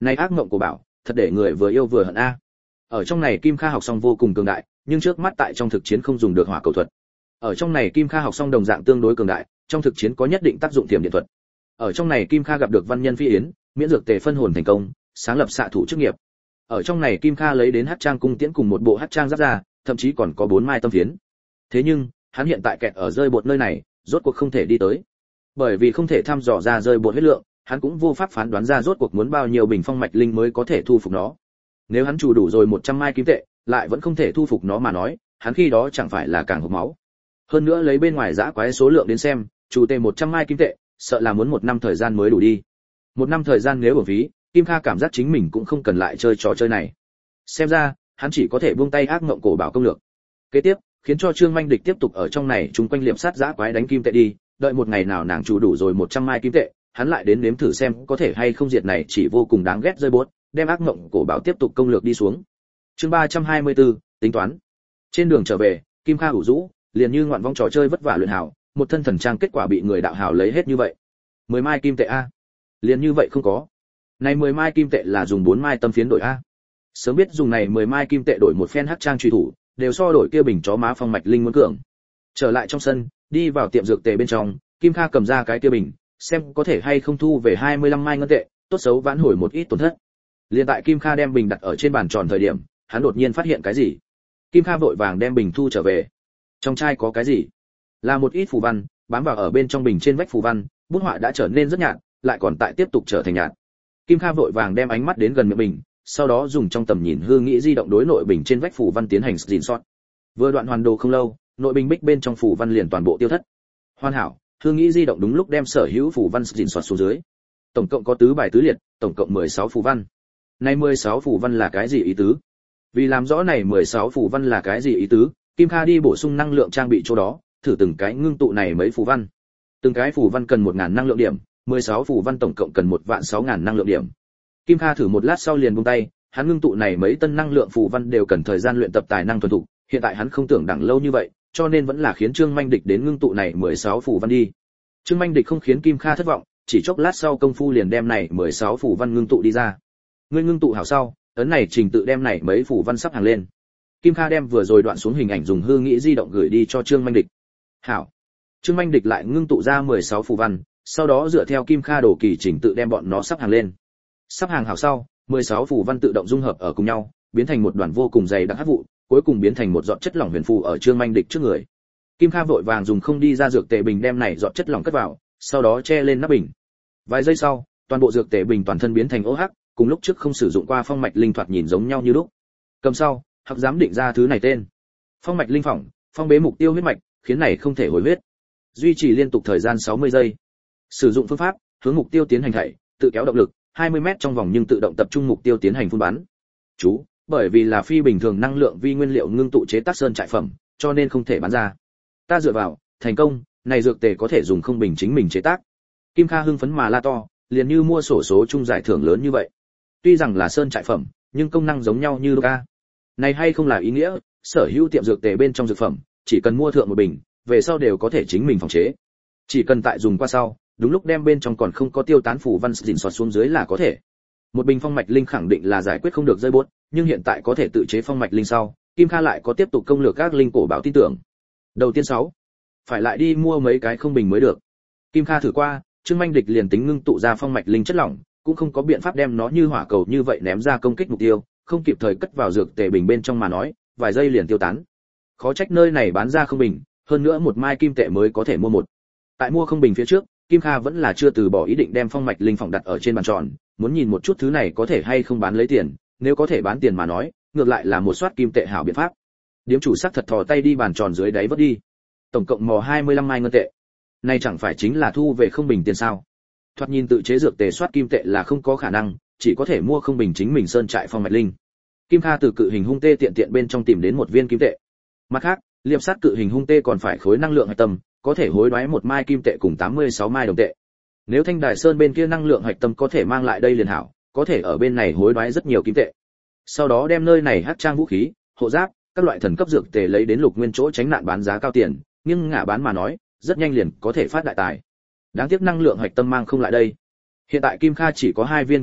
Này ác mộng của bảo, thật để người vừa yêu vừa hận a. Ở trong này Kim Kha học xong vô cùng cường đại, nhưng trước mắt tại trong thực chiến không dùng được hỏa cầu thuật. Ở trong này Kim Kha học xong đồng dạng tương đối cường đại, trong thực chiến có nhất định tác dụng tiềm điện thuật. Ở trong này Kim Kha gặp được văn nhân phi yến, miễn dược tề phân hồn thành công, sáng lập xạ thủ chức nghiệp. Ở trong này Kim Kha lấy đến hắc trang cung tiễn cùng một bộ hắc trang giáp ra, thậm chí còn có 4 mai tâm phiến. Thế nhưng, hắn hiện tại kẹt ở rơi bột nơi này, rốt cuộc không thể đi tới. Bởi vì không thể thăm dò ra rơi bột huyết lượng, hắn cũng vô pháp phán đoán ra rốt cuộc muốn bao nhiêu bình phong mạch linh mới có thể thu phục nó. Nếu hắn chủ đủ rồi 100 mai kim tệ, lại vẫn không thể thu phục nó mà nói, hắn khi đó chẳng phải là càng hộc máu. Hơn nữa lấy bên ngoài dã quái số lượng đến xem, chủ tệ 100 mai kim tệ, sợ là muốn 1 năm thời gian mới đủ đi. 1 năm thời gian nếu bổng phí, Kim Kha cảm giác chính mình cũng không cần lại chơi trò chơi này. Xem ra, hắn chỉ có thể buông tay ác mộng cổ bảo công lược. Kế tiếp, khiến cho Trương Minh Địch tiếp tục ở trong này chúng quanh liệp sát dã quái đánh kim tệ đi, đợi một ngày nào nàng chủ đủ rồi 100 mai kim tệ, hắn lại đến nếm thử xem có thể hay không diệt này chỉ vô cùng đáng ghét rơi bốt, đem ác mộng cổ bảo tiếp tục công lược đi xuống. Chương 324, tính toán. Trên đường trở về, Kim Kha ủ rũ, liền như ngoạn vong trò chơi vất vả luyện hảo, một thân thần trang kết quả bị người đạo hảo lấy hết như vậy. 10 mai kim tệ a. Liền như vậy không có. Này 10 mai kim tệ là dùng 4 mai tâm phiến đổi a. Sớm biết dùng này 10 mai kim tệ đổi một phen hắc trang truy thủ, đều so đổi kia bình chó má phong mạch linh muốn cường. Trở lại trong sân, đi vào tiệm dược tề bên trong, Kim Kha cầm ra cái kia bình, xem có thể hay không thu về 25 mai ngân tệ, tốt xấu vãn hồi một ít tổn thất. Liên tại Kim Kha đem bình đặt ở trên bàn tròn thời điểm, hắn đột nhiên phát hiện cái gì. Kim Kha vội vàng đem bình thu trở về. Trong chai có cái gì? Là một ít phù văn, bám vào ở bên trong bình trên vách phù văn, bút họa đã trở nên rất nhạt, lại còn tại tiếp tục trở thành nhạt. Kim Kha vội vàng đem ánh mắt đến gần miệng bình, sau đó dùng trong tầm nhìn hư nghĩ di động đối nội bình trên vách phù văn tiến hành gìn sót. Vừa đoạn hoàn đồ không lâu, nội bình bích bên trong phù văn liền toàn bộ tiêu thất. Hoàn hảo, hư nghĩ di động đúng lúc đem sở hữu phù văn gìn sót xuống dưới. Tổng cộng có tứ bài tứ liệt, tổng cộng 16 phù văn. Này 16 phù văn là cái gì ý tứ? Vì làm rõ này 16 phù văn là cái gì ý tứ, Kim Kha đi bổ sung năng lượng trang bị chỗ đó, thử từng cái ngưng tụ này mấy phù văn. Từng cái phù văn cần 1000 năng lượng điểm, 16 phù văn tổng cộng cần 16000 năng lượng điểm. Kim Kha thử một lát sau liền buông tay, hắn ngưng tụ này mấy tân năng lượng phù văn đều cần thời gian luyện tập tài năng thuần thục, hiện tại hắn không tưởng đẳng lâu như vậy, cho nên vẫn là khiến Trương Minh Địch đến ngưng tụ này 16 phù văn đi. Trương Minh Địch không khiến Kim Kha thất vọng, chỉ chốc lát sau công phu liền đem này 16 phù văn ngưng tụ đi ra. Ngươi ngưng tụ hảo sau, ấn này trình tự đem này mấy phù văn sắp hàng lên. Kim Kha đem vừa rồi đoạn xuống hình ảnh dùng hư nghĩ di động gửi đi cho Trương Minh Địch. Hảo. Trương Minh Địch lại ngưng tụ ra 16 phù văn, sau đó dựa theo Kim Kha đồ kỳ trình tự đem bọn nó sắp hàng lên. Sắp hàng hảo sau, 16 phù văn tự động dung hợp ở cùng nhau, biến thành một đoàn vô cùng dày đặc hắc vụ, cuối cùng biến thành một giọt chất lỏng huyền phù ở Trương Minh Địch trước người. Kim Kha vội vàng dùng không đi ra dược tề bình đem này giọt chất lỏng cất vào, sau đó che lên nắp bình. Vài giây sau, toàn bộ dược tề bình toàn thân biến thành ố hắc, cùng lúc trước không sử dụng qua phong mạch linh thoạt nhìn giống nhau như lúc. Cầm sau, hắc dám định ra thứ này tên. Phong mạch linh phỏng, phong bế mục tiêu huyết mạch, khiến này không thể hồi huyết. Duy trì liên tục thời gian 60 giây. Sử dụng phương pháp, hướng mục tiêu tiến hành thảy, tự kéo động lực, 20m trong vòng nhưng tự động tập trung mục tiêu tiến hành phun bắn. Chú, bởi vì là phi bình thường năng lượng vi nguyên liệu ngưng tụ chế tác sơn trại phẩm, cho nên không thể bán ra. Ta dựa vào, thành công, này dược tề có thể dùng không bình chính mình chế tác. Kim Kha hưng phấn mà la to, liền như mua sổ số chung giải thưởng lớn như vậy. Tuy rằng là sơn trại phẩm, nhưng công năng giống nhau như Luca. Này hay không là ý nghĩa, sở hữu tiệm dược tề bên trong dược phẩm, chỉ cần mua thượng một bình, về sau đều có thể chính mình phòng chế. Chỉ cần tại dùng qua sau, đúng lúc đem bên trong còn không có tiêu tán phủ văn dình xót xuống dưới là có thể. Một bình phong mạch linh khẳng định là giải quyết không được rơi bốt, nhưng hiện tại có thể tự chế phong mạch linh sau, Kim Kha lại có tiếp tục công lược các linh cổ bảo tin tưởng. Đầu tiên 6, phải lại đi mua mấy cái không bình mới được. Kim Kha thử qua, Trương Minh Địch liền tính ngưng tụ ra phong mạch linh chất lỏng, cũng không có biện pháp đem nó như hỏa cầu như vậy ném ra công kích mục tiêu, không kịp thời cất vào dược tề bình bên trong mà nói, vài giây liền tiêu tán. Khó trách nơi này bán ra không bình, hơn nữa một mai kim tệ mới có thể mua một. Tại mua không bình phía trước, Kim Kha vẫn là chưa từ bỏ ý định đem phong mạch linh phỏng đặt ở trên bàn tròn, muốn nhìn một chút thứ này có thể hay không bán lấy tiền, nếu có thể bán tiền mà nói, ngược lại là một soát kim tệ hảo biện pháp. Điếm chủ sắc thật thò tay đi bàn tròn dưới đáy vớt đi. Tổng cộng mò 25 mai ngân tệ. Này chẳng phải chính là thu về không bình tiền sao? Thoạt nhìn tự chế dược tề soát kim tệ là không có khả năng, chỉ có thể mua không bình chính mình sơn trại phong mạch linh. Kim Kha từ cự hình hung tê tiện tiện bên trong tìm đến một viên kim tệ. Mặt khác, liệp sát cự hình hung tê còn phải khối năng lượng hạch tâm, có thể hối đoái một mai kim tệ cùng 86 mai đồng tệ. Nếu Thanh Đài Sơn bên kia năng lượng hạch tâm có thể mang lại đây liền hảo, có thể ở bên này hối đoái rất nhiều kim tệ. Sau đó đem nơi này hắc trang vũ khí, hộ giáp, các loại thần cấp dược tề lấy đến Lục Nguyên chỗ tránh nạn bán giá cao tiền, nhưng ngả bán mà nói, rất nhanh liền có thể phát đại tài. Đáng tiếc năng lượng hạch tâm mang không lại đây. Hiện tại Kim Kha chỉ có 2 viên kim tệ,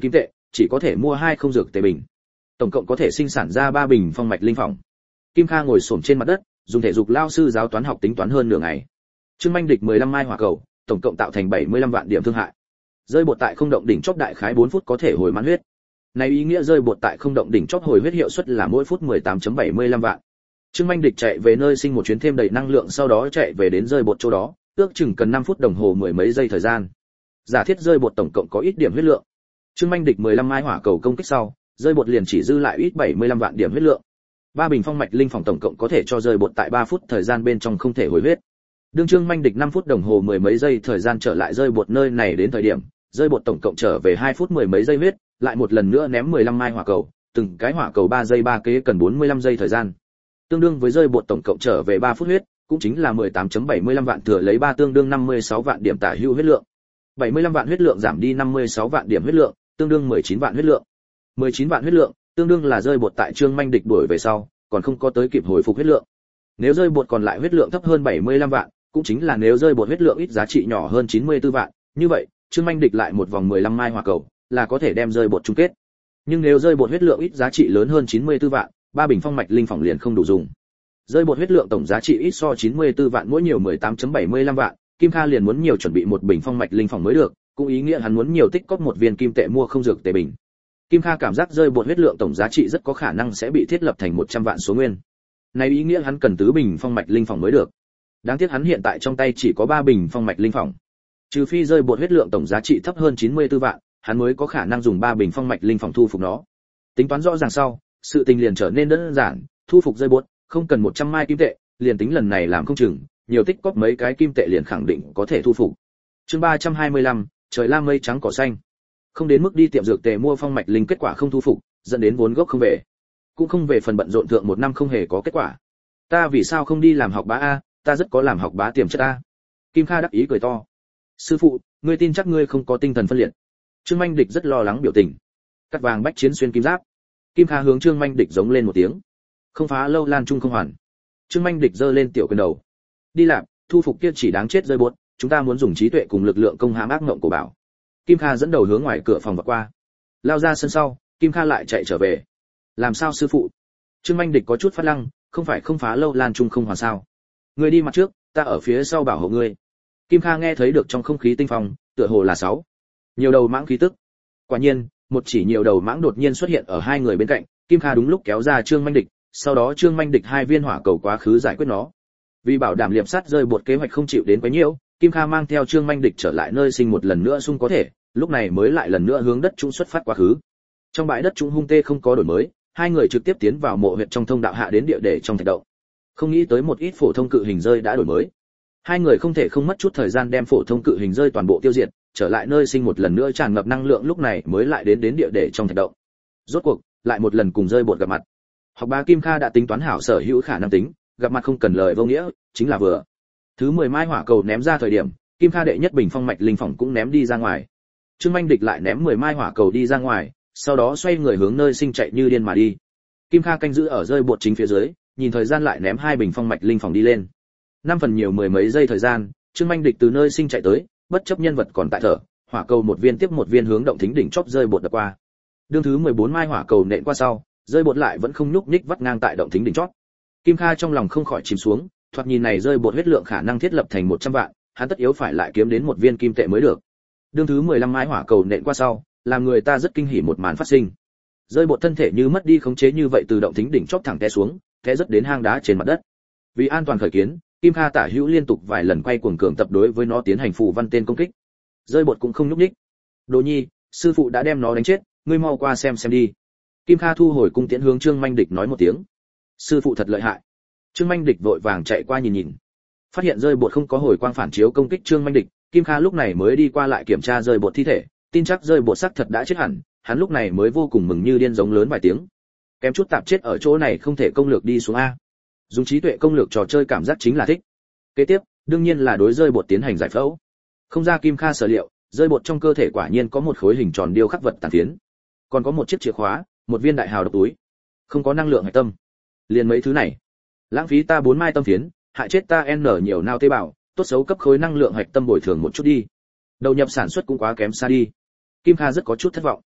chỉ có thể mua 2 không dược tề bình. Tổng cộng có thể sinh sản ra 3 bình phong mạch linh phỏng. Kim Kha ngồi xổm trên mặt đất, dùng thể dục lao sư giáo toán học tính toán hơn nửa ngày. Trương Minh Địch 15 mai hỏa cầu, tổng cộng tạo thành 75 vạn điểm thương hại. Rơi bột tại không động đỉnh chóp đại khái 4 phút có thể hồi mãn huyết. Này ý nghĩa rơi bột tại không động đỉnh chóp hồi huyết hiệu suất là mỗi phút 18.75 vạn. Trương Minh Địch chạy về nơi sinh một chuyến thêm đầy năng lượng, sau đó chạy về đến rơi bột chỗ đó, ước chừng cần 5 phút đồng hồ mười mấy giây thời gian. Giả thiết rơi bột tổng cộng có ít điểm huyết lượng. Trương Minh Địch 15 mai hỏa cầu công kích sau, rơi bột liền chỉ dư lại ít 75 vạn điểm huyết lượng. 3 bình phong mạch linh phòng tổng cộng có thể cho rơi bột tại 3 phút thời gian bên trong không thể hồi huyết. Đương Trương Minh Địch 5 phút đồng hồ mười mấy giây thời gian trở lại rơi bột nơi này đến thời điểm, rơi bột tổng cộng trở về 2 phút mười mấy giây huyết, lại một lần nữa ném 15 mai hỏa cầu, từng cái hỏa cầu 3 giây 3 kế cần 45 giây thời gian. Tương đương với rơi bột tổng cộng trở về 3 phút huyết, cũng chính là 18.75 vạn thừa lấy 3 tương đương 56 vạn điểm tả hữu huyết lượng. 75 vạn huyết lượng giảm đi 56 vạn điểm huyết lượng, tương đương 19 vạn huyết lượng. 19 vạn huyết lượng, tương đương là rơi bột tại Trương Minh Địch đuổi về sau, còn không có tới kịp hồi phục huyết lượng. Nếu rơi bột còn lại huyết lượng thấp hơn 75 vạn, cũng chính là nếu rơi bột huyết lượng ít giá trị nhỏ hơn 94 vạn, như vậy, Trương Minh Địch lại một vòng 15 mai hỏa cầu, là có thể đem rơi bột chung kết. Nhưng nếu rơi bột huyết lượng ít giá trị lớn hơn 94 vạn, 3 bình phong mạch linh phỏng liền không đủ dùng. Rơi bột huyết lượng tổng giá trị ít so 94 vạn mỗi nhiều 18.75 vạn, Kim Kha liền muốn nhiều chuẩn bị một bình phong mạch linh phỏng mới được, cũng ý nghĩa hắn muốn nhiều tích cóp một viên kim tệ mua không dược tệ bình. Kim Kha cảm giác rơi bột huyết lượng tổng giá trị rất có khả năng sẽ bị thiết lập thành 100 vạn số nguyên. Này ý nghĩa hắn cần tứ bình phong mạch linh phỏng mới được. Đáng tiếc hắn hiện tại trong tay chỉ có 3 bình phong mạch linh phỏng. Trừ phi rơi bột huyết lượng tổng giá trị thấp hơn 94 vạn, hắn mới có khả năng dùng 3 bình phong mạch linh phỏng thu phục nó. Tính toán rõ ràng sau, sự tình liền trở nên đơn giản, thu phục rơi bột, không cần 100 mai kim tệ, liền tính lần này làm không chừng, nhiều tích cóp mấy cái kim tệ liền khẳng định có thể thu phục. Chương 325, trời lam mây trắng cỏ xanh. Không đến mức đi tiệm dược tề mua phong mạch linh kết quả không thu phục, dẫn đến vốn gốc không về. Cũng không về phần bận rộn thượng một năm không hề có kết quả. Ta vì sao không đi làm học bá a, ta rất có làm học bá tiềm chất a. Kim Kha đắc ý cười to. Sư phụ, ngươi tin chắc ngươi không có tinh thần phân liệt. Trương Minh Địch rất lo lắng biểu tình. Cắt vàng bách chiến xuyên kim giáp. Kim Kha hướng Trương Minh Địch giống lên một tiếng. Không phá lâu lan trung không hoàn. Trương Minh Địch giơ lên tiểu quyền đầu. Đi làm, thu phục kia chỉ đáng chết rơi bột, chúng ta muốn dùng trí tuệ cùng lực lượng công hãm ác ngộng của bảo. Kim Kha dẫn đầu hướng ngoài cửa phòng vọt qua. Lao ra sân sau, Kim Kha lại chạy trở về. Làm sao sư phụ? Trương Minh Địch có chút phát lăng, không phải không phá lâu lan trung không hoàn sao? Ngươi đi mặt trước, ta ở phía sau bảo hộ ngươi. Kim Kha nghe thấy được trong không khí tinh phong, tựa hồ là 6. Nhiều đầu mãng khí tức. Quả nhiên, một chỉ nhiều đầu mãng đột nhiên xuất hiện ở hai người bên cạnh, Kim Kha đúng lúc kéo ra Trương Minh Địch, sau đó Trương Minh Địch 2 viên hỏa cầu quá khứ giải quyết nó. Vì bảo đảm liệp sát rơi bột kế hoạch không chịu đến quá nhiều, Kim Kha mang theo Trương Minh Địch trở lại nơi sinh một lần nữa sung có thể, lúc này mới lại lần nữa hướng đất trung xuất phát quá khứ. Trong bãi đất trung hung tê không có đổi mới, hai người trực tiếp tiến vào mộ huyệt trong thông đạo hạ đến địa để trong thạch động. Không nghĩ tới một ít phổ thông cự hình rơi đã đổi mới. Hai người không thể không mất chút thời gian đem phổ thông cự hình rơi toàn bộ tiêu diệt, trở lại nơi sinh một lần nữa tràn ngập năng lượng, lúc này mới lại đến địa để trong thạch động. Rốt cuộc, lại một lần cùng rơi bột gặp mặt. Học bá Kim Kha đã tính toán hảo sở hữu khả năng tính, gặp mặt không cần lời vô nghĩa, chính là vừa. Thứ 10 mai hỏa cầu ném ra thời điểm, Kim Kha đệ nhất bình phong mạch linh phỏng cũng ném đi ra ngoài. Trương Minh Địch lại ném 10 mai hỏa cầu đi ra ngoài, sau đó xoay người hướng nơi sinh chạy như điên mà đi. Kim Kha canh giữ ở rơi bột chính phía dưới, nhìn thời gian lại ném 2 bình phong mạch linh phỏng đi lên. 5 phần nhiều mười mấy giây thời gian, Trương Minh Địch từ nơi sinh chạy tới, bất chấp nhân vật còn tại thở, hỏa cầu một viên tiếp một viên hướng động thính đỉnh chóp rơi bột đập qua. Đương thứ 14 mai hỏa cầu nện qua sau, rơi bột lại vẫn không nhúc nhích vắt ngang tại động thính đỉnh chót. Kim Kha trong lòng không khỏi chìm xuống, thoạt nhìn này rơi bột huyết lượng khả năng thiết lập thành 100 vạn, hắn tất yếu phải lại kiếm đến một viên kim tệ mới được. Đương thứ 15 mai hỏa cầu nện qua sau, làm người ta rất kinh hỉ một màn phát sinh. Rơi bột thân thể như mất đi khống chế như vậy từ động thính đỉnh chót thẳng té xuống, té rất đến hang đá trên mặt đất. Vì an toàn khởi kiến, Kim Kha tả hữu liên tục vài lần quay cuồng cường tập đối với nó tiến hành phù văn tên công kích. Rơi bột cũng không nhúc nhích. Đồ Nhi, sư phụ đã đem nó đánh chết, ngươi mau qua xem đi. Kim Kha thu hồi cung tiễn hướng Trương Minh Địch nói một tiếng. Sư phụ thật lợi hại. Trương Minh Địch vội vàng chạy qua nhìn nhìn. Phát hiện rơi bột không có hồi quang phản chiếu công kích Trương Minh Địch, Kim Kha lúc này mới đi qua lại kiểm tra rơi bột thi thể, tin chắc rơi bột xác thật đã chết hẳn, hắn lúc này mới vô cùng mừng như điên giống lớn vài tiếng. Kém chút tạp chết ở chỗ này không thể công lược đi xuống a. Dùng trí tuệ công lược trò chơi cảm giác chính là thích. Kế tiếp, đương nhiên là đối rơi bột tiến hành giải phẫu. Không ra Kim Kha sở liệu, rơi bột trong cơ thể quả nhiên có một khối hình tròn điêu khắc vật tàn phiến, còn có một chiếc chìa khóa, một viên đại hào độc túi. Không có năng lượng hạch tâm. Liền mấy thứ này, lãng phí ta 4 mai tâm phiến, hại chết ta n nhiều nao tế bào, tốt xấu cấp khối năng lượng hạch tâm bồi thường một chút đi. Đầu nhập sản xuất cũng quá kém xa đi. Kim Kha rất có chút thất vọng.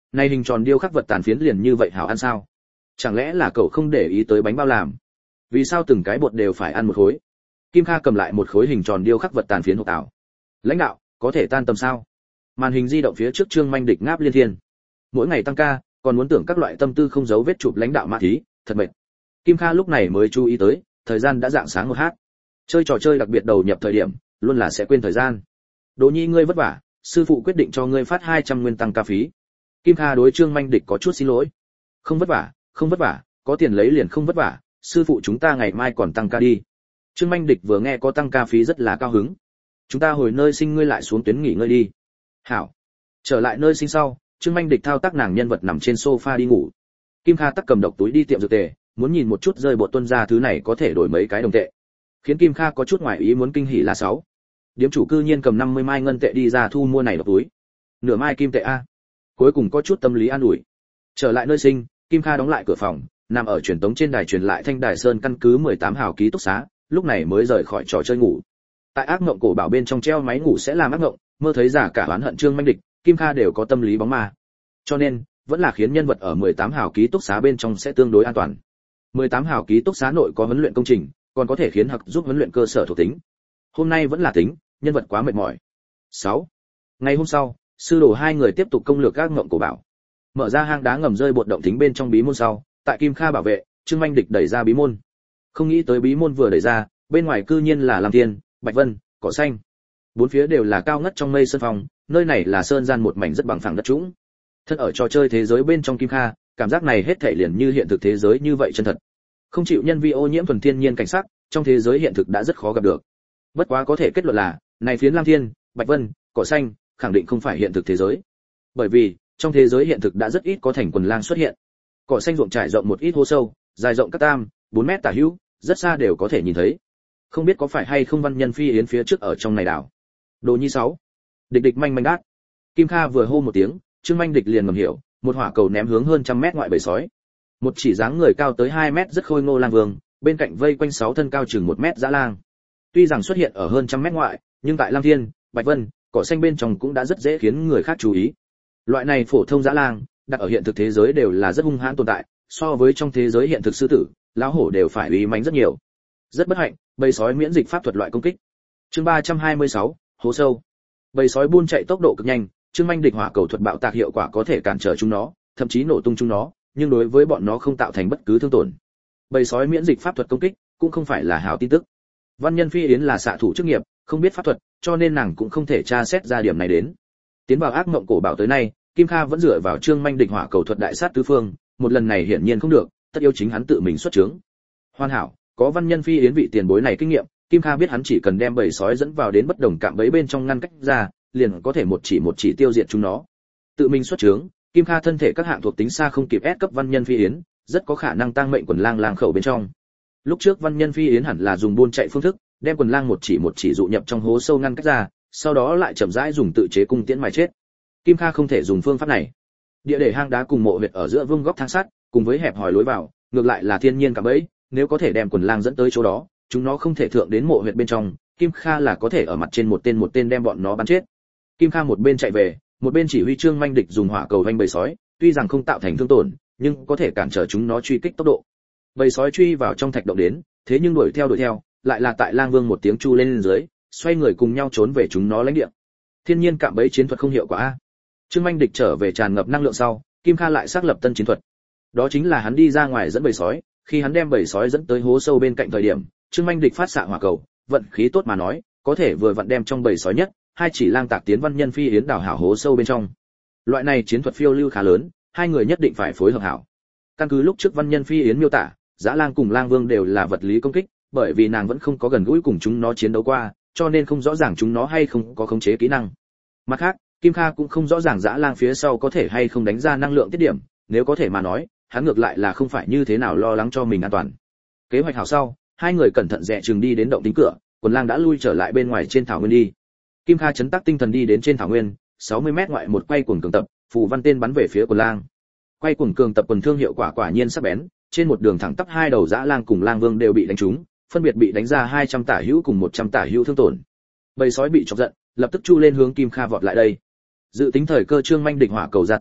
Này hình tròn điêu khắc vật tàn phiến liền như vậy hảo ăn sao? Chẳng lẽ là cậu không để ý tới bánh bao làm? Vì sao từng cái bột đều phải ăn một khối? Kim Kha cầm lại một khối hình tròn điêu khắc vật tàn phiến hộp tảo. Lãnh đạo, có thể tan tầm sao? Màn hình di động phía trước Trương Manh Địch ngáp liên thiên. Mỗi ngày tăng ca, còn muốn tưởng các loại tâm tư không giấu vết chụp lãnh đạo mã thí, thật mệt. Kim Kha lúc này mới chú ý tới, thời gian đã rạng sáng 1h. Chơi trò chơi đặc biệt đầu nhập thời điểm, luôn là sẽ quên thời gian. Đỗ Nhi ngươi vất vả, sư phụ quyết định cho ngươi phát 200 nguyên tăng ca phí. Kim Kha đối Trương Manh Địch có chút xin lỗi. Không vất vả, không vất vả, có tiền lấy liền không vất vả, sư phụ chúng ta ngày mai còn tăng ca đi. Trương Manh Địch vừa nghe có tăng ca phí rất là cao hứng. Chúng ta hồi nơi sinh ngươi lại xuống tuyến nghỉ ngơi đi. Hảo. Trở lại nơi sinh sau, Trương Manh Địch thao tác nàng nhân vật nằm trên sofa đi ngủ. Kim Kha tắc cầm độc túi đi tiệm dược tề, muốn nhìn một chút rơi bộ tuân ra thứ này có thể đổi mấy cái đồng tệ. Khiến Kim Kha có chút ngoài ý muốn kinh hỉ là 6. Điếm chủ cư nhiên cầm 50 mai ngân tệ đi ra thu mua này độc túi. Nửa mai kim tệ a. Cuối cùng có chút tâm lý an ủi. Trở lại nơi sinh, Kim Kha đóng lại cửa phòng, nằm ở truyền tống trên đài truyền lại thanh đài sơn căn cứ 18 hào ký túc xá, lúc này mới rời khỏi trò chơi ngủ. Tại ác mộng cổ bảo bên trong treo máy ngủ sẽ làm ác mộng, mơ thấy giả cả oán hận Trương Manh Địch, Kim Kha đều có tâm lý bóng ma. Cho nên, vẫn là khiến nhân vật ở 18 hào ký túc xá bên trong sẽ tương đối an toàn. 18 hào ký túc xá nội có huấn luyện công trình, còn có thể khiến học giúp huấn luyện cơ sở thuộc tính. Hôm nay vẫn là tính, nhân vật quá mệt mỏi. 6. Ngày hôm sau, sư đồ hai người tiếp tục công lược ác mộng cổ bảo. Mở ra hang đá ngầm rơi bột động tính bên trong bí môn sau, tại Kim Kha bảo vệ, Trương Manh Địch đẩy ra bí môn. Không nghĩ tới bí môn vừa đẩy ra, bên ngoài cư nhiên là Lam Thiên, Bạch Vân, cỏ xanh. Bốn phía đều là cao ngất trong mây sơn phong, nơi này là sơn gian một mảnh rất bằng phẳng đất trũng. Thân ở trò chơi thế giới bên trong Kim Kha, cảm giác này hết thảy liền như hiện thực thế giới như vậy chân thật. Không chịu nhân vi ô nhiễm thuần thiên nhiên cảnh sắc, trong thế giới hiện thực đã rất khó gặp được. Bất quá có thể kết luận là, này phiến Lam Thiên, Bạch Vân, cỏ xanh, khẳng định không phải hiện thực thế giới. Bởi vì, trong thế giới hiện thực đã rất ít có thành quần lang xuất hiện. Cỏ xanh ruộng trải rộng một ít hố sâu, dài rộng các 4 mét tả hữu, rất xa đều có thể nhìn thấy. Không biết có phải hay không Văn Nhân Phi yến phía trước ở trong này đảo. Đồ Nhi 6. Địch địch manh manh đát. Kim Kha vừa hô một tiếng, Trương Manh Địch liền ngầm hiểu, một hỏa cầu ném hướng hơn 100 mét ngoại bầy sói. Một chỉ dáng người cao tới 2 mét rất khôi ngô lang vương, bên cạnh vây quanh 6 thân cao chừng 1 mét dã lang. Tuy rằng xuất hiện ở hơn 100 mét ngoại, nhưng tại Lam Thiên, Bạch Vân, cỏ xanh bên trong cũng đã rất dễ khiến người khác chú ý. Loại này phổ thông dã lang, đặt ở hiện thực thế giới đều là rất hung hãn tồn tại, so với trong thế giới hiện thực sư tử, lão hổ đều phải uy mãnh rất nhiều. Rất bất hạnh, bầy sói miễn dịch pháp thuật loại công kích. Chương 326, hố sâu. Bầy sói buôn chạy tốc độ cực nhanh, Trương Manh Địch hỏa cầu thuật bạo tạc hiệu quả có thể cản trở chúng nó, thậm chí nổ tung chúng nó, nhưng đối với bọn nó không tạo thành bất cứ thương tổn. Bầy sói miễn dịch pháp thuật công kích, cũng không phải là hảo tin tức. Văn Nhân Phi yến là xạ thủ chức nghiệp, không biết pháp thuật, cho nên nàng cũng không thể tra xét ra điểm này đến. Tiến vào ác mộng cổ bảo tới nay, Kim Kha vẫn dựa vào Trương Manh Địch hỏa cầu thuật đại sát tứ phương, một lần này hiển nhiên không được, tất yếu chính hắn tự mình xuất chướng. Hoàn hảo, có Văn Nhân Phi yến vị tiền bối này kinh nghiệm, Kim Kha biết hắn chỉ cần đem bầy sói dẫn vào đến bất đồng cạm bẫy bên trong ngăn cách ra, liền có thể một chỉ tiêu diệt chúng nó. Tự mình xuất chướng, Kim Kha thân thể các hạng thuộc tính xa không kịp S cấp Văn Nhân Phi yến, rất có khả năng tăng mệnh quần lang lang khẩu bên trong. Lúc trước Văn Nhân Phi yến hẳn là dùng buôn chạy phương thức, đem quần lang một chỉ dụ nhập trong hố sâu ngăn cách ra, sau đó lại chậm rãi dùng tự chế cung tiễn mà chết. Kim Kha không thể dùng phương pháp này. Địa để hang đá cùng mộ huyệt ở giữa vương góc thang sắt, cùng với hẹp hòi lối vào, ngược lại là thiên nhiên cả bẫy, nếu có thể đem quần lang dẫn tới chỗ đó, chúng nó không thể thượng đến mộ huyệt bên trong, Kim Kha là có thể ở mặt trên một tên đem bọn nó bắn chết. Kim Kha một bên chạy về, một bên chỉ huy Trương Manh Địch dùng hỏa cầu vanh bầy sói, tuy rằng không tạo thành thương tổn, nhưng có thể cản trở chúng nó truy kích tốc độ. Bầy sói truy vào trong thạch động đến, thế nhưng đuổi theo, lại là tại Lang Vương một tiếng chu lên dưới, xoay người cùng nhau trốn về chúng nó lãnh địa. Thiên nhiên cạm bẫy chiến thuật không hiệu quả a. Trương Manh Địch trở về tràn ngập năng lượng sau, Kim Kha lại xác lập tân chiến thuật. Đó chính là hắn đi ra ngoài dẫn bầy sói, khi hắn đem bầy sói dẫn tới hố sâu bên cạnh thời điểm, Trương Manh Địch phát xạ hỏa cầu, vận khí tốt mà nói, có thể vừa vặn đem trong bầy sói nhất, hai chỉ lang tạc tiến Văn Nhân Phi yến đảo hảo hố sâu bên trong. Loại này chiến thuật phiêu lưu khá lớn, hai người nhất định phải phối hợp hảo. Căn cứ lúc trước Văn Nhân Phi yến miêu tả, Dã Lang cùng Lang Vương đều là vật lý công kích, bởi vì nàng vẫn không có gần gũi cùng chúng nó chiến đấu qua, cho nên không rõ ràng chúng nó hay không có khống chế kỹ năng. Mặt khác, Kim Kha cũng không rõ ràng Dã Lang phía sau có thể hay không đánh ra năng lượng tiết điểm, nếu có thể mà nói, hắn ngược lại là không phải như thế nào lo lắng cho mình an toàn. Kế hoạch hảo sau, hai người cẩn thận dè chừng đi đến động tính cửa, quần lang đã lui trở lại bên ngoài trên thảo nguyên đi. Kim Kha chấn tác tinh thần đi đến trên thảo nguyên, 60 mét ngoại một quay cuồng cường tập, phù văn tên bắn về phía quần lang. Quay cuồng cường tập quần thương hiệu quả nhiên sắc bén, trên một đường thẳng tắp hai đầu Dã Lang cùng Lang Vương đều bị đánh trúng, phân biệt bị đánh ra 200 tả hữu cùng 100 tả hữu thương tổn. Bầy sói bị chọc giận, lập tức chu lên hướng Kim Kha vọt lại đây. Dự tính thời cơ Trương Manh Địch hỏa cầu ra tay,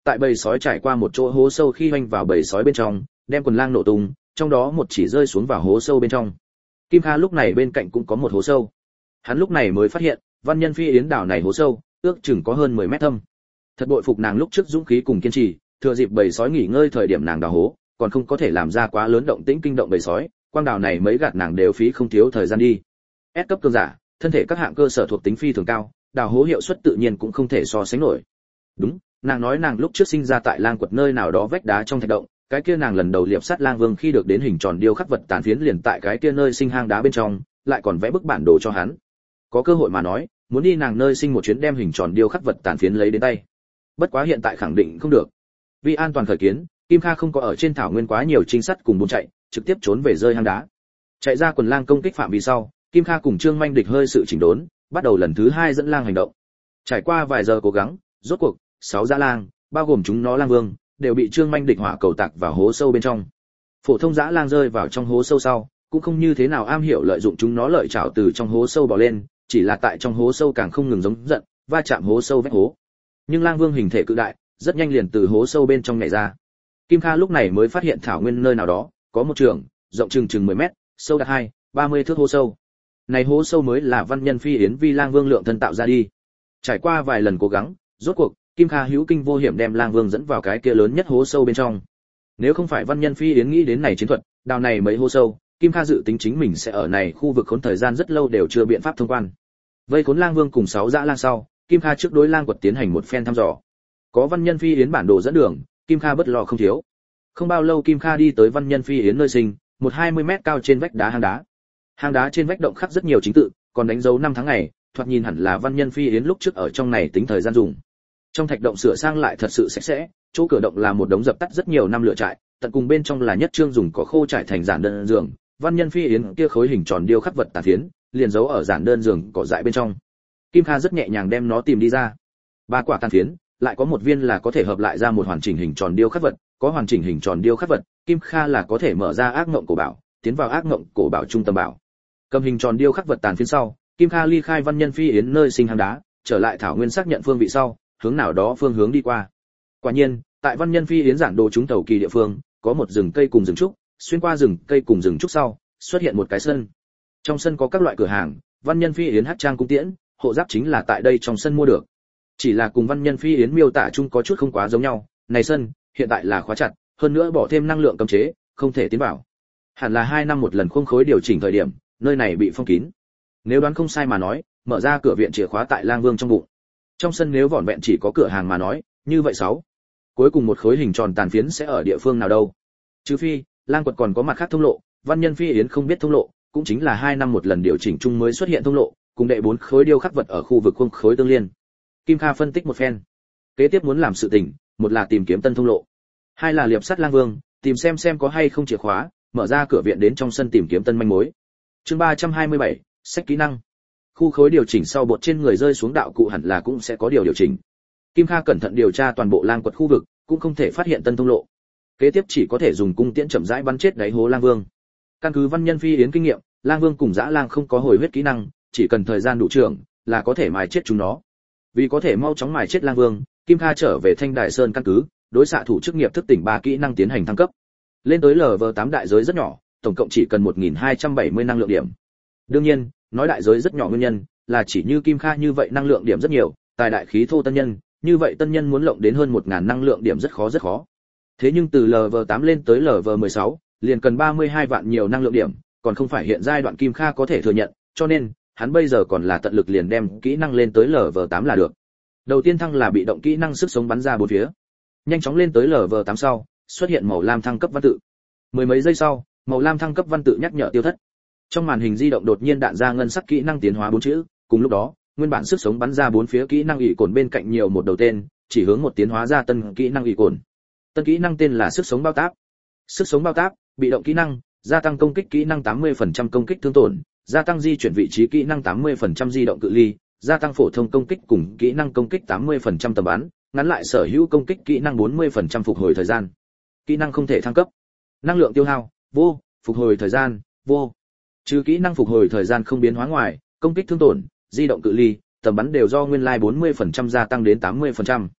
tại bầy sói trải qua một chỗ hố sâu khi hoành vào bầy sói bên trong, đem quần lang nổ tung, trong đó một chỉ rơi xuống vào hố sâu bên trong. Kim Kha lúc này bên cạnh cũng có một hố sâu. Hắn lúc này mới phát hiện, Văn Nhân Phi Yến đảo này hố sâu, ước chừng có hơn 10 mét thâm. Thật bội phục nàng lúc trước dũng khí cùng kiên trì, thừa dịp bầy sói nghỉ ngơi thời điểm nàng đào hố, còn không có thể làm ra quá lớn động tĩnh kinh động bầy sói, quang đảo này mấy gạt nàng đều phí không thiếu thời gian đi. S cấp cường giả, thân thể các hạng cơ sở thuộc tính phi thường cao, đào hố hiệu suất tự nhiên cũng không thể so sánh nổi. Đúng, nàng nói nàng lúc trước sinh ra tại lang quật nơi nào đó vách đá trong thạch động, cái kia nàng lần đầu liệp sát lang vương khi được đến hình tròn điêu khắc vật tàn phiến liền tại cái kia nơi sinh hang đá bên trong, lại còn vẽ bức bản đồ cho hắn. Có cơ hội mà nói, muốn đi nàng nơi sinh một chuyến đem hình tròn điêu khắc vật tàn phiến lấy đến tay. Bất quá hiện tại khẳng định không được. Vì an toàn khởi kiến, Kim Kha không có ở trên thảo nguyên quá nhiều trinh sát cùng buôn chạy, trực tiếp trốn về rơi hang đá. Chạy ra quần lang công kích phạm vi sau, Kim Kha cùng Trương Manh Địch hơi sự chỉnh đốn, bắt đầu lần thứ 2 dẫn lang hành động. Trải qua vài giờ cố gắng, rốt cuộc 6 dã lang, bao gồm chúng nó lang vương, đều bị Trương Manh Địch hỏa cầu tạc vào hố sâu bên trong. Phổ thông dã lang rơi vào trong hố sâu sau, cũng không như thế nào am hiểu lợi dụng chúng nó lợi chảo từ trong hố sâu bò lên, chỉ là tại trong hố sâu càng không ngừng giống giận, va chạm hố sâu vách hố. Nhưng lang vương hình thể cự đại, rất nhanh liền từ hố sâu bên trong nhảy ra. Kim Kha lúc này mới phát hiện thảo nguyên nơi nào đó có một trường rộng chừng 10 mét, sâu đạt 30 thước hố sâu. Này hố sâu mới là Văn Nhân Phi Yến vi lang vương lượng thân tạo ra đi. Trải qua vài lần cố gắng, rốt cuộc Kim Kha hữu kinh vô hiểm đem lang vương dẫn vào cái kia lớn nhất hố sâu bên trong. Nếu không phải Văn Nhân Phi Yến nghĩ đến này chiến thuật, đào này mấy hố sâu, Kim Kha dự tính chính mình sẽ ở này khu vực khốn thời gian rất lâu đều chưa biện pháp thông quan. Vây khốn lang vương cùng 6 dã lang sau, Kim Kha trước đối lang quật tiến hành một phen thăm dò. Có Văn Nhân Phi Yến bản đồ dẫn đường, Kim Kha bất lo không thiếu. Không bao lâu Kim Kha đi tới Văn Nhân Phi Yến nơi sinh, một 20 mét cao trên vách đá hang đá. Hang đá trên vách động khắc rất nhiều chính tự, còn đánh dấu năm tháng ngày, thoạt nhìn hẳn là Văn Nhân Phi Yến lúc trước ở trong này tính thời gian dùng. Trong thạch động sửa sang lại thật sự sạch sẽ, chỗ cửa động là một đống dập tắt rất nhiều năm lửa trại, tận cùng bên trong là nhất trương dùng cỏ khô trải thành giản đơn giường, Văn Nhân Phi Yến kia khối hình tròn điêu khắc vật tàn phiến, liền giấu ở giản đơn giường cỏ dại bên trong. Kim Kha rất nhẹ nhàng đem nó tìm đi ra. 3 quả tàn phiến, lại có một viên là có thể hợp lại ra một hoàn chỉnh hình tròn điêu khắc vật, có hoàn chỉnh hình tròn điêu khắc vật, Kim Kha là có thể mở ra ác ngộng cổ bảo, tiến vào ác ngộng cổ bảo trung tâm bảo. Cầm hình tròn điêu khắc vật tàn phiến sau, Kim Kha ly khai Văn Nhân Phi Yến nơi sinh hang đá, trở lại thảo nguyên xác nhận phương vị sau, hướng nào đó phương hướng đi qua. Quả nhiên, tại Văn Nhân Phi Yến giản đồ chúng tàu kỳ địa phương, có một rừng cây cùng rừng trúc, xuyên qua rừng cây cùng rừng trúc sau, xuất hiện một cái sân. Trong sân có các loại cửa hàng, Văn Nhân Phi Yến hắc trang cung tiễn, hộ giáp chính là tại đây trong sân mua được. Chỉ là cùng Văn Nhân Phi Yến miêu tả chung có chút không quá giống nhau, này sân hiện tại là khóa chặt, hơn nữa bỏ thêm năng lượng cấm chế, không thể tiến vào. Hẳn là 2 năm một lần khuôn khối điều chỉnh thời điểm, nơi này bị phong kín. Nếu đoán không sai mà nói, mở ra cửa viện chìa khóa tại lang vương trong bụng. Trong sân nếu vỏn vẹn chỉ có cửa hàng mà nói, như vậy 6. Cuối cùng một khối hình tròn tàn phiến sẽ ở địa phương nào đâu? Trừ phi, lang quật còn có mặt khác thông lộ, Văn Nhân Phi Yến không biết thông lộ, cũng chính là 2 năm một lần điều chỉnh chung mới xuất hiện thông lộ, cùng đệ 4 khối điêu khắc vật ở khu vực khuôn khối tương liên. Kim Kha phân tích một phen. Kế tiếp muốn làm sự tình, một là tìm kiếm tân thông lộ, hai là liệp sát lang vương, tìm xem có hay không chìa khóa, mở ra cửa viện đến trong sân tìm kiếm tân manh mối. Chương 327, sách kỹ năng. Khu khối điều chỉnh sau bột trên người rơi xuống đạo cụ hẳn là cũng sẽ có điều chỉnh. Kim Kha cẩn thận điều tra toàn bộ lang quật khu vực, cũng không thể phát hiện tân thông lộ. Kế tiếp chỉ có thể dùng cung tiễn chậm rãi bắn chết đáy hố lang vương. Căn cứ Văn Nhân Phi Yến kinh nghiệm, lang vương cùng dã lang không có hồi huyết kỹ năng, chỉ cần thời gian đủ trường là có thể mài chết chúng nó. Vì có thể mau chóng mài chết lang vương, Kim Kha trở về Thanh Đài Sơn căn cứ, đối xạ thủ chức nghiệp thức tỉnh 3 kỹ năng tiến hành thăng cấp. Lên tới Lv8 đại giới rất nhỏ, tổng cộng chỉ cần 1270 năng lượng điểm. Đương nhiên, nói đại giới rất nhỏ nguyên nhân là chỉ như Kim Kha như vậy năng lượng điểm rất nhiều, tài đại khí thô tân nhân, như vậy tân nhân muốn lộng đến hơn 1000 năng lượng điểm rất khó. Thế nhưng từ Lv8 lên tới Lv16, liền cần 32 vạn nhiều năng lượng điểm, còn không phải hiện giai đoạn Kim Kha có thể thừa nhận, cho nên hắn bây giờ còn là tận lực liền đem kỹ năng lên tới Lv8 là được. Đầu tiên thăng là bị động kỹ năng sức sống bắn ra bốn phía. Nhanh chóng lên tới Lv8 sau, xuất hiện màu lam thăng cấp văn tự. Mười mấy giây sau, màu lam thăng cấp văn tự nhắc nhở tiêu thất. Trong màn hình di động đột nhiên đạn ra ngân sắc kỹ năng tiến hóa 4 chữ, cùng lúc đó, nguyên bản sức sống bắn ra bốn phía kỹ năng ỷ cồn bên cạnh nhiều một đầu tên, chỉ hướng một tiến hóa ra tân kỹ năng ỷ cồn. Tân kỹ năng tên là sức sống bao táp. Sức sống bao táp, bị động kỹ năng, gia tăng công kích kỹ năng 80% công kích thương tổn, gia tăng di chuyển vị trí kỹ năng 80% di động cự ly, gia tăng phổ thông công kích cùng kỹ năng công kích 80% tầm bắn, ngắn lại sở hữu công kích kỹ năng 40% phục hồi thời gian. Kỹ năng không thể thăng cấp. Năng lượng tiêu hao, vô, phục hồi thời gian, vô. Trừ kỹ năng phục hồi thời gian không biến hóa ngoài, công kích thương tổn, di động cự ly, tầm bắn đều do nguyên lai 40% gia tăng đến 80%.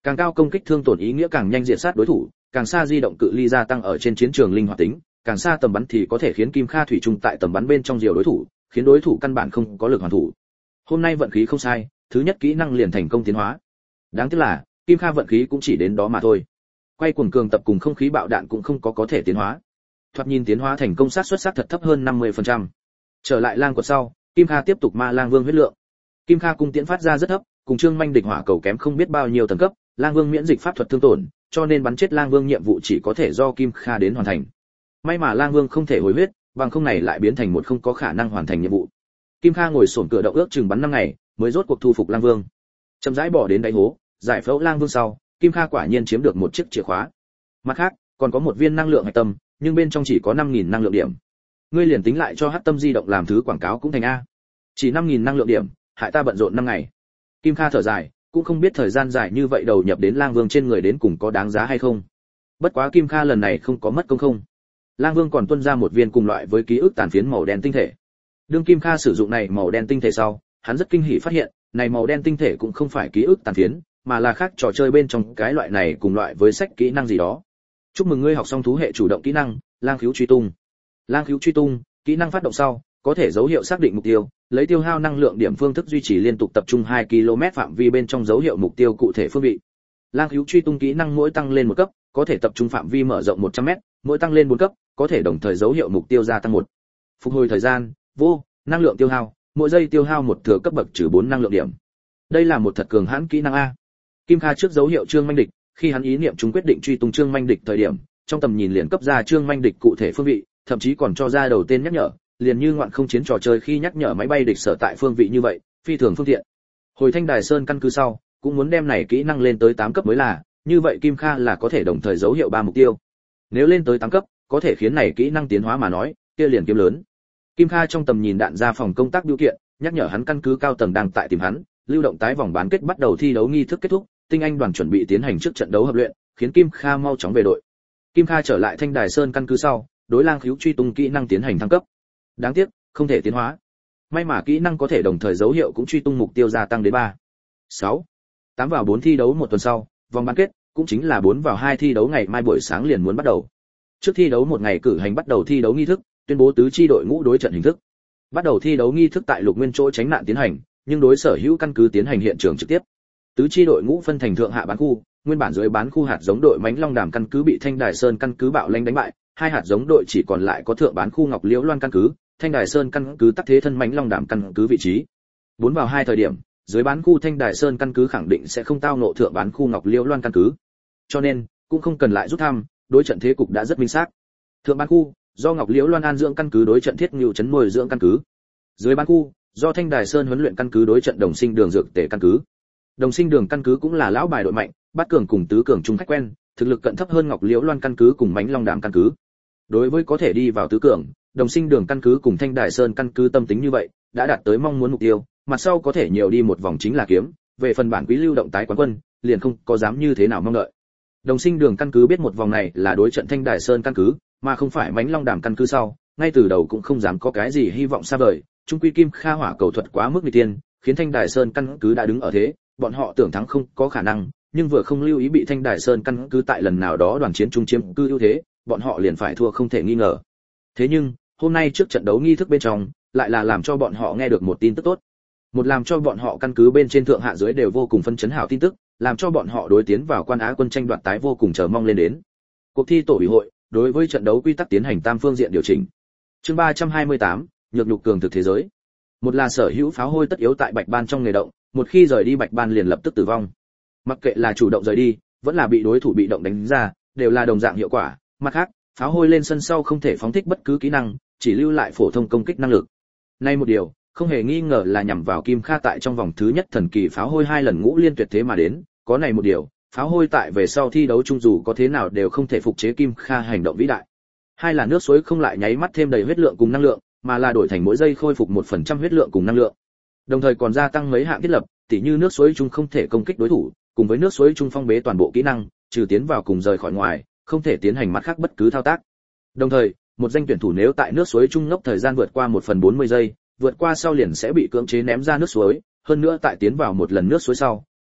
Càng cao công kích thương tổn ý nghĩa càng nhanh diệt sát đối thủ, càng xa di động cự ly gia tăng ở trên chiến trường linh hoạt tính, càng xa tầm bắn thì có thể khiến Kim Kha thủy chung tại tầm bắn bên trong diều đối thủ, khiến đối thủ căn bản không có lực hoàn thủ. Hôm nay vận khí không sai, thứ nhất kỹ năng liền thành công tiến hóa. Đáng tiếc là, Kim Kha vận khí cũng chỉ đến đó mà thôi. Quay cuồng cường tập cùng không khí bạo đạn cũng không có thể tiến hóa. Thoạt nhìn tiến hóa thành công xác suất thật thấp hơn 50%. Trở lại lang quật sau, Kim Kha tiếp tục ma lang vương huyết lượng. Kim Kha cung tiễn phát ra rất thấp, cùng Trương Manh địch hỏa cầu kém không biết bao nhiêu tầng cấp, lang vương miễn dịch pháp thuật thương tổn, cho nên bắn chết lang vương nhiệm vụ chỉ có thể do Kim Kha đến hoàn thành. May mà lang vương không thể hồi huyết, bằng không này lại biến thành một không có khả năng hoàn thành nhiệm vụ. Kim Kha ngồi xổm cửa động ước chừng bắn 5 ngày, mới rốt cuộc thu phục lang vương. Chậm rãi bỏ đến đáy hố, giải phẫu lang vương sau, Kim Kha quả nhiên chiếm được một chiếc chìa khóa. Mặt khác, còn có một viên năng lượng hạch tâm, nhưng bên trong chỉ có 5000 năng lượng điểm. Ngươi liền tính lại cho Hắc Tâm di động làm thứ quảng cáo cũng thành a. Chỉ 5000 năng lượng điểm, hại ta bận rộn 5 ngày. Kim Kha thở dài, cũng không biết thời gian dài như vậy đầu nhập đến lang vương trên người đến cùng có đáng giá hay không. Bất quá Kim Kha lần này không có mất công không. Lang vương còn tuôn ra một viên cùng loại với ký ức tàn phiến màu đen tinh thể. Đương Kim Kha sử dụng này màu đen tinh thể sau, hắn rất kinh hỉ phát hiện, này màu đen tinh thể cũng không phải ký ức tàn phiến, mà là khác trò chơi bên trong cái loại này cùng loại với sách kỹ năng gì đó. Chúc mừng ngươi học xong thú hệ chủ động kỹ năng, lang khiếu truy tung. Lang khiếu truy tung, kỹ năng phát động sau, có thể dấu hiệu xác định mục tiêu, lấy tiêu hao năng lượng điểm phương thức duy trì liên tục tập trung 2 km phạm vi bên trong dấu hiệu mục tiêu cụ thể phương vị. Lang khiếu truy tung kỹ năng mỗi tăng lên một cấp, có thể tập trung phạm vi mở rộng 100m, mỗi tăng lên 4 cấp, có thể đồng thời dấu hiệu mục tiêu gia tăng 1. Phục hồi thời gian, vô, năng lượng tiêu hao, mỗi giây tiêu hao một thừa cấp bậc trừ 4 năng lượng điểm. Đây là một thật cường hãn kỹ năng a. Kim Kha trước dấu hiệu Trương Manh địch, khi hắn ý niệm chúng quyết định truy tung Trương Manh địch thời điểm, trong tầm nhìn liền cấp ra Trương Manh địch cụ thể phương vị, thậm chí còn cho ra đầu tên nhắc nhở, liền như ngoạn không chiến trò chơi khi nhắc nhở máy bay địch sở tại phương vị như vậy, phi thường phương tiện. Hồi Thanh Đài Sơn căn cứ sau, cũng muốn đem này kỹ năng lên tới 8 cấp mới là, như vậy Kim Kha là có thể đồng thời dấu hiệu 3 mục tiêu. Nếu lên tới 8 cấp, có thể khiến này kỹ năng tiến hóa mà nói, kia liền kiếm lớn. Kim Kha trong tầm nhìn đạn ra phòng công tác biểu kiện, nhắc nhở hắn căn cứ cao tầng đang tại tìm hắn, lưu động tái vòng bán kết bắt đầu thi đấu nghi thức kết thúc, tinh anh đoàn chuẩn bị tiến hành trước trận đấu hợp luyện, khiến Kim Kha mau chóng về đội. Kim Kha trở lại Thanh Đài Sơn căn cứ sau, đối lang khiếu truy tung kỹ năng tiến hành thăng cấp. Đáng tiếc, không thể tiến hóa. May mà kỹ năng có thể đồng thời dấu hiệu cũng truy tung mục tiêu gia tăng đến 3. 6. 8 vào 4 thi đấu một tuần sau, vòng bán kết, cũng chính là 4 vào 2 thi đấu ngày mai buổi sáng liền muốn bắt đầu. Trước thi đấu một ngày cử hành bắt đầu thi đấu nghi thức, tuyên bố tứ chi đội ngũ đối trận hình thức. Bắt đầu thi đấu nghi thức tại Lục Nguyên chỗ tránh nạn tiến hành, nhưng đối sở hữu căn cứ tiến hành hiện trường trực tiếp. Tứ chi đội ngũ phân thành thượng hạ bán khu, nguyên bản dưới bán khu hạt giống đội Mãnh Long Đàm căn cứ bị Thanh Đài Sơn căn cứ bạo lãnh đánh bại, hai hạt giống đội chỉ còn lại có thượng bán khu Ngọc Liễu Loan căn cứ, Thanh Đài Sơn căn cứ tắc thế thân Mãnh Long Đàm căn cứ vị trí. 4 vào 2 thời điểm, dưới bán khu Thanh Đài Sơn căn cứ khẳng định sẽ không tao ngộ thượng bán khu Ngọc Liễu Loan căn cứ. Cho nên, cũng không cần lại rút thăm, đối trận thế cục đã rất minh xác. Thượng bán khu, do Ngọc Liễu Loan an dưỡng căn cứ đối trận Thiết Ngưu trấn nuôi dưỡng căn cứ. Dưới bán khu, do Thanh Đài Sơn huấn luyện căn cứ đối trận Đồng Sinh Đường dược tể căn cứ. Đồng Sinh Đường căn cứ cũng là lão bài đội mạnh, bát cường cùng tứ cường chung khách quen, thực lực cận thấp hơn Ngọc Liễu Loan căn cứ cùng Mãnh Long Đàm căn cứ. Đối với có thể đi vào tứ cường, Đồng Sinh Đường căn cứ cùng Thanh Đài Sơn căn cứ tâm tính như vậy, đã đạt tới mong muốn mục tiêu, mặt sau có thể nhiều đi một vòng chính là kiếm, về phần bản quý lưu động tái quán quân, liền không có dám như thế nào mong đợi. Đồng Sinh Đường căn cứ biết một vòng này là đối trận Thanh Đài Sơn căn cứ, mà không phải Mãnh Long Đàm căn cứ sau, ngay từ đầu cũng không dám có cái gì hy vọng xa vời, trung quy Kim Kha hỏa cầu thuật quá mức nguy tiên, khiến Thanh Đài Sơn căn cứ đã đứng ở thế, bọn họ tưởng thắng không có khả năng, nhưng vừa không lưu ý bị Thanh Đài Sơn căn cứ tại lần nào đó đoàn chiến trung chiếm cư ưu thế, bọn họ liền phải thua không thể nghi ngờ. Thế nhưng, hôm nay trước trận đấu nghi thức bên trong, lại là làm cho bọn họ nghe được một tin tức tốt. Một làm cho bọn họ căn cứ bên trên thượng hạ dưới đều vô cùng phân chấn hảo tin tức, làm cho bọn họ đối tiến vào quan Á quân tranh đoạt tái vô cùng chờ mong lên đến. Cuộc thi tổ ủy hội, đối với trận đấu quy tắc tiến hành tam phương diện điều chỉnh. Chương 328, nhược nhục cường thực thế giới. Một là sở hữu pháo hôi tất yếu tại Bạch Ban trong nghề động, một khi rời đi Bạch Ban liền lập tức tử vong. Mặc kệ là chủ động rời đi, vẫn là bị đối thủ bị động đánh ra, đều là đồng dạng hiệu quả. Mặt khác, pháo hôi lên sân sau không thể phóng thích bất cứ kỹ năng, chỉ lưu lại phổ thông công kích năng lực. Nay một điều, không hề nghi ngờ là nhằm vào Kim Kha tại trong vòng thứ nhất thần kỳ pháo hôi 2 lần ngũ liên tuyệt thế mà đến, có này một điều, pháo hôi tại về sau thi đấu chung dù có thế nào đều không thể phục chế Kim Kha hành động vĩ đại. Hai là nước suối không lại nháy mắt thêm đầy huyết lượng cùng năng lượng, mà là đổi thành mỗi giây khôi phục 1% huyết lượng cùng năng lượng. Đồng thời còn gia tăng mấy hạng thiết lập, tỉ như nước suối chung không thể công kích đối thủ, cùng với nước suối chung phong bế toàn bộ kỹ năng, trừ tiến vào cùng rời khỏi ngoài, không thể tiến hành mặt khác bất cứ thao tác. Đồng thời, một danh tuyển thủ nếu tại nước suối chung ngốc thời gian vượt qua 1/40 giây, vượt qua sau liền sẽ bị cưỡng chế ném ra nước suối, hơn nữa tại tiến vào một lần nước suối sau,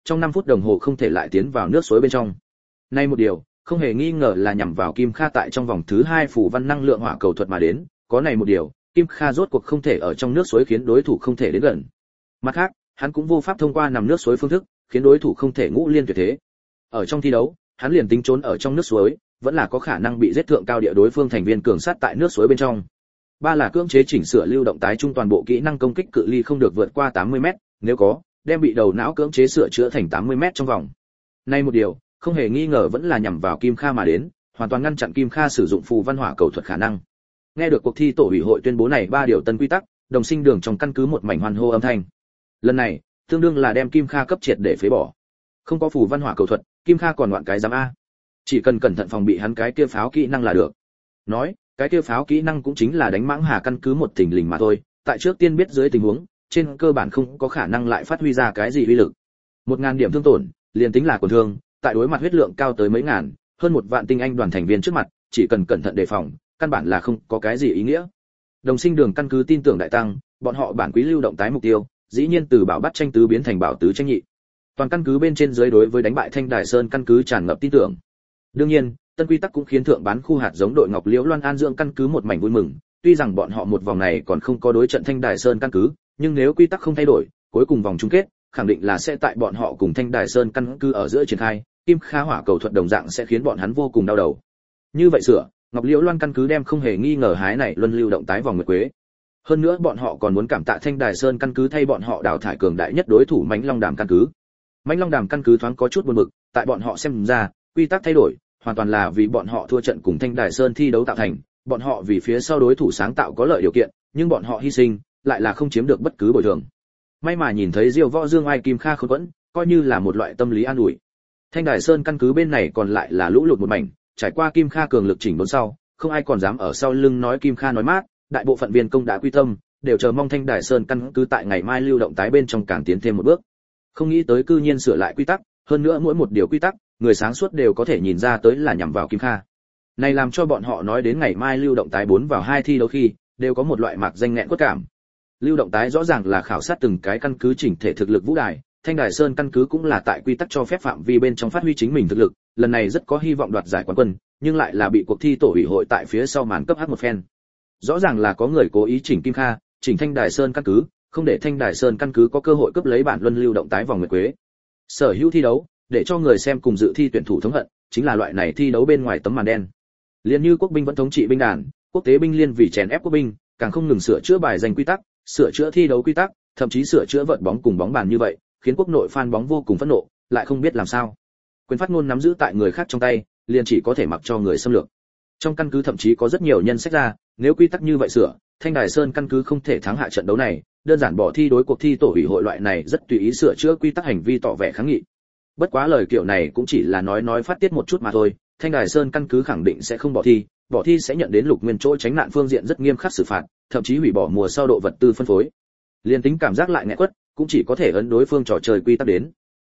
trong 5 phút đồng hồ không thể lại tiến vào nước suối bên trong. Nay một điều, không hề nghi ngờ là nhằm vào Kim Kha tại trong vòng thứ 2 phủ văn năng lượng hỏa cầu thuật mà đến, có này một điều, Kim Kha rốt cuộc không thể ở trong nước suối khiến đối thủ không thể đến gần. Mặt khác, hắn cũng vô pháp thông qua nằm nước suối phương thức, khiến đối thủ không thể ngũ liên tuyệt thế. Ở trong thi đấu, hắn liền tính trốn ở trong nước suối, vẫn là có khả năng bị giết thượng cao địa đối phương thành viên cường sát tại nước suối bên trong. Ba là cưỡng chế chỉnh sửa lưu động tái trung toàn bộ kỹ năng công kích cự ly không được vượt qua 80m, nếu có, đem bị đầu não cưỡng chế sửa chữa thành 80m trong vòng. Nay một điều, không hề nghi ngờ vẫn là nhằm vào Kim Kha mà đến, hoàn toàn ngăn chặn Kim Kha sử dụng phù văn hỏa cầu thuật khả năng. Nghe được cuộc thi tổ ủy hội tuyên bố này 3 điều tân quy tắc, đồng sinh đường trong căn cứ một mảnh hoan hô âm thanh. Lần này, tương đương là đem Kim Kha cấp triệt để phế bỏ. Không có phù văn hỏa cầu thuật, Kim Kha còn loạn cái giám a. Chỉ cần cẩn thận phòng bị hắn cái kia pháo kỹ năng là được. Nói, cái kia pháo kỹ năng cũng chính là đánh mãng hà căn cứ một thình lình mà thôi, tại trước tiên biết dưới tình huống, trên cơ bản không có khả năng lại phát huy ra cái gì uy lực. 1000 điểm thương tổn, liền tính là tổn thương, tại đối mặt huyết lượng cao tới mấy ngàn, hơn 1 vạn tinh anh đoàn thành viên trước mặt, chỉ cần cẩn thận đề phòng, căn bản là không có cái gì ý nghĩa. Đồng sinh đường căn cứ tin tưởng đại tăng, bọn họ bản quý lưu động tái mục tiêu, dĩ nhiên từ bảo bắt tranh tứ biến thành bảo tứ tranh nhị. Toàn căn cứ bên trên dưới đối với đánh bại Thanh Đài Sơn căn cứ tràn ngập tin tưởng. Đương nhiên, tân quy tắc cũng khiến thượng bán khu hạt giống đội Ngọc Liễu Loan An dưỡng căn cứ một mảnh vui mừng, tuy rằng bọn họ một vòng này còn không có đối trận Thanh Đài Sơn căn cứ, nhưng nếu quy tắc không thay đổi, cuối cùng vòng chung kết, khẳng định là sẽ tại bọn họ cùng Thanh Đài Sơn căn cứ ở giữa triển khai, Kim Kha hỏa cầu thuật đồng dạng sẽ khiến bọn hắn vô cùng đau đầu. Như vậy sửa, Ngọc Liễu Loan căn cứ đem không hề nghi ngờ hái này luân lưu động tái vòng nguyệt quế. Hơn nữa bọn họ còn muốn cảm tạ Thanh Đài Sơn căn cứ thay bọn họ đào thải cường đại nhất đối thủ Mãnh Long Đàm căn cứ. Mãnh Long Đàm căn cứ thoáng có chút buồn bực, tại bọn họ xem ra, quy tắc thay đổi, hoàn toàn là vì bọn họ thua trận cùng Thanh Đài Sơn thi đấu tạo thành, bọn họ vì phía sau đối thủ sáng tạo có lợi điều kiện, nhưng bọn họ hy sinh, lại là không chiếm được bất cứ bồi thường. May mà nhìn thấy Diêu Võ Dương Ai Kim Kha khốn quẫn, coi như là một loại tâm lý an ủi. Thanh Đài Sơn căn cứ bên này còn lại là lũ lụt một mảnh, trải qua Kim Kha cường lực chỉnh đốn sau, không ai còn dám ở sau lưng nói Kim Kha nói mát, đại bộ phận viên công đã quy tâm, đều chờ mong Thanh Đài Sơn căn cứ tại ngày mai lưu động tái bên trong càng tiến thêm một bước. Không nghĩ tới cư nhiên sửa lại quy tắc, hơn nữa mỗi một điều quy tắc, người sáng suốt đều có thể nhìn ra tới là nhằm vào Kim Kha. Này làm cho bọn họ nói đến ngày mai lưu động tái 4 vào 2 thi đấu khi, đều có một loại mạc danh nghẹn quất cảm. Lưu động tái rõ ràng là khảo sát từng cái căn cứ chỉnh thể thực lực vũ đài, Thanh Đài Sơn căn cứ cũng là tại quy tắc cho phép phạm vi bên trong phát huy chính mình thực lực, lần này rất có hy vọng đoạt giải quán quân, nhưng lại là bị cuộc thi tổ ủy hội tại phía sau màn cấp hắc một phen. Rõ ràng là có người cố ý chỉnh Kim Kha, chỉnh Thanh Đài Sơn căn cứ, không để Thanh Đài Sơn căn cứ có cơ hội cướp lấy bản luân lưu động tái vòng nguyệt quế. Sở hữu thi đấu, để cho người xem cùng dự thi tuyển thủ thống hận, chính là loại này thi đấu bên ngoài tấm màn đen. Liên như quốc binh vẫn thống trị binh đàn, quốc tế binh liên vì chèn ép quốc binh, càng không ngừng sửa chữa bài danh quy tắc, sửa chữa thi đấu quy tắc, thậm chí sửa chữa vợt bóng cùng bóng bàn như vậy, khiến quốc nội fan bóng vô cùng phẫn nộ, lại không biết làm sao. Quyền phát ngôn nắm giữ tại người khác trong tay, liền chỉ có thể mặc cho người xâm lược. Trong căn cứ thậm chí có rất nhiều nhân sách ra, nếu quy tắc như vậy sửa, Thanh Đài Sơn căn cứ không thể thắng hạ trận đấu này, đơn giản bỏ thi đối cuộc thi tổ ủy hội loại này rất tùy ý sửa chữa quy tắc hành vi tỏ vẻ kháng nghị. Bất quá lời kiểu này cũng chỉ là nói phát tiết một chút mà thôi, Thanh Đài Sơn căn cứ khẳng định sẽ không bỏ thi sẽ nhận đến Lục Nguyên chỗ tránh nạn phương diện rất nghiêm khắc xử phạt, thậm chí hủy bỏ mùa sau độ vật tư phân phối. Liên tính cảm giác lại nghẹn quất, cũng chỉ có thể ấn đối phương trò chơi quy tắc đến.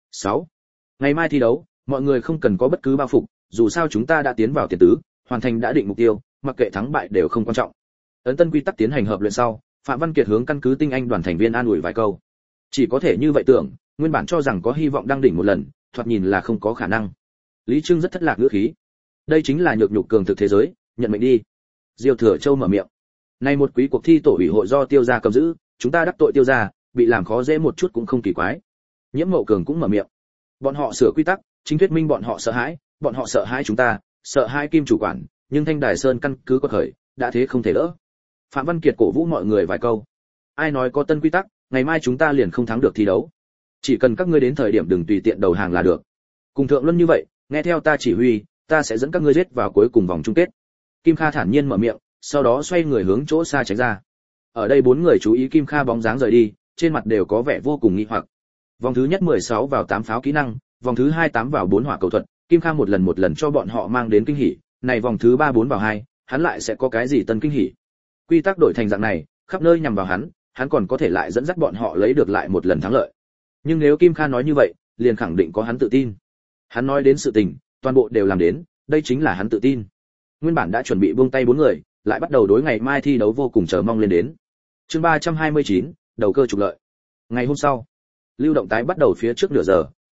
6. Ngày mai thi đấu, mọi người không cần có bất cứ bao phục, dù sao chúng ta đã tiến vào tiền tứ, hoàn thành đã định mục tiêu, mặc kệ thắng bại đều không quan trọng. Ấn tân quy tắc tiến hành hợp luyện sau, Phạm Văn Kiệt hướng căn cứ tinh anh đoàn thành viên an ủi vài câu. Chỉ có thể như vậy tưởng, nguyên bản cho rằng có hy vọng đăng đỉnh một lần, thoạt nhìn là không có khả năng. Lý Trương rất thất lạc ngữ khí. Đây chính là nhược nhục cường thực thế giới, nhận mệnh đi. Diêu Thừa Châu mở miệng. Nay một quý cuộc thi tổ ủy hội do Tiêu gia cầm giữ, chúng ta đắc tội Tiêu gia, bị làm khó dễ một chút cũng không kỳ quái. Nhiễm Mậu Cường cũng mở miệng. Bọn họ sửa quy tắc, chính thuyết minh bọn họ sợ hãi chúng ta, sợ hãi Kim chủ quản, nhưng Thanh Đài Sơn căn cứ có khởi, đã thế không thể đỡ. Phạm Văn Kiệt cổ vũ mọi người vài câu. Ai nói có tân quy tắc, ngày mai chúng ta liền không thắng được thi đấu. Chỉ cần các ngươi đến thời điểm đừng tùy tiện đầu hàng là được. Cùng Thượng Luân như vậy, nghe theo ta chỉ huy, ta sẽ dẫn các ngươi giết vào cuối cùng vòng chung kết. Kim Kha thản nhiên mở miệng, sau đó xoay người hướng chỗ xa tránh ra. Ở đây 4 người chú ý Kim Kha bóng dáng rời đi, trên mặt đều có vẻ vô cùng nghi hoặc. Vòng thứ nhất 16 vào 8 pháo kỹ năng, vòng thứ 2 8 vào 4 hỏa cầu thuật, Kim Kha một lần cho bọn họ mang đến kinh hỉ, này vòng thứ 3 4 vào 2, hắn lại sẽ có cái gì tân kinh hỉ. Quy tắc đổi thành dạng này, khắp nơi nhằm vào hắn còn có thể lại dẫn dắt bọn họ lấy được lại một lần thắng lợi. Nhưng nếu Kim Kha nói như vậy, liền khẳng định có hắn tự tin. Hắn nói đến sự tình, toàn bộ đều làm đến, đây chính là hắn tự tin. Nguyên bản đã chuẩn bị buông tay 4 người, lại bắt đầu đối ngày mai thi đấu vô cùng chờ mong lên đến. Chương 329, đầu cơ trục lợi. Ngày hôm sau, lưu động tái bắt đầu phía trước nửa giờ,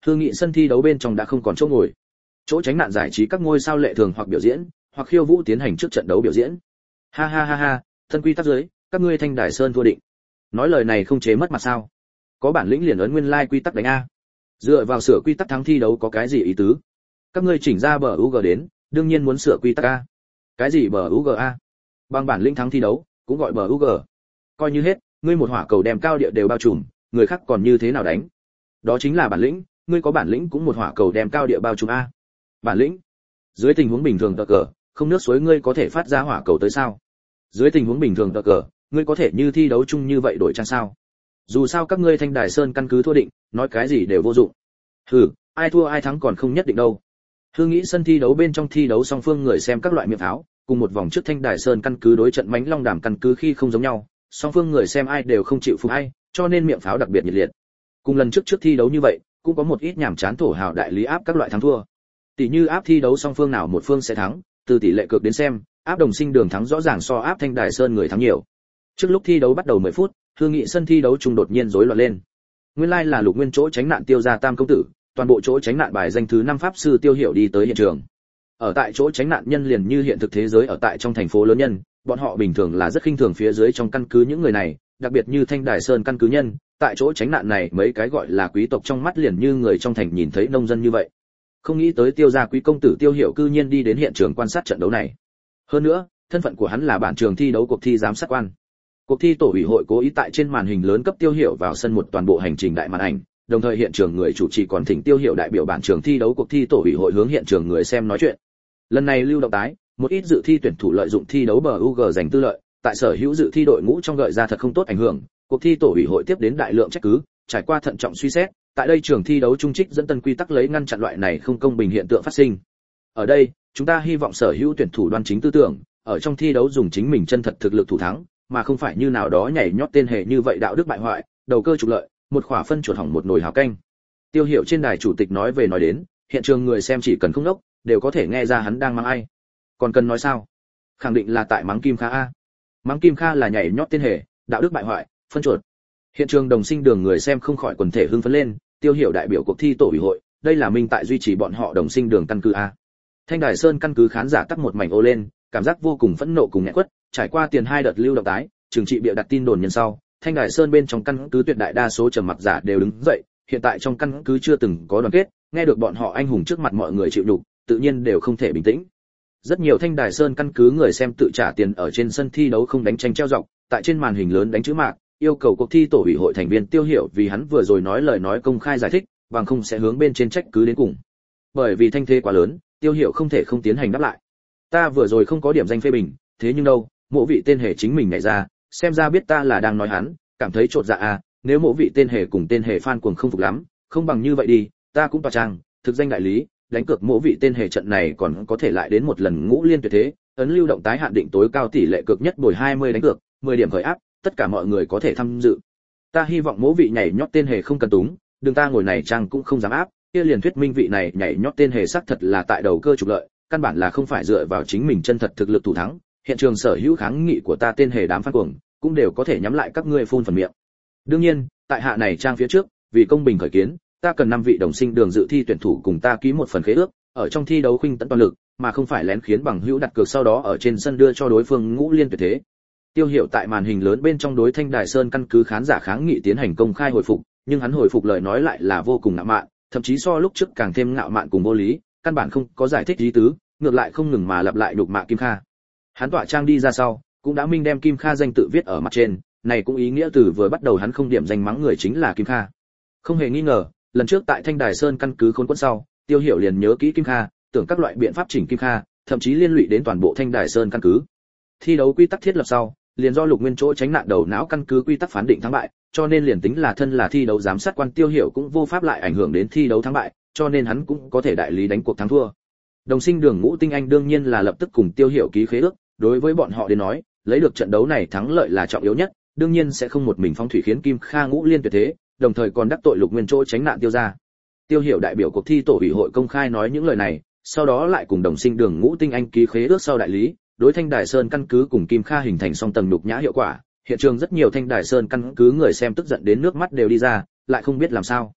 Hương nghị sân thi đấu bên trong đã không còn chỗ ngồi. Chỗ tránh nạn giải trí các ngôi sao lệ thường hoặc biểu diễn, hoặc khiêu vũ tiến hành trước trận đấu biểu diễn. Ha ha ha ha, thân quy tắc dưới, các ngươi Thanh Đài Sơn thua định. Nói lời này không chế mất mặt sao? Có bản lĩnh liền ấn nguyên lai quy tắc đánh a. Dựa vào sửa quy tắc thắng thi đấu có cái gì ý tứ? Các ngươi chỉnh ra bờ UG đến, đương nhiên muốn sửa quy tắc a. Cái gì bờ UG a? Bằng bản lĩnh thắng thi đấu, cũng gọi bờ UG. Coi như hết, ngươi một hỏa cầu đem cao địa đều bao trùm, người khác còn như thế nào đánh? Đó chính là bản lĩnh, ngươi có bản lĩnh cũng một hỏa cầu đem cao địa bao trùm a. Bản lĩnh? Dưới tình huống bình thường tờ cờ, không nước suối ngươi có thể phát ra hỏa cầu tới sao? Dưới tình huống bình thường tờ cờ, ngươi có thể như thi đấu chung như vậy đổi trang sao? Dù sao các ngươi Thanh Đài Sơn căn cứ thua định, nói cái gì đều vô dụng. Hừ, ai thua ai thắng còn không nhất định đâu. Hương nghĩ sân thi đấu bên trong thi đấu song phương người xem các loại miệng pháo, cùng một vòng trước Thanh Đài Sơn căn cứ đối trận Mánh Long Đàm căn cứ khi không giống nhau, song phương người xem ai đều không chịu phục ai, cho nên miệng pháo đặc biệt nhiệt liệt. Cùng lần trước thi đấu như vậy, cũng có một ít nhảm chán thổ hào đại lý áp các loại thắng thua. Tỷ như áp thi đấu song phương nào một phương sẽ thắng, từ tỷ lệ cược đến xem, áp Đồng Sinh Đường thắng rõ ràng so áp Thanh Đài Sơn người thắng nhiều. Trước lúc thi đấu bắt đầu 10 phút, Hương nghị sân thi đấu trung đột nhiên rối loạn lên. Nguyên lai là Lục Nguyên chỗ tránh nạn Tiêu gia Tam công tử, toàn bộ chỗ tránh nạn bài danh thứ 5 pháp sư Tiêu Hiểu đi tới hiện trường. Ở tại chỗ tránh nạn nhân liền như hiện thực thế giới ở tại trong thành phố lớn nhân, bọn họ bình thường là rất khinh thường phía dưới trong căn cứ những người này, đặc biệt như Thanh Đài Sơn căn cứ nhân, tại chỗ tránh nạn này mấy cái gọi là quý tộc trong mắt liền như người trong thành nhìn thấy nông dân như vậy. Không nghĩ tới Tiêu gia quý công tử Tiêu Hiểu cư nhiên đi đến hiện trường quan sát trận đấu này. Hơn nữa, thân phận của hắn là bản trường thi đấu cuộc thi giám sát quan. Cuộc thi tổ ủy hội cố ý tại trên màn hình lớn cấp Tiêu Hiểu vào sân một toàn bộ hành trình đại màn ảnh, đồng thời hiện trường người chủ trì còn thỉnh Tiêu Hiểu đại biểu bản trường thi đấu cuộc thi tổ ủy hội hướng hiện trường người xem nói chuyện. Lần này lưu động tái, một ít dự thi tuyển thủ lợi dụng thi đấu bờ UG giành tư lợi, tại sở hữu dự thi đội ngũ trong gợi ra thật không tốt ảnh hưởng, cuộc thi tổ ủy hội tiếp đến đại lượng trách cứ, trải qua thận trọng suy xét, tại đây trường thi đấu trung trích dẫn tân quy tắc lấy ngăn chặn loại này không công bình hiện tượng phát sinh. Ở đây, chúng ta hy vọng sở hữu tuyển thủ đoan chính tư tưởng, ở trong thi đấu dùng chính mình chân thật thực lực thủ thắng, mà không phải như nào đó nhảy nhót tên hệ như vậy đạo đức bại hoại, đầu cơ trục lợi, một khỏa phân chuột hỏng một nồi hào canh. Tiêu Hiểu trên đài chủ tịch nói về nói đến, hiện trường người xem chỉ cần không đốc, đều có thể nghe ra hắn đang mắng ai. Còn cần nói sao? Khẳng định là tại mắng Kim Kha a. Mắng Kim Kha là nhảy nhót tên hệ, đạo đức bại hoại, phân chuột. Hiện trường Đồng Sinh Đường người xem không khỏi quần thể hưng phấn lên, Tiêu Hiểu đại biểu cuộc thi tổ ủy hội, đây là minh tại duy trì bọn họ Đồng Sinh Đường căn cứ a. Thanh Đài Sơn căn cứ khán giả tắc một mảnh ô lên, cảm giác vô cùng phẫn nộ cùng nghẹn quất, trải qua tiền 2 đợt lưu động tái, trừng trị bịa đặt tin đồn nhân sau, Thanh Đài Sơn bên trong căn cứ tuyệt đại đa số trầm mặc giả đều đứng dậy, hiện tại trong căn cứ chưa từng có đoàn kết, nghe được bọn họ anh hùng trước mặt mọi người chịu nhục, tự nhiên đều không thể bình tĩnh. Rất nhiều Thanh Đài Sơn căn cứ người xem tự trả tiền ở trên sân thi đấu không đánh tranh treo dọc, tại trên màn hình lớn đánh chữ mạc, yêu cầu cuộc thi tổ ủy hội thành viên Tiêu Hiểu vì hắn vừa rồi nói lời nói công khai giải thích, bằng không sẽ hướng bên trên trách cứ đến cùng. Bởi vì thanh thế quá lớn, Tiêu Hiểu không thể không tiến hành đáp lại. Ta vừa rồi không có điểm danh phê bình, thế nhưng đâu, mộ vị tên hề chính mình nhảy ra, xem ra biết ta là đang nói hắn, cảm thấy trột dạ à, nếu mộ vị tên hề cùng tên hề fan cuồng không phục lắm, không bằng như vậy đi, ta cũng tòa trang, thực danh đại lý, đánh cược mộ vị tên hề trận này còn có thể lại đến một lần ngũ liên tuyệt thế, ấn lưu động tái hạn định tối cao tỷ lệ cược nhất bồi 20 đánh cược, 10 điểm khởi áp, tất cả mọi người có thể tham dự. Ta hy vọng mộ vị nhảy nhót tên hề không cần túng, đừng ta ngồi này trang cũng không dám áp, kia liền thuyết minh vị này nhảy nhót tên hề xác thật là tại đầu cơ trục lợi, căn bản là không phải dựa vào chính mình chân thật thực lực thủ thắng. Hiện trường sở hữu kháng nghị của ta tên hề đám fan cuồng cũng đều có thể nhắm lại các ngươi phun phần miệng. Đương nhiên, tại hạ này trang phía trước, vì công bình khởi kiến, ta cần 5 vị Đồng Sinh Đường dự thi tuyển thủ cùng ta ký một phần khế ước, ở trong thi đấu khuynh tận toàn lực, mà không phải lén khiến bằng hữu đặt cược sau đó ở trên sân đưa cho đối phương ngũ liên tuyệt thế. Tiêu Hiểu tại màn hình lớn bên trong đối Thanh Đài Sơn căn cứ khán giả kháng nghị tiến hành công khai hồi phục, nhưng hắn hồi phục lời nói lại là vô cùng ngạo mạn, thậm chí so lúc trước càng thêm ngạo mạn cùng vô lý, căn bản không có giải thích ý tứ, ngược lại không ngừng mà lặp lại nhục mạ Kim Kha. Hắn tọa trang đi ra sau, cũng đã minh đem Kim Kha danh tự viết ở mặt trên, này cũng ý nghĩa từ vừa bắt đầu hắn không điểm danh mắng người chính là Kim Kha. Không hề nghi ngờ, lần trước tại Thanh Đài Sơn căn cứ khốn quẫn sau, Tiêu Hiểu liền nhớ kỹ Kim Kha, tưởng các loại biện pháp chỉnh Kim Kha, thậm chí liên lụy đến toàn bộ Thanh Đài Sơn căn cứ. Thi đấu quy tắc thiết lập sau, liền do Lục Nguyên chỗ tránh nạn đầu não căn cứ quy tắc phán định thắng bại, cho nên liền tính là thân là thi đấu giám sát quan Tiêu Hiểu cũng vô pháp lại ảnh hưởng đến thi đấu thắng bại, cho nên hắn cũng có thể đại lý đánh cuộc thắng thua. Đồng Sinh Đường Ngũ Tinh Anh đương nhiên là lập tức cùng Tiêu Hiểu ký khế ước, đối với bọn họ đến nói, lấy được trận đấu này thắng lợi là trọng yếu nhất, đương nhiên sẽ không một mình phong thủy khiến Kim Kha ngũ liên tuyệt thế, đồng thời còn đắc tội Lục Nguyên chỗ tránh nạn Tiêu gia. Tiêu Hiểu đại biểu cuộc thi tổ ủy hội công khai nói những lời này, sau đó lại cùng Đồng Sinh Đường Ngũ Tinh Anh ký khế ước sau đại lý, đối Thanh Đài Sơn căn cứ cùng Kim Kha hình thành song tầng nhục nhã hiệu quả. Hiện trường rất nhiều Thanh Đài Sơn căn cứ người xem tức giận đến nước mắt đều đi ra, lại không biết làm sao.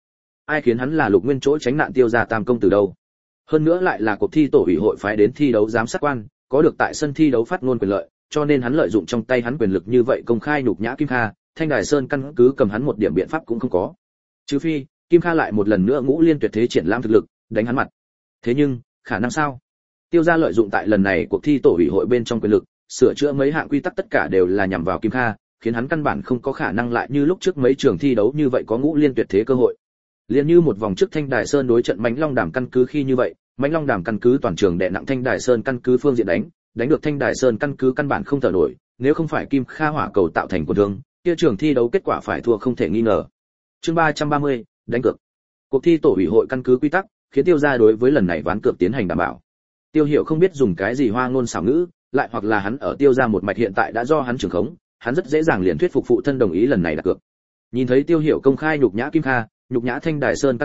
ai khiến hắn là Lục Nguyên chỗ tránh nạn Tiêu gia tam công tử đâu. Hơn nữa lại là cuộc thi tổ ủy hội phái đến thi đấu giám sát quan, có được tại sân thi đấu phát ngôn quyền lợi, cho nên hắn lợi dụng trong tay hắn quyền lực như vậy công khai nhục nhã Kim Kha, Thanh Đài Sơn căn cứ cầm hắn một điểm biện pháp cũng không có. Trừ phi, Kim Kha lại một lần nữa ngũ liên tuyệt thế triển lãm thực lực, đánh hắn mặt. Thế nhưng, khả năng sao? Tiêu gia lợi dụng tại lần này cuộc thi tổ ủy hội bên trong quyền lực, sửa chữa mấy hạng quy tắc tất cả đều là nhằm vào Kim Kha, khiến hắn căn bản không có khả năng lại như lúc trước mấy trường thi đấu như vậy có ngũ liên tuyệt thế cơ hội. Liên như một vòng trước Thanh Đài Sơn đối trận Mãnh Long Đàm căn cứ khi như vậy, Mãnh Long Đàm căn cứ toàn trường đè nặng Thanh Đài Sơn căn cứ phương diện đánh được Thanh Đài Sơn căn cứ căn bản không thở nổi, nếu không phải Kim Kha hỏa cầu tạo thành của thương, kia trường thi đấu kết quả phải thua không thể nghi ngờ. Chương 330, đánh cược. Cuộc thi tổ ủy hội căn cứ quy tắc, khiến Tiêu gia đối với lần này ván cược tiến hành đảm bảo. Tiêu Hiểu không biết dùng cái gì hoa ngôn xảo ngữ, lại hoặc là hắn ở Tiêu gia một mạch hiện tại đã do hắn trưởng khống, hắn rất dễ dàng liền thuyết phục phụ thân đồng ý lần này đặt cược. Nhìn thấy Tiêu Hiểu công khai nhục nhã Kim Kha, nhục nhã Thanh Đài Sơn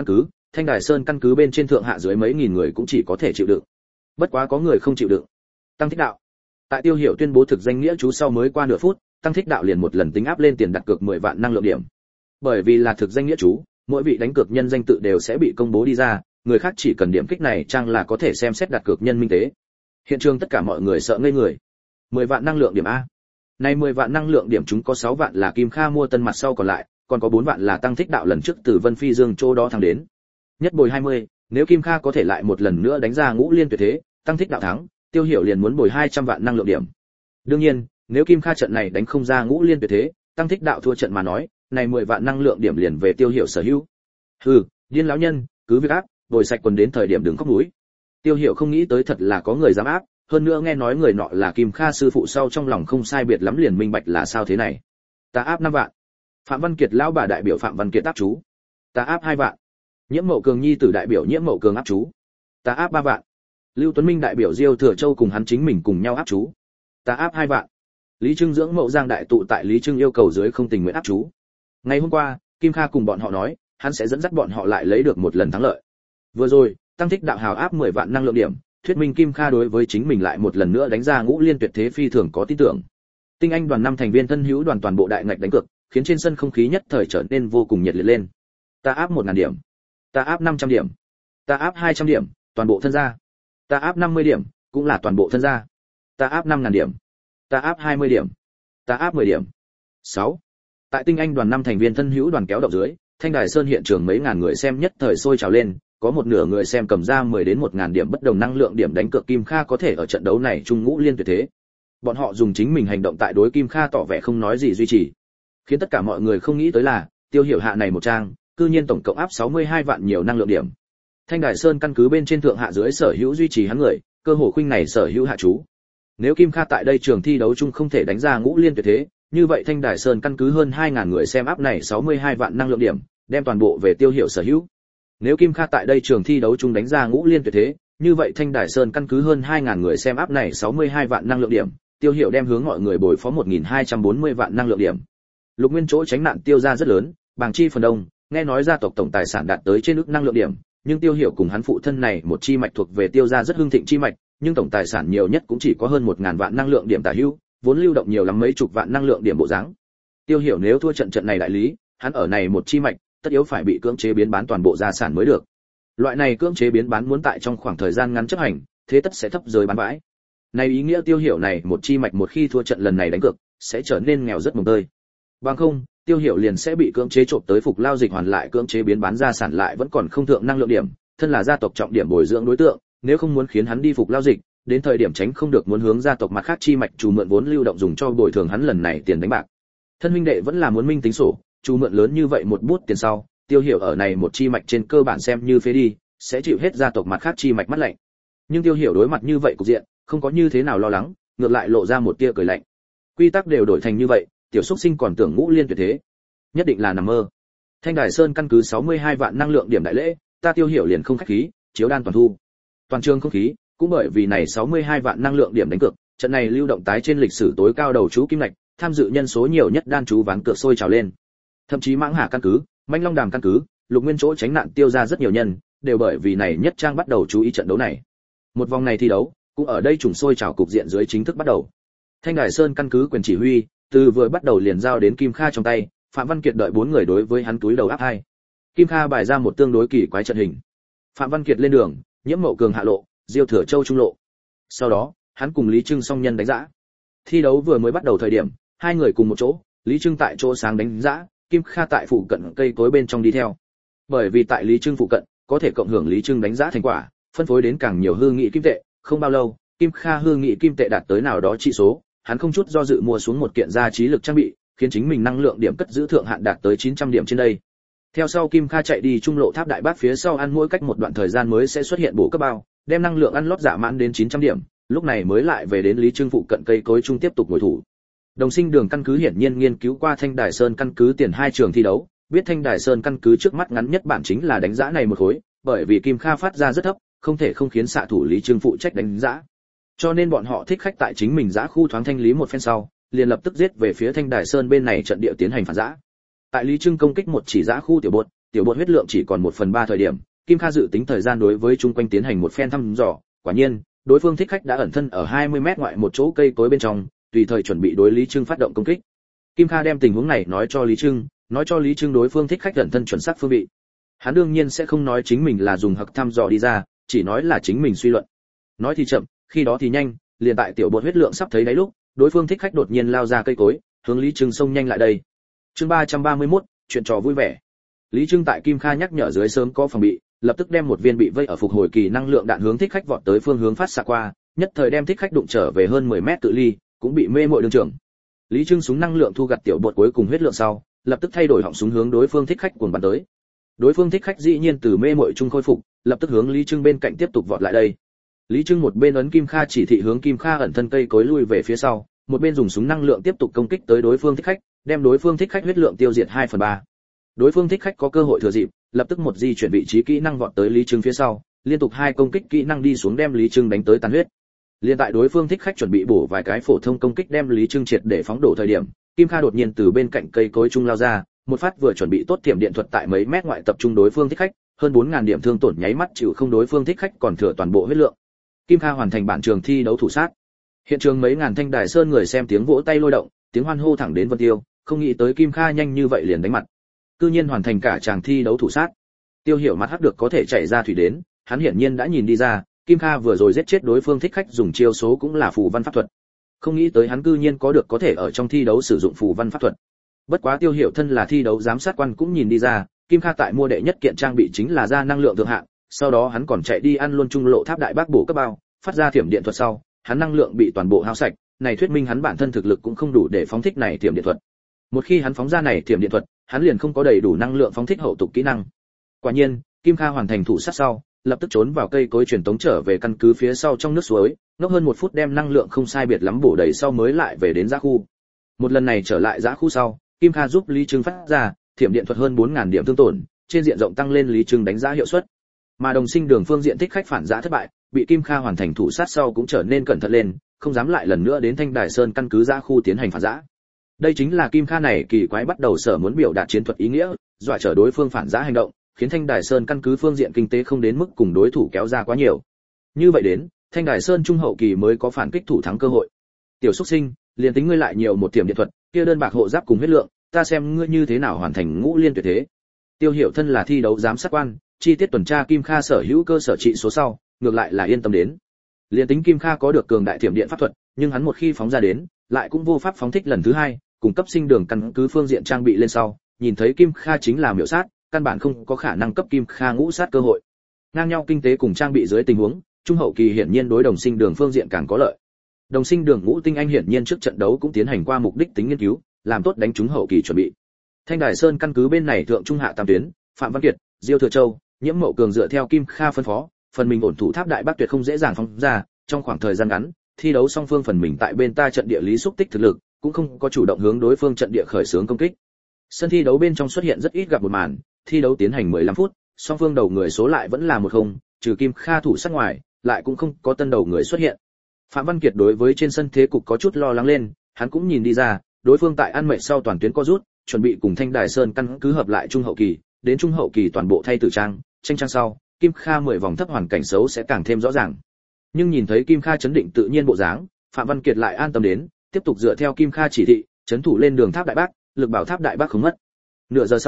căn cứ bên trên thượng hạ dưới mấy nghìn người cũng chỉ có thể chịu đựng. Bất quá có người không chịu đựng. Tăng Thích Đạo. Tại Tiêu Hiểu tuyên bố thực danh nghĩa chú sau mới qua nửa phút, Tăng Thích Đạo liền một lần tính áp lên tiền đặt cược 10 vạn năng lượng điểm. Bởi vì là thực danh nghĩa chú, mỗi vị đánh cược nhân danh tự đều sẽ bị công bố đi ra, người khác chỉ cần điểm kích này trang là có thể xem xét đặt cược nhân minh tế. Hiện trường tất cả mọi người sợ ngây người. 10 vạn năng lượng điểm a. Này 10 vạn năng lượng điểm chúng có 6 vạn là Kim Kha mua tân mặt sau còn lại, còn có 4 vạn là Tăng Thích Đạo lần trước từ Vân Phi Dương chỗ đó thắng đến. Nhất bồi 20, nếu Kim Kha có thể lại một lần nữa đánh ra ngũ liên tuyệt thế, Tăng Thích Đạo thắng, Tiêu Hiểu liền muốn bồi 200 vạn năng lượng điểm. Đương nhiên, nếu Kim Kha trận này đánh không ra ngũ liên tuyệt thế, Tăng Thích Đạo thua trận mà nói, này 10 vạn năng lượng điểm liền về Tiêu Hiểu sở hữu. Hừ, điên lão nhân, cứ việc áp, bồi sạch quần đến thời điểm đừng khóc núi. Tiêu Hiểu không nghĩ tới thật là có người dám áp, hơn nữa nghe nói người nọ là Kim Kha sư phụ sau trong lòng không sai biệt lắm liền minh bạch là sao thế này. Ta áp 5 vạn. Phạm Văn Kiệt lão bà đại biểu Phạm Văn Kiệt áp chú. Ta áp 2 vạn. Nhiễm Mậu Cường nhi tử đại biểu Nhiễm Mậu Cường áp chú. Ta áp 3 vạn. Lưu Tuấn Minh đại biểu Diêu Thừa Châu cùng hắn chính mình cùng nhau áp chú. Ta áp 2 vạn. Lý Trưng dưỡng Mậu Giang đại tụ tại Lý Trưng yêu cầu dưới không tình nguyện áp chú. Ngày hôm qua, Kim Kha cùng bọn họ nói, hắn sẽ dẫn dắt bọn họ lại lấy được một lần thắng lợi. Vừa rồi, Tăng Thích Đạo hào áp 10 vạn năng lượng điểm, thuyết minh Kim Kha đối với chính mình lại một lần nữa đánh ra ngũ liên tuyệt thế phi thường có tin tưởng. Tinh Anh đoàn 5 thành viên thân hữu đoàn toàn bộ đại ngạch đánh cược, khiến trên sân không khí nhất thời trở nên vô cùng nhiệt liệt lên. Ta áp 1000 điểm, ta áp 500 điểm, ta áp 200 điểm, toàn bộ thân gia. Ta áp 50 điểm, cũng là toàn bộ thân gia. Ta áp 5000 điểm, ta áp 20 điểm, ta áp 10 điểm. 6. Tại Tinh Anh đoàn 5 thành viên thân hữu đoàn kéo động dưới, Thanh Đài Sơn hiện trường mấy ngàn người xem nhất thời sôi trào lên, có một nửa người xem cầm ra 10 đến 1000 điểm bất đồng năng lượng điểm đánh cược Kim Kha có thể ở trận đấu này trung ngũ liên tuyệt thế. Bọn họ dùng chính mình hành động tại đối Kim Kha tỏ vẻ không nói gì duy trì. Khiến tất cả mọi người không nghĩ tới là, Tiêu Hiểu hạ này một trang, cư nhiên tổng cộng áp 62 vạn nhiều năng lượng điểm. Thanh Đài Sơn căn cứ bên trên thượng hạ dưới sở hữu duy trì hắn người, cơ hồ khuynh này sở hữu hạ chú. Nếu Kim Kha tại đây trường thi đấu chung không thể đánh ra ngũ liên tuyệt thế, như vậy Thanh Đài Sơn căn cứ hơn 2000 người xem áp này 62 vạn năng lượng điểm, đem toàn bộ về Tiêu Hiểu sở hữu. Nếu Kim Kha tại đây trường thi đấu chung đánh ra ngũ liên tuyệt thế, như vậy Thanh Đài Sơn căn cứ hơn 2000 người xem áp này 62 vạn năng lượng điểm, Tiêu Hiểu đem hướng mọi người bồi phó 1240 vạn năng lượng điểm. Lục Nguyên chỗ tránh nạn Tiêu gia rất lớn, bàng chi phần đông, nghe nói gia tộc tổng tài sản đạt tới trên ức năng lượng điểm, nhưng Tiêu Hiểu cùng hắn phụ thân này một chi mạch thuộc về Tiêu gia rất hưng thịnh chi mạch, nhưng tổng tài sản nhiều nhất cũng chỉ có hơn 1000 vạn năng lượng điểm tả hữu, vốn lưu động nhiều lắm mấy chục vạn năng lượng điểm bộ dáng. Tiêu Hiểu nếu thua trận này đại lý, hắn ở này một chi mạch, tất yếu phải bị cưỡng chế biến bán toàn bộ gia sản mới được. Loại này cưỡng chế biến bán muốn tại trong khoảng thời gian ngắn chấp hành, thế tất sẽ thấp giới bán bãi. Này ý nghĩa Tiêu Hiểu này một chi mạch một khi thua trận lần này đánh cược, sẽ trở nên nghèo rất mồng tơi. Bằng không, Tiêu Hiểu liền sẽ bị cưỡng chế trộm tới phục lao dịch hoàn lại cưỡng chế biến bán gia sản lại vẫn còn không thượng năng lượng điểm, thân là gia tộc trọng điểm bồi dưỡng đối tượng, nếu không muốn khiến hắn đi phục lao dịch, đến thời điểm tránh không được muốn hướng gia tộc mặt khác chi mạch chủ mượn vốn lưu động dùng cho bồi thường hắn lần này tiền đánh bạc. Thân huynh đệ vẫn là muốn minh tính sổ, chủ mượn lớn như vậy một bút tiền sau, Tiêu Hiểu ở này một chi mạch trên cơ bản xem như phế đi, sẽ chịu hết gia tộc mặt khác chi mạch mắt lạnh. Nhưng Tiêu Hiểu đối mặt như vậy cục diện, không có như thế nào lo lắng, ngược lại lộ ra một tia cười lạnh. Quy tắc đều đổi thành như vậy, tiểu xúc sinh còn tưởng ngũ liên tuyệt thế, nhất định là nằm mơ. Thanh Đài Sơn căn cứ 62 vạn năng lượng điểm đại lễ, ta Tiêu Hiểu liền không khách khí, chiếu đan toàn thu. Toàn trường không khí, cũng bởi vì này 62 vạn năng lượng điểm đánh cược, trận này lưu động tái trên lịch sử tối cao đầu chú kim ngạch, tham dự nhân số nhiều nhất đan chú ván cược sôi trào lên. Thậm chí Mãng Hà căn cứ, Mãnh Long Đàm căn cứ, Lục Nguyên chỗ tránh nạn Tiêu ra rất nhiều nhân, đều bởi vì này nhất trang bắt đầu chú ý trận đấu này. Một vòng này thi đấu, cũng ở đây trùng sôi trào cục diện dưới chính thức bắt đầu. Thanh Đài Sơn căn cứ quyền chỉ huy, từ vừa bắt đầu liền giao đến Kim Kha trong tay, Phạm Văn Kiệt đợi 4 người đối với hắn túi đầu áp hai. Kim Kha bài ra một tương đối kỳ quái trận hình. Phạm Văn Kiệt lên đường, Nhiễm Mậu Cường hạ lộ, Diêu Thừa Châu trung lộ. Sau đó, hắn cùng Lý Trưng song nhân đánh dã. Thi đấu vừa mới bắt đầu thời điểm, hai người cùng một chỗ, Lý Trưng tại chỗ sáng đánh dã, Kim Kha tại phụ cận cây cối bên trong đi theo. Bởi vì tại Lý Trưng phụ cận, có thể cộng hưởng Lý Trưng đánh dã thành quả, phân phối đến càng nhiều hư nghị kim tệ, không bao lâu, Kim Kha hư nghị kim tệ đạt tới nào đó trị số, hắn không chút do dự mua xuống một kiện gia trí lực trang bị, khiến chính mình năng lượng điểm cất giữ thượng hạn đạt tới 900 điểm trên đây. Theo sau Kim Kha chạy đi trung lộ tháp đại bác phía sau ăn mỗi cách một đoạn thời gian mới sẽ xuất hiện bổ cấp bao, đem năng lượng ăn lót giả mãn đến 900 điểm, lúc này mới lại về đến Lý Trưng phụ cận cây cối trung tiếp tục ngồi thủ. Đồng Sinh Đường căn cứ hiển nhiên nghiên cứu qua Thanh Đài Sơn căn cứ tiền hai trường thi đấu, biết Thanh Đài Sơn căn cứ trước mắt ngắn nhất bản chính là đánh dã này một khối, bởi vì Kim Kha phát ra rất thấp, không thể không khiến xạ thủ Lý Trưng phụ trách đánh dã. Cho nên bọn họ thích khách tại chính mình dã khu thoáng thanh lý một phen sau, liền lập tức giết về phía Thanh Đài Sơn bên này trận địa tiến hành phản dã. Tại Lý Trưng công kích một chỉ dã khu tiểu bột huyết lượng chỉ còn 1/3 thời điểm, Kim Kha dự tính thời gian đối với chung quanh tiến hành một phen thăm dò, quả nhiên, đối phương thích khách đã ẩn thân ở 20 mét ngoại một chỗ cây cối bên trong, tùy thời chuẩn bị đối Lý Trưng phát động công kích. Kim Kha đem tình huống này nói cho Lý Trưng đối phương thích khách ẩn thân chuẩn xác phương vị. Hắn đương nhiên sẽ không nói chính mình là dùng hặc thăm dò đi ra, chỉ nói là chính mình suy luận. Nói thì chậm, khi đó thì nhanh, liền tại tiểu bột huyết lượng sắp thấy đáy lúc, đối phương thích khách đột nhiên lao ra cây cối, hướng Lý Trưng xông nhanh lại đây. Chương 331, chuyện trò vui vẻ. Lý Trưng tại Kim Kha nhắc nhở dưới sớm có phòng bị, lập tức đem một viên bị vây ở phục hồi kỳ năng lượng đạn hướng thích khách vọt tới phương hướng phát xạ qua, nhất thời đem thích khách đụng trở về hơn 10 mét cự ly, cũng bị mê muội đường trưởng. Lý Trưng súng năng lượng thu gặt tiểu bột cuối cùng huyết lượng sau, lập tức thay đổi họng súng hướng đối phương thích khách cuồng bắn tới. Đối phương thích khách dĩ nhiên từ mê muội trung khôi phục, lập tức hướng Lý Trưng bên cạnh tiếp tục vọt lại đây. Lý Trưng một bên ấn Kim Kha chỉ thị hướng Kim Kha ẩn thân cây cối lui về phía sau, một bên dùng súng năng lượng tiếp tục công kích tới đối phương thích khách, đem đối phương thích khách huyết lượng tiêu diệt 2/3. Đối phương thích khách có cơ hội thừa dịp, lập tức một di chuyển vị trí kỹ năng vọt tới Lý Trưng phía sau, liên tục hai công kích kỹ năng đi xuống đem Lý Trưng đánh tới tàn huyết. Liên tại đối phương thích khách chuẩn bị bổ vài cái phổ thông công kích đem Lý Trưng triệt để phóng đổ thời điểm, Kim Kha đột nhiên từ bên cạnh cây cối trung lao ra, một phát vừa chuẩn bị tốt thiểm điện thuật tại mấy mét ngoại tập trung đối phương thích khách, hơn 4000 điểm thương tổn nháy mắt chịu không đối phương thích khách còn thừa toàn bộ huyết lượng. Kim Kha hoàn thành bản trường thi đấu thủ sát. Hiện trường mấy ngàn Thanh Đài Sơn người xem tiếng vỗ tay lôi động, tiếng hoan hô thẳng đến Vân Tiêu, không nghĩ tới Kim Kha nhanh như vậy liền đánh mặt. Cư nhiên hoàn thành cả tràng thi đấu thủ sát. Tiêu Hiểu mặt hắc được có thể chảy ra thủy đến, hắn hiển nhiên đã nhìn đi ra, Kim Kha vừa rồi giết chết đối phương thích khách dùng chiêu số cũng là phù văn pháp thuật. Không nghĩ tới hắn cư nhiên có được có thể ở trong thi đấu sử dụng phù văn pháp thuật. Bất quá Tiêu Hiểu thân là thi đấu giám sát quan cũng nhìn đi ra, Kim Kha tại mua đệ nhất kiện trang bị chính là ra năng lượng thượng hạng, sau đó hắn còn chạy đi ăn luôn trung lộ tháp đại bác bổ cấp bao, phát ra thiểm điện thuật sau, hắn năng lượng bị toàn bộ hao sạch, này thuyết minh hắn bản thân thực lực cũng không đủ để phóng thích này thiểm điện thuật. Một khi hắn phóng ra này thiểm điện thuật, hắn liền không có đầy đủ năng lượng phóng thích hậu tục kỹ năng. Quả nhiên, Kim Kha hoàn thành thủ sát sau, lập tức trốn vào cây cối truyền tống trở về căn cứ phía sau trong nước suối, ngốc hơn 1 phút đem năng lượng không sai biệt lắm bổ đầy sau mới lại về đến giã khu. Một lần này trở lại giã khu sau, Kim Kha giúp Lý Trưng phát ra thiểm điện thuật hơn 4000 điểm thương tổn, trên diện rộng tăng lên Lý Trưng đánh giá hiệu suất. Mà Đồng Sinh Đường phương diện thích khách phản giã thất bại, bị Kim Kha hoàn thành thủ sát sau cũng trở nên cẩn thận lên, không dám lại lần nữa đến Thanh Đài Sơn căn cứ giã khu tiến hành phản giã. Đây chính là Kim Kha này kỳ quái bắt đầu sở muốn biểu đạt chiến thuật ý nghĩa, dọa trở đối phương phản giã hành động, khiến Thanh Đài Sơn căn cứ phương diện kinh tế không đến mức cùng đối thủ kéo ra quá nhiều. Như vậy đến, Thanh Đài Sơn trung hậu kỳ mới có phản kích thủ thắng cơ hội. Tiểu Súc Sinh, liền tính ngươi lại nhiều một tiềm điện thuật, kia đơn bạc hộ giáp cùng huyết lượng, ta xem ngươi như thế nào hoàn thành ngũ liên tuyệt thế. Tiêu Hiểu thân là thi đấu giám sát quan, chi tiết tuần tra Kim Kha sở hữu cơ sở trị số sau, ngược lại là yên tâm đến. Liền tính Kim Kha có được cường đại thiểm điện pháp thuật, nhưng hắn một khi phóng ra đến, lại cũng vô pháp phóng thích lần thứ hai, cung cấp Sinh Đường căn cứ phương diện trang bị lên sau, nhìn thấy Kim Kha chính là miểu sát, căn bản không có khả năng cấp Kim Kha ngũ sát cơ hội. Ngang nhau kinh tế cùng trang bị dưới tình huống, trung hậu kỳ hiển nhiên đối Đồng Sinh Đường phương diện càng có lợi. Đồng Sinh Đường ngũ tinh anh hiển nhiên trước trận đấu cũng tiến hành qua mục đích tính nghiên cứu, làm tốt đánh trúng hậu kỳ chuẩn bị. Thanh Đài Sơn căn cứ bên này thượng trung hạ tam tuyến, Phạm Văn Kiệt, Diêu Thừa Châu, Nhiễm Mậu Cường dựa theo Kim Kha phân phó, phần mình ổn thủ tháp đại bác tuyệt không dễ dàng phóng ra, trong khoảng thời gian ngắn, thi đấu song phương phần mình tại bên ta trận địa lý xúc tích thực lực, cũng không có chủ động hướng đối phương trận địa khởi xướng công kích. Sân thi đấu bên trong xuất hiện rất ít gặp một màn, thi đấu tiến hành 15 phút, song phương đầu người số lại vẫn là 1-0, trừ Kim Kha thủ sát ngoài, lại cũng không có tân đầu người xuất hiện. Phạm Văn Kiệt đối với trên sân thế cục có chút lo lắng lên, hắn cũng nhìn đi ra, đối phương tại ăn mệt sau toàn tuyến co rút, chuẩn bị cùng Thanh Đài Sơn căn cứ hợp lại trung hậu kỳ, đến trung hậu kỳ toàn bộ thay tử trang, tranh trang sau, Kim Kha 10 vòng thấp hoàn cảnh xấu sẽ càng thêm rõ ràng. Nhưng nhìn thấy Kim Kha chấn định tự nhiên bộ dáng, Phạm Văn Kiệt lại an tâm đến, tiếp tục dựa theo Kim Kha chỉ thị, chấn thủ lên đường tháp đại bác, lực bảo tháp đại bác không mất. Nửa giờ sau,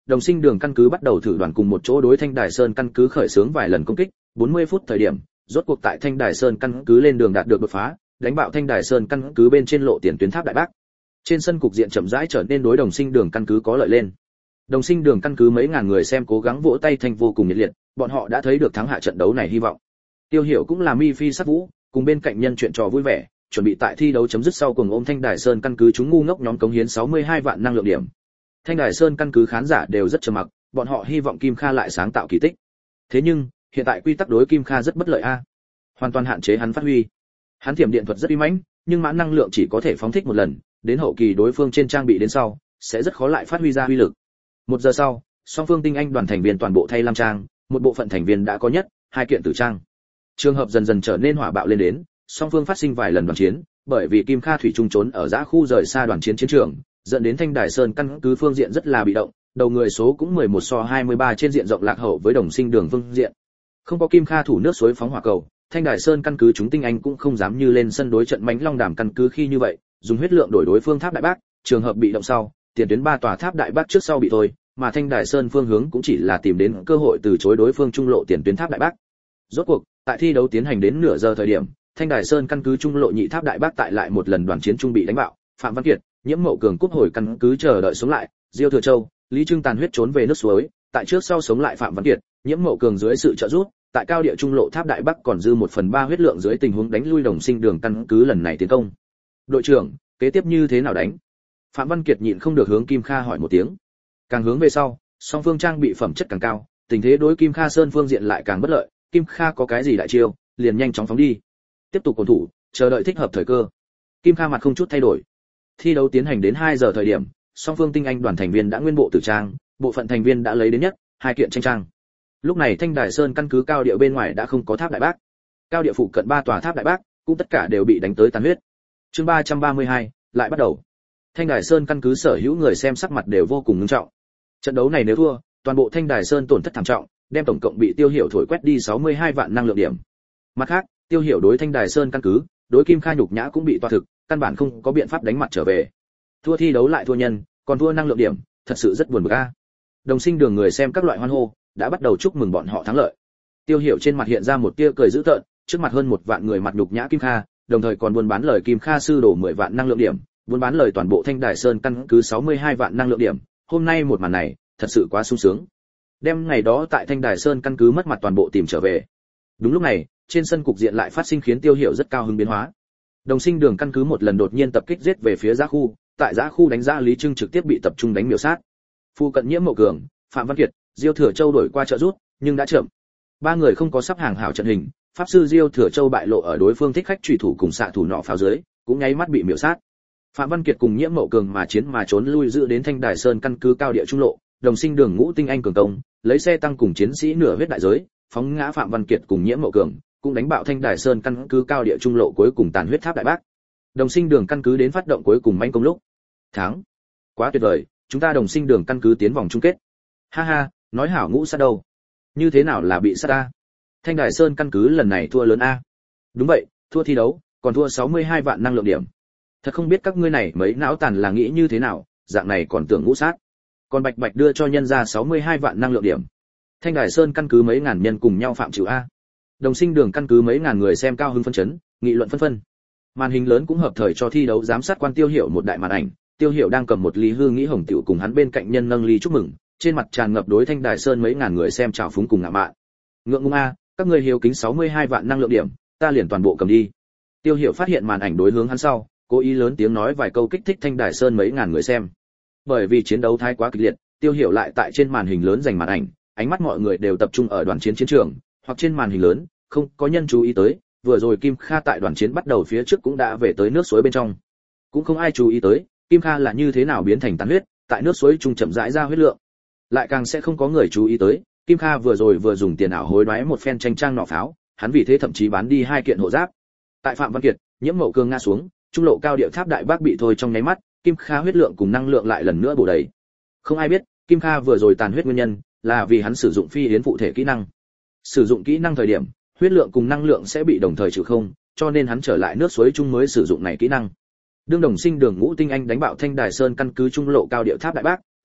Đồng Sinh Đường căn cứ bắt đầu thử đoàn cùng một chỗ đối Thanh Đài Sơn căn cứ khởi xướng vài lần công kích, 40 phút thời điểm, rốt cuộc tại Thanh Đài Sơn căn cứ lên đường đạt được đột phá, đánh bạo Thanh Đài Sơn căn cứ bên trên lộ tiền tuyến tháp Đại Bác. Trên sân cục diện chậm rãi trở nên đối Đồng Sinh Đường căn cứ có lợi lên. Đồng Sinh Đường căn cứ mấy ngàn người xem cố gắng vỗ tay thanh vô cùng nhiệt liệt, bọn họ đã thấy được thắng hạ trận đấu này hy vọng. Tiêu Hiểu cũng là mi phi sát vũ, cùng bên cạnh nhân chuyện trò vui vẻ, chuẩn bị tại thi đấu chấm dứt sau cùng ôm Thanh Đài Sơn căn cứ chúng ngu ngốc nhóm cống hiến 62 vạn năng lượng điểm. Thanh Đài Sơn căn cứ khán giả đều rất trầm mặc, bọn họ hy vọng Kim Kha lại sáng tạo kỳ tích. Thế nhưng, hiện tại quy tắc đối Kim Kha rất bất lợi a. Hoàn toàn hạn chế hắn phát huy. Hắn thiểm điện thuật rất uy mãnh, nhưng mãn năng lượng chỉ có thể phóng thích một lần, đến hậu kỳ đối phương trên trang bị đến sau, sẽ rất khó lại phát huy ra uy lực. 1 giờ sau, song phương tinh anh đoàn thành viên toàn bộ thay lam trang, một bộ phận thành viên đã có nhất 2 kiện tử trang. Trường hợp dần dần trở nên hỏa bạo lên đến, song phương phát sinh vài lần đoàn chiến, bởi vì Kim Kha thủy trung trốn ở giã khu rời xa đoàn chiến chiến trường, dẫn đến Thanh Đài Sơn căn cứ phương diện rất là bị động, đầu người số cũng 11 so 23 trên diện rộng lạc hậu với Đồng Sinh Đường phương diện. Không có Kim Kha thủ nước suối phóng hỏa cầu, Thanh Đài Sơn căn cứ chúng tinh anh cũng không dám như lên sân đối trận Mãnh Long Đàm căn cứ khi như vậy, dùng huyết lượng đổi đối phương tháp Đại Bác, trường hợp bị động sau, tiền tuyến 3 tòa tháp Đại Bác trước sau bị thôi, mà Thanh Đài Sơn phương hướng cũng chỉ là tìm đến cơ hội từ chối đối phương trung lộ tiền tuyến tháp Đại Bác. Rốt cuộc, tại thi đấu tiến hành đến nửa giờ thời điểm, Thanh Đài Sơn căn cứ trung lộ nhị tháp Đại Bác tại lại một lần đoàn chiến trung bị đánh bạo, Phạm Văn Kiệt, Nhiễm Mậu Cường cúp hồi căn cứ chờ đợi sống lại, Diêu Thừa Châu, Lý Trưng tàn huyết trốn về nước suối, tại trước sau sống lại Phạm Văn Kiệt, Nhiễm Mậu Cường dưới sự trợ giúp, tại cao địa trung lộ tháp Đại Bắc còn dư 1/3 huyết lượng dưới tình huống đánh lui Đồng Sinh Đường căn cứ lần này tiến công. Đội trưởng, kế tiếp như thế nào đánh? Phạm Văn Kiệt nhịn không được hướng Kim Kha hỏi một tiếng. Càng hướng về sau, song phương trang bị phẩm chất càng cao, tình thế đối Kim Kha Sơn phương diện lại càng bất lợi, Kim Kha có cái gì đại chiêu, liền nhanh chóng phóng đi. Tiếp tục cầu thủ, chờ đợi thích hợp thời cơ. Kim Kha mặt không chút thay đổi. Thi đấu tiến hành đến 2 giờ thời điểm, song phương tinh anh đoàn thành viên đã nguyên bộ tử trang, bộ phận thành viên đã lấy đến nhất 2 kiện tranh trang. Lúc này Thanh Đài Sơn căn cứ cao địa bên ngoài đã không có tháp Đại Bác. Cao địa phụ cận 3 tòa tháp Đại Bác, cũng tất cả đều bị đánh tới tàn huyết. Chương 332, lại bắt đầu. Thanh Đài Sơn căn cứ sở hữu người xem sắc mặt đều vô cùng nghiêm trọng. Trận đấu này nếu thua, toàn bộ Thanh Đài Sơn tổn thất thảm trọng, đem tổng cộng bị Tiêu Hiểu thổi quét đi 62 vạn năng lượng điểm. Mặt khác, Tiêu Hiểu đối Thanh Đài Sơn căn cứ, đối Kim Kha nhục nhã cũng bị toa thực, căn bản không có biện pháp đánh mặt trở về. Thua thi đấu lại thua nhân, còn thua năng lượng điểm, thật sự rất buồn bực a. Đồng Sinh Đường người xem các loại hoan hô, đã bắt đầu chúc mừng bọn họ thắng lợi. Tiêu Hiểu trên mặt hiện ra một tia cười dữ tợn, trước mặt hơn 1 vạn người mặt nhục nhã Kim Kha, đồng thời còn buôn bán lời Kim Kha sư đổ 10 vạn năng lượng điểm, buôn bán lời toàn bộ Thanh Đài Sơn căn cứ 62 vạn năng lượng điểm, hôm nay một màn này, thật sự quá sung sướng. Đem ngày đó tại Thanh Đài Sơn căn cứ mất mặt toàn bộ tìm trở về. Đúng lúc này, trên sân cục diện lại phát sinh khiến Tiêu Hiểu rất cao hứng biến hóa. Đồng Sinh Đường căn cứ một lần đột nhiên tập kích giết về phía giã khu, tại giã khu đánh giá Lý Trưng trực tiếp bị tập trung đánh miểu sát. Phu cận Nhiễm Mậu Cường, Phạm Văn Kiệt, Diêu Thừa Châu đổi qua trợ rút, nhưng đã chậm. 3 người không có sắp hàng hảo trận hình, pháp sư Diêu Thừa Châu bại lộ ở đối phương thích khách chủy thủ cùng xạ thủ nọ pháo dưới, cũng nháy mắt bị miểu sát. Phạm Văn Kiệt cùng Nhiễm Mậu Cường mà chiến mà trốn lui giữ đến Thanh Đài Sơn căn cứ cao địa trung lộ, Đồng Sinh Đường ngũ tinh anh cường công, lấy xe tăng cùng chiến sĩ nửa huyết đại giới, phóng ngã Phạm Văn Kiệt cùng Nhiễm Mậu Cường, cũng đánh bạo Thanh Đài Sơn căn cứ cao địa trung lộ cuối cùng tàn huyết tháp Đại Bác. Đồng Sinh Đường căn cứ đến phát động cuối cùng manh công lúc. Thắng. Quá tuyệt vời, chúng ta Đồng Sinh Đường căn cứ tiến vòng chung kết. Ha ha, nói hảo ngũ sát đâu? Như thế nào là bị sát a? Thanh Đài Sơn căn cứ lần này thua lớn a. Đúng vậy, thua thi đấu, còn thua 62 vạn năng lượng điểm. Thật không biết các ngươi này mấy não tàn là nghĩ như thế nào, dạng này còn tưởng ngũ sát. Còn bạch bạch đưa cho nhân ra 62 vạn năng lượng điểm. Thanh Đài Sơn căn cứ mấy ngàn nhân cùng nhau phạm chịu a. Đồng Sinh Đường căn cứ mấy ngàn người xem cao hứng phấn chấn, nghị luận phân phân. Màn hình lớn cũng hợp thời cho thi đấu giám sát quan Tiêu Hiểu một đại màn ảnh, Tiêu Hiểu đang cầm một ly hương nghĩ hồng tiểu cùng hắn bên cạnh nhân nâng ly chúc mừng, trên mặt tràn ngập đối Thanh Đài Sơn mấy ngàn người xem chào phúng cùng ngạ mạn. Ngượng ngùng a, các ngươi hiếu kính 62 vạn năng lượng điểm, ta liền toàn bộ cầm đi. Tiêu Hiểu phát hiện màn ảnh đối hướng hắn sau, cố ý lớn tiếng nói vài câu kích thích Thanh Đài Sơn mấy ngàn người xem. Bởi vì chiến đấu thái quá kịch liệt, Tiêu Hiểu lại tại trên màn hình lớn dành màn ảnh, ánh mắt mọi người đều tập trung ở đoàn chiến chiến trường, hoặc trên màn hình lớn, không có nhân chú ý tới, vừa rồi Kim Kha tại đoàn chiến bắt đầu phía trước cũng đã về tới nước suối bên trong. Cũng không ai chú ý tới, Kim Kha là như thế nào biến thành tàn huyết, tại nước suối trung chậm rãi ra huyết lượng. Lại càng sẽ không có người chú ý tới, Kim Kha vừa rồi vừa dùng tiền ảo hối đoái một phen tranh trang nọ pháo, hắn vì thế thậm chí bán đi 2 kiện hộ giáp. Tại Phạm Văn Kiệt, Nhiễm Mậu Cường ngã xuống, trung lộ cao địa tháp Đại Bác bị thôi trong nháy mắt, Kim Kha huyết lượng cùng năng lượng lại lần nữa bổ đầy. Không ai biết, Kim Kha vừa rồi tàn huyết nguyên nhân là vì hắn sử dụng phi yến phụ thể kỹ năng. Sử dụng kỹ năng thời điểm, huyết lượng cùng năng lượng sẽ bị đồng thời trừ không, cho nên hắn trở lại nước suối chung mới sử dụng này kỹ năng. Đương Đồng Sinh Đường ngũ tinh anh đánh bạo Thanh Đài Sơn căn cứ trung lộ cao địa tháp Đại Bác,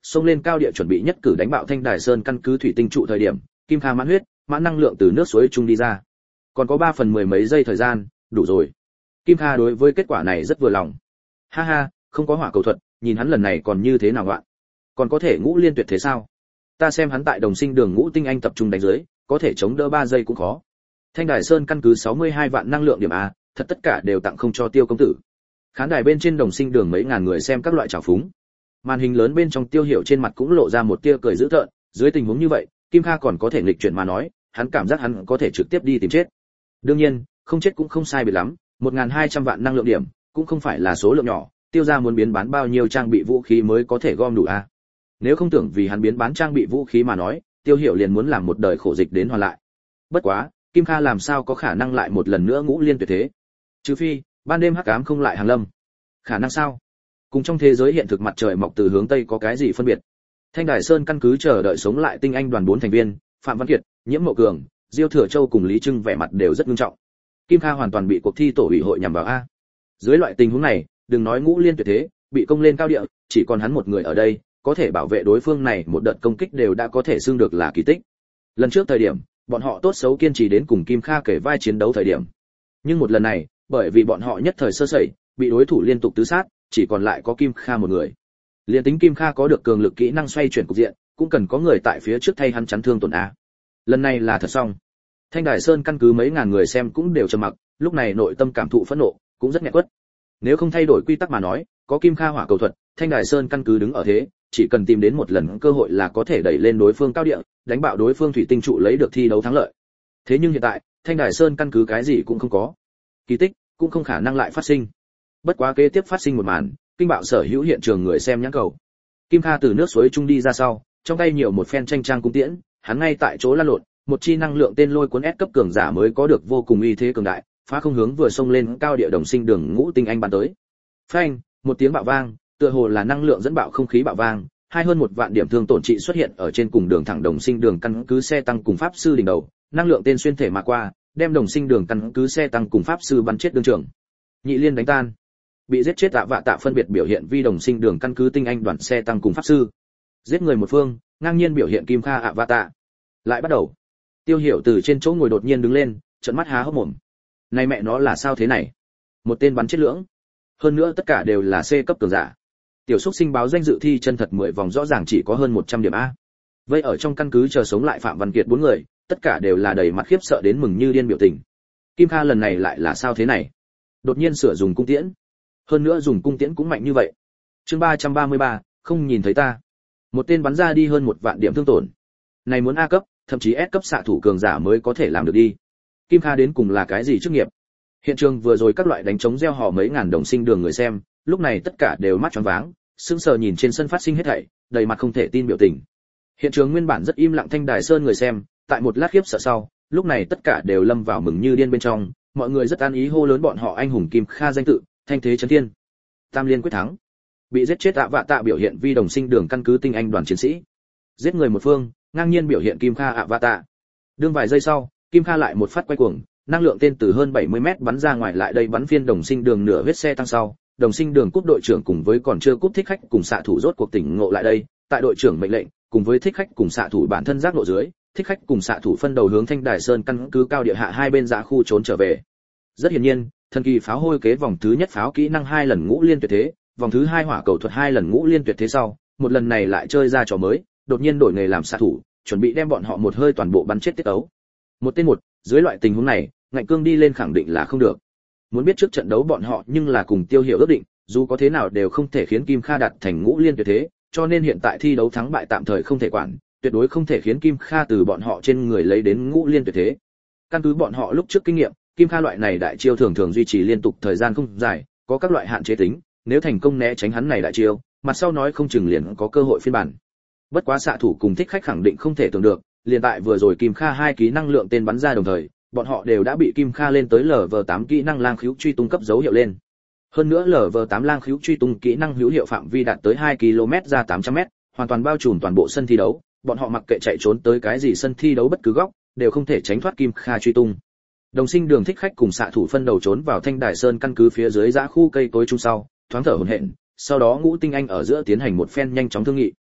xông lên cao địa chuẩn bị nhất cử đánh bạo Thanh Đài Sơn căn cứ thủy tinh trụ thời điểm, Kim Kha mãn huyết, mãn năng lượng từ nước suối trung đi ra. Còn có 3/10 mấy giây thời gian, đủ rồi. Kim Kha đối với kết quả này rất vừa lòng. Ha ha, không có hỏa cầu thuật, nhìn hắn lần này còn như thế nào ạ? Còn có thể ngũ liên tuyệt thế sao? Ta xem hắn tại Đồng Sinh Đường ngũ tinh anh tập trung đánh dưới, có thể chống đỡ 3 giây cũng khó. Thanh Đài Sơn căn cứ 62 vạn năng lượng điểm a, thật tất cả đều tặng không cho Tiêu công tử. Khán đài bên trên Đồng Sinh Đường mấy ngàn người xem các loại trào phúng. Màn hình lớn bên trong Tiêu Hiểu trên mặt cũng lộ ra một tia cười dữ tợn, dưới tình huống như vậy, Kim Kha còn có thể nghịch chuyển mà nói, hắn cảm giác hắn có thể trực tiếp đi tìm chết. Đương nhiên, không chết cũng không sai biệt lắm, 1200 vạn năng lượng điểm, cũng không phải là số lượng nhỏ, Tiêu gia muốn biến bán bao nhiêu trang bị vũ khí mới có thể gom đủ a. Nếu không tưởng vì hắn biến bán trang bị vũ khí mà nói, Tiêu Hiểu liền muốn làm một đời khổ dịch đến hoàn lại. Bất quá, Kim Kha làm sao có khả năng lại một lần nữa ngũ liên tuyệt thế? Trừ phi, ban đêm hắc ám không lại hàng lâm. Khả năng sao? Cùng trong thế giới hiện thực mặt trời mọc từ hướng tây có cái gì phân biệt? Thanh Đài Sơn căn cứ chờ đợi sống lại tinh anh đoàn 4 thành viên, Phạm Văn Kiệt, Nhiễm Mậu Cường, Diêu Thừa Châu cùng Lý Trưng vẻ mặt đều rất nghiêm trọng. Kim Kha hoàn toàn bị cuộc thi tổ ủy hội nhằm vào a. Dưới loại tình huống này, đừng nói ngũ liên tuyệt thế, bị công lên cao địa, chỉ còn hắn một người ở đây, có thể bảo vệ đối phương này một đợt công kích đều đã có thể xưng được là kỳ tích. Lần trước thời điểm, bọn họ tốt xấu kiên trì đến cùng Kim Kha kể vai chiến đấu thời điểm. Nhưng một lần này, bởi vì bọn họ nhất thời sơ sẩy, bị đối thủ liên tục tứ sát, chỉ còn lại có Kim Kha một người. Liên tính Kim Kha có được cường lực kỹ năng xoay chuyển cục diện, cũng cần có người tại phía trước thay hắn chắn thương tổn a. Lần này là thật xong. Thanh Đài Sơn căn cứ mấy ngàn người xem cũng đều trầm mặc, lúc này nội tâm cảm thụ phẫn nộ, cũng rất nghẹn quất. Nếu không thay đổi quy tắc mà nói, có Kim Kha hỏa cầu thuật, Thanh Đài Sơn căn cứ đứng ở thế, chỉ cần tìm đến một lần cơ hội là có thể đẩy lên đối phương cao địa, đánh bạo đối phương thủy tinh trụ lấy được thi đấu thắng lợi. Thế nhưng hiện tại, Thanh Đài Sơn căn cứ cái gì cũng không có. Kỳ tích cũng không khả năng lại phát sinh. Bất quá kế tiếp phát sinh một màn, kinh bạo sở hữu hiện trường người xem nhãn cầu. Kim Kha từ nước suối trung đi ra sau, trong tay nhiều một phen tranh trang cung tiễn, hắn ngay tại chỗ lăn lộn, một chi năng lượng tên lôi cuốn S cấp cường giả mới có được vô cùng uy thế cường đại, phá không hướng vừa xông lên cao địa Đồng Sinh Đường ngũ tinh anh bắn tới. Phanh, một tiếng bạo vang, tựa hồ là năng lượng dẫn bạo không khí bạo vang, hơn 1 vạn điểm thương tổn trị xuất hiện ở trên cùng đường thẳng Đồng Sinh Đường căn cứ xe tăng cùng pháp sư đỉnh đầu, năng lượng tên xuyên thể mà qua, đem Đồng Sinh Đường căn cứ xe tăng cùng pháp sư bắn chết đương trường. Nhị liên đánh tan. Bị giết chết Tạ Vạ Tạ phân biệt biểu hiện vi Đồng Sinh Đường căn cứ tinh anh đoàn xe tăng cùng pháp sư. Giết người một phương, ngang nhiên biểu hiện Kim Kha ạ Vạ Tạ. Lại bắt đầu. Tiêu Hiểu từ trên chỗ ngồi đột nhiên đứng lên, trợn mắt há hốc mồm. Này mẹ nó là sao thế này? Một tên bắn chết lưỡng. Hơn nữa tất cả đều là C cấp cường giả. Tiểu Súc Sinh báo danh dự thi chân thật 10 vòng rõ ràng chỉ có hơn 100 điểm a. Vậy ở trong căn cứ chờ sống lại Phạm Văn Kiệt 4 người, tất cả đều là đầy mặt khiếp sợ đến mừng như điên biểu tình. Kim Kha lần này lại là sao thế này? Đột nhiên sửa dùng cung tiễn. Hơn nữa dùng cung tiễn cũng mạnh như vậy. Chương 333, không nhìn thấy ta. Một tên bắn ra đi hơn 1 vạn điểm thương tổn. Này muốn A cấp, thậm chí S cấp xạ thủ cường giả mới có thể làm được đi. Kim Kha đến cùng là cái gì chức nghiệp? Hiện trường vừa rồi các loại đánh trống reo hò mấy ngàn Đồng Sinh Đường người xem, lúc này tất cả đều mắt tròn váng, sững sờ nhìn trên sân phát sinh hết thảy, đầy mặt không thể tin biểu tình. Hiện trường nguyên bản rất im lặng Thanh Đài Sơn người xem, tại một lát khiếp sợ sau, lúc này tất cả đều lâm vào mừng như điên bên trong, mọi người rất an ý hô lớn bọn họ anh hùng Kim Kha danh tự, thanh thế chấn thiên. Tam liên quyết thắng. Bị giết chết Tạ Vạ Tạ biểu hiện vi Đồng Sinh Đường căn cứ tinh anh đoàn chiến sĩ. Giết người một phương, ngang nhiên biểu hiện Kim Kha ạ Vạ Tạ. Đương vài giây sau, Kim Kha lại một phát quay cuồng, năng lượng tên từ hơn 70 mét bắn ra ngoài lại đây bắn phiên Đồng Sinh Đường nửa huyết xe tăng sau, Đồng Sinh Đường cúp đội trưởng cùng với còn chưa cúp thích khách cùng xạ thủ rốt cuộc tỉnh ngộ lại đây, tại đội trưởng mệnh lệnh, cùng với thích khách cùng xạ thủ bản thân giác ngộ dưới, thích khách cùng xạ thủ phân đầu hướng Thanh Đài Sơn căn cứ cao địa hạ hai bên dã khu trốn trở về. Rất hiển nhiên, thần kỳ pháo hôi kế vòng thứ nhất pháo kỹ năng 2 lần ngũ liên tuyệt thế, vòng thứ 2 hỏa cầu thuật 2 lần ngũ liên tuyệt thế sau, một lần này lại chơi ra trò mới, đột nhiên đổi nghề làm xạ thủ, chuẩn bị đem bọn họ một hơi toàn bộ bắn chết tiết ấu. Một tên một, dưới loại tình huống này, ngạnh cương đi lên khẳng định là không được. Muốn biết trước trận đấu bọn họ nhưng là cùng Tiêu Hiểu ước định, dù có thế nào đều không thể khiến Kim Kha đạt thành ngũ liên tuyệt thế, cho nên hiện tại thi đấu thắng bại tạm thời không thể quản, tuyệt đối không thể khiến Kim Kha từ bọn họ trên người lấy đến ngũ liên tuyệt thế. Căn cứ bọn họ lúc trước kinh nghiệm, Kim Kha loại này đại chiêu thường thường duy trì liên tục thời gian không dài, có các loại hạn chế tính, nếu thành công né tránh hắn này đại chiêu, mặt sau nói không chừng liền có cơ hội phiên bản. Bất quá xạ thủ cùng thích khách khẳng định không thể tưởng được, liền tại vừa rồi Kim Kha hai kỹ năng lượng tên bắn ra đồng thời, bọn họ đều đã bị Kim Kha lên tới LV8 kỹ năng lang khứu truy tung cấp dấu hiệu lên. Hơn nữa LV8 lang khứu truy tung kỹ năng hữu hiệu phạm vi đạt tới 2 km ra 800m, hoàn toàn bao trùm toàn bộ sân thi đấu, bọn họ mặc kệ chạy trốn tới cái gì sân thi đấu bất cứ góc, đều không thể tránh thoát Kim Kha truy tung. Đồng Sinh Đường thích khách cùng xạ thủ phân đầu trốn vào Thanh Đài Sơn căn cứ phía dưới dã khu cây cối trung sau, thoáng thở hổn hển, sau đó ngũ tinh anh ở giữa tiến hành một phen nhanh chóng thương nghị.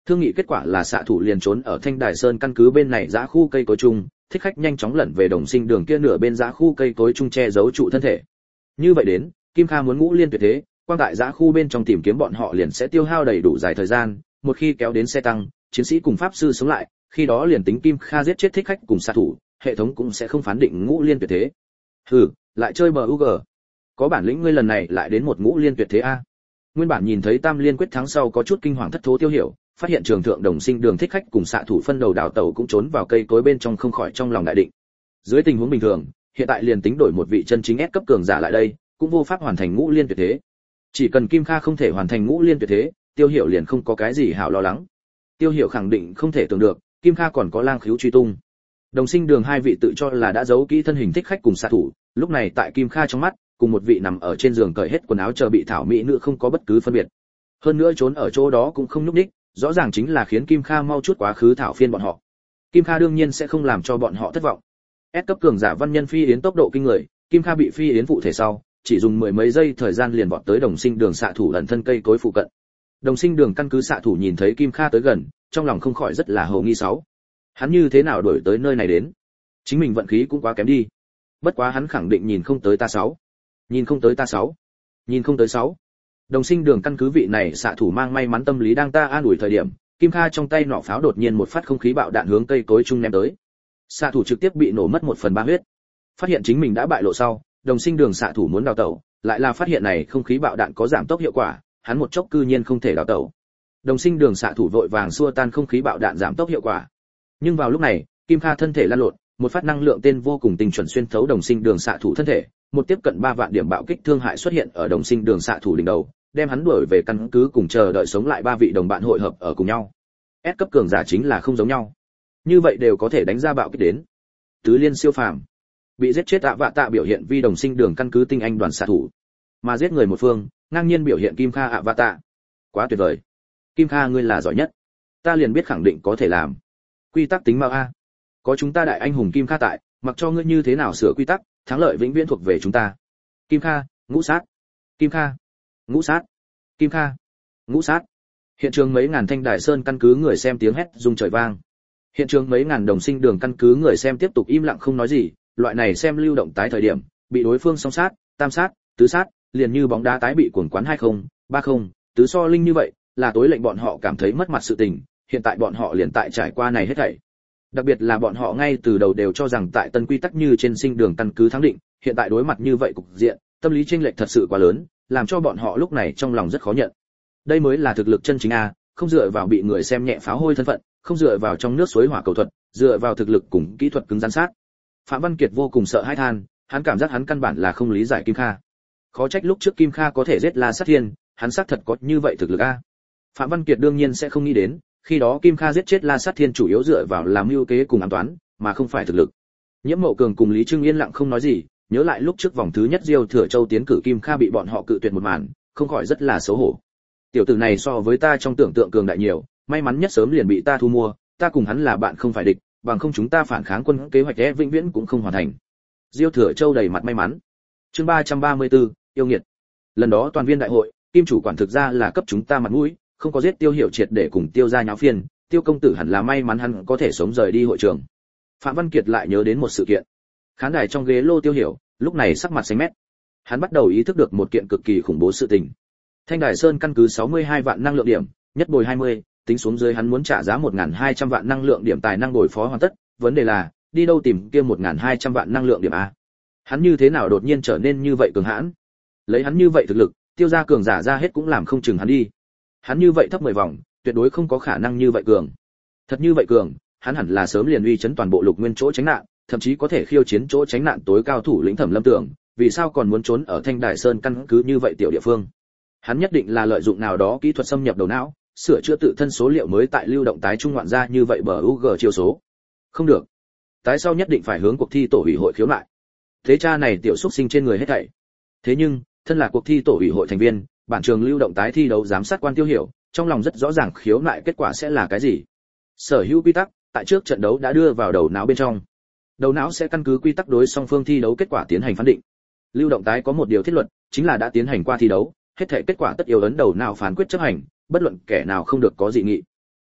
Thương nghị kết quả là xạ thủ liền trốn ở Thanh Đài Sơn căn cứ bên này dã khu cây cối chung, thích khách nhanh chóng lẩn về Đồng Sinh Đường kia nửa bên dã khu cây cối chung che giấu trụ thân thể. Như vậy đến, Kim Kha muốn ngũ liên tuyệt thế, quang tại dã khu bên trong tìm kiếm bọn họ liền sẽ tiêu hao đầy đủ dài thời gian, một khi kéo đến xe tăng, chiến sĩ cùng pháp sư sống lại, khi đó liền tính Kim Kha giết chết thích khách cùng xạ thủ, hệ thống cũng sẽ không phán định ngũ liên tuyệt thế. Hừ, lại chơi BUG. Có bản lĩnh ngươi lần này lại đến một ngũ liên tuyệt thế a. Nguyên bản nhìn thấy tam liên quyết thắng sau có chút kinh hoàng thất thố Tiêu Hiểu, phát hiện trường thượng Đồng Sinh Đường thích khách cùng xạ thủ phân đầu đào tẩu cũng trốn vào cây cối bên trong không khỏi trong lòng đại định. Dưới tình huống bình thường, hiện tại liền tính đổi một vị chân chính S cấp cường giả lại đây, cũng vô pháp hoàn thành ngũ liên tuyệt thế. Chỉ cần Kim Kha không thể hoàn thành ngũ liên tuyệt thế, Tiêu Hiểu liền không có cái gì hảo lo lắng. Tiêu Hiểu khẳng định không thể tưởng được, Kim Kha còn có lang khiếu truy tung. Đồng Sinh Đường hai vị tự cho là đã giấu kỹ thân hình thích khách cùng xạ thủ, lúc này tại Kim Kha trong mắt, cùng một vị nằm ở trên giường cởi hết quần áo chờ bị thảo mỹ nữ không có bất cứ phân biệt. Hơn nữa trốn ở chỗ đó cũng không núp đích, rõ ràng chính là khiến Kim Kha mau chút quá khứ thảo phiên bọn họ. Kim Kha đương nhiên sẽ không làm cho bọn họ thất vọng. S cấp cường giả văn nhân phi yến tốc độ kinh người, Kim Kha bị phi yến phụ thể sau, chỉ dùng mười mấy giây thời gian liền vọt tới Đồng Sinh Đường xạ thủ ẩn thân cây cối phụ cận. Đồng Sinh Đường căn cứ xạ thủ nhìn thấy Kim Kha tới gần, trong lòng không khỏi rất là hồ nghi sáu. Hắn như thế nào đuổi tới nơi này đến? Chính mình vận khí cũng quá kém đi. Bất quá hắn khẳng định nhìn không tới ta sáu. Nhìn không tới ta sáu. Nhìn không tới sáu. Đồng Sinh Đường căn cứ vị này xạ thủ mang may mắn tâm lý đang ta an ủi thời điểm, Kim Kha trong tay nỏ pháo đột nhiên một phát không khí bạo đạn hướng cây cối chung ném tới. Xạ thủ trực tiếp bị nổ mất 1/3 huyết. Phát hiện chính mình đã bại lộ sau, Đồng Sinh Đường xạ thủ muốn đào tẩu, lại là phát hiện này không khí bạo đạn có giảm tốc hiệu quả, hắn một chốc cư nhiên không thể đào tẩu. Đồng Sinh Đường xạ thủ vội vàng xua tan không khí bạo đạn giảm tốc hiệu quả. Nhưng vào lúc này, Kim Kha thân thể lăn lộn, một phát năng lượng tên vô cùng tinh chuẩn xuyên thấu Đồng Sinh Đường xạ thủ thân thể, một tiếp cận 3 vạn điểm bạo kích thương hại xuất hiện ở Đồng Sinh Đường xạ thủ đỉnh đầu, đem hắn đuổi về căn cứ cùng chờ đợi sống lại 3 vị đồng bạn hội hợp ở cùng nhau. S cấp cường giả chính là không giống nhau. Như vậy đều có thể đánh ra bạo kích đến. Tứ liên siêu phàm. Bị giết chết ạ vạ tạ biểu hiện vi Đồng Sinh Đường căn cứ tinh anh đoàn xạ thủ, mà giết người một phương, ngang nhiên biểu hiện Kim Kha ạ vạ tạ. Quá tuyệt vời. Kim Kha ngươi là giỏi nhất. Ta liền biết khẳng định có thể làm. Quy tắc tính mau a. Có chúng ta đại anh hùng Kim Kha tại, mặc cho ngươi như thế nào sửa quy tắc, thắng lợi vĩnh viễn thuộc về chúng ta. Kim Kha, ngũ sát. Kim Kha, ngũ sát. Kim Kha, ngũ sát. Hiện trường mấy ngàn Thanh Đài Sơn căn cứ người xem tiếng hét rung trời vang. Hiện trường mấy ngàn Đồng Sinh Đường căn cứ người xem tiếp tục im lặng không nói gì, loại này xem lưu động tái thời điểm, bị đối phương song sát, tam sát, tứ sát, liền như bóng đá tái bị cuồng quán 20, 30, tứ so linh như vậy, là tối lệnh bọn họ cảm thấy mất mặt sự tình, hiện tại bọn họ liền tại trải qua này hết thảy. Đặc biệt là bọn họ ngay từ đầu đều cho rằng tại tân quy tắc như trên Sinh Đường căn cứ thắng định, hiện tại đối mặt như vậy cục diện, tâm lý chênh lệch thật sự quá lớn, làm cho bọn họ lúc này trong lòng rất khó nhận. Đây mới là thực lực chân chính a, không dựa vào bị người xem nhẹ pháo hôi thân phận, không dựa vào trong nước suối hỏa cầu thuật, dựa vào thực lực cùng kỹ thuật cứng rắn sát. Phạm Văn Kiệt vô cùng sợ hãi than, hắn cảm giác hắn căn bản là không lý giải Kim Kha. Khó trách lúc trước Kim Kha có thể giết La Sát Thiên, hắn xác thật có như vậy thực lực a. Phạm Văn Kiệt đương nhiên sẽ không nghĩ đến, khi đó Kim Kha giết chết La Sát Thiên chủ yếu dựa vào làm mưu kế cùng ám toán, mà không phải thực lực. Nhiễm Mậu Cường cùng Lý Trưng yên lặng không nói gì, nhớ lại lúc trước vòng thứ nhất Diêu Thừa Châu tiến cử Kim Kha bị bọn họ cự tuyệt một màn, không khỏi rất là xấu hổ. Tiểu tử này so với ta trong tưởng tượng cường đại nhiều, may mắn nhất sớm liền bị ta thu mua, ta cùng hắn là bạn không phải địch, bằng không chúng ta phản kháng quân kế hoạch vĩnh viễn cũng không hoàn thành. Diêu Thừa Châu đầy mặt may mắn. Chương 334, yêu nghiệt. Lần đó toàn viên đại hội, Kim chủ quản thực ra là cấp chúng ta mặt mũi, không có giết Tiêu Hiểu triệt để cùng Tiêu gia nháo phiền, Tiêu công tử hẳn là may mắn hắn có thể sống rời đi hội trường. Phạm Văn Kiệt lại nhớ đến một sự kiện. Khán đài trong ghế lô Tiêu Hiểu, lúc này sắc mặt xanh mét. Hắn bắt đầu ý thức được một kiện cực kỳ khủng bố sự tình. Thanh Đài Sơn căn cứ 62 vạn năng lượng điểm, nhất bồi 20, tính xuống dưới hắn muốn trả giá 1200 vạn năng lượng điểm tài năng bồi phó hoàn tất, vấn đề là, đi đâu tìm kia 1200 vạn năng lượng điểm a? Hắn như thế nào đột nhiên trở nên như vậy cường hãn? Lấy hắn như vậy thực lực, Tiêu gia cường giả ra hết cũng làm không chừng hắn đi. Hắn như vậy thấp 10 vòng, tuyệt đối không có khả năng như vậy cường. Thật như vậy cường, hắn hẳn là sớm liền uy chấn toàn bộ Lục Nguyên chỗ tránh nạn, thậm chí có thể khiêu chiến chỗ tránh nạn tối cao thủ lĩnh Thẩm Lâm Tưởng, vì sao còn muốn trốn ở Thanh Đài Sơn căn cứ như vậy tiểu địa phương? Hắn nhất định là lợi dụng nào đó kỹ thuật xâm nhập đầu não, sửa chữa tự thân số liệu mới tại lưu động tái trung ngoạn ra như vậy bờ UG chiêu số. Không được. Tái sau nhất định phải hướng cuộc thi tổ ủy hội khiếu nại. Thế cha này tiểu xúc sinh trên người hết thảy. Thế nhưng, thân là cuộc thi tổ ủy hội thành viên, bản trường lưu động tái thi đấu giám sát quan Tiêu Hiểu, trong lòng rất rõ ràng khiếu nại kết quả sẽ là cái gì. Sở hữu quy tắc, tại trước trận đấu đã đưa vào đầu não bên trong. Đầu não sẽ căn cứ quy tắc đối song phương thi đấu kết quả tiến hành phán định. Lưu động tái có một điều thiết luật, chính là đã tiến hành qua thi đấu, hết thảy kết quả tất yếu ấn đầu não phán quyết chấp hành, bất luận kẻ nào không được có dị nghị.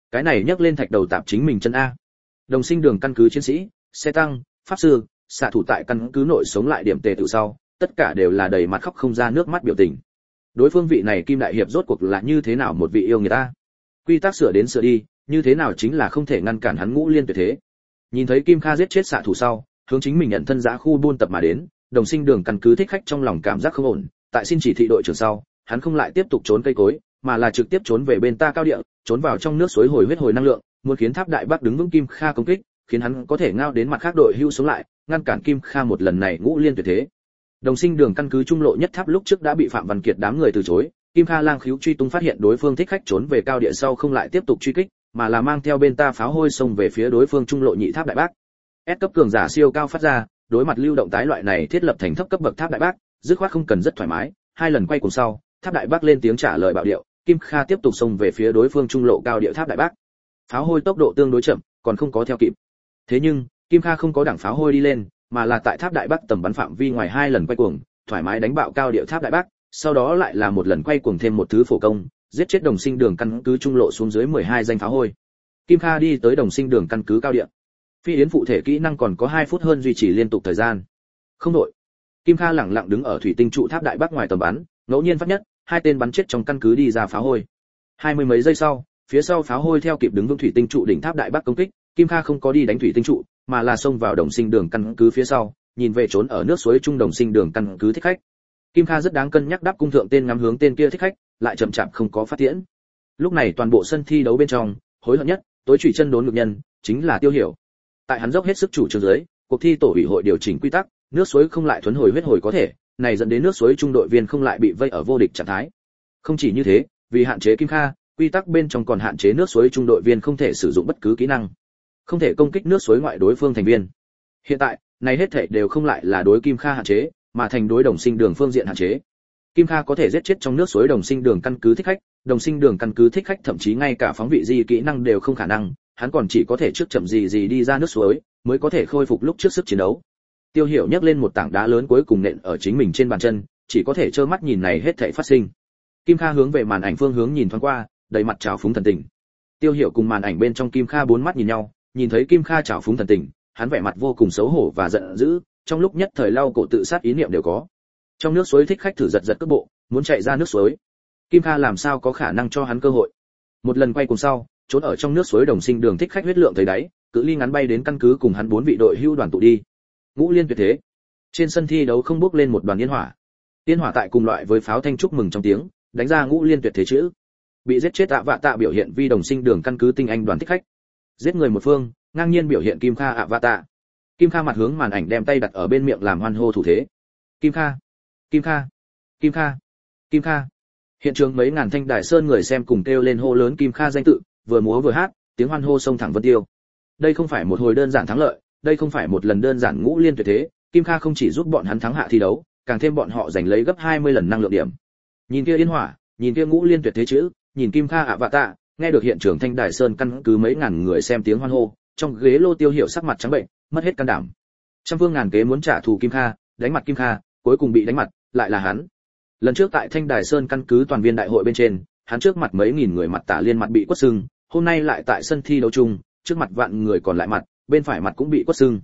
Cái này nhấc lên thạch đầu tạp chính mình chân a. Đồng Sinh Đường căn cứ chiến sĩ, xe tăng, pháp sư, xạ thủ tại căn cứ nội sống lại điểm tề tự sau, tất cả đều là đầy mặt khóc không ra nước mắt biểu tình. Đối phương vị này Kim đại hiệp rốt cuộc là như thế nào một vị yêu người ta? Quy tắc sửa đến sửa đi, như thế nào chính là không thể ngăn cản hắn ngũ liên tuyệt thế. Nhìn thấy Kim Kha giết chết xạ thủ sau, hướng chính mình nhận thân giã khu buôn tập mà đến, Đồng Sinh Đường căn cứ thích khách trong lòng cảm giác không ổn, tại xin chỉ thị đội trưởng sau, hắn không lại tiếp tục trốn cây cối, mà là trực tiếp trốn về bên ta cao địa, trốn vào trong nước suối hồi huyết hồi năng lượng, muốn khiến Tháp Đại Bắc đứng vững Kim Kha công kích, khiến hắn có thể ngao đến mặt khác đội hưu sống lại, ngăn cản Kim Kha một lần này ngũ liên tuyệt thế. Đồng Sinh Đường căn cứ trung lộ nhất tháp lúc trước đã bị Phạm Văn Kiệt đám người từ chối, Kim Kha lang khiếu truy tung phát hiện đối phương thích khách trốn về cao địa sau không lại tiếp tục truy kích, mà là mang theo bên ta pháo hôi xông về phía đối phương trung lộ nhị tháp Đại Bác. S cấp cường giả siêu cao phát ra, đối mặt lưu động tái loại này thiết lập thành thấp cấp bậc tháp Đại Bác, dứt khoát không cần rất thoải mái, hai lần quay cùng sau, tháp Đại Bác lên tiếng trả lời bạo điệu, Kim Kha tiếp tục xông về phía đối phương trung lộ cao địa tháp Đại Bác. Pháo hôi tốc độ tương đối chậm, còn không có theo kịp. Thế nhưng, Kim Kha không có đẳng pháo hôi đi lên, mà là tại tháp Đại Bác tầm bắn phạm vi ngoài hai lần quay cuồng, thoải mái đánh bạo cao địa tháp Đại Bác, sau đó lại là một lần quay cuồng thêm một thứ phổ công, giết chết Đồng Sinh Đường căn cứ trung lộ xuống dưới 12 danh pháo hôi. Kim Kha đi tới Đồng Sinh Đường căn cứ cao địa. Phi yến phụ thể kỹ năng còn có 2 phút hơn duy trì liên tục thời gian. Không đổi. Kim Kha lẳng lặng đứng ở thủy tinh trụ tháp Đại Bác ngoài tầm bắn, ngẫu nhiên phát nhất, hai tên bắn chết trong căn cứ đi ra pháo hôi. 20 mấy giây sau, phía sau pháo hôi theo kịp đứng vững thủy tinh trụ đỉnh tháp Đại Bác công kích, Kim Kha không có đi đánh thủy tinh trụ, mà là xông vào Đồng Sinh Đường căn cứ phía sau, nhìn về trốn ở nước suối trung Đồng Sinh Đường căn cứ thích khách. Kim Kha rất đáng cân nhắc đáp cung thượng tên ngắm hướng tên kia thích khách, lại chậm chạp không có phát tiễn. Lúc này toàn bộ sân thi đấu bên trong, hối hận nhất, tối chủy chân đốn ngược nhân, chính là Tiêu Hiểu. Tại hắn dốc hết sức chủ trương dưới, cuộc thi tổ ủy hội điều chỉnh quy tắc, nước suối không lại thuần hồi huyết hồi có thể, này dẫn đến nước suối trung đội viên không lại bị vây ở vô địch trạng thái. Không chỉ như thế, vì hạn chế Kim Kha, quy tắc bên trong còn hạn chế nước suối trung đội viên không thể sử dụng bất cứ kỹ năng, không thể công kích nước suối ngoại đối phương thành viên. Hiện tại, này hết thảy đều không lại là đối Kim Kha hạn chế, mà thành đối Đồng Sinh Đường phương diện hạn chế. Kim Kha có thể giết chết trong nước suối Đồng Sinh Đường căn cứ thích khách, Đồng Sinh Đường căn cứ thích khách thậm chí ngay cả phóng vị di kỹ năng đều không khả năng, hắn còn chỉ có thể trước chậm gì đi ra nước suối, mới có thể khôi phục lúc trước sức chiến đấu. Tiêu Hiểu nhấc lên một tảng đá lớn cuối cùng nện ở chính mình trên bàn chân, chỉ có thể trơ mắt nhìn này hết thảy phát sinh. Kim Kha hướng về màn ảnh phương hướng nhìn thoáng qua, đầy mặt trào phúng thần tình. Tiêu Hiểu cùng màn ảnh bên trong Kim Kha bốn mắt nhìn nhau, nhìn thấy Kim Kha trào phúng thần tình, hắn vẻ mặt vô cùng xấu hổ và giận dữ, trong lúc nhất thời lau cổ tự sát ý niệm đều có. Trong nước suối thích khách thử giật cước bộ, muốn chạy ra nước suối. Kim Kha làm sao có khả năng cho hắn cơ hội. Một lần quay cùng sau, trốn ở trong nước suối Đồng Sinh Đường thích khách huyết lượng thấy đáy, cự ly ngắn bay đến căn cứ cùng hắn 4 vị đội hưu đoàn tụ đi. Ngũ liên tuyệt thế. Trên sân thi đấu không bước lên một đoàn yên hỏa. Yên hỏa tại cùng loại với pháo thanh chúc mừng trong tiếng, đánh ra ngũ liên tuyệt thế chữ. Bị giết chết vạ tạ biểu hiện vi Đồng Sinh Đường căn cứ tinh anh đoàn thích khách. Giết người một phương, ngang nhiên biểu hiện Kim Kha vạ tạ. Kim Kha mặt hướng màn ảnh đem tay đặt ở bên miệng làm hoan hô thủ thế. Kim Kha, Kim Kha, Kim Kha, Kim Kha. Hiện trường mấy ngàn thanh đài sơn người xem cùng kêu lên hô lớn Kim Kha danh tự, vừa múa vừa hát, tiếng hoan hô sông thẳng vân tiêu. Đây không phải một hồi đơn giản thắng lợi, đây không phải một lần đơn giản ngũ liên tuyệt thế, Kim Kha không chỉ giúp bọn hắn thắng hạ thi đấu, càng thêm bọn họ giành lấy gấp 20 lần năng lượng điểm. Nhìn kia yên hỏa, nhìn kia ngũ liên tuyệt thế chữ, nhìn Kim Kha vạ tạ, nghe được hiện trường thanh đài sơn căn cứ mấy ngàn người xem tiếng hoan hô, trong ghế lô Tiêu Hiểu sắc mặt trắng bệnh, mất hết can đảm. Trăm phương ngàn kế muốn trả thù Kim Kha, đánh mặt Kim Kha, cuối cùng bị đánh mặt, lại là hắn. Lần trước tại thanh đài sơn căn cứ toàn viên đại hội bên trên, hắn trước mặt mấy nghìn người mặt tả liên mặt bị quất sưng, hôm nay lại tại sân thi đấu chung, trước mặt vạn người còn lại mặt, bên phải mặt cũng bị quất sưng.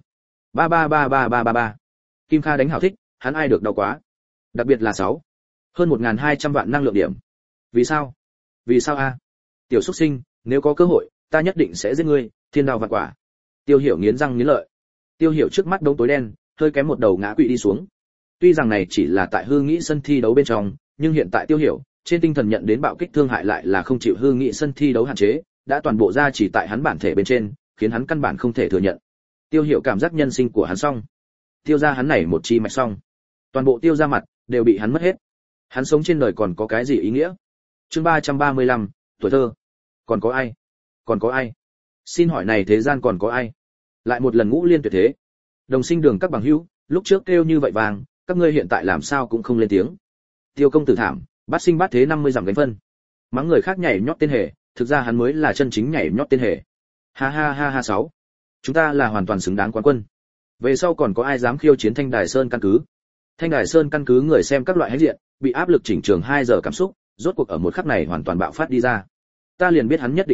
Ba. Kim Kha đánh hảo thích, hắn ai được đau quá. Đặc biệt là 6. Hơn 1200 vạn năng lượng điểm. Vì sao? Vì sao a? Tiểu xuất sinh, nếu có cơ hội, ta nhất định sẽ giết ngươi, thiên đao vạn quả. Tiêu Hiểu nghiến răng nghiến lợi. Tiêu Hiểu trước mắt đống tối đen, hơi kém một đầu ngã quỵ đi xuống. Tuy rằng này chỉ là tại hư nghĩ sân thi đấu bên trong, nhưng hiện tại Tiêu Hiểu, trên tinh thần nhận đến bạo kích thương hại lại là không chịu hư nghĩ sân thi đấu hạn chế, đã toàn bộ ra chỉ tại hắn bản thể bên trên, khiến hắn căn bản không thể thừa nhận. Tiêu Hiểu cảm giác nhân sinh của hắn xong. Tiêu ra hắn này một chi mạch xong. Toàn bộ Tiêu ra mặt đều bị hắn mất hết. Hắn sống trên đời còn có cái gì ý nghĩa? Chương 335, tuổi thơ. Còn có ai? Còn có ai? Xin hỏi này thế gian còn có ai? Lại một lần ngũ liên tuyệt thế. Đồng Sinh Đường các bằng hữu, lúc trước kêu như vậy vàng, các ngươi hiện tại làm sao cũng không lên tiếng. Tiêu công tử thảm, bát sinh bát thế 50 dặm gánh phân. Mắng người khác nhảy nhót tên hề, thực ra hắn mới là chân chính nhảy nhót tên hề. Ha 6. Chúng ta là hoàn toàn xứng đáng quán quân. Về sau còn có ai dám khiêu chiến Thanh Đài Sơn căn cứ? Thanh Đài Sơn căn cứ người xem các loại hãnh diện, bị áp lực chỉnh trường 2 giờ cảm xúc, rốt cuộc ở một khắc này hoàn toàn bạo phát đi ra. Ta liền biết hắn nhất định hành,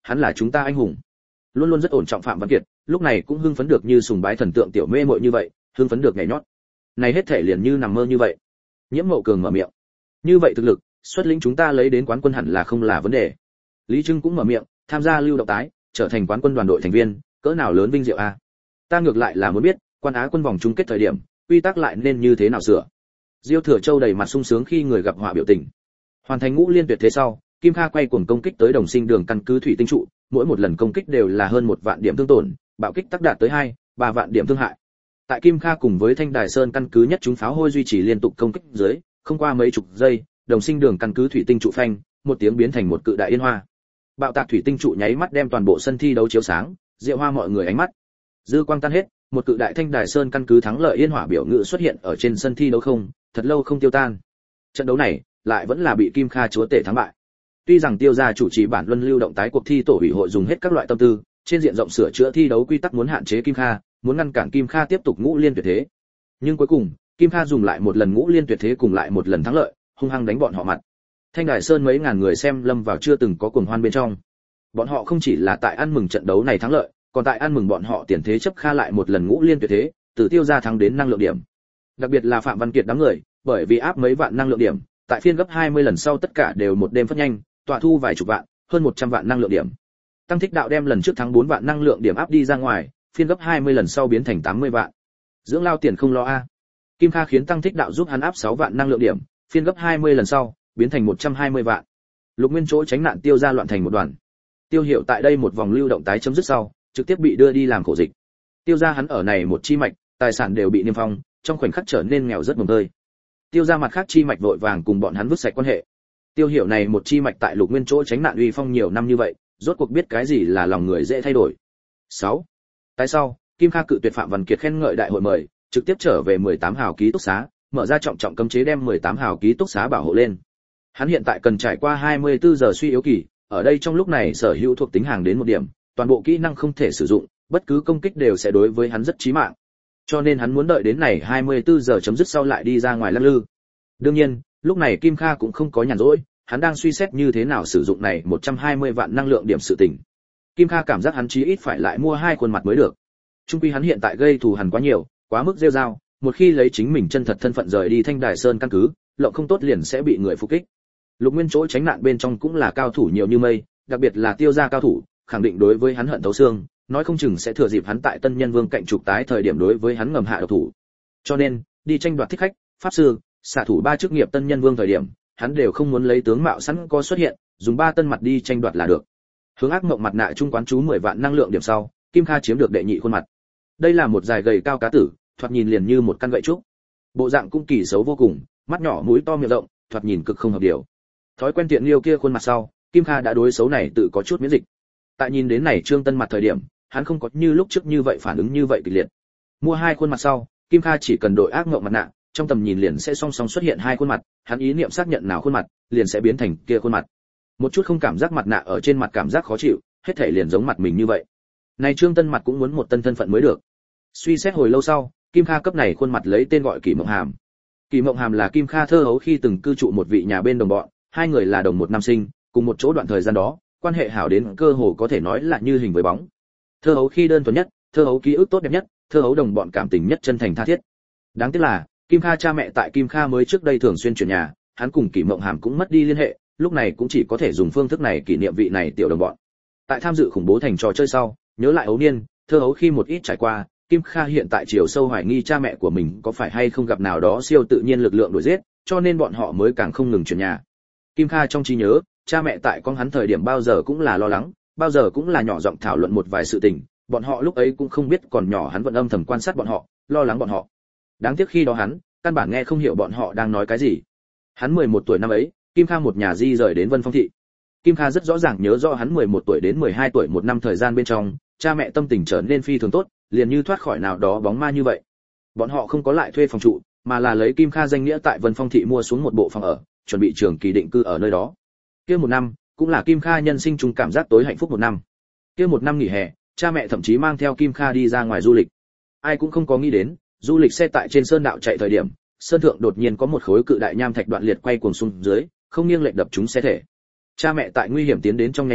hắn là chúng ta anh hùng. Luôn luôn rất ổn trọng Phạm Văn Kiệt, lúc này cũng hưng phấn được như sùng bái thần tượng tiểu mê muội như vậy, hưng phấn được nhảy nhót. Này hết thể liền như nằm mơ như vậy. Nhiễm Mậu Cường mở miệng. Như vậy thực lực, xuất lĩnh chúng ta lấy đến quán quân hẳn là không là vấn đề. Lý Trưng cũng mở miệng, tham gia lưu động tái, trở thành quán quân đoàn đội thành viên, cỡ nào lớn vinh diệu a. Ta ngược lại là muốn biết, quan Á quân vòng chung kết thời điểm, quy tắc lại nên như thế nào sửa. Diêu Thừa Châu đầy mặt sung sướng khi người gặp họa biểu tình. Hoàn thành ngũ liên tuyệt thế sau, Kim Kha quay cuồng công kích tới Đồng Sinh Đường căn cứ thủy tinh trụ, mỗi một lần công kích đều là hơn 1 vạn điểm thương tổn, bạo kích tác đạt tới 2-3 vạn điểm thương hại. Tại Kim Kha cùng với Thanh Đài Sơn căn cứ nhất chúng pháo hôi duy trì liên tục công kích dưới, không qua mấy chục giây, Đồng Sinh Đường căn cứ thủy tinh trụ phanh, một tiếng biến thành một cự đại yên hoa. Bạo tạc thủy tinh trụ nháy mắt đem toàn bộ sân thi đấu chiếu sáng, diệu hoa mọi người ánh mắt. Dư quang tan hết, một cự đại Thanh Đài Sơn căn cứ thắng lợi yên hỏa biểu ngữ xuất hiện ở trên sân thi đấu không, thật lâu không tiêu tan. Trận đấu này lại vẫn là bị Kim Kha chúa tể thắng bại. Tuy rằng Tiêu gia chủ trì bản luân lưu động tái cuộc thi tổ ủy hội dùng hết các loại tâm tư, trên diện rộng sửa chữa thi đấu quy tắc muốn hạn chế Kim Kha, muốn ngăn cản Kim Kha tiếp tục ngũ liên tuyệt thế. Nhưng cuối cùng, Kim Kha dùng lại một lần ngũ liên tuyệt thế cùng lại một lần thắng lợi, hung hăng đánh bọn họ mặt. Thanh Đài Sơn mấy ngàn người xem lâm vào chưa từng có cuồng hoan bên trong. Bọn họ không chỉ là tại ăn mừng trận đấu này thắng lợi, còn tại ăn mừng bọn họ tiền thế chấp Kha lại một lần ngũ liên tuyệt thế, từ Tiêu gia thắng đến năng lượng điểm. Đặc biệt là Phạm Văn Kiệt đám người, bởi vì áp mấy vạn năng lượng điểm, tại phiên gấp 20 lần sau tất cả đều một đêm phát nhanh, tọa thu vài chục vạn, hơn 100 vạn năng lượng điểm. Tăng Thích Đạo đem lần trước thắng 4 vạn năng lượng điểm áp đi ra ngoài, phiên gấp 20 lần sau biến thành 80 vạn. Dưỡng lao tiền không lo a. Kim Kha khiến Tăng Thích Đạo giúp hắn áp 6 vạn năng lượng điểm, phiên gấp 20 lần sau, biến thành 120 vạn. Lục Nguyên chỗ tránh nạn Tiêu gia loạn thành một đoàn. Tiêu Hiểu tại đây một vòng lưu động tái chấm dứt sau, trực tiếp bị đưa đi làm khổ dịch. Tiêu gia hắn ở này một chi mạch, tài sản đều bị niêm phong, trong khoảnh khắc trở nên nghèo rất mồng tơi. Tiêu gia mặt khác chi mạch vội vàng cùng bọn hắn vứt sạch quan hệ. Tiêu Hiểu này một chi mạch tại Lục Nguyên chỗ tránh nạn uy phong nhiều năm như vậy, rốt cuộc biết cái gì là lòng người dễ thay đổi. 6. Tại sau, Kim Kha cự tuyệt Phạm Văn Kiệt khen ngợi đại hội mời, trực tiếp trở về 18 hào ký túc xá, mở ra trọng trọng cấm chế đem 18 hào ký túc xá bảo hộ lên. Hắn hiện tại cần trải qua 24 giờ suy yếu kỳ, ở đây trong lúc này sở hữu thuộc tính hàng đến một điểm, toàn bộ kỹ năng không thể sử dụng, bất cứ công kích đều sẽ đối với hắn rất chí mạng. Cho nên hắn muốn đợi đến này 24 giờ chấm dứt sau lại đi ra ngoài lắc lư. Đương nhiên, lúc này Kim Kha cũng không có nhàn rỗi, hắn đang suy xét như thế nào sử dụng này 120 vạn năng lượng điểm sự tình. Kim Kha cảm giác hắn chí ít phải lại mua 2 khuôn mặt mới được. Trung quy hắn hiện tại gây thù hằn quá nhiều, quá mức rêu rao, một khi lấy chính mình chân thật thân phận rời đi Thanh Đài Sơn căn cứ, lộng không tốt liền sẽ bị người phục kích. Lục Nguyên chỗ tránh nạn bên trong cũng là cao thủ nhiều như mây, đặc biệt là Tiêu gia cao thủ, khẳng định đối với hắn hận thấu xương, nói không chừng sẽ thừa dịp hắn tại Tân Nhân Vương cạnh trục tái thời điểm đối với hắn ngầm hạ độc thủ. Cho nên, đi tranh đoạt thích khách, pháp sư, xạ thủ 3 chức nghiệp Tân Nhân Vương thời điểm, hắn đều không muốn lấy tướng mạo sẵn có xuất hiện, dùng 3 tân mặt đi tranh đoạt là được. Hướng ác mộng mặt nạ trung quán chú 10 vạn năng lượng điểm sau, Kim Kha chiếm được đệ nhị khuôn mặt. Đây là một dài gầy cao cá tử, thoạt nhìn liền như một căn gậy trúc. Bộ dạng cũng kỳ xấu vô cùng, mắt nhỏ mũi to miệng rộng, thoạt nhìn cực không hợp điều. Thói quen tiện liêu kia khuôn mặt sau, Kim Kha đã đối xấu này tự có chút miễn dịch. Tại nhìn đến này trương tân mặt thời điểm, hắn không có như lúc trước như vậy phản ứng như vậy kịch liệt. Mua 2 khuôn mặt sau, Kim Kha chỉ cần đổi ác mộng mặt nạ, trong tầm nhìn liền sẽ song song xuất hiện 2 khuôn mặt, hắn ý niệm xác nhận nào khuôn mặt, liền sẽ biến thành kia khuôn mặt. Một chút không cảm giác mặt nạ ở trên mặt cảm giác khó chịu, hết thảy liền giống mặt mình như vậy. Này trương tân mặt cũng muốn một tân thân phận mới được. Suy xét hồi lâu sau, Kim Kha cấp này khuôn mặt lấy tên gọi Kỳ Mộng Hàm. Kỳ Mộng Hàm là Kim Kha thơ hấu khi từng cư trụ một vị nhà bên đồng bọn, 2 người là đồng một năm sinh, cùng một chỗ đoạn thời gian đó, quan hệ hảo đến cơ hồ có thể nói là như hình với bóng. Thơ hấu khi đơn thuần nhất, thơ hấu ký ức tốt đẹp nhất, thơ hấu đồng bọn cảm tình nhất chân thành tha thiết. Đáng tiếc là, Kim Kha cha mẹ tại Kim Kha mới trước đây thường xuyên chuyển nhà, hắn cùng Kỳ Mộng Hàm cũng mất đi liên hệ, lúc này cũng chỉ có thể dùng phương thức này kỷ niệm vị này tiểu đồng bọn. Tại tham dự khủng bố thành trò chơi sau, nhớ lại ấu niên, thơ hấu khi một ít trải qua, Kim Kha hiện tại chiều sâu hoài nghi cha mẹ của mình có phải hay không gặp nào đó siêu tự nhiên lực lượng đuổi giết, cho nên bọn họ mới càng không ngừng chuyển nhà. Kim Kha trong trí nhớ, cha mẹ tại con hắn thời điểm bao giờ cũng là lo lắng, bao giờ cũng là nhỏ giọng thảo luận một vài sự tình, bọn họ lúc ấy cũng không biết còn nhỏ hắn vẫn âm thầm quan sát bọn họ, lo lắng bọn họ. Đáng tiếc khi đó hắn, căn bản nghe không hiểu bọn họ đang nói cái gì. Hắn 11 tuổi năm ấy, Kim Kha một nhà di rời đến Vân Phong thị. Kim Kha rất rõ ràng nhớ rõ hắn 11 tuổi đến 12 tuổi một năm thời gian bên trong, cha mẹ tâm tình trở nên phi thường tốt, liền như thoát khỏi nào đó bóng ma như vậy. Bọn họ không có lại thuê phòng trụ, mà là lấy Kim Kha danh nghĩa tại Vân Phong thị mua xuống một bộ phòng ở, chuẩn bị trường kỳ định cư ở nơi đó. Kia một năm, cũng là Kim Kha nhân sinh chung cảm giác tối hạnh phúc một năm. Kia một năm nghỉ hè, cha mẹ thậm chí mang theo Kim Kha đi ra ngoài du lịch. Ai cũng không có nghĩ đến, du lịch xe tại trên sơn đạo chạy thời điểm, sơn thượng đột nhiên có một khối cự đại nham thạch đoạn liệt quay cuồng xuống dưới, không nghiêng lệch đập trúng xe thể. Cha mẹ tại nguy hiểm tiến đến trong nháy mắt,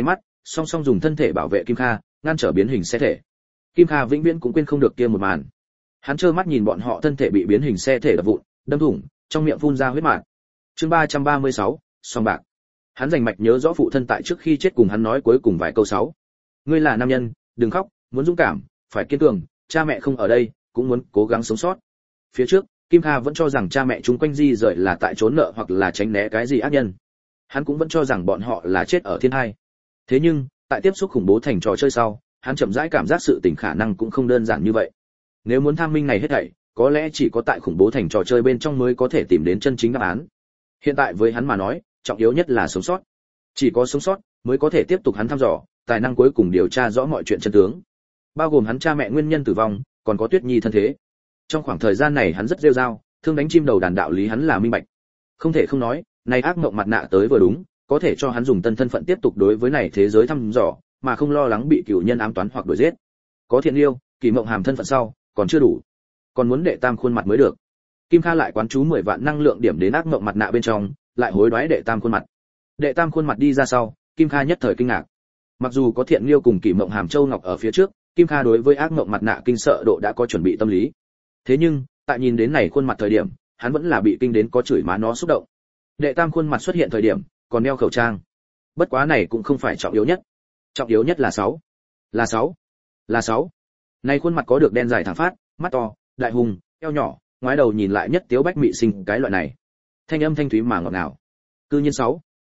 song song dùng thân thể bảo vệ Kim Kha, ngăn trở biến hình xe thể. Kim Kha vĩnh viễn cũng quên không được kia một màn. Hắn trơ mắt nhìn bọn họ thân thể bị biến hình xe thể đập vụn, đâm thủng, trong miệng phun ra huyết mạt. Chương 336, song bạc. Hắn rành mạch nhớ rõ phụ thân tại trước khi chết cùng hắn nói cuối cùng vài câu 6. Ngươi là nam nhân, đừng khóc, muốn dũng cảm, phải kiên cường, cha mẹ không ở đây, cũng muốn cố gắng sống sót. Phía trước, Kim Kha vẫn cho rằng cha mẹ chúng quanh di rời là tại trốn nợ hoặc là tránh né cái gì ác nhân. Hắn cũng vẫn cho rằng bọn họ là chết ở thiên hai. Thế nhưng, tại tiếp xúc khủng bố thành trò chơi sau, hắn chậm rãi cảm giác sự tình khả năng cũng không đơn giản như vậy. Nếu muốn tham minh này hết thảy, có lẽ chỉ có tại khủng bố thành trò chơi bên trong mới có thể tìm đến chân chính đáp án. Hiện tại với hắn mà nói, trọng yếu nhất là sống sót. Chỉ có sống sót mới có thể tiếp tục hắn thăm dò, tài năng cuối cùng điều tra rõ mọi chuyện chân tướng, bao gồm hắn cha mẹ nguyên nhân tử vong, còn có Tuyết Nhi thân thế. Trong khoảng thời gian này hắn rất rêu rao, thương đánh chim đầu đàn đạo lý hắn là minh bạch. Không thể không nói, này ác mộng mặt nạ tới vừa đúng, có thể cho hắn dùng tân thân phận tiếp tục đối với này thế giới thăm dò, mà không lo lắng bị cửu nhân ám toán hoặc đuổi giết. Có Thiện Liêu, Kỳ Mộng Hàm thân phận sau, còn chưa đủ, còn muốn đệ tam khuôn mặt mới được. Kim Kha lại quán chú 10 vạn năng lượng điểm đến ác mộng mặt nạ bên trong, lại hối đoái đệ tam khuôn mặt. Đệ tam khuôn mặt đi ra sau, Kim Kha nhất thời kinh ngạc. Mặc dù có Thiện Liêu cùng Kỳ Mộng Hàm Châu Ngọc ở phía trước, Kim Kha đối với ác mộng mặt nạ kinh sợ độ đã có chuẩn bị tâm lý. Thế nhưng, tại nhìn đến này khuôn mặt thời điểm, hắn vẫn là bị kinh đến có chửi má nó xúc động. Đệ tam khuôn mặt xuất hiện thời điểm, còn đeo khẩu trang. Bất quá này cũng không phải trọng yếu nhất. Trọng yếu nhất là 6. Là 6. Này khuôn mặt có được đen dài thẳng phát, mắt to, đại hùng, eo nhỏ, ngoái đầu nhìn lại nhất tiếu bách mị sinh cái loại này. Thanh âm thanh thúy mà ngọt ngào. Cư nhiên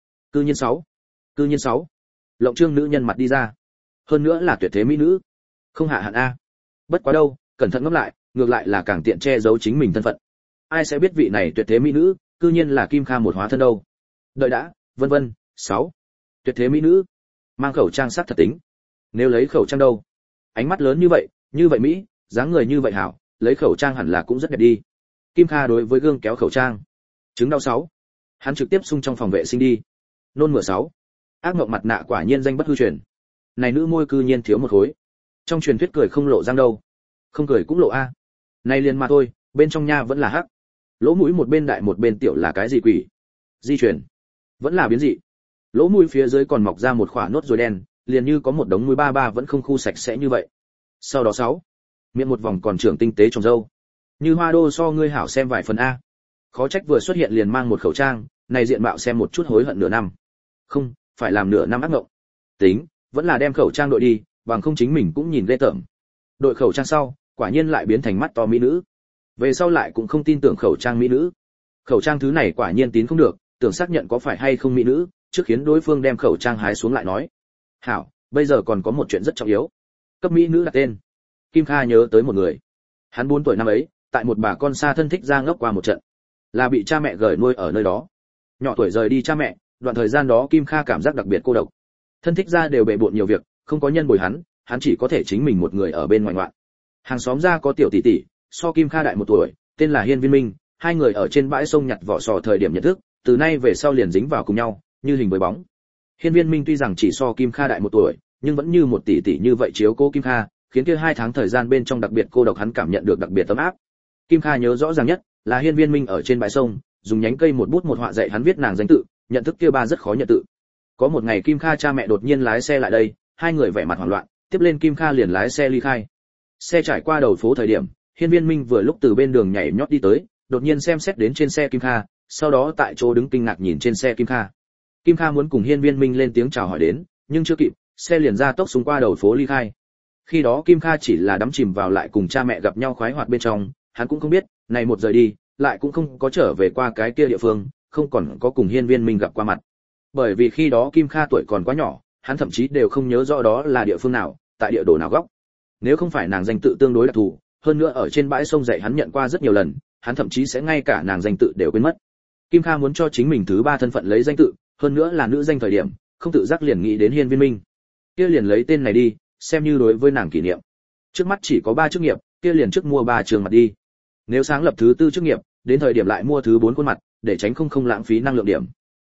6. Lộng trương nữ nhân mặt đi ra. Hơn nữa là tuyệt thế mỹ nữ. Không hạ hạn a. Bất quá đâu, cẩn thận ngẫm lại, ngược lại là càng tiện che giấu chính mình thân phận. Ai sẽ biết vị này tuyệt thế mỹ nữ, cư nhiên là Kim Kha một hóa thân đâu. Đợi đã, vân vân. 6. Tuyệt thế mỹ nữ, mang khẩu trang sắc thật tính. Nếu lấy khẩu trang đâu? Ánh mắt lớn như vậy mỹ, dáng người như vậy hảo, lấy khẩu trang hẳn là cũng rất đẹp đi. Kim Kha đối với gương kéo khẩu trang. Chứng đau 6. Hắn trực tiếp xung trong phòng vệ sinh đi. Nôn mửa 6. Ác mộng mặt nạ quả nhiên danh bất hư truyền. Này nữ môi cư nhiên thiếu một khối. Trong truyền thuyết cười không lộ răng đâu. Không cười cũng lộ a. Này liền mà thôi, bên trong nha vẫn là hắc. Lỗ mũi một bên đại một bên tiểu là cái gì quỷ? Di chuyển. Vẫn là biến dị. Lỗ mũi phía dưới còn mọc ra một khỏa nốt ruồi đen, liền như có một đống mũi ba vẫn không khu sạch sẽ như vậy. Sau đó 6. Miệng một vòng còn trưởng tinh tế trồng râu. Như hoa đô so ngươi hảo xem vài phần a. Khó trách vừa xuất hiện liền mang một khẩu trang, này diện mạo xem một chút hối hận nửa năm. Không, phải làm nửa năm ác ngộng. Tính, vẫn là đem khẩu trang đội đi, bằng không chính mình cũng nhìn ghê tởm. Đội khẩu trang sau, quả nhiên lại biến thành mắt to mỹ nữ. Về sau lại cũng không tin tưởng khẩu trang mỹ nữ. Khẩu trang thứ này quả nhiên tín không được, tưởng xác nhận có phải hay không mỹ nữ, trước khiến đối phương đem khẩu trang hái xuống lại nói. Hảo, bây giờ còn có một chuyện rất trọng yếu. Cấp mỹ nữ đặt tên. Kim Kha nhớ tới một người. Hắn 4 tuổi năm ấy, tại một bà con xa thân thích ra ngốc qua một trận, là bị cha mẹ gửi nuôi ở nơi đó. Nhỏ tuổi rời đi cha mẹ, đoạn thời gian đó Kim Kha cảm giác đặc biệt cô độc. Thân thích ra đều bệ bội nhiều việc, không có nhân bồi hắn chỉ có thể chính mình một người ở bên ngoài ngoạn. Hàng xóm ra có tiểu tỷ tỷ, so Kim Kha đại 1 tuổi, tên là Hiên Viên Minh, hai người ở trên bãi sông nhặt vỏ sò thời điểm nhận thức, từ nay về sau liền dính vào cùng nhau, như hình với bóng. Hiên Viên Minh tuy rằng chỉ so Kim Kha đại 1 tuổi, nhưng vẫn như một tỷ tỷ như vậy chiếu cố Kim Kha, khiến kia 2 tháng thời gian bên trong đặc biệt cô độc hắn cảm nhận được đặc biệt ấm áp. Kim Kha nhớ rõ ràng nhất là Hiên Viên Minh ở trên bãi sông, dùng nhánh cây một bút một họa dạy hắn viết nàng danh tự, nhận thức kia ba rất khó nhận tự. Có một ngày Kim Kha cha mẹ đột nhiên lái xe lại đây, hai người vẻ mặt hoảng loạn, tiếp lên Kim Kha liền lái xe ly khai. Xe trải qua đầu phố thời điểm, Hiên Viên Minh vừa lúc từ bên đường nhảy nhót đi tới, đột nhiên xem xét đến trên xe Kim Kha, sau đó tại chỗ đứng kinh ngạc nhìn trên xe Kim Kha. Kim Kha muốn cùng Hiên Viên Minh lên tiếng chào hỏi đến, nhưng chưa kịp, xe liền ra tốc xung qua đầu phố ly khai. Khi đó Kim Kha chỉ là đắm chìm vào lại cùng cha mẹ gặp nhau khoái hoạt bên trong, hắn cũng không biết, này một rời đi, lại cũng không có trở về qua cái kia địa phương, không còn có cùng Hiên Viên Minh gặp qua mặt. Bởi vì khi đó Kim Kha tuổi còn quá nhỏ, hắn thậm chí đều không nhớ rõ đó là địa phương nào, tại địa đồ nào góc. Nếu không phải nàng danh tự tương đối đặc thù, hơn nữa ở trên bãi sông dạy hắn nhận qua rất nhiều lần, hắn thậm chí sẽ ngay cả nàng danh tự đều quên mất. Kim Kha muốn cho chính mình thứ 3 thân phận lấy danh tự, hơn nữa là nữ danh thời điểm, không tự giác liền nghĩ đến Hiên Viên Minh. Kia liền lấy tên này đi, xem như đối với nàng kỷ niệm. Trước mắt chỉ có 3 chức nghiệp, kia liền trước mua 3 trường mặt đi. Nếu sáng lập thứ 4 chức nghiệp, đến thời điểm lại mua thứ 4 khuôn mặt, để tránh không lãng phí năng lượng điểm.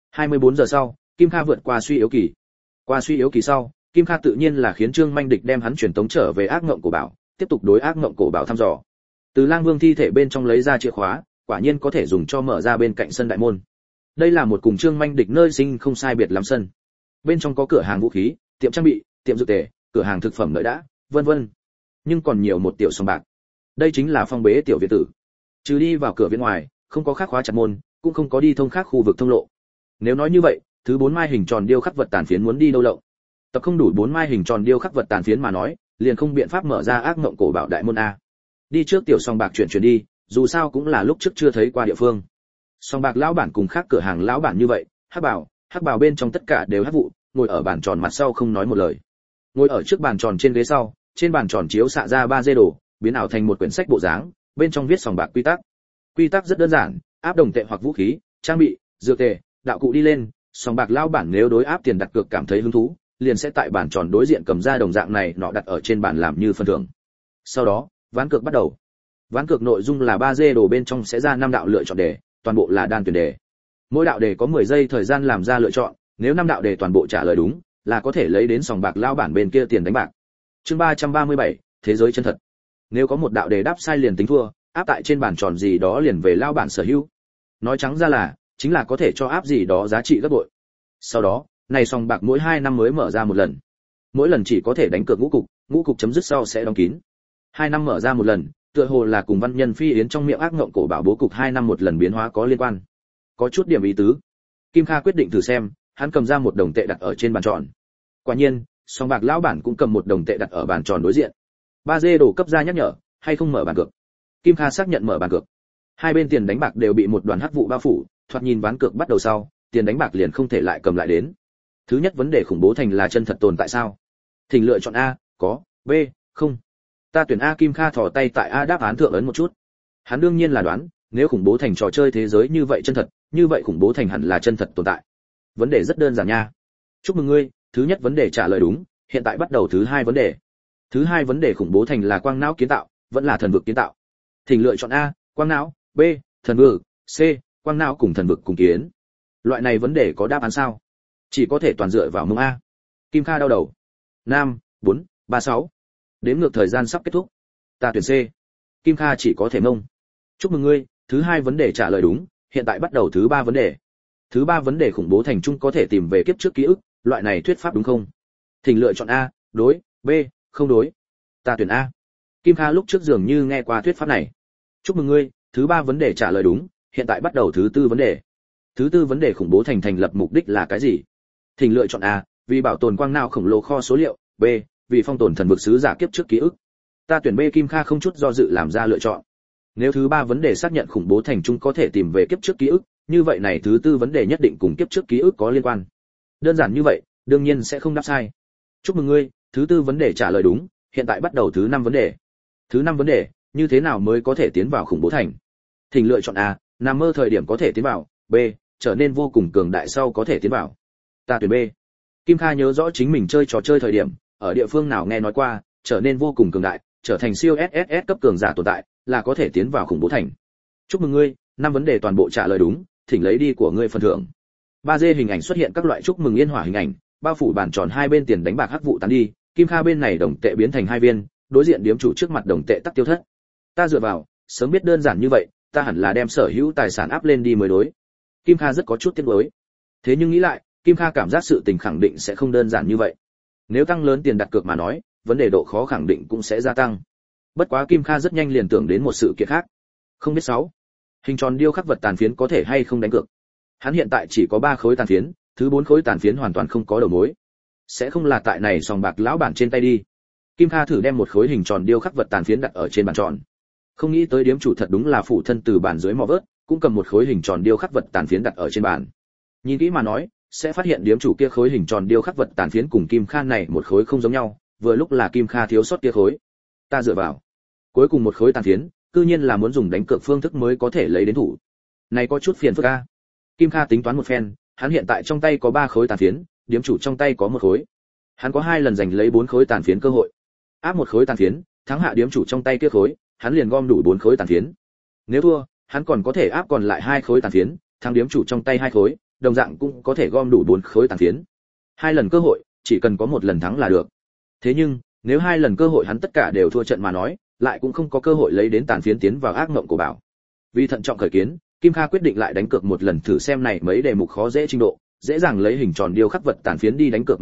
24 giờ sau, Kim Kha vượt qua suy yếu kỳ. Qua suy yếu kỳ sau, Kim Kha tự nhiên là khiến Trương Manh Địch đem hắn truyền tống trở về ác ngộng cổ bảo, tiếp tục đối ác ngộng cổ bảo thăm dò. Từ Lang Vương thi thể bên trong lấy ra chìa khóa, quả nhiên có thể dùng cho mở ra bên cạnh sân đại môn. Đây là một cùng Trương Manh Địch nơi sinh không sai biệt lắm sân. Bên trong có cửa hàng vũ khí, tiệm trang bị, tiệm dược tề, cửa hàng thực phẩm đợi đã, vân vân. Nhưng còn nhiều một tiểu sòng bạc. Đây chính là phong bế tiểu viện tử. Trừ đi vào cửa viện ngoài, không có khắc khóa chặt môn, cũng không có đi thông khác khu vực thông lộ. Nếu nói như vậy, thứ 4 mai hình tròn điêu khắc vật tàn phiến muốn đi đâu lậu? Tập không đủ 4 mai hình tròn điêu khắc vật tàn phiến mà nói, liền không biện pháp mở ra ác mộng cổ bảo đại môn a. Đi trước tiểu sòng bạc chuyển đi, dù sao cũng là lúc trước chưa thấy qua địa phương. Sòng bạc lão bản cùng khác cửa hàng lão bản như vậy, hắc bảo bên trong tất cả đều hắc vụ, ngồi ở bàn tròn mặt sau không nói một lời. Ngồi ở trước bàn tròn trên ghế sau, trên bàn tròn chiếu xạ ra 3D đồ, biến ảo thành một quyển sách bộ dáng, bên trong viết sòng bạc quy tắc. Quy tắc rất đơn giản, áp đồng tệ hoặc vũ khí, trang bị, dược tệ, đạo cụ đi lên, sòng bạc lão bản nếu đối áp tiền đặt cược cảm thấy hứng thú, liền sẽ tại bàn tròn đối diện cầm ra đồng dạng này nọ đặt ở trên bàn làm như phần thưởng. Sau đó, ván cược bắt đầu. Ván cược nội dung là 3D đồ bên trong sẽ ra 5 đạo lựa chọn đề, toàn bộ là đan tuyển đề. Mỗi đạo đề có 10 giây thời gian làm ra lựa chọn, nếu 5 đạo đề toàn bộ trả lời đúng, là có thể lấy đến sòng bạc lão bản bên kia tiền đánh bạc. Chương 337, thế giới chân thật. Nếu có một đạo đề đáp sai liền tính thua, áp tại trên bàn tròn gì đó liền về lão bản sở hữu. Nói trắng ra là, chính là có thể cho áp gì đó giá trị gấp bội. Sau đó, này sòng bạc mỗi 2 năm mới mở ra một lần. Mỗi lần chỉ có thể đánh cược ngũ cục chấm dứt sau sẽ đóng kín. 2 năm mở ra một lần, tựa hồ là cùng văn nhân phi yến trong miệng ác ngộng cổ bảo bố cục 2 năm một lần biến hóa có liên quan. Có chút điểm ý tứ. Kim Kha quyết định thử xem, hắn cầm ra một đồng tệ đặt ở trên bàn tròn. Quả nhiên, sòng bạc lão bản cũng cầm một đồng tệ đặt ở bàn tròn đối diện. 3D đồ cấp ra nhắc nhở, hay không mở bàn cược. Kim Kha xác nhận mở bàn cược. Hai bên tiền đánh bạc đều bị một đoàn hắc vụ bao phủ, thoạt nhìn ván cược bắt đầu sau, tiền đánh bạc liền không thể lại cầm lại đến. Thứ nhất vấn đề khủng bố thành là chân thật tồn tại sao? Thỉnh lựa chọn A, có, B, không. Ta tuyển A. Kim Kha thò tay tại A đáp án thượng ấn một chút. Hắn đương nhiên là đoán, nếu khủng bố thành trò chơi thế giới như vậy chân thật, như vậy khủng bố thành hẳn là chân thật tồn tại. Vấn đề rất đơn giản nha. Chúc mừng ngươi, thứ nhất vấn đề trả lời đúng, hiện tại bắt đầu thứ hai vấn đề. Thứ hai vấn đề khủng bố thành là quang não kiến tạo, vẫn là thần vực kiến tạo. Thỉnh lựa chọn A, quang não, B, thần vực, C, quang não cùng thần vực cùng kiến. Loại này vấn đề có đáp án sao? Chỉ có thể toàn dựa vào mông A. Kim Kha đau đầu. 5, 4, 3, 6. Đếm ngược thời gian sắp kết thúc. Ta tuyển C. Kim Kha chỉ có thể mông. Chúc mừng ngươi, thứ hai vấn đề trả lời đúng, hiện tại bắt đầu thứ ba vấn đề. Thứ ba vấn đề khủng bố thành trung có thể tìm về kiếp trước ký ức, loại này thuyết pháp đúng không? Thỉnh lựa chọn A, đối, B, không đối. Ta tuyển A. Kim Kha lúc trước dường như nghe qua thuyết pháp này. Chúc mừng ngươi, thứ ba vấn đề trả lời đúng, hiện tại bắt đầu thứ tư vấn đề. Thứ tư vấn đề khủng bố thành thành lập mục đích là cái gì? Thỉnh lựa chọn A, vì bảo tồn quang não khổng lồ kho số liệu, B, vì phong tồn thần vực sứ giả kiếp trước ký ức. Ta tuyển B. Kim Kha không chút do dự làm ra lựa chọn. Nếu thứ ba vấn đề xác nhận khủng bố thành trung có thể tìm về kiếp trước ký ức, như vậy này thứ tư vấn đề nhất định cùng kiếp trước ký ức có liên quan. Đơn giản như vậy, đương nhiên sẽ không đáp sai. Chúc mừng ngươi, thứ tư vấn đề trả lời đúng, hiện tại bắt đầu thứ năm vấn đề. Thứ năm vấn đề, như thế nào mới có thể tiến vào khủng bố thành? Thỉnh lựa chọn A, nằm mơ thời điểm có thể tiến vào, B, trở nên vô cùng cường đại sau có thể tiến vào. Ta tuyển B. Kim Kha nhớ rõ chính mình chơi trò chơi thời điểm, ở địa phương nào nghe nói qua, trở nên vô cùng cường đại, trở thành siêu SSS cấp cường giả tồn tại, là có thể tiến vào khủng bố thành. Chúc mừng ngươi, năm vấn đề toàn bộ trả lời đúng, thỉnh lấy đi của ngươi phần thưởng. 3D hình ảnh xuất hiện các loại chúc mừng yên hỏa hình ảnh, bao phủ bàn tròn hai bên tiền đánh bạc hắc vụ tán đi, Kim Kha bên này đồng tệ biến thành 2 viên, đối diện điếm chủ trước mặt đồng tệ tắc tiêu thất. Ta dựa vào, sớm biết đơn giản như vậy, ta hẳn là đem sở hữu tài sản áp lên đi mới đối. Kim Kha rất có chút tiếc nuối. Thế nhưng nghĩ lại, Kim Kha cảm giác sự tình khẳng định sẽ không đơn giản như vậy. Nếu tăng lớn tiền đặt cược mà nói, vấn đề độ khó khẳng định cũng sẽ gia tăng. Bất quá Kim Kha rất nhanh liền tưởng đến một sự kiện khác. Không biết 6. Hình tròn điêu khắc vật tàn phiến có thể hay không đánh cược. Hắn hiện tại chỉ có 3 khối tàn phiến, thứ 4 khối tàn phiến hoàn toàn không có đầu mối. Sẽ không là tại này sòng bạc lão bản trên tay đi. Kim Kha thử đem một khối hình tròn điêu khắc vật tàn phiến đặt ở trên bàn tròn. Không nghĩ tới điếm chủ thật đúng là phụ thân từ bàn dưới mò vớt, cũng cầm một khối hình tròn điêu khắc vật tàn phiến đặt ở trên bàn. Nhìn kỹ mà nói, sẽ phát hiện điếm chủ kia khối hình tròn điêu khắc vật tàn phiến cùng Kim Kha này một khối không giống nhau, vừa lúc là Kim Kha thiếu sót kia khối. Ta dựa vào, cuối cùng một khối tàn phiến, cư nhiên là muốn dùng đánh cược phương thức mới có thể lấy đến thủ. Này có chút phiền phức a. Kim Kha tính toán một phen, hắn hiện tại trong tay có 3 khối tàn phiến, điếm chủ trong tay có 1 khối. Hắn có 2 lần giành lấy 4 khối tàn phiến cơ hội. Áp 1 khối tàn phiến, thắng hạ điếm chủ trong tay kia khối, hắn liền gom đủ 4 khối tàn phiến. Nếu thua, hắn còn có thể áp còn lại 2 khối tàn phiến, thắng điếm chủ trong tay 2 khối, đồng dạng cũng có thể gom đủ 4 khối tàn phiến. 2 lần cơ hội, chỉ cần có 1 lần thắng là được. Thế nhưng, nếu 2 lần cơ hội hắn tất cả đều thua trận mà nói, lại cũng không có cơ hội lấy đến tàn phiến tiến vào ác mộng của bảo. Vì thận trọng khởi kiến, Kim Kha quyết định lại đánh cược một lần thử xem này mấy đề mục khó dễ trình độ, dễ dàng lấy hình tròn điêu khắc vật tàn phiến đi đánh cược mà nói,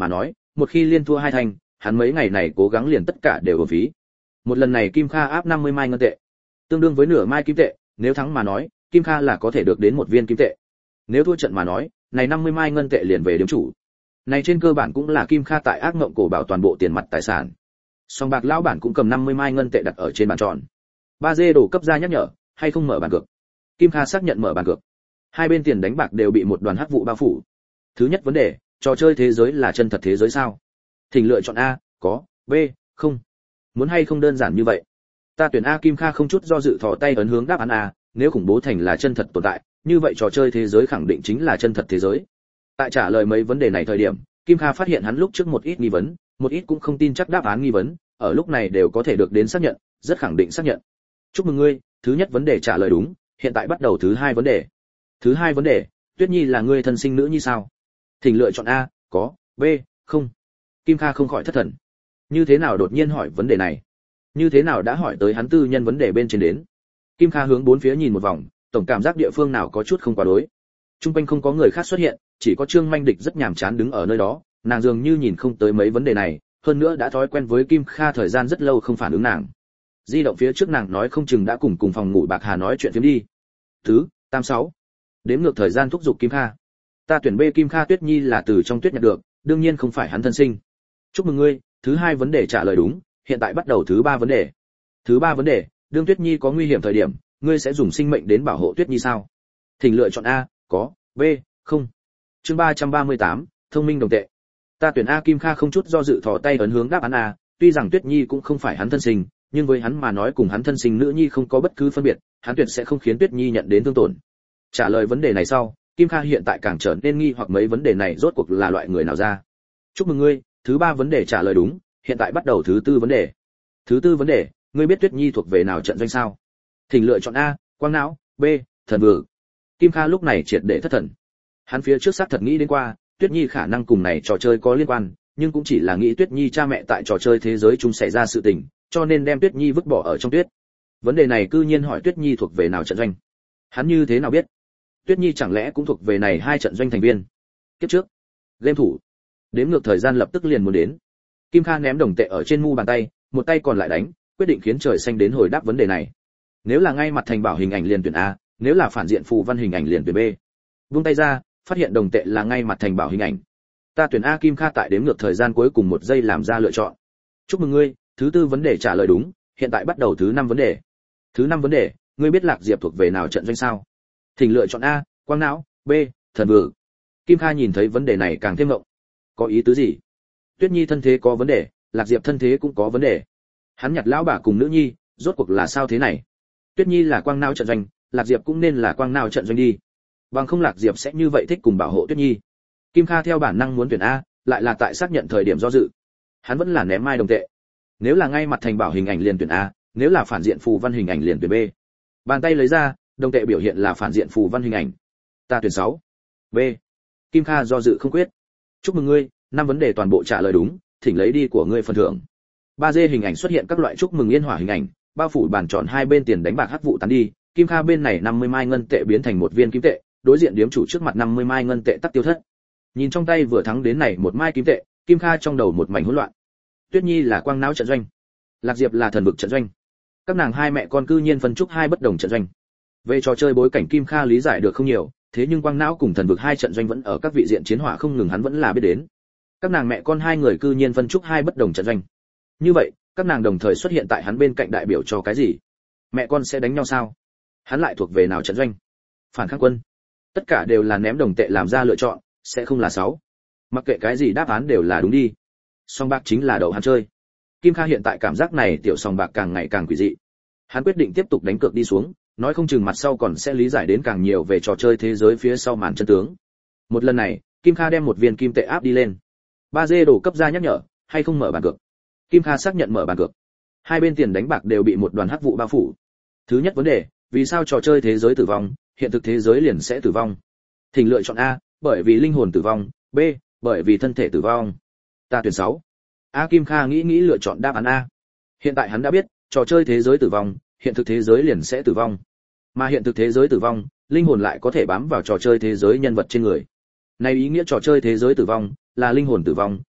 một khi liên thua hai thành, hắn mấy ngày này cố gắng liền tất cả đều uổng phí. Một lần này Kim Kha áp 50 mai ngân tệ, tương đương với nửa mai kim tệ, nếu thắng mà nói, Kim Kha là có thể được đến một viên kim tệ. Nếu thua trận mà nói, này 50 mai ngân tệ liền về điếm chủ. Này trên cơ bản cũng là Kim Kha tại ác mộng cổ bảo toàn bộ tiền mặt tài sản. Song bạc lão bản cũng cầm 50 mai ngân tệ đặt ở trên bàn tròn. 3G đổ cấp ra nhắc nhở, hay không mở bàn cược. Kim Kha xác nhận mở bàn cược. Hai bên tiền đánh bạc đều bị một đoàn hắc vụ bao phủ. Thứ nhất vấn đề, trò chơi thế giới là chân thật thế giới sao? Thỉnh lựa chọn A, có, B, không. Muốn hay không đơn giản như vậy. Ta tuyển A. Kim Kha không chút do dự thò tay ấn hướng đáp án A, nếu khủng bố thành là chân thật tồn tại, như vậy trò chơi thế giới khẳng định chính là chân thật thế giới. Tại trả lời mấy vấn đề này thời điểm, Kim Kha phát hiện hắn lúc trước một ít nghi vấn, một ít cũng không tin chắc đáp án nghi vấn, ở lúc này đều có thể được đến xác nhận, rất khẳng định xác nhận. Chúc mừng ngươi, thứ nhất vấn đề trả lời đúng, hiện tại bắt đầu thứ hai vấn đề. Thứ hai vấn đề, Tuyết Nhi là ngươi thân sinh nữ nhi sao? Thỉnh lựa chọn A, có, B, không. Kim Kha không khỏi thất thần. Như thế nào đột nhiên hỏi vấn đề này? Như thế nào đã hỏi tới hắn tư nhân vấn đề bên trên đến? Kim Kha hướng bốn phía nhìn một vòng, tổng cảm giác địa phương nào có chút không quá đối. Trung quanh không có người khác xuất hiện, chỉ có Trương Manh Địch rất nhàm chán đứng ở nơi đó, nàng dường như nhìn không tới mấy vấn đề này, hơn nữa đã thói quen với Kim Kha thời gian rất lâu không phản ứng nàng. Di động phía trước nàng nói không chừng đã cùng phòng ngủ Bạc Hà nói chuyện phiếm đi. Thứ, 86. Đếm ngược thời gian thúc giục Kim Kha. Ta tuyển B. Kim Kha Tuyết Nhi là từ trong tuyết nhặt được, đương nhiên không phải hắn thân sinh. Chúc mừng ngươi, thứ hai vấn đề trả lời đúng, hiện tại bắt đầu thứ ba vấn đề. Thứ ba vấn đề, đương Tuyết Nhi có nguy hiểm thời điểm, ngươi sẽ dùng sinh mệnh đến bảo hộ Tuyết Nhi sao? Thỉnh lựa chọn A, có, B, không. Chương 338, thông minh đồng tệ. Ta tuyển A. Kim Kha không chút do dự thò tay ấn hướng đáp án A, tuy rằng Tuyết Nhi cũng không phải hắn thân sinh, nhưng với hắn mà nói cùng hắn thân sinh nữ nhi không có bất cứ phân biệt, hắn tuyệt sẽ không khiến Tuyết Nhi nhận đến thương tổn. Trả lời vấn đề này sau, Kim Kha hiện tại càng trở nên nghi hoặc mấy vấn đề này rốt cuộc là loại người nào ra. Chúc mừng ngươi, thứ ba vấn đề trả lời đúng, hiện tại bắt đầu thứ tư vấn đề. Thứ tư vấn đề, ngươi biết Tuyết Nhi thuộc về nào trận doanh sao? Thỉnh lựa chọn A, quang não, B, thần vực. Kim Kha lúc này triệt để thất thần. Hắn phía trước xác thật nghĩ đến qua, Tuyết Nhi khả năng cùng này trò chơi có liên quan, nhưng cũng chỉ là nghĩ Tuyết Nhi cha mẹ tại trò chơi thế giới chung xảy ra sự tình, cho nên đem Tuyết Nhi vứt bỏ ở trong tuyết. Vấn đề này cư nhiên hỏi Tuyết Nhi thuộc về nào trận doanh. Hắn như thế nào biết? Tuyết Nhi chẳng lẽ cũng thuộc về này hai trận doanh thành viên? Kiếp trước, game thủ. Đếm ngược thời gian lập tức liền muốn đến. Kim Kha ném đồng tệ ở trên mu bàn tay, một tay còn lại đánh, quyết định khiến trời xanh đến hồi đáp vấn đề này. Nếu là ngay mặt thành bảo hình ảnh liền tuyển A, nếu là phản diện phù văn hình ảnh liền tuyển B. Buông tay ra, phát hiện đồng tệ là ngay mặt thành bảo hình ảnh. Ta tuyển A. Kim Kha tại đếm ngược thời gian cuối cùng một giây làm ra lựa chọn. Chúc mừng ngươi, thứ tư vấn đề trả lời đúng, hiện tại bắt đầu thứ năm vấn đề. Thứ năm vấn đề, ngươi biết Lạc Diệp thuộc về nào trận doanh sao? Thỉnh lựa chọn A, quang não, B, thần vực. Kim Kha nhìn thấy vấn đề này càng thêm ngộng. Có ý tứ gì? Tuyết Nhi thân thế có vấn đề, Lạc Diệp thân thế cũng có vấn đề. Hắn nhặt lão bà cùng nữ nhi, rốt cuộc là sao thế này? Tuyết Nhi là quang não trận doanh, Lạc Diệp cũng nên là quang não trận doanh đi. Bằng không Lạc Diệp sẽ như vậy thích cùng bảo hộ Tuyết Nhi. Kim Kha theo bản năng muốn tuyển A, lại là tại xác nhận thời điểm do dự. Hắn vẫn là ném mai đồng tệ. Nếu là ngay mặt thành bảo hình ảnh liền tuyển A, nếu là phản diện phù văn hình ảnh liền tuyển B. Bàn tay lấy ra, đồng tệ biểu hiện là phản diện phù văn hình ảnh. Ta tuyển 6. B. Kim Kha do dự không quyết. Chúc mừng ngươi, năm vấn đề toàn bộ trả lời đúng, thỉnh lấy đi của ngươi phần thưởng. 3D hình ảnh xuất hiện các loại chúc mừng yên hỏa hình ảnh, bao phủ bàn tròn hai bên tiền đánh bạc hắc vụ tán đi, Kim Kha bên này 50 mai ngân tệ biến thành một viên kim tệ, đối diện điếm chủ trước mặt 50 mai ngân tệ tắt tiêu thất. Nhìn trong tay vừa thắng đến này một mai kim tệ, Kim Kha trong đầu một mảnh hỗn loạn. Tuyết Nhi là quang não trận doanh, Lạc Diệp là thần vực trận doanh. Các nàng hai mẹ con cư nhiên phân trúc hai bất đồng trận doanh. Về trò chơi bối cảnh Kim Kha lý giải được không nhiều, thế nhưng quang não cùng thần vực hai trận doanh vẫn ở các vị diện chiến hỏa không ngừng hắn vẫn là biết đến. Các nàng mẹ con hai người cư nhiên phân trúc hai bất đồng trận doanh. Như vậy, các nàng đồng thời xuất hiện tại hắn bên cạnh đại biểu cho cái gì? Mẹ con sẽ đánh nhau sao? Hắn lại thuộc về nào trận doanh? Phản kháng quân. Tất cả đều là ném đồng tệ làm ra lựa chọn, sẽ không là 6. Mặc kệ cái gì đáp án đều là đúng đi. Song bạc chính là đầu hắn chơi. Kim Kha hiện tại cảm giác này tiểu song bạc càng ngày càng quỷ dị. Hắn quyết định tiếp tục đánh cược đi xuống, nói không chừng mặt sau còn sẽ lý giải đến càng nhiều về trò chơi thế giới phía sau màn chân tướng. Một lần này, Kim Kha đem một viên kim tệ áp đi lên. 3G đổ cấp ra nhắc nhở, hay không mở bàn cược. Kim Kha xác nhận mở bàn cược. Hai bên tiền đánh bạc đều bị một đoàn hắc vụ bao phủ. Thứ nhất vấn đề, vì sao trò chơi thế giới tử vong, hiện thực thế giới liền sẽ tử vong? Thỉnh lựa chọn A, bởi vì linh hồn tử vong, B, bởi vì thân thể tử vong. Ta tuyển 6. A. Kim Kha nghĩ lựa chọn đáp án A. Hiện tại hắn đã biết, trò chơi thế giới tử vong, hiện thực thế giới liền sẽ tử vong. Mà hiện thực thế giới tử vong, linh hồn lại có thể bám vào trò chơi thế giới nhân vật trên người. Này ý nghĩa trò chơi thế giới tử vong là linh hồn tử vong,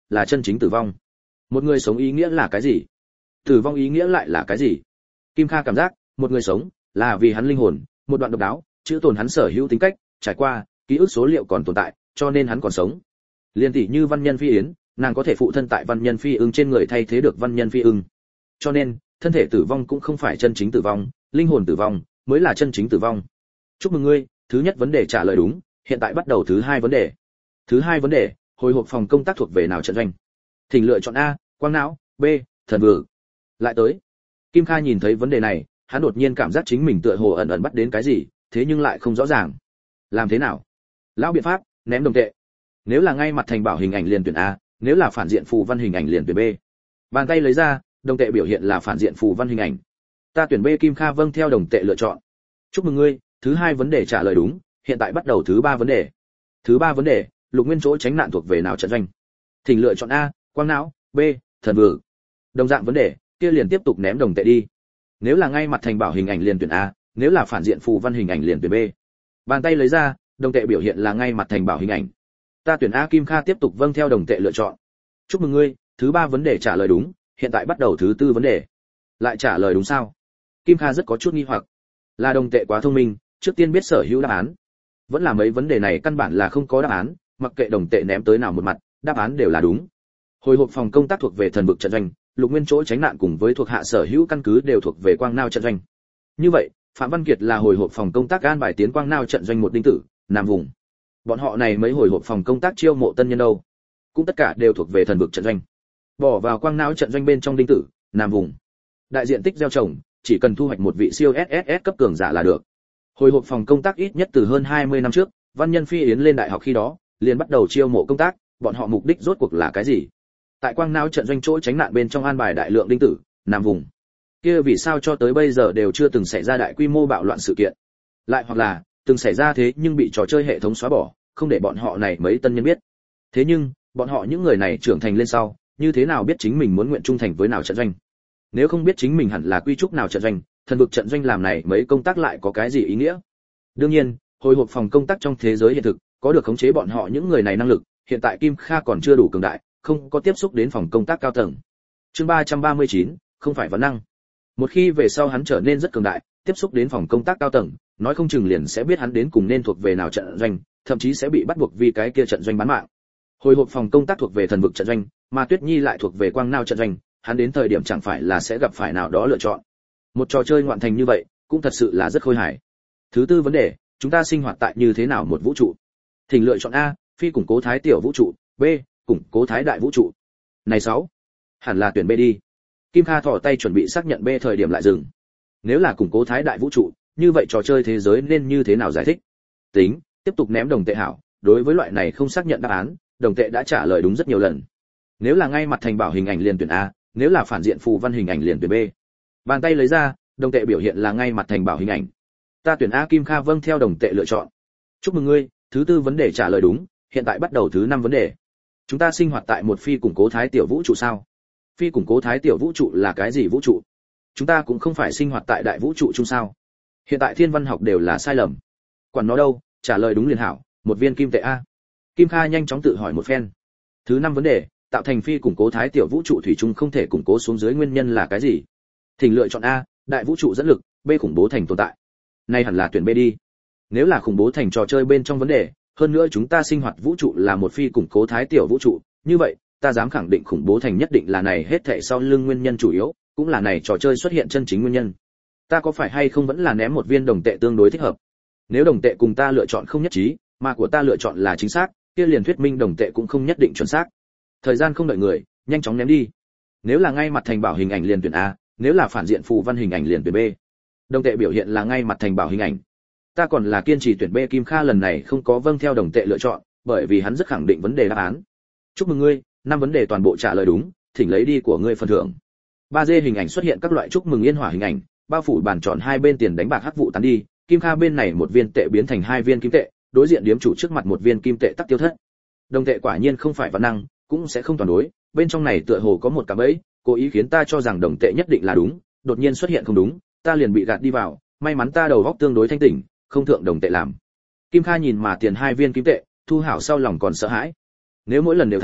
là chân chính tử vong. Một người sống ý nghĩa là cái gì? Tử vong ý nghĩa lại là cái gì? Kim Kha cảm giác, một người sống là vì hắn linh hồn, một đoạn độc đáo, chữ tồn hắn sở hữu tính cách, trải qua, ký ức số liệu còn tồn tại, cho nên hắn còn sống. Liên tỷ như Văn Nhân Phi Yến, nàng có thể phụ thân tại Văn Nhân Phi Ưng trên người thay thế được Văn Nhân Phi Ưng. Cho nên, thân thể tử vong cũng không phải chân chính tử vong, linh hồn tử vong mới là chân chính tử vong. Chúc mừng ngươi, thứ nhất vấn đề trả lời đúng, hiện tại bắt đầu thứ hai vấn đề. Thứ hai vấn đề, hồi hộp phòng công tác thuộc về nào trận doanh? Thỉnh lựa chọn A, quang não, B, thần vực. Lại tới. Kim Kha nhìn thấy vấn đề này, hắn đột nhiên cảm giác chính mình tựa hồ ẩn ẩn bắt đến cái gì, thế nhưng lại không rõ ràng. Làm thế nào? Lão biện pháp, ném đồng tệ. Nếu là ngay mặt thành bảo hình ảnh liền tuyển A, nếu là phản diện phù văn hình ảnh liền tuyển B. Bàn tay lấy ra, đồng tệ biểu hiện là phản diện phù văn hình ảnh. Ta tuyển B. Kim Kha vâng theo đồng tệ lựa chọn. Chúc mừng ngươi, thứ hai vấn đề trả lời đúng, hiện tại bắt đầu thứ ba vấn đề. Thứ ba vấn đề, Lục Nguyên chỗ tránh nạn thuộc về nào trận doanh? Thỉnh lựa chọn A, quang não, B, thần vực. Đồng dạng vấn đề, kia liền tiếp tục ném đồng tệ đi. Nếu là ngay mặt thành bảo hình ảnh liền tuyển A, nếu là phản diện phù văn hình ảnh liền tuyển B. Bàn tay lấy ra, đồng tệ biểu hiện là ngay mặt thành bảo hình ảnh. Ta tuyển A. Kim Kha tiếp tục vâng theo đồng tệ lựa chọn. Chúc mừng ngươi, thứ ba vấn đề trả lời đúng, hiện tại bắt đầu thứ tư vấn đề. Lại trả lời đúng sao? Kim Kha rất có chút nghi hoặc. Là đồng tệ quá thông minh, trước tiên biết sở hữu đáp án. Vẫn là mấy vấn đề này căn bản là không có đáp án, mặc kệ đồng tệ ném tới nào một mặt, đáp án đều là đúng. Hồi hộp phòng công tác thuộc về thần vực trận doanh, Lục Nguyên chỗ tránh nạn cùng với thuộc hạ sở hữu căn cứ đều thuộc về quang nao trận doanh. Như vậy, Phạm Văn Kiệt là hồi hộp phòng công tác an bài tiến quang nao trận doanh một đinh tử, Nam vùng. Bọn họ này mấy hồi hộp phòng công tác chiêu mộ tân nhân đâu, cũng tất cả đều thuộc về thần vực trận doanh. Bỏ vào quang não trận doanh bên trong đinh tử, Nam vùng. Đại diện tích gieo trồng, chỉ cần thu hoạch một vị siêu SSS cấp cường giả là được. Hồi hộp phòng công tác ít nhất từ hơn 20 năm trước, Văn Nhân Phi Yến lên đại học khi đó, liền bắt đầu chiêu mộ công tác, bọn họ mục đích rốt cuộc là cái gì? Tại quang não trận doanh chỗ tránh nạn bên trong an bài đại lượng đinh tử, Nam vùng. Kia vì sao cho tới bây giờ đều chưa từng xảy ra đại quy mô bạo loạn sự kiện? Lại hoặc là, từng xảy ra thế nhưng bị trò chơi hệ thống xóa bỏ, không để bọn họ này mấy tân nhân biết. Thế nhưng, bọn họ những người này trưởng thành lên sau, như thế nào biết chính mình muốn nguyện trung thành với nào trận doanh? Nếu không biết chính mình hẳn là quy trúc nào trận doanh, thần vực trận doanh làm này mấy công tác lại có cái gì ý nghĩa? Đương nhiên, hồi hộp phòng công tác trong thế giới hiện thực, có được khống chế bọn họ những người này năng lực, hiện tại Kim Kha còn chưa đủ cường đại, không có tiếp xúc đến phòng công tác cao tầng. Chương 339, không phải vấn năng. Một khi về sau hắn trở nên rất cường đại, tiếp xúc đến phòng công tác cao tầng, nói không chừng liền sẽ biết hắn đến cùng nên thuộc về nào trận doanh, thậm chí sẽ bị bắt buộc vì cái kia trận doanh bán mạng. Hồi hộp phòng công tác thuộc về thần vực trận doanh, mà Tuyết Nhi lại thuộc về quang nao trận doanh, hắn đến thời điểm chẳng phải là sẽ gặp phải nào đó lựa chọn. Một trò chơi ngoạn thành như vậy, cũng thật sự là rất khôi hài. Thứ tư vấn đề, chúng ta sinh hoạt tại như thế nào một vũ trụ? Thỉnh lựa chọn A, phi củng cố thái tiểu vũ trụ, B, củng cố thái đại vũ trụ. Này 6, hẳn là tuyển B đi. Kim Kha thò tay chuẩn bị xác nhận B thời điểm lại dừng. Nếu là củng cố thái đại vũ trụ, như vậy trò chơi thế giới nên như thế nào giải thích? Tính, tiếp tục ném đồng tệ hảo, đối với loại này không xác nhận đáp án, đồng tệ đã trả lời đúng rất nhiều lần. Nếu là ngay mặt thành bảo hình ảnh liền tuyển A, nếu là phản diện phù văn hình ảnh liền tuyển B. Bàn tay lấy ra, đồng tệ biểu hiện là ngay mặt thành bảo hình ảnh. Ta tuyển A. Kim Kha vâng theo đồng tệ lựa chọn. Chúc mừng ngươi, thứ tư vấn đề trả lời đúng, hiện tại bắt đầu thứ năm vấn đề. Chúng ta sinh hoạt tại một phi củng cố thái tiểu vũ trụ sao? Phi củng cố thái tiểu vũ trụ là cái gì vũ trụ? Chúng ta cũng không phải sinh hoạt tại đại vũ trụ chung sao? Hiện tại thiên văn học đều là sai lầm. Quản nó đâu, trả lời đúng liền hảo, một viên kim tệ A. Kim Kha nhanh chóng tự hỏi một phen. Thứ năm vấn đề, tạo thành phi củng cố thái tiểu vũ trụ thủy chung không thể củng cố xuống dưới nguyên nhân là cái gì? Thỉnh lựa chọn A, đại vũ trụ dẫn lực, B khủng bố thành tồn tại. Này hẳn là tuyển B đi. Nếu là khủng bố thành trò chơi bên trong vấn đề, hơn nữa chúng ta sinh hoạt vũ trụ là một phi củng cố thái tiểu vũ trụ, như vậy, ta dám khẳng định khủng bố thành nhất định là này hết thảy sau lưng nguyên nhân chủ yếu, cũng là này trò chơi xuất hiện chân chính nguyên nhân. Ta có phải hay không vẫn là ném một viên đồng tệ tương đối thích hợp? Nếu đồng tệ cùng ta lựa chọn không nhất trí, mà của ta lựa chọn là chính xác, kia liền thuyết minh đồng tệ cũng không nhất định chuẩn xác. Thời gian không đợi người, nhanh chóng ném đi. Nếu là ngay mặt thành bảo hình ảnh liền tuyển A, nếu là phản diện phù văn hình ảnh liền tuyển B. Đồng tệ biểu hiện là ngay mặt thành bảo hình ảnh. Ta còn là kiên trì tuyển B. Kim Kha lần này không có vâng theo đồng tệ lựa chọn, bởi vì hắn rất khẳng định vấn đề đáp án. Chúc mừng ngươi, 5 vấn đề toàn bộ trả lời đúng, thỉnh lấy đi của ngươi phần thưởng. 3D hình ảnh xuất hiện các loại chúc mừng yên hỏa hình ảnh, bao phủ bàn tròn hai bên tiền đánh bạc hắc vụ tán đi, Kim Kha bên này một viên tệ biến thành 2 viên kim tệ, đối diện điếm chủ trước mặt một viên kim tệ tắc tiêu thất. Đồng tệ quả nhiên không phải văn năng, cũng sẽ không toàn đối, bên trong này tựa hồ có một cạm bẫy, cố ý khiến ta cho rằng đồng tệ nhất định là đúng, đột nhiên xuất hiện không đúng, ta liền bị gạt đi vào, may mắn ta đầu óc tương đối thanh tỉnh, không thượng đồng tệ làm. Kim Kha nhìn mà tiền 2 viên kim tệ, thu hảo sau lòng còn sợ hãi. Nếu mỗi lần đều thắng,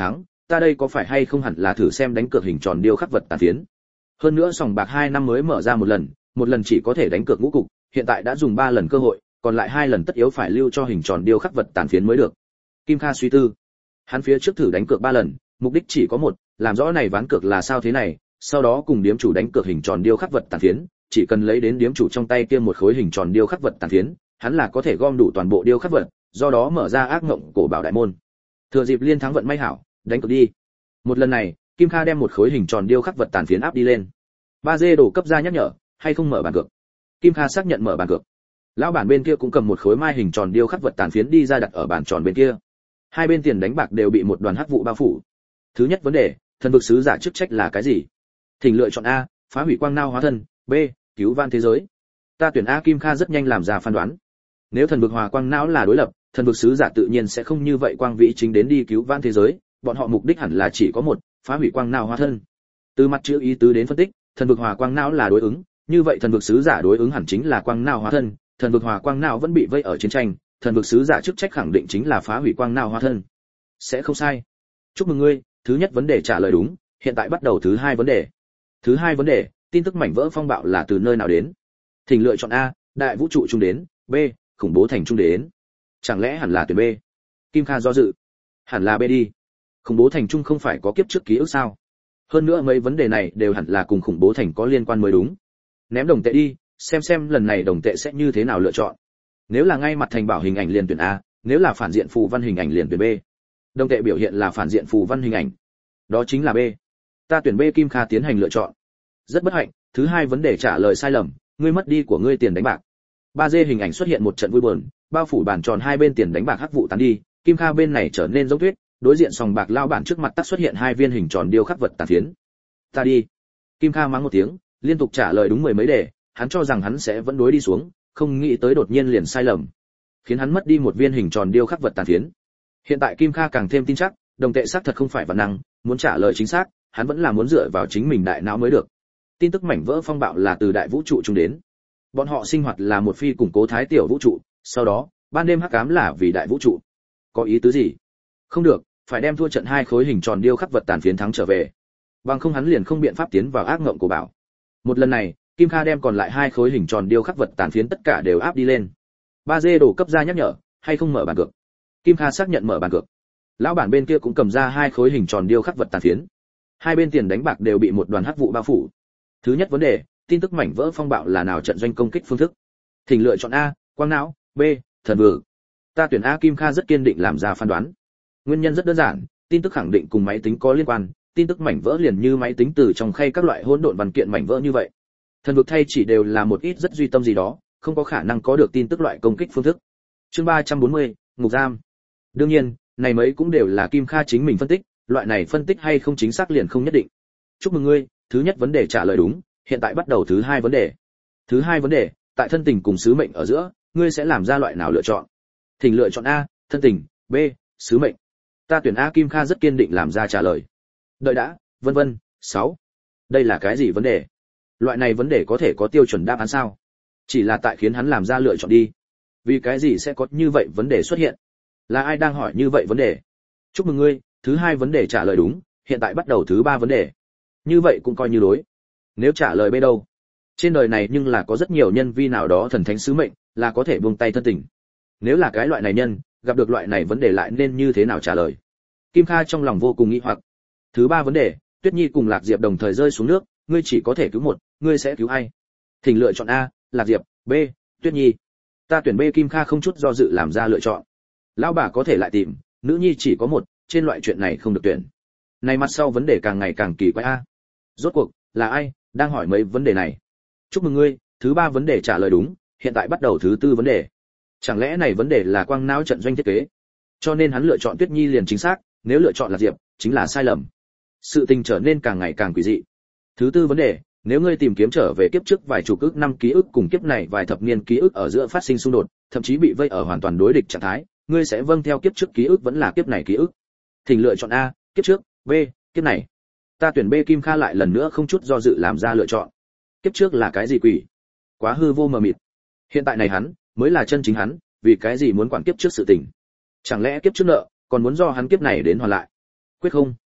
ta đây có phải hay không hẳn là thử xem đánh cược hình tròn điêu khắc vật tàn phiến. Hơn nữa sòng bạc 2 năm mới mở ra một lần chỉ có thể đánh cược ngũ cục, hiện tại đã dùng 3 lần cơ hội, còn lại 2 lần tất yếu phải lưu cho hình tròn điêu khắc vật tàn phiến mới được. Kim Kha suy tư. Hắn phía trước thử đánh cược 3 lần, mục đích chỉ có một, làm rõ này ván cược là sao thế này, sau đó cùng điếm chủ đánh cược hình tròn điêu khắc vật tàn phiến, chỉ cần lấy đến điếm chủ trong tay kia một khối hình tròn điêu khắc vật tàn phiến, hắn là có thể gom đủ toàn bộ điêu khắc vật, do đó mở ra ác ngộng cổ bảo đại môn. Thừa dịp liên thắng vận may hảo, đánh cược đi. Một lần này, Kim Kha đem một khối hình tròn điêu khắc vật tàn phiến áp đi lên. 3D đổ cấp ra nhắc nhở, hay không mở bàn cược. Kim Kha xác nhận mở bàn cược. Lão bản bên kia cũng cầm một khối mai hình tròn điêu khắc vật tàn phiến đi ra đặt ở bàn tròn bên kia. Hai bên tiền đánh bạc đều bị một đoàn hắc vụ bao phủ. Thứ nhất vấn đề, thần vực sứ giả chức trách là cái gì? Thỉnh lựa chọn A, phá hủy quang nao hóa thân, B, cứu vãn thế giới. Ta tuyển A. Kim Kha rất nhanh làm ra phán đoán. Nếu thần vực hòa quang não là đối lập, thần vực sứ giả tự nhiên sẽ không như vậy quang vĩ chính đến đi cứu vãn thế giới, bọn họ mục đích hẳn là chỉ có một, phá hủy quang não hóa thân. Từ mặt chữ ý tứ đến phân tích, thần vực hòa quang não là đối ứng, như vậy thần vực sứ giả đối ứng hẳn chính là quang não hóa thân, thần vực hòa quang não vẫn bị vây ở chiến tranh, thần vực sứ giả chức trách khẳng định chính là phá hủy quang não hóa thân. Sẽ không sai. Chúc mừng ngươi, thứ nhất vấn đề trả lời đúng, hiện tại bắt đầu thứ hai vấn đề. Thứ hai vấn đề, tin tức mảnh vỡ phong bạo là từ nơi nào đến? Thỉnh lựa chọn A, đại vũ trụ trung đến, B, khủng bố thành trung đến. Chẳng lẽ hẳn là tuyển B? Kim Kha do dự. Hẳn là B đi. Khủng bố thành trung không phải có kiếp trước ký ức sao? Hơn nữa mấy vấn đề này đều hẳn là cùng khủng bố thành có liên quan mới đúng. Ném đồng tệ đi, xem lần này đồng tệ sẽ như thế nào lựa chọn. Nếu là ngay mặt thành bảo hình ảnh liền tuyển A, nếu là phản diện phù văn hình ảnh liền tuyển B. Đồng tệ biểu hiện là phản diện phù văn hình ảnh. Đó chính là B. Ta tuyển B. Kim Kha tiến hành lựa chọn. Rất bất hạnh, thứ hai vấn đề trả lời sai lầm, ngươi mất đi của ngươi tiền đánh bạc. 3D hình ảnh xuất hiện một trận vui buồn, bao phủ bàn tròn hai bên tiền đánh bạc hắc vụ tán đi, Kim Kha bên này trở nên giống tuyết, đối diện sòng bạc lao bản trước mặt tắt xuất hiện hai viên hình tròn điêu khắc vật tàn phiến. Ta đi. Kim Kha mắng một tiếng, liên tục trả lời đúng mười mấy đề, hắn cho rằng hắn sẽ vẫn đối đi xuống, không nghĩ tới đột nhiên liền sai lầm, khiến hắn mất đi một viên hình tròn điêu khắc vật tàn phiến. Hiện tại Kim Kha càng thêm tin chắc, đồng tệ xác thật không phải văn năng, muốn trả lời chính xác, hắn vẫn là muốn dựa vào chính mình đại não mới được. Tin tức mảnh vỡ phong bạo là từ đại vũ trụ trung đến. Bọn họ sinh hoạt là một phi củng cố thái tiểu vũ trụ, sau đó, ban đêm hắc ám là vì đại vũ trụ. Có ý tứ gì? Không được, phải đem thua trận hai khối hình tròn điêu khắc vật tàn phiến thắng trở về. Bằng không hắn liền không biện pháp tiến vào ác ngộng của bảo. Một lần này, Kim Kha đem còn lại hai khối hình tròn điêu khắc vật tàn phiến tất cả đều áp đi lên. 3D đổ cấp ra nhắc nhở, hay không mở bàn cược. Kim Kha xác nhận mở bàn cược. Lão bản bên kia cũng cầm ra hai khối hình tròn điêu khắc vật tàn phiến. Hai bên tiền đánh bạc đều bị một đoàn hắc vụ bao phủ. Thứ nhất vấn đề, tin tức mảnh vỡ phong bạo là nào trận doanh công kích phương thức? Thỉnh lựa chọn A, quang não, B, thần vực. Ta tuyển A. Kim Kha rất kiên định làm ra phán đoán. Nguyên nhân rất đơn giản, tin tức khẳng định cùng máy tính có liên quan, tin tức mảnh vỡ liền như máy tính từ trong khay các loại hỗn độn văn kiện mảnh vỡ như vậy. Thần vực thay chỉ đều là một ít rất duy tâm gì đó, không có khả năng có được tin tức loại công kích phương thức. Chương 340, ngục giam. Đương nhiên, này mấy cũng đều là Kim Kha chính mình phân tích, loại này phân tích hay không chính xác liền không nhất định. Chúc mừng ngươi, thứ nhất vấn đề trả lời đúng, hiện tại bắt đầu thứ hai vấn đề. Thứ hai vấn đề, tại thân tình cùng sứ mệnh ở giữa, ngươi sẽ làm ra loại nào lựa chọn? Thỉnh lựa chọn A, thân tình, B, sứ mệnh. Ta tuyển A. Kim Kha rất kiên định làm ra trả lời. Đợi đã, vân vân. 6. Đây là cái gì vấn đề? Loại này vấn đề có thể có tiêu chuẩn đáp án sao? Chỉ là tại khiến hắn làm ra lựa chọn đi. Vì cái gì sẽ có như vậy vấn đề xuất hiện? Là ai đang hỏi như vậy vấn đề? Chúc mừng ngươi, thứ hai vấn đề trả lời đúng, hiện tại bắt đầu thứ ba vấn đề. Như vậy cũng coi như đối. Nếu trả lời B đâu? Trên đời này nhưng là có rất nhiều nhân vi nào đó thần thánh sứ mệnh, là có thể buông tay thân tình. Nếu là cái loại này nhân, gặp được loại này vấn đề lại nên như thế nào trả lời? Kim Kha trong lòng vô cùng nghi hoặc. Thứ ba vấn đề, Tuyết Nhi cùng Lạc Diệp đồng thời rơi xuống nước, ngươi chỉ có thể cứu một, ngươi sẽ cứu ai? Thỉnh lựa chọn A, Lạc Diệp, B, Tuyết Nhi. Ta tuyển B. Kim Kha không chút do dự làm ra lựa chọn. Lão bà có thể lại tìm, nữ nhi chỉ có một, trên loại chuyện này không được tuyển. Này mặt sau vấn đề càng ngày càng kỳ quái A. Rốt cuộc, là ai đang hỏi mấy vấn đề này? Chúc mừng ngươi, thứ ba vấn đề trả lời đúng, hiện tại bắt đầu thứ tư vấn đề. Chẳng lẽ này vấn đề là quang não trận doanh thiết kế? Cho nên hắn lựa chọn Tuyết Nhi liền chính xác, nếu lựa chọn Lạc Diệp, chính là sai lầm. Sự tình trở nên càng ngày càng quỷ dị. Thứ tư vấn đề, nếu ngươi tìm kiếm trở về kiếp trước vài chục ức năm ký ức cùng kiếp này vài thập niên ký ức ở giữa phát sinh xung đột, thậm chí bị vây ở hoàn toàn đối địch trạng thái, ngươi sẽ vâng theo kiếp trước ký ức vẫn là kiếp này ký ức. Thỉnh lựa chọn A, kiếp trước, B, kiếp này. Ta tuyển B. Kim Kha lại lần nữa không chút do dự làm ra lựa chọn. Kiếp trước là cái gì quỷ? Quá hư vô mờ mịt. Hiện tại này hắn mới là chân chính hắn, vì cái gì muốn quản kiếp trước sự tình? Chẳng lẽ kiếp trước nợ còn muốn do hắn kiếp này đến hoàn lại? Quyết không.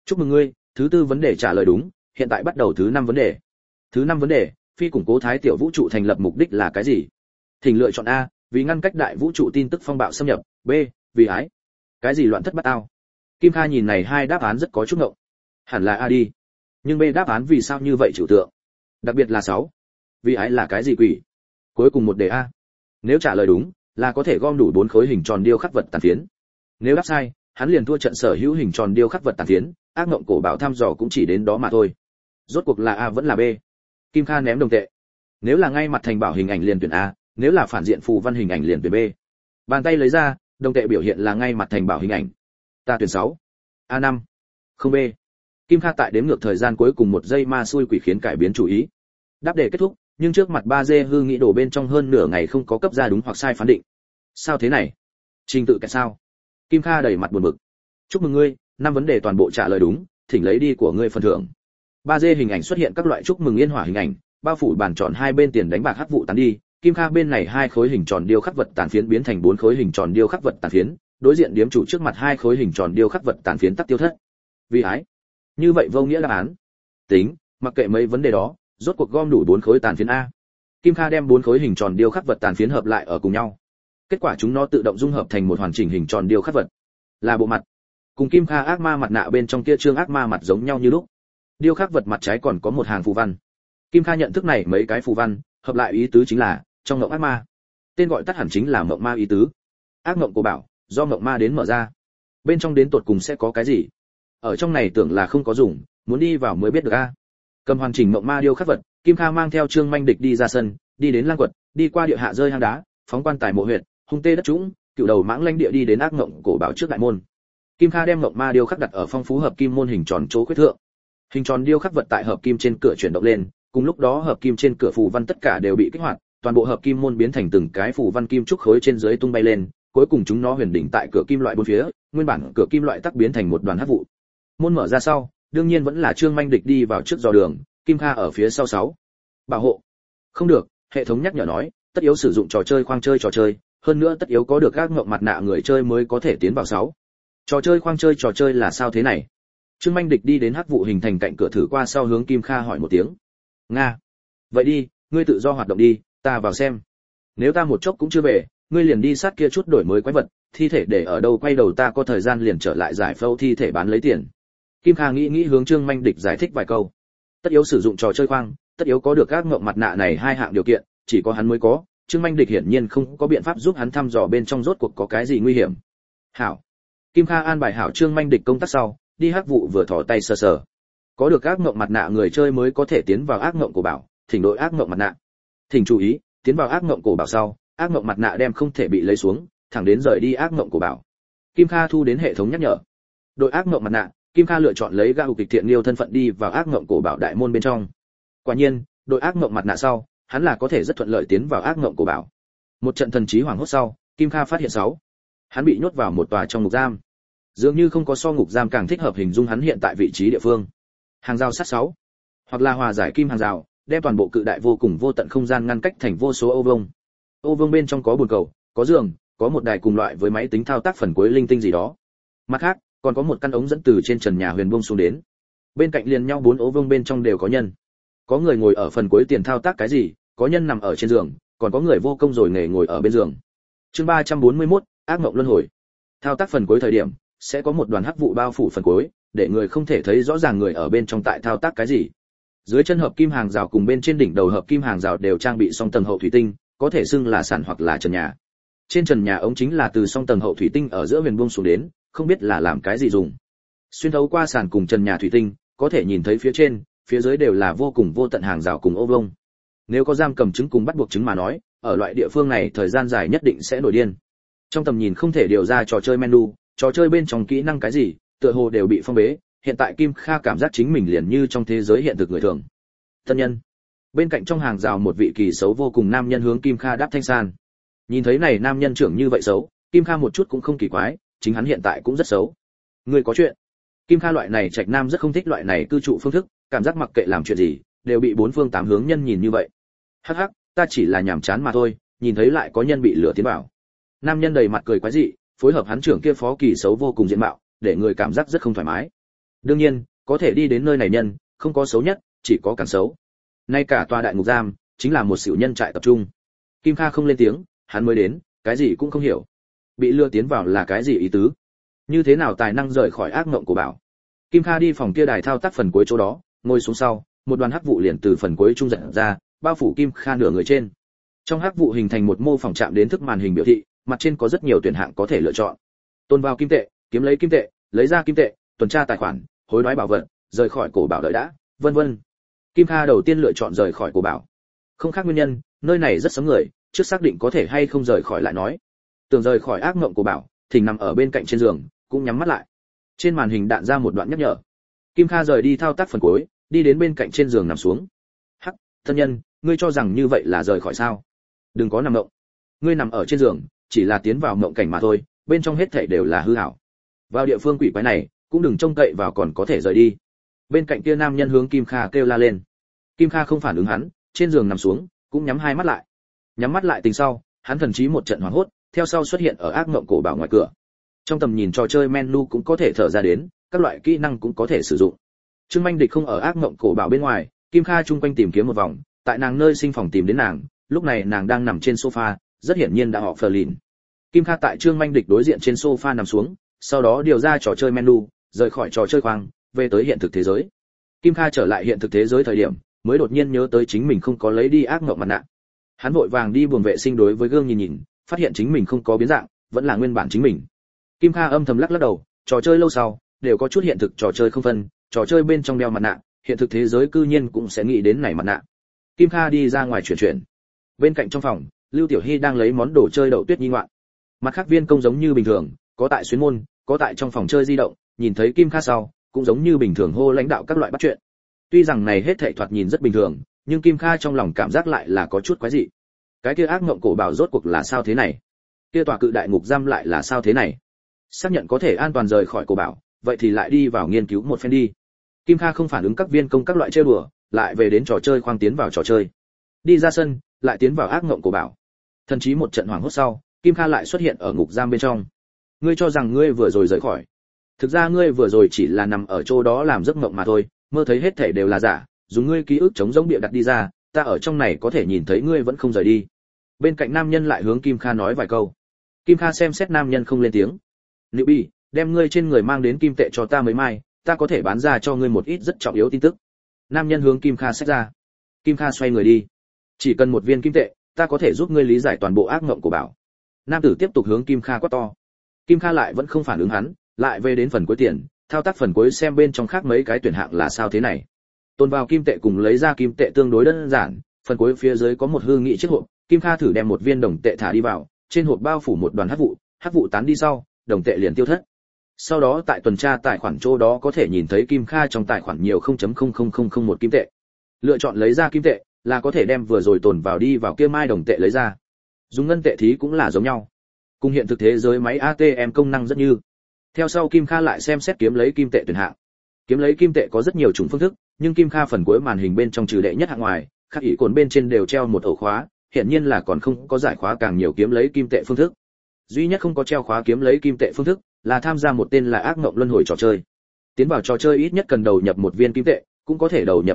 Chúc mừng ngươi, thứ tư vấn đề trả lời đúng, hiện tại bắt đầu thứ năm vấn đề. Thứ năm vấn đề, phi củng cố thái tiểu vũ trụ thành lập mục đích là cái gì? Thỉnh lựa chọn A, vì ngăn cách đại vũ trụ tin tức phong bạo xâm nhập, B, vì ái. Cái gì loạn thất bát ao? Kim Kha nhìn này hai đáp án rất có chút ngộng. Hẳn là A đi. Nhưng B đáp án vì sao như vậy trừu tượng? Đặc biệt là 6. Vì ái là cái gì quỷ? Cuối cùng một đề A. Nếu trả lời đúng, là có thể gom đủ 4 khối hình tròn điêu khắc vật tàn phiến. Nếu đáp sai, hắn liền thua trận sở hữu hình tròn điêu khắc vật tàn phiến, ác mộng cổ bảo thăm dò cũng chỉ đến đó mà thôi. Rốt cuộc là A vẫn là B? Kim Kha ném đồng tệ. Nếu là ngay mặt thành bảo hình ảnh liền tuyển A, nếu là phản diện phù văn hình ảnh liền tuyển B. Bàn tay lấy ra, đồng tệ biểu hiện là ngay mặt thành bảo hình ảnh. Ta tuyển 6. A5. Không B. Kim Kha tại đếm ngược thời gian cuối cùng 1 giây ma xui quỷ khiến cải biến chủ ý. Đáp đề kết thúc, nhưng trước mặt 3D hư nghĩ đổ bên trong hơn nửa ngày không có cấp ra đúng hoặc sai phán định. Sao thế này? Trình tự cái sao? Kim Kha đầy mặt buồn bực. Chúc mừng ngươi, 5 vấn đề toàn bộ trả lời đúng, thỉnh lấy đi của ngươi phần thưởng. 3D hình ảnh xuất hiện các loại chúc mừng yên hỏa hình ảnh, bao phủ bàn tròn hai bên tiền đánh bạc hắc vụ tán đi, Kim Kha bên này 2 khối hình tròn điêu khắc vật tàn phiến biến thành 4 khối hình tròn điêu khắc vật tàn phiến, đối diện điếm chủ trước mặt 2 khối hình tròn điêu khắc vật tàn phiến tắc tiêu thất. Vì ái. Như vậy vô nghĩa đáp án. Tính, mặc kệ mấy vấn đề đó, rốt cuộc gom đủ 4 khối tàn phiến A. Kim Kha đem 4 khối hình tròn điêu khắc vật tàn phiến hợp lại ở cùng nhau. Kết quả chúng nó tự động dung hợp thành một hoàn chỉnh hình tròn điêu khắc vật. Là bộ mặt. Cùng Kim Kha ác ma mặt nạ bên trong kia trương ác ma mặt giống nhau như lúc. Điêu khắc vật mặt trái còn có một hàng phù văn. Kim Kha nhận thức này mấy cái phù văn, hợp lại ý tứ chính là trong ngộng ác ma. Tên gọi tắt hẳn chính là ngộng ma ý tứ. Ác ngộng của bảo, do ngộng ma đến mở ra. Bên trong đến tột cùng sẽ có cái gì? Ở trong này tưởng là không có dùng, muốn đi vào mới biết được a. Cầm hoàn chỉnh ngộng ma điêu khắc vật, Kim Kha mang theo Trương Manh Địch đi ra sân, đi đến lang quật, đi qua địa hạ rơi hang đá, phóng quan tài mộ huyệt, hung tê đất trũng, cựu đầu mãng lãnh địa đi đến ác ngộng cổ bảo trước đại môn. Kim Kha đem ngộng ma điêu khắc đặt ở phong phú hợp kim môn hình tròn chỗ khuyết thượng. Hình tròn điêu khắc vật tại hợp kim trên cửa chuyển động lên, cùng lúc đó hợp kim trên cửa phù văn tất cả đều bị kích hoạt, toàn bộ hợp kim môn biến thành từng cái phù văn kim trúc khối trên dưới tung bay lên, cuối cùng chúng nó huyền đỉnh tại cửa kim loại bốn phía, nguyên bản cửa kim loại tắc biến thành một đoàn hắc vụ. Môn mở ra sau, đương nhiên vẫn là Trương Manh Địch đi vào trước dò đường, Kim Kha ở phía sau 6. Bảo hộ. Không được, hệ thống nhắc nhở nói, tất yếu sử dụng trò chơi khoang chơi trò chơi, hơn nữa tất yếu có được các ngộng mặt nạ người chơi mới có thể tiến vào 6. Trò chơi khoang chơi trò chơi là sao thế này? Trương Manh Địch đi đến hắc vụ hình thành cạnh cửa thử qua sau hướng Kim Kha hỏi một tiếng. Nga. Vậy đi, ngươi tự do hoạt động đi, ta vào xem. Nếu ta một chốc cũng chưa về, ngươi liền đi sát kia chút đổi mới quái vật, thi thể để ở đâu quay đầu ta có thời gian liền trở lại giải phẫu thi thể bán lấy tiền. Kim Kha nghĩ hướng Trương Manh Địch giải thích vài câu. Tất yếu sử dụng trò chơi khoang, tất yếu có được các ngộng mặt nạ này hai hạng điều kiện, chỉ có hắn mới có, Trương Manh Địch hiển nhiên không có biện pháp giúp hắn thăm dò bên trong rốt cuộc có cái gì nguy hiểm. Hảo. Kim Kha an bài hảo Trương Manh Địch công tác sau, đi hắc vụ vừa thò tay sờ sờ. Có được ác ngộng mặt nạ người chơi mới có thể tiến vào ác ngộng cổ bảo, thỉnh đội ác ngộng mặt nạ. Thỉnh chú ý, tiến vào ác ngộng cổ bảo sau, ác ngộng mặt nạ đem không thể bị lấy xuống, thẳng đến rời đi ác ngộng cổ bảo. Kim Kha thu đến hệ thống nhắc nhở. Đội ác ngộng mặt nạ, Kim Kha lựa chọn lấy gã kịch thiện liêu thân phận đi vào ác ngộng cổ bảo đại môn bên trong. Quả nhiên, đội ác ngộng mặt nạ sau, hắn là có thể rất thuận lợi tiến vào ác ngộng cổ bảo. Một trận thần trí hoảng hốt sau, Kim Kha phát hiện 6. Hắn bị nhốt vào một tòa trong ngục giam. Dường như không có so ngục giam càng thích hợp hình dung hắn hiện tại vị trí địa phương. Hàng rào sắt 6, hoặc là hòa giải kim hàng rào, đem toàn bộ cự đại vô cùng vô tận không gian ngăn cách thành vô số ô vuông. Ô vuông bên trong có bồn cầu, có giường, có một đài cùng loại với máy tính thao tác phần cuối linh tinh gì đó. Mặt khác, còn có một căn ống dẫn từ trên trần nhà huyền buông xuống đến. Bên cạnh liền nhau 4 ô vuông bên trong đều có nhân. Có người ngồi ở phần cuối tiền thao tác cái gì, có nhân nằm ở trên giường, còn có người vô công rồi nghề ngồi ở bên giường. Chương 341, ác mộng luân hồi. Thao tác phần cuối thời điểm, sẽ có một đoàn hắc vụ bao phủ phần cuối, để người không thể thấy rõ ràng người ở bên trong tại thao tác cái gì. Dưới chân hợp kim hàng rào cùng bên trên đỉnh đầu hợp kim hàng rào đều trang bị song tầng hậu thủy tinh, có thể xưng là sàn hoặc là trần nhà. Trên trần nhà ống chính là từ song tầng hậu thủy tinh ở giữa huyền buông xuống đến, không biết là làm cái gì dùng. Xuyên thấu qua sàn cùng trần nhà thủy tinh, có thể nhìn thấy phía trên, phía dưới đều là vô cùng vô tận hàng rào cùng ô vuông. Nếu có giam cầm chứng cùng bắt buộc chứng mà nói, ở loại địa phương này thời gian dài nhất định sẽ nổi điên. Trong tầm nhìn không thể điều ra trò chơi menu, trò chơi bên trong kỹ năng cái gì, tựa hồ đều bị phong bế. Hiện tại Kim Kha cảm giác chính mình liền như trong thế giới hiện thực người thường. Thân nhân. Bên cạnh trong hàng rào một vị kỳ xấu vô cùng nam nhân hướng Kim Kha đáp thanh san. Nhìn thấy này nam nhân trưởng như vậy xấu, Kim Kha một chút cũng không kỳ quái, chính hắn hiện tại cũng rất xấu. Người có chuyện. Kim Kha loại này trạch nam rất không thích loại này cư trụ phương thức, cảm giác mặc kệ làm chuyện gì, đều bị bốn phương tám hướng nhân nhìn như vậy. Hắc hắc, ta chỉ là nhàm chán mà thôi, nhìn thấy lại có nhân bị lừa tiến vào. Nam nhân đầy mặt cười quái dị, phối hợp hắn trưởng kia phó kỳ xấu vô cùng diện mạo, để người cảm giác rất không thoải mái. Đương nhiên, có thể đi đến nơi này nhân, không có xấu nhất, chỉ có càng xấu. Nay cả tòa đại ngục giam chính là một xỉu nhân trại tập trung. Kim Kha không lên tiếng, hắn mới đến, cái gì cũng không hiểu. Bị lừa tiến vào là cái gì ý tứ? Như thế nào tài năng rời khỏi ác mộng của bảo? Kim Kha đi phòng kia đài thao tác phần cuối chỗ đó, ngồi xuống sau, một đoàn hắc vụ liền từ phần cuối trung dẫn ra, bao phủ Kim Kha nửa người trên. Trong hắc vụ hình thành một mô phỏng chạm đến thức màn hình biểu thị, mặt trên có rất nhiều tuyển hạng có thể lựa chọn. Tôn vào kim tệ, kiếm lấy kim tệ, lấy ra kim tệ, tuần tra tài khoản, hối đoái bảo vật, rời khỏi cổ bảo đợi đã, vân vân. Kim Kha đầu tiên lựa chọn rời khỏi cổ bảo. Không khác nguyên nhân, nơi này rất sống người, trước xác định có thể hay không rời khỏi lại nói. Tưởng rời khỏi ác mộng cổ bảo, Thỉnh nằm ở bên cạnh trên giường, cũng nhắm mắt lại. Trên màn hình đạn ra một đoạn nhắc nhở. Kim Kha rời đi thao tác phần cuối, đi đến bên cạnh trên giường nằm xuống. Hắc, thân nhân, ngươi cho rằng như vậy là rời khỏi sao? Đừng có nằm mộng. Ngươi nằm ở trên giường, chỉ là tiến vào mộng cảnh mà thôi, bên trong hết thảy đều là hư ảo. Vào địa phương quỷ quái này, cũng đừng trông cậy vào còn có thể rời đi. Bên cạnh kia nam nhân hướng Kim Kha kêu la lên. Kim Kha không phản ứng hắn, trên giường nằm xuống, cũng nhắm hai mắt lại. Nhắm mắt lại tình sau, hắn thần trí một trận hoảng hốt, theo sau xuất hiện ở ác mộng cổ bảo ngoài cửa. Trong tầm nhìn trò chơi menu cũng có thể thở ra đến, các loại kỹ năng cũng có thể sử dụng. Trương Minh Địch không ở ác mộng cổ bảo bên ngoài, Kim Kha chung quanh tìm kiếm một vòng, tại nàng nơi sinh phòng tìm đến nàng, lúc này nàng đang nằm trên sofa, rất hiển nhiên đã họ phờ lìn. Kim Kha tại Trương Minh Địch đối diện trên sofa nằm xuống, sau đó điều ra trò chơi menu, rời khỏi trò chơi khoang, về tới hiện thực thế giới. Kim Kha trở lại hiện thực thế giới thời điểm, mới đột nhiên nhớ tới chính mình không có lấy đi ác mộng mặt nạ. Hắn vội vàng đi buồng vệ sinh đối với gương nhìn nhìn, phát hiện chính mình không có biến dạng, vẫn là nguyên bản chính mình. Kim Kha âm thầm lắc lắc đầu, trò chơi lâu sau đều có chút hiện thực trò chơi không phân, trò chơi bên trong đeo mặt nạ, hiện thực thế giới cư nhiên cũng sẽ nghĩ đến này mặt nạ. Kim Kha đi ra ngoài chuyển. Bên cạnh trong phòng, Lưu Tiểu Hy đang lấy món đồ chơi đậu tuyết nhi ngoạn. Mặt khác viên công giống như bình thường, có tại xuyến môn, có tại trong phòng chơi di động, nhìn thấy Kim Kha sau, cũng giống như bình thường hô lãnh đạo các loại bắt chuyện. Tuy rằng này hết thảy thoạt nhìn rất bình thường, nhưng Kim Kha trong lòng cảm giác lại là có chút quái dị. Cái kia ác mộng cổ bảo rốt cuộc là sao thế này? Kia tòa cự đại ngục giam lại là sao thế này? Xác nhận có thể an toàn rời khỏi cổ bảo, vậy thì lại đi vào nghiên cứu một phen đi. Kim Kha không phản ứng các viên công các loại chơi đùa, lại về đến trò chơi khoang tiến vào trò chơi. Đi ra sân, lại tiến vào ác mộng cổ bảo. Thần chí một trận hoảng hốt sau, Kim Kha lại xuất hiện ở ngục giam bên trong. Ngươi cho rằng ngươi vừa rồi rời khỏi? Thực ra ngươi vừa rồi chỉ là nằm ở chỗ đó làm giấc mộng mà thôi, mơ thấy hết thảy đều là giả, dùng ngươi ký ức chống giống bịa đặt đi ra, ta ở trong này có thể nhìn thấy ngươi vẫn không rời đi. Bên cạnh nam nhân lại hướng Kim Kha nói vài câu. Kim Kha xem xét nam nhân không lên tiếng. Nữ bi, đem ngươi trên người mang đến kim tệ cho ta mấy mai, ta có thể bán ra cho ngươi một ít rất trọng yếu tin tức. Nam nhân hướng Kim Kha xách ra. Kim Kha xoay người đi. Chỉ cần một viên kim tệ, ta có thể giúp ngươi lý giải toàn bộ ác mộng của bảo. Nam tử tiếp tục hướng Kim Kha quát to. Kim Kha lại vẫn không phản ứng hắn, lại về đến phần cuối tiền, thao tác phần cuối xem bên trong khác mấy cái tuyển hạng là sao thế này. Tôn vào kim tệ cùng lấy ra kim tệ tương đối đơn giản, phần cuối phía dưới có một hư nghị chiếc hộp, Kim Kha thử đem một viên đồng tệ thả đi vào, trên hộp bao phủ một đoàn hắc vụ tán đi sau, đồng tệ liền tiêu thất. Sau đó tại tuần tra tài khoản chỗ đó có thể nhìn thấy Kim Kha trong tài khoản nhiều 0.00001 kim tệ. Lựa chọn lấy ra kim tệ là có thể đem vừa rồi tồn vào đi vào kia mai đồng tệ lấy ra. Dùng ngân tệ thí cũng là giống nhau. Cùng hiện thực thế giới máy ATM công năng rất như. Theo sau Kim Kha lại xem xét kiếm lấy kim tệ tuyển hạng. Kiếm lấy kim tệ có rất nhiều chủng phương thức, nhưng Kim Kha phần cuối màn hình bên trong trừ đệ nhất hạng ngoài, các ý cồn bên trên đều treo một ổ khóa, hiện nhiên là còn không có giải khóa càng nhiều kiếm lấy kim tệ phương thức. Duy nhất không có treo khóa kiếm lấy kim tệ phương thức là tham gia một tên là ác mộng luân hồi trò chơi. Tiến vào trò chơi ít nhất cần đầu nhập một viên kim tệ, cũng có thể đầu nhập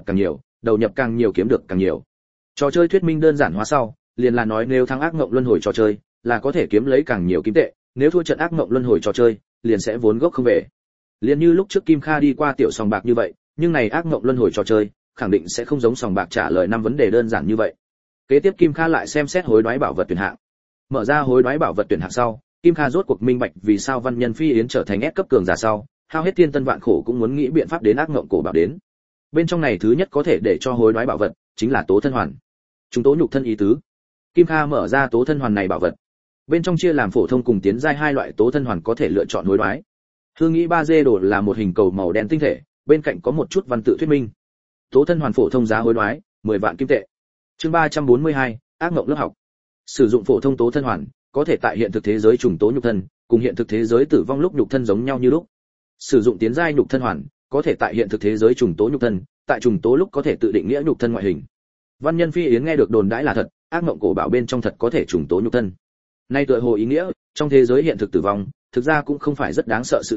càng nhiều kiếm được càng nhiều. Trò chơi thuyết minh đơn giản hóa sau, liền là nói nếu thắng ác mộng luân hồi trò chơi, là có thể kiếm lấy càng nhiều kim tệ, nếu thua trận ác mộng luân hồi trò chơi, liền sẽ vốn gốc không về. Liền như lúc trước Kim Kha đi qua tiểu sòng bạc như vậy, nhưng này ác mộng luân hồi trò chơi, khẳng định sẽ không giống sòng bạc trả lời 5 vấn đề đơn giản như vậy. Kế tiếp Kim Kha lại xem xét hối đoái bảo vật tuyển hạng. Mở ra hối đoái bảo vật tuyển hạng sau, Kim Kha rốt cuộc minh bạch vì sao Văn Nhân Phi Yến trở thành S cấp cường giả sau, hao hết thiên tân vạn khổ cũng muốn nghĩ biện pháp đến ác mộng cổ bảo đến. Bên trong này thứ nhất có thể để cho hối đoái bảo vật, chính là tố thân hoàn. Chúng tố nhục thân ý tứ. Kim Kha mở ra tố thân hoàn này bảo vật. Bên trong chia làm phổ thông cùng tiến giai hai loại tố thân hoàn có thể lựa chọn hối đoái. Hương nghĩ 3D đồ là một hình cầu màu đen tinh thể, bên cạnh có một chút văn tự thuyết minh. Tố thân hoàn phổ thông giá hối đoái 10 vạn kim tệ. Chương 342, ác mộng lớp học. Sử dụng phổ thông tố thân hoàn, có thể tại hiện thực thế giới trùng tố nhục thân, cùng hiện thực thế giới tử vong lúc nhục thân giống nhau như lúc. Sử dụng tiến giai nhục thân hoàn, có thể tại hiện thực thế giới trùng tố nhục thân, tại trùng tố lúc có thể tự định nghĩa nhục thân ngoại hình. Văn Nhân Phi Yến nghe được đồn đãi là thật, ác mộng cổ bảo bên trong thật có thể trùng tố nhục thân. Nay tựa hồ ý nghĩa, trong thế giới hiện thực tử vong, thực ra cũng không phải rất đáng sợ sự tình,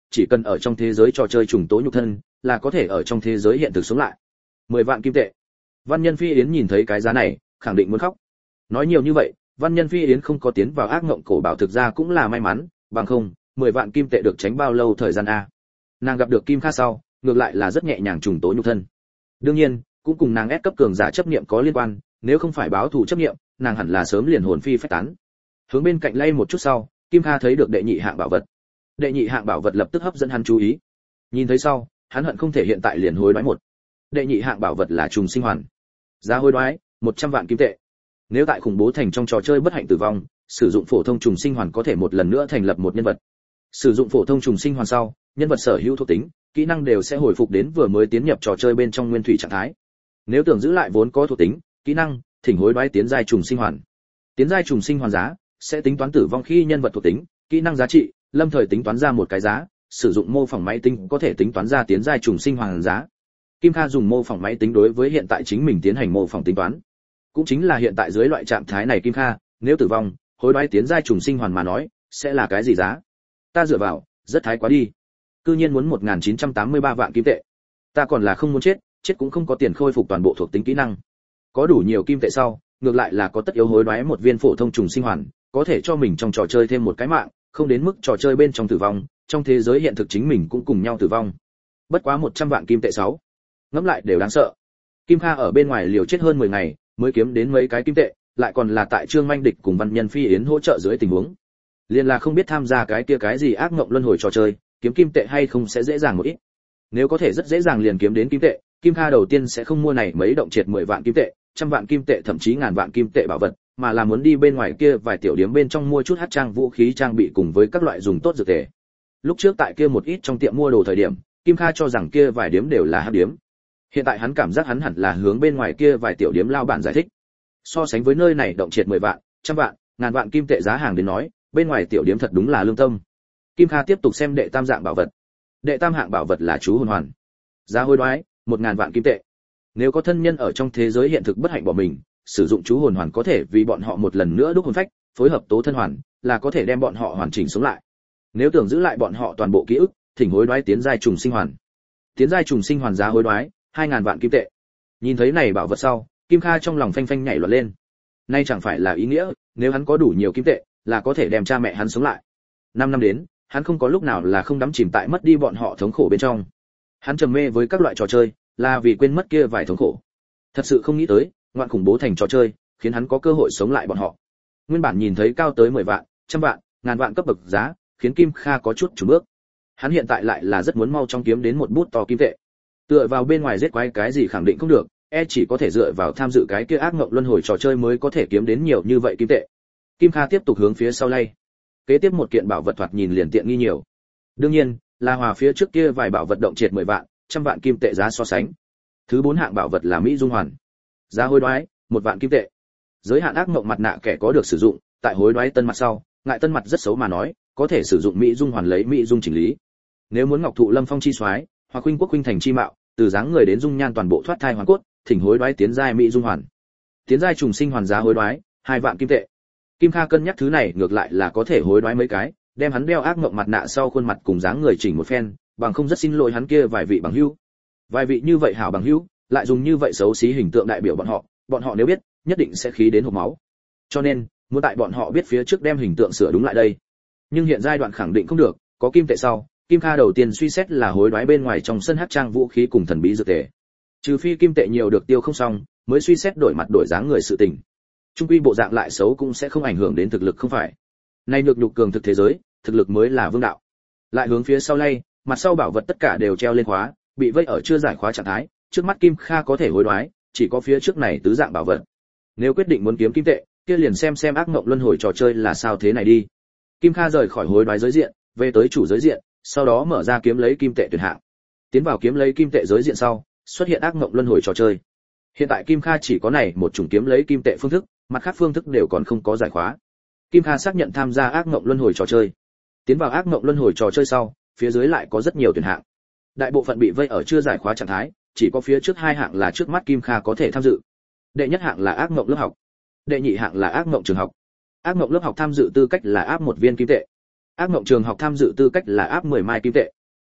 chỉ cần ở trong thế giới trò chơi trùng tố nhục thân, là có thể ở trong thế giới hiện thực sống lại. 10 vạn kim tệ. Văn Nhân Phi Yến nhìn thấy cái giá này, khẳng định muốn khóc. Nói nhiều như vậy, Văn Nhân Phi Yến không có tiến vào ác ngộng cổ bảo thực ra cũng là may mắn, bằng không, 10 vạn kim tệ được tránh bao lâu thời gian a. Nàng gặp được Kim Kha sau, ngược lại là rất nhẹ nhàng trùng tố nhục thân. Đương nhiên, cũng cùng nàng ép cấp cường giả chấp niệm có liên quan, nếu không phải báo thù chấp niệm, nàng hẳn là sớm liền hồn phi phách tán. Hướng bên cạnh lay một chút sau, Kim Kha thấy được đệ nhị hạng bảo vật. Đệ nhị hạng bảo vật lập tức hấp dẫn hắn chú ý. Nhìn thấy sau, hắn hận không thể hiện tại liền hối đoái một. Đệ nhị hạng bảo vật là trùng sinh hoàn. Giá hối đoái 100 vạn kim tệ. Nếu tại khủng bố thành trong trò chơi bất hạnh tử vong, sử dụng phổ thông trùng sinh hoàn có thể một lần nữa thành lập một nhân vật. Sử dụng phổ thông trùng sinh hoàn sau, nhân vật sở hữu thuộc tính, kỹ năng đều sẽ hồi phục đến vừa mới tiến nhập trò chơi bên trong nguyên thủy trạng thái. Nếu tưởng giữ lại vốn có thuộc tính, kỹ năng, thỉnh hối đoái tiến giai trùng sinh hoàn. Tiến giai trùng sinh hoàn giá sẽ tính toán tử vong khi nhân vật thuộc tính, kỹ năng giá trị, lâm thời tính toán ra một cái giá, sử dụng mô phỏng máy tính có thể tính toán ra tiến giai trùng sinh hoàn giá. Kim Kha dùng mô phỏng máy tính đối với hiện tại chính mình tiến hành mô phỏng tính toán. Cũng chính là hiện tại dưới loại trạng thái này Kim Kha, nếu tử vong, hối đoái tiến giai trùng sinh hoàn mà nói, sẽ là cái gì giá? Ta dựa vào, rất thái quá đi. Cư nhiên muốn 1983 vạn kim tệ. Ta còn là không muốn chết, chết cũng không có tiền khôi phục toàn bộ thuộc tính kỹ năng. Có đủ nhiều kim tệ sau, ngược lại là có tất yếu hối đoái một viên phổ thông trùng sinh hoàn, có thể cho mình trong trò chơi thêm một cái mạng, không đến mức trò chơi bên trong tử vong, trong thế giới hiện thực chính mình cũng cùng nhau tử vong. Bất quá 100 vạn kim tệ 6. Ngẫm lại đều đáng sợ. Kim Kha ở bên ngoài liều chết hơn 10 ngày, mới kiếm đến mấy cái kim tệ, lại còn là tại Trương Manh Địch cùng Văn Nhân Phi Yến hỗ trợ dưới tình huống. Liên là không biết tham gia cái kia cái gì ác ngộng luân hồi trò chơi, kiếm kim tệ hay không sẽ dễ dàng một ít. Nếu có thể rất dễ dàng liền kiếm đến kim tệ, Kim Kha đầu tiên sẽ không mua này mấy động triệt 10 vạn kim tệ, trăm vạn kim tệ thậm chí ngàn vạn kim tệ bảo vật, mà là muốn đi bên ngoài kia vài tiểu điểm bên trong mua chút hắc trang vũ khí trang bị cùng với các loại dùng tốt dược tề. Lúc trước tại kia một ít trong tiệm mua đồ thời điểm, Kim Kha cho rằng kia vài điểm đều là hắc điểm. Hiện tại hắn cảm giác hắn hẳn là hướng bên ngoài kia vài tiểu điểm lao bản giải thích. So sánh với nơi này động triệt 10 vạn, trăm vạn, ngàn vạn kim tệ giá hàng đến nói, bên ngoài tiểu điểm thật đúng là lương tâm. Kim Kha tiếp tục xem đệ tam dạng bảo vật. Đệ tam hạng bảo vật là chú hồn hoàn. Giá hối đoái 1000 vạn kim tệ. Nếu có thân nhân ở trong thế giới hiện thực bất hạnh bỏ mình, sử dụng chú hồn hoàn có thể vì bọn họ một lần nữa đúc hồn phách, phối hợp tố thân hoàn, là có thể đem bọn họ hoàn chỉnh sống lại. Nếu tưởng giữ lại bọn họ toàn bộ ký ức, thỉnh hối đoái tiến giai trùng sinh hoàn. Tiến giai trùng sinh hoàn giá hối đoái 2000 vạn kim tệ. Nhìn thấy này bảo vật sau, Kim Kha trong lòng phanh phanh nhảy loạn lên. Nay chẳng phải là ý nghĩa, nếu hắn có đủ nhiều kim tệ, là có thể đem cha mẹ hắn sống lại. 5 năm đến, hắn không có lúc nào là không đắm chìm tại mất đi bọn họ thống khổ bên trong. Hắn trầm mê với các loại trò chơi, là vì quên mất kia vài thống khổ. Thật sự không nghĩ tới, ngoạn khủng bố thành trò chơi, khiến hắn có cơ hội sống lại bọn họ. Nguyên bản nhìn thấy cao tới 10 vạn, trăm vạn, ngàn vạn cấp bậc giá, khiến Kim Kha có chút chùn bước. Hắn hiện tại lại là rất muốn mau chóng kiếm đến một bút to kim tệ. Tựa vào bên ngoài giết quái cái gì khẳng định không được, chỉ có thể dựa vào tham dự cái kia ác ngộng luân hồi trò chơi mới có thể kiếm đến nhiều như vậy kim tệ. Kim Kha tiếp tục hướng phía sau lay. Kế tiếp một kiện bảo vật thoạt nhìn liền tiện nghi nhiều. Đương nhiên, là hòa phía trước kia vài bảo vật động triệt 10 vạn, trăm vạn kim tệ giá so sánh. Thứ 4 hạng bảo vật là Mỹ Dung Hoàn. Giá hối đoái 1 vạn kim tệ. Giới hạn ác ngộng mặt nạ kẻ có được sử dụng, tại hối đoái tân mặt sau, ngại tân mặt rất xấu mà nói, có thể sử dụng Mỹ Dung Hoàn lấy Mỹ Dung chỉnh lý. Nếu muốn ngọc thụ lâm phong chi soái, hoặc huynh quốc huynh thành chi mạo, từ dáng người đến dung nhan toàn bộ thoát thai hoàn cốt, thỉnh hối đoái tiến giai Mỹ Dung Hoàn. Tiến giai trùng sinh hoàn giá hối đoái 2 vạn kim tệ. Kim Kha cân nhắc thứ này ngược lại là có thể hối đoái mấy cái, đem hắn đeo ác ngộng mặt nạ sau khuôn mặt cùng dáng người chỉnh một phen, bằng không rất xin lỗi hắn kia vài vị bằng hữu. Vài vị như vậy hảo bằng hữu, lại dùng như vậy xấu xí hình tượng đại biểu bọn họ nếu biết, nhất định sẽ khí đến hộc máu. Cho nên, muốn tại bọn họ biết phía trước đem hình tượng sửa đúng lại đây. Nhưng hiện giai đoạn khẳng định không được, có kim tệ sau, Kim Kha đầu tiên suy xét là hối đoái bên ngoài trong sân hắc trang vũ khí cùng thần bí dược tề. Trừ phi kim tệ nhiều được tiêu không xong, mới suy xét đổi mặt đổi dáng người sự tình. Trung quy bộ dạng lại xấu cũng sẽ không ảnh hưởng đến thực lực không phải. Nay nhược nhục cường thực thế giới, thực lực mới là vương đạo. Lại hướng phía sau lay, mặt sau bảo vật tất cả đều treo lên khóa, bị vây ở chưa giải khóa trạng thái, trước mắt Kim Kha có thể hối đoái, chỉ có phía trước này tứ dạng bảo vật. Nếu quyết định muốn kiếm kim tệ, kia liền xem ác ngộng luân hồi trò chơi là sao thế này đi. Kim Kha rời khỏi hối đoái giới diện, về tới chủ giới diện, sau đó mở ra kiếm lấy kim tệ tuyển hạng. Tiến vào kiếm lấy kim tệ giới diện sau, xuất hiện ác ngộng luân hồi trò chơi. Hiện tại Kim Kha chỉ có này một chủng kiếm lấy kim tệ phương thức, mặt khác phương thức đều còn không có giải khóa. Kim Kha xác nhận tham gia ác ngộng luân hồi trò chơi. Tiến vào ác ngộng luân hồi trò chơi sau, phía dưới lại có rất nhiều tuyển hạng. Đại bộ phận bị vây ở chưa giải khóa trạng thái, chỉ có phía trước 2 hạng là trước mắt Kim Kha có thể tham dự. Đệ nhất hạng là ác ngộng lớp học, đệ nhị hạng là ác ngộng trường học. Ác ngộng lớp học tham dự tư cách là áp 1 viên kim tệ. Ác ngộng trường học tham dự tư cách là áp 10 mai kim tệ,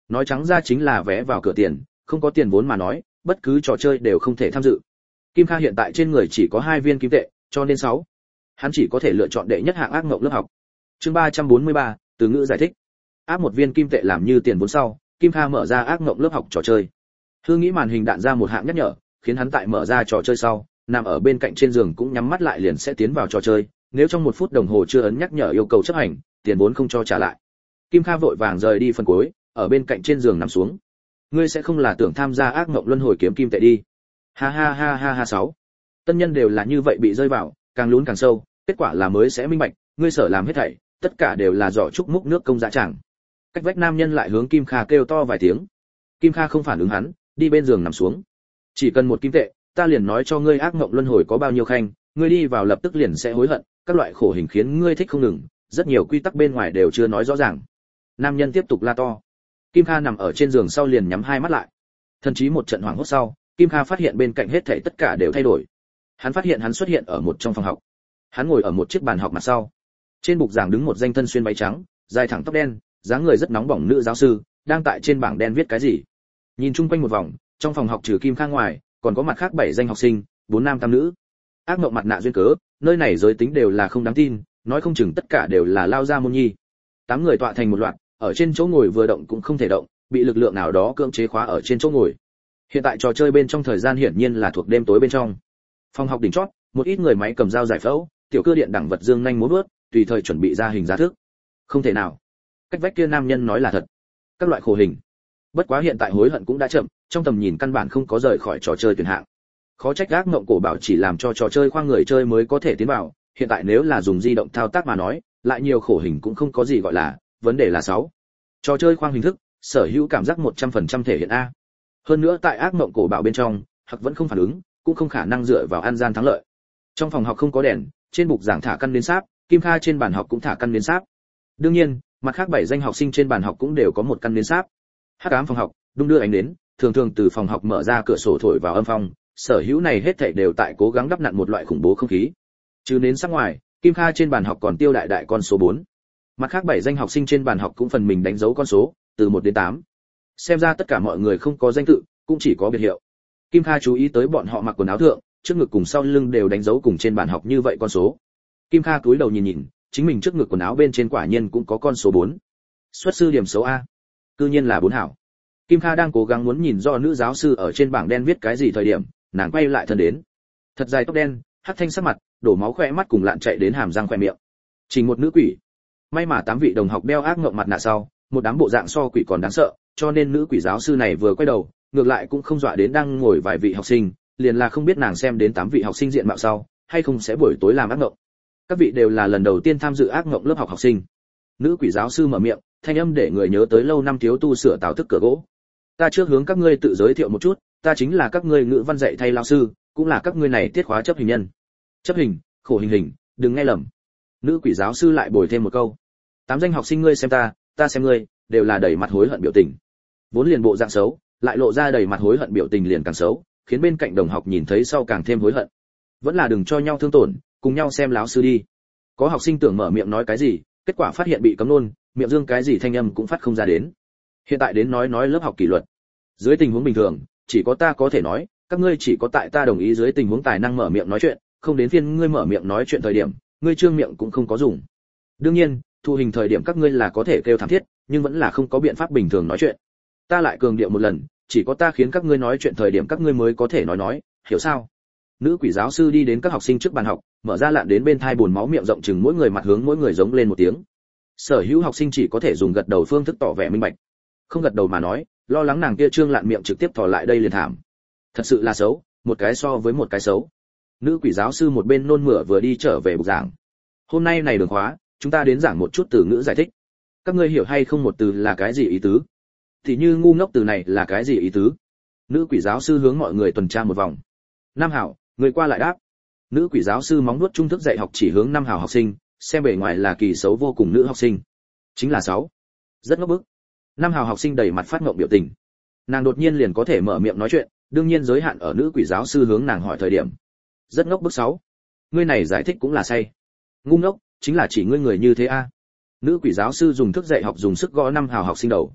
nói trắng ra chính là vé vào cửa tiền, không có tiền vốn mà nói, bất cứ trò chơi đều không thể tham dự. Kim Kha hiện tại trên người chỉ có 2 viên kim tệ, cho nên 6. Hắn chỉ có thể lựa chọn đệ nhất hạng ác mộng lớp học. Chương 343, từ ngữ giải thích. Áp 1 viên kim tệ làm như tiền vốn sau, Kim Kha mở ra ác mộng lớp học trò chơi. Hương nghĩ màn hình đạn ra một hạng nhắc nhở, khiến hắn tại mở ra trò chơi sau, nằm ở bên cạnh trên giường cũng nhắm mắt lại liền sẽ tiến vào trò chơi, nếu trong 1 phút đồng hồ chưa ấn nhắc nhở yêu cầu chấp hành, tiền vốn không cho trả lại. Kim Kha vội vàng rời đi phần cuối, ở bên cạnh trên giường nằm xuống. Ngươi sẽ không là tưởng tham gia ác mộng luân hồi kiếm kim tệ đi. Ha ha ha ha ha 6. Tân nhân đều là như vậy bị rơi vào, càng lún càng sâu, kết quả là mới sẽ minh bạch, ngươi sở làm hết thảy, tất cả đều là giỏ trúc múc nước công dã tràng. Cách vách nam nhân lại hướng Kim Kha kêu to vài tiếng. Kim Kha không phản ứng hắn, đi bên giường nằm xuống. Chỉ cần 1 kim tệ, ta liền nói cho ngươi ác mộng luân hồi có bao nhiêu khanh, ngươi đi vào lập tức liền sẽ hối hận, các loại khổ hình khiến ngươi thích không ngừng, rất nhiều quy tắc bên ngoài đều chưa nói rõ ràng. Nam nhân tiếp tục la to. Kim Kha nằm ở trên giường sau liền nhắm 2 mắt lại. Thậm chí một trận hoảng hốt sau, Kim Kha phát hiện bên cạnh hết thảy tất cả đều thay đổi. Hắn phát hiện hắn xuất hiện ở một trong phòng học. Hắn ngồi ở một chiếc bàn học mặt sau. Trên bục giảng đứng một danh thân xuyên váy trắng, dài thẳng tóc đen, dáng người rất nóng bỏng nữ giáo sư, đang tại trên bảng đen viết cái gì. Nhìn chung quanh một vòng, trong phòng học trừ Kim Kha ngoài, còn có mặt khác 7 danh học sinh, 4 nam 8 nữ. Ác mộng mặt nạ duyên cớ, nơi này giới tính đều là không đáng tin, nói không chừng tất cả đều là lao ra môn nhi. 8 người tọa thành một loạt, ở trên chỗ ngồi vừa động cũng không thể động, bị lực lượng nào đó cưỡng chế khóa ở trên chỗ ngồi. Hiện tại trò chơi bên trong thời gian hiển nhiên là thuộc đêm tối bên trong. Phòng học đỉnh chót, một ít người máy cầm dao giải phẫu, tiểu cơ điện đẳng vật dương nhanh múa vớt, tùy thời chuẩn bị ra hình giá thước. Không thể nào. Cách vách kia nam nhân nói là thật. Các loại khổ hình. Bất quá hiện tại hối hận cũng đã chậm, trong tầm nhìn căn bản không có rời khỏi trò chơi tuyển hạng. Khó trách ác mộng cổ bảo chỉ làm cho trò chơi khoang người chơi mới có thể tiến vào, hiện tại nếu là dùng di động thao tác mà nói, lại nhiều khổ hình cũng không có gì gọi là, vấn đề là 6. Trò chơi khoang hình thức, sở hữu cảm giác 100% thể hiện a. Hơn nữa tại ác mộng cổ bảo bên trong, hoặc vẫn không phản ứng, cũng không khả năng dựa vào ăn gian thắng lợi. Trong phòng học không có đèn, trên bục giảng thả căn nến sáp, Kim Kha trên bàn học cũng thả căn nến sáp. Đương nhiên, mặt khác 7 danh học sinh trên bàn học cũng đều có một căn nến sáp. Hắc ám phòng học, đung đưa ánh nến, thường thường từ phòng học mở ra cửa sổ thổi vào âm phong, sở hữu này hết thảy đều tại cố gắng đắp nặn một loại khủng bố không khí. Chứ nến sắc ngoài, Kim Kha trên bàn học còn tiêu đại đại con số 4. Mặt khác 7 danh học sinh trên bàn học cũng phần mình đánh dấu con số, từ 1 đến 8. Xem ra tất cả mọi người không có danh tự, cũng chỉ có biệt hiệu. Kim Kha chú ý tới bọn họ mặc quần áo thượng, trước ngực cùng sau lưng đều đánh dấu cùng trên bàn học như vậy con số. Kim Kha cúi đầu nhìn nhìn, chính mình trước ngực quần áo bên trên quả nhiên cũng có con số 4. Xuất sư điểm số A. Cư nhiên là 4 hảo. Kim Kha đang cố gắng muốn nhìn do nữ giáo sư ở trên bảng đen viết cái gì thời điểm, nàng quay lại thân đến. Thật dài tóc đen, hắc thanh sắc mặt, đổ máu khỏe mắt cùng lạn chạy đến hàm răng khỏe miệng. Trình một nữ quỷ. May mà 8 vị đồng học đeo ác ngộng mặt nạ sau, một đám bộ dạng so quỷ còn đáng sợ, cho nên nữ quỷ giáo sư này vừa quay đầu, ngược lại cũng không dọa đến đang ngồi vài vị học sinh, liền là không biết nàng xem đến 8 vị học sinh diện mạo sau, hay không sẽ buổi tối làm ác ngộng. Các vị đều là lần đầu tiên tham dự ác ngộng lớp học học sinh. Nữ quỷ giáo sư mở miệng, thanh âm để người nhớ tới lâu năm thiếu tu sửa táo thức cửa gỗ. Ta trước hướng các ngươi tự giới thiệu một chút, ta chính là các ngươi ngữ văn dạy thay lao sư, cũng là các ngươi này tiết khóa chấp hình nhân. Chấp hình, khổ hình hình, đừng nghe lầm. Nữ quỷ giáo sư lại bồi thêm một câu. 8 danh học sinh ngươi xem ta xem ngươi, đều là đầy mặt hối hận biểu tình. Vốn liền bộ dạng xấu, lại lộ ra đầy mặt hối hận biểu tình liền càng xấu, khiến bên cạnh đồng học nhìn thấy sau càng thêm hối hận. Vẫn là đừng cho nhau thương tổn, cùng nhau xem lão sư đi. Có học sinh tưởng mở miệng nói cái gì, kết quả phát hiện bị cấm luôn, miệng dương cái gì thanh âm cũng phát không ra đến. Hiện tại đến nói lớp học kỷ luật. Dưới tình huống bình thường, chỉ có ta có thể nói, các ngươi chỉ có tại ta đồng ý dưới tình huống tài năng mở miệng nói chuyện, không đến phiên ngươi mở miệng nói chuyện thời điểm, ngươi trương miệng cũng không có dùng. Đương nhiên, thu hình thời điểm các ngươi là có thể kêu thảm thiết, nhưng vẫn là không có biện pháp bình thường nói chuyện. Ta lại cường điệu một lần, chỉ có ta khiến các ngươi nói chuyện thời điểm các ngươi mới có thể nói, hiểu sao? Nữ quỷ giáo sư đi đến các học sinh trước bàn học, mở ra lạn đến bên thai buồn máu miệng rộng chừng mỗi người mặt hướng mỗi người giống lên một tiếng. Sở hữu học sinh chỉ có thể dùng gật đầu phương thức tỏ vẻ minh bạch. Không gật đầu mà nói, lo lắng nàng kia trương lạn miệng trực tiếp thò lại đây liền thảm. Thật sự là xấu, một cái so với một cái xấu. Nữ quỷ giáo sư một bên nôn mửa vừa đi trở về bục giảng. Hôm nay này đường khóa, chúng ta đến giảng một chút từ ngữ giải thích. Các ngươi hiểu hay không một từ là cái gì ý tứ? Thì như ngu ngốc từ này là cái gì ý tứ? Nữ quỷ giáo sư hướng mọi người tuần tra một vòng. Nam Hảo, người qua lại đáp. Nữ quỷ giáo sư móng nuốt trung thức dạy học chỉ hướng Nam Hảo học sinh, xem bề ngoài là kỳ xấu vô cùng nữ học sinh. Chính là 6. Rất ngốc bức. Nam Hảo học sinh đầy mặt phát ngộng biểu tình. Nàng đột nhiên liền có thể mở miệng nói chuyện, đương nhiên giới hạn ở nữ quỷ giáo sư hướng nàng hỏi thời điểm. Rất ngốc bức 6. Ngươi này giải thích cũng là say. Ngu ngốc, chính là chỉ ngươi người như thế a. Nữ quỷ giáo sư dùng thức dạy học dùng sức gõ Nam Hảo học sinh đầu.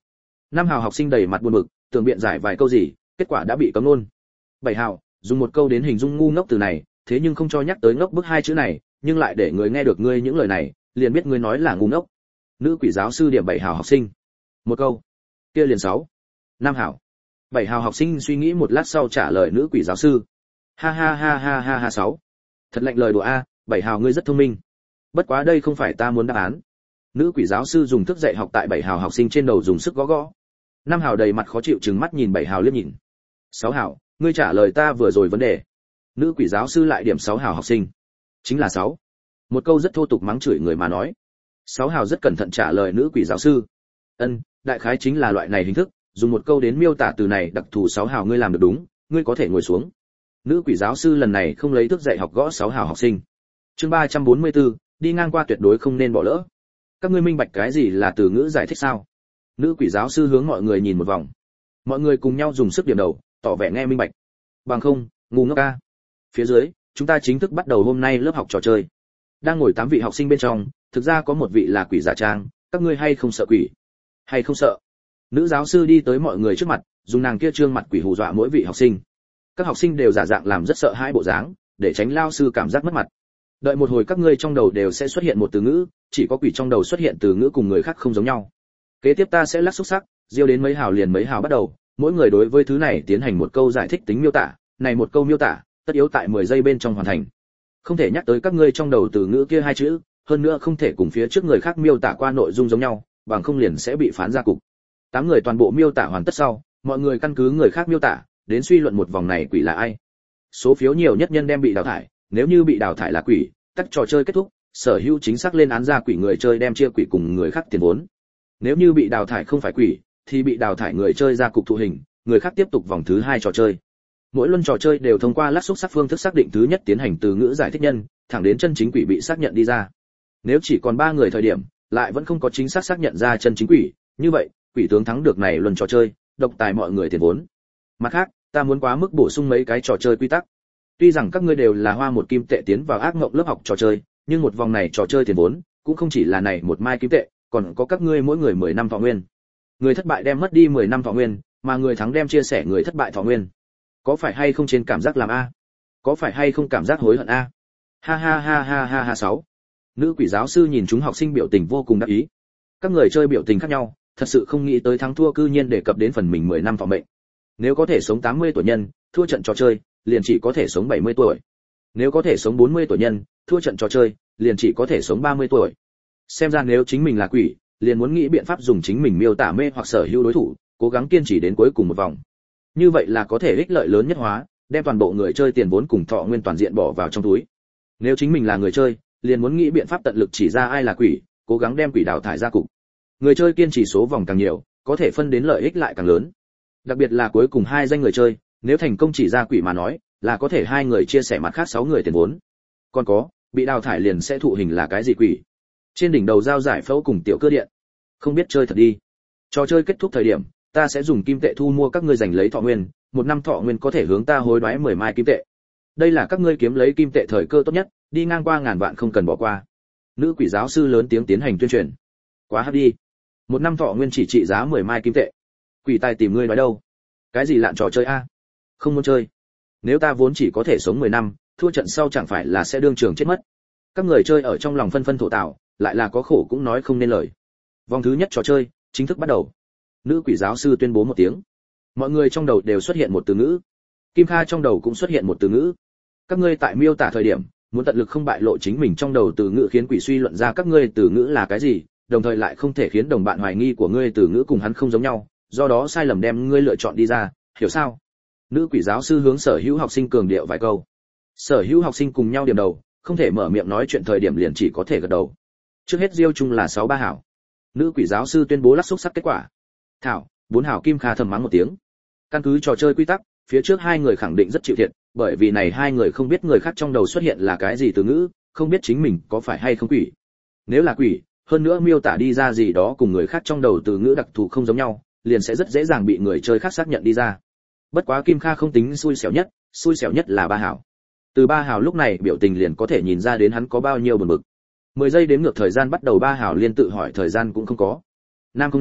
Năm hào học sinh đầy mặt buồn bực, tưởng biện giải vài câu gì, kết quả đã bị cấm luôn. 7 hào, dùng một câu đến hình dung ngu ngốc từ này, thế nhưng không cho nhắc tới ngốc bức hai chữ này, nhưng lại để người nghe được ngươi những lời này, liền biết ngươi nói là ngu ngốc. Nữ quỷ giáo sư điểm 7 hào học sinh. Một câu. Kia liền 6. 5 hào. 7 hào học sinh suy nghĩ một lát sau trả lời nữ quỷ giáo sư. Ha ha ha ha ha ha 6. Thật lạnh lời đùa a, 7 hào ngươi rất thông minh. Bất quá đây không phải ta muốn đáp án. Nữ quỷ giáo sư dùng thức dạy học tại 7 hào học sinh trên đầu dùng sức gõ gõ. 5 hào đầy mặt khó chịu trừng mắt nhìn 7 hào liếc nhìn. 6 hào, ngươi trả lời ta vừa rồi vấn đề. Nữ quỷ giáo sư lại điểm 6 hào học sinh. Chính là 6. Một câu rất thô tục mắng chửi người mà nói. 6 hào rất cẩn thận trả lời nữ quỷ giáo sư. Đại khái chính là loại này hình thức, dùng một câu đến miêu tả từ này đặc thù 6 hào ngươi làm được đúng, ngươi có thể ngồi xuống. Nữ quỷ giáo sư lần này không lấy thức dạy học gõ 6 hào học sinh. Chương 344, đi ngang qua tuyệt đối không nên bỏ lỡ. Các ngươi minh bạch cái gì là từ ngữ giải thích sao? Nữ quỷ giáo sư hướng mọi người nhìn một vòng. Mọi người cùng nhau dùng sức điểm đầu, tỏ vẻ nghe minh bạch. Bằng không, ngu ngốc a. Phía dưới, chúng ta chính thức bắt đầu hôm nay lớp học trò chơi. Đang ngồi 8 vị học sinh bên trong, thực ra có một vị là quỷ giả trang, các ngươi hay không sợ quỷ? Hay không sợ? Nữ giáo sư đi tới mọi người trước mặt, dùng nàng kia trương mặt quỷ hù dọa mỗi vị học sinh. Các học sinh đều giả dạng làm rất sợ hãi bộ dáng, để tránh lao sư cảm giác mất mặt. Đợi một hồi các ngươi trong đầu đều sẽ xuất hiện một từ ngữ, chỉ có quỷ trong đầu xuất hiện từ ngữ cùng người khác không giống nhau. Kế tiếp ta sẽ lắc xúc sắc, diêu đến mấy hào liền mấy hào bắt đầu, mỗi người đối với thứ này tiến hành một câu giải thích tính miêu tả, này một câu miêu tả, tất yếu tại 10 giây bên trong hoàn thành. Không thể nhắc tới các ngươi trong đầu từ ngữ kia hai chữ, hơn nữa không thể cùng phía trước người khác miêu tả qua nội dung giống nhau, bằng không liền sẽ bị phán ra cục. 8 người toàn bộ miêu tả hoàn tất sau, mọi người căn cứ người khác miêu tả, đến suy luận một vòng này quỷ là ai. Số phiếu nhiều nhất nhân đem bị đào thải, nếu như bị đào thải là quỷ, tắc trò chơi kết thúc, sở hữu chính xác lên án ra quỷ người chơi đem chia quỷ cùng người khác tiền vốn. Nếu như bị đào thải không phải quỷ, thì bị đào thải người chơi ra cục thụ hình, người khác tiếp tục vòng thứ 2 trò chơi. Mỗi luân trò chơi đều thông qua lắc xúc sắc phương thức xác định thứ nhất tiến hành từ ngữ giải thích nhân, thẳng đến chân chính quỷ bị xác nhận đi ra. Nếu chỉ còn 3 người thời điểm, lại vẫn không có chính xác xác nhận ra chân chính quỷ, như vậy, quỷ tướng thắng được này luân trò chơi, độc tài mọi người tiền vốn. Mặt khác, ta muốn quá mức bổ sung mấy cái trò chơi quy tắc. Tuy rằng các ngươi đều là hoa một kim tệ tiến vào ác mộng lớp học trò chơi, nhưng một vòng này trò chơi tiền vốn cũng không chỉ là này một mai kim tệ, còn có các ngươi mỗi người 10 năm thọ nguyên. Người thất bại đem mất đi 10 năm thọ nguyên, mà người thắng đem chia sẻ người thất bại thọ nguyên. Có phải hay không trên cảm giác làm a? Có phải hay không cảm giác hối hận a? Ha ha ha ha ha ha 6. Nữ quỷ giáo sư nhìn chúng học sinh biểu tình vô cùng đắc ý. Các người chơi biểu tình khác nhau, thật sự không nghĩ tới thắng thua cư nhiên đề cập đến phần mình 10 năm thọ mệnh. Nếu có thể sống 80 tuổi nhân, thua trận trò chơi, liền chỉ có thể sống 70 tuổi. Nếu có thể sống 40 tuổi nhân, thua trận trò chơi, liền chỉ có thể sống 30 tuổi. Xem ra nếu chính mình là quỷ, liền muốn nghĩ biện pháp dùng chính mình miêu tả mê hoặc sở hữu đối thủ, cố gắng kiên trì đến cuối cùng một vòng. Như vậy là có thể ích lợi lớn nhất hóa, đem toàn bộ người chơi tiền vốn cùng thọ nguyên toàn diện bỏ vào trong túi. Nếu chính mình là người chơi, liền muốn nghĩ biện pháp tận lực chỉ ra ai là quỷ, cố gắng đem quỷ đào thải ra cục. Người chơi kiên trì số vòng càng nhiều, có thể phân đến lợi ích lại càng lớn. Đặc biệt là cuối cùng 2 danh người chơi, nếu thành công chỉ ra quỷ mà nói, là có thể 2 người chia sẻ mặt khác 6 người tiền vốn. Còn có, bị đào thải liền sẽ thụ hình là cái gì quỷ? Trên đỉnh đầu giao giải phẫu cùng tiểu cơ điện. Không biết chơi thật đi. Trò chơi kết thúc thời điểm, ta sẽ dùng kim tệ thu mua các ngươi giành lấy thọ nguyên, 1 năm thọ nguyên có thể hướng ta hối đoái 10 mai kim tệ. Đây là các ngươi kiếm lấy kim tệ thời cơ tốt nhất, đi ngang qua ngàn vạn không cần bỏ qua. Nữ quỷ giáo sư lớn tiếng tiến hành tuyên truyền. Quá hấp đi. 1 năm thọ nguyên chỉ trị giá 10 mai kim tệ. Quỷ tài tìm ngươi nói đâu? Cái gì lạn trò chơi a? Không muốn chơi. Nếu ta vốn chỉ có thể sống 10 năm, thua trận sau chẳng phải là sẽ đương trường chết mất. Các người chơi ở trong lòng phân phân thổ tạo, lại là có khổ cũng nói không nên lời. Vòng thứ nhất trò chơi chính thức bắt đầu. Nữ quỷ giáo sư tuyên bố một tiếng. Mọi người trong đầu đều xuất hiện một từ ngữ. Kim Kha trong đầu cũng xuất hiện một từ ngữ. Các ngươi tại miêu tả thời điểm, muốn tận lực không bại lộ chính mình trong đầu từ ngữ khiến quỷ suy luận ra các ngươi từ ngữ là cái gì, đồng thời lại không thể khiến đồng bạn hoài nghi của ngươi từ ngữ cùng hắn không giống nhau, do đó sai lầm đem ngươi lựa chọn đi ra, hiểu sao? Nữ quỷ giáo sư hướng sở hữu học sinh cường điệu vài câu. Sở hữu học sinh cùng nhau điểm đầu, không thể mở miệng nói chuyện thời điểm liền chỉ có thể gật đầu. Trước hết Diêu chung là 6-3 hảo. Nữ quỷ giáo sư tuyên bố lắc xúc sắc kết quả. Thảo, 4 hảo. Kim Kha thầm mắng một tiếng. Căn cứ trò chơi quy tắc, phía trước 2 người khẳng định rất chịu thiệt, bởi vì này 2 người không biết người khác trong đầu xuất hiện là cái gì từ ngữ, không biết chính mình có phải hay không quỷ. Nếu là quỷ, hơn nữa miêu tả đi ra gì đó cùng người khác trong đầu từ ngữ đặc thù không giống nhau, liền sẽ rất dễ dàng bị người chơi khác xác nhận đi ra. Bất quá Kim Kha không tính xui xẻo nhất là 3 hảo. Từ 3 hảo lúc này biểu tình liền có thể nhìn ra đến hắn có bao nhiêu buồn bực. 10 giây đếm ngược thời gian bắt đầu, 3 hảo liên tự hỏi thời gian cũng không có. Nam không nam,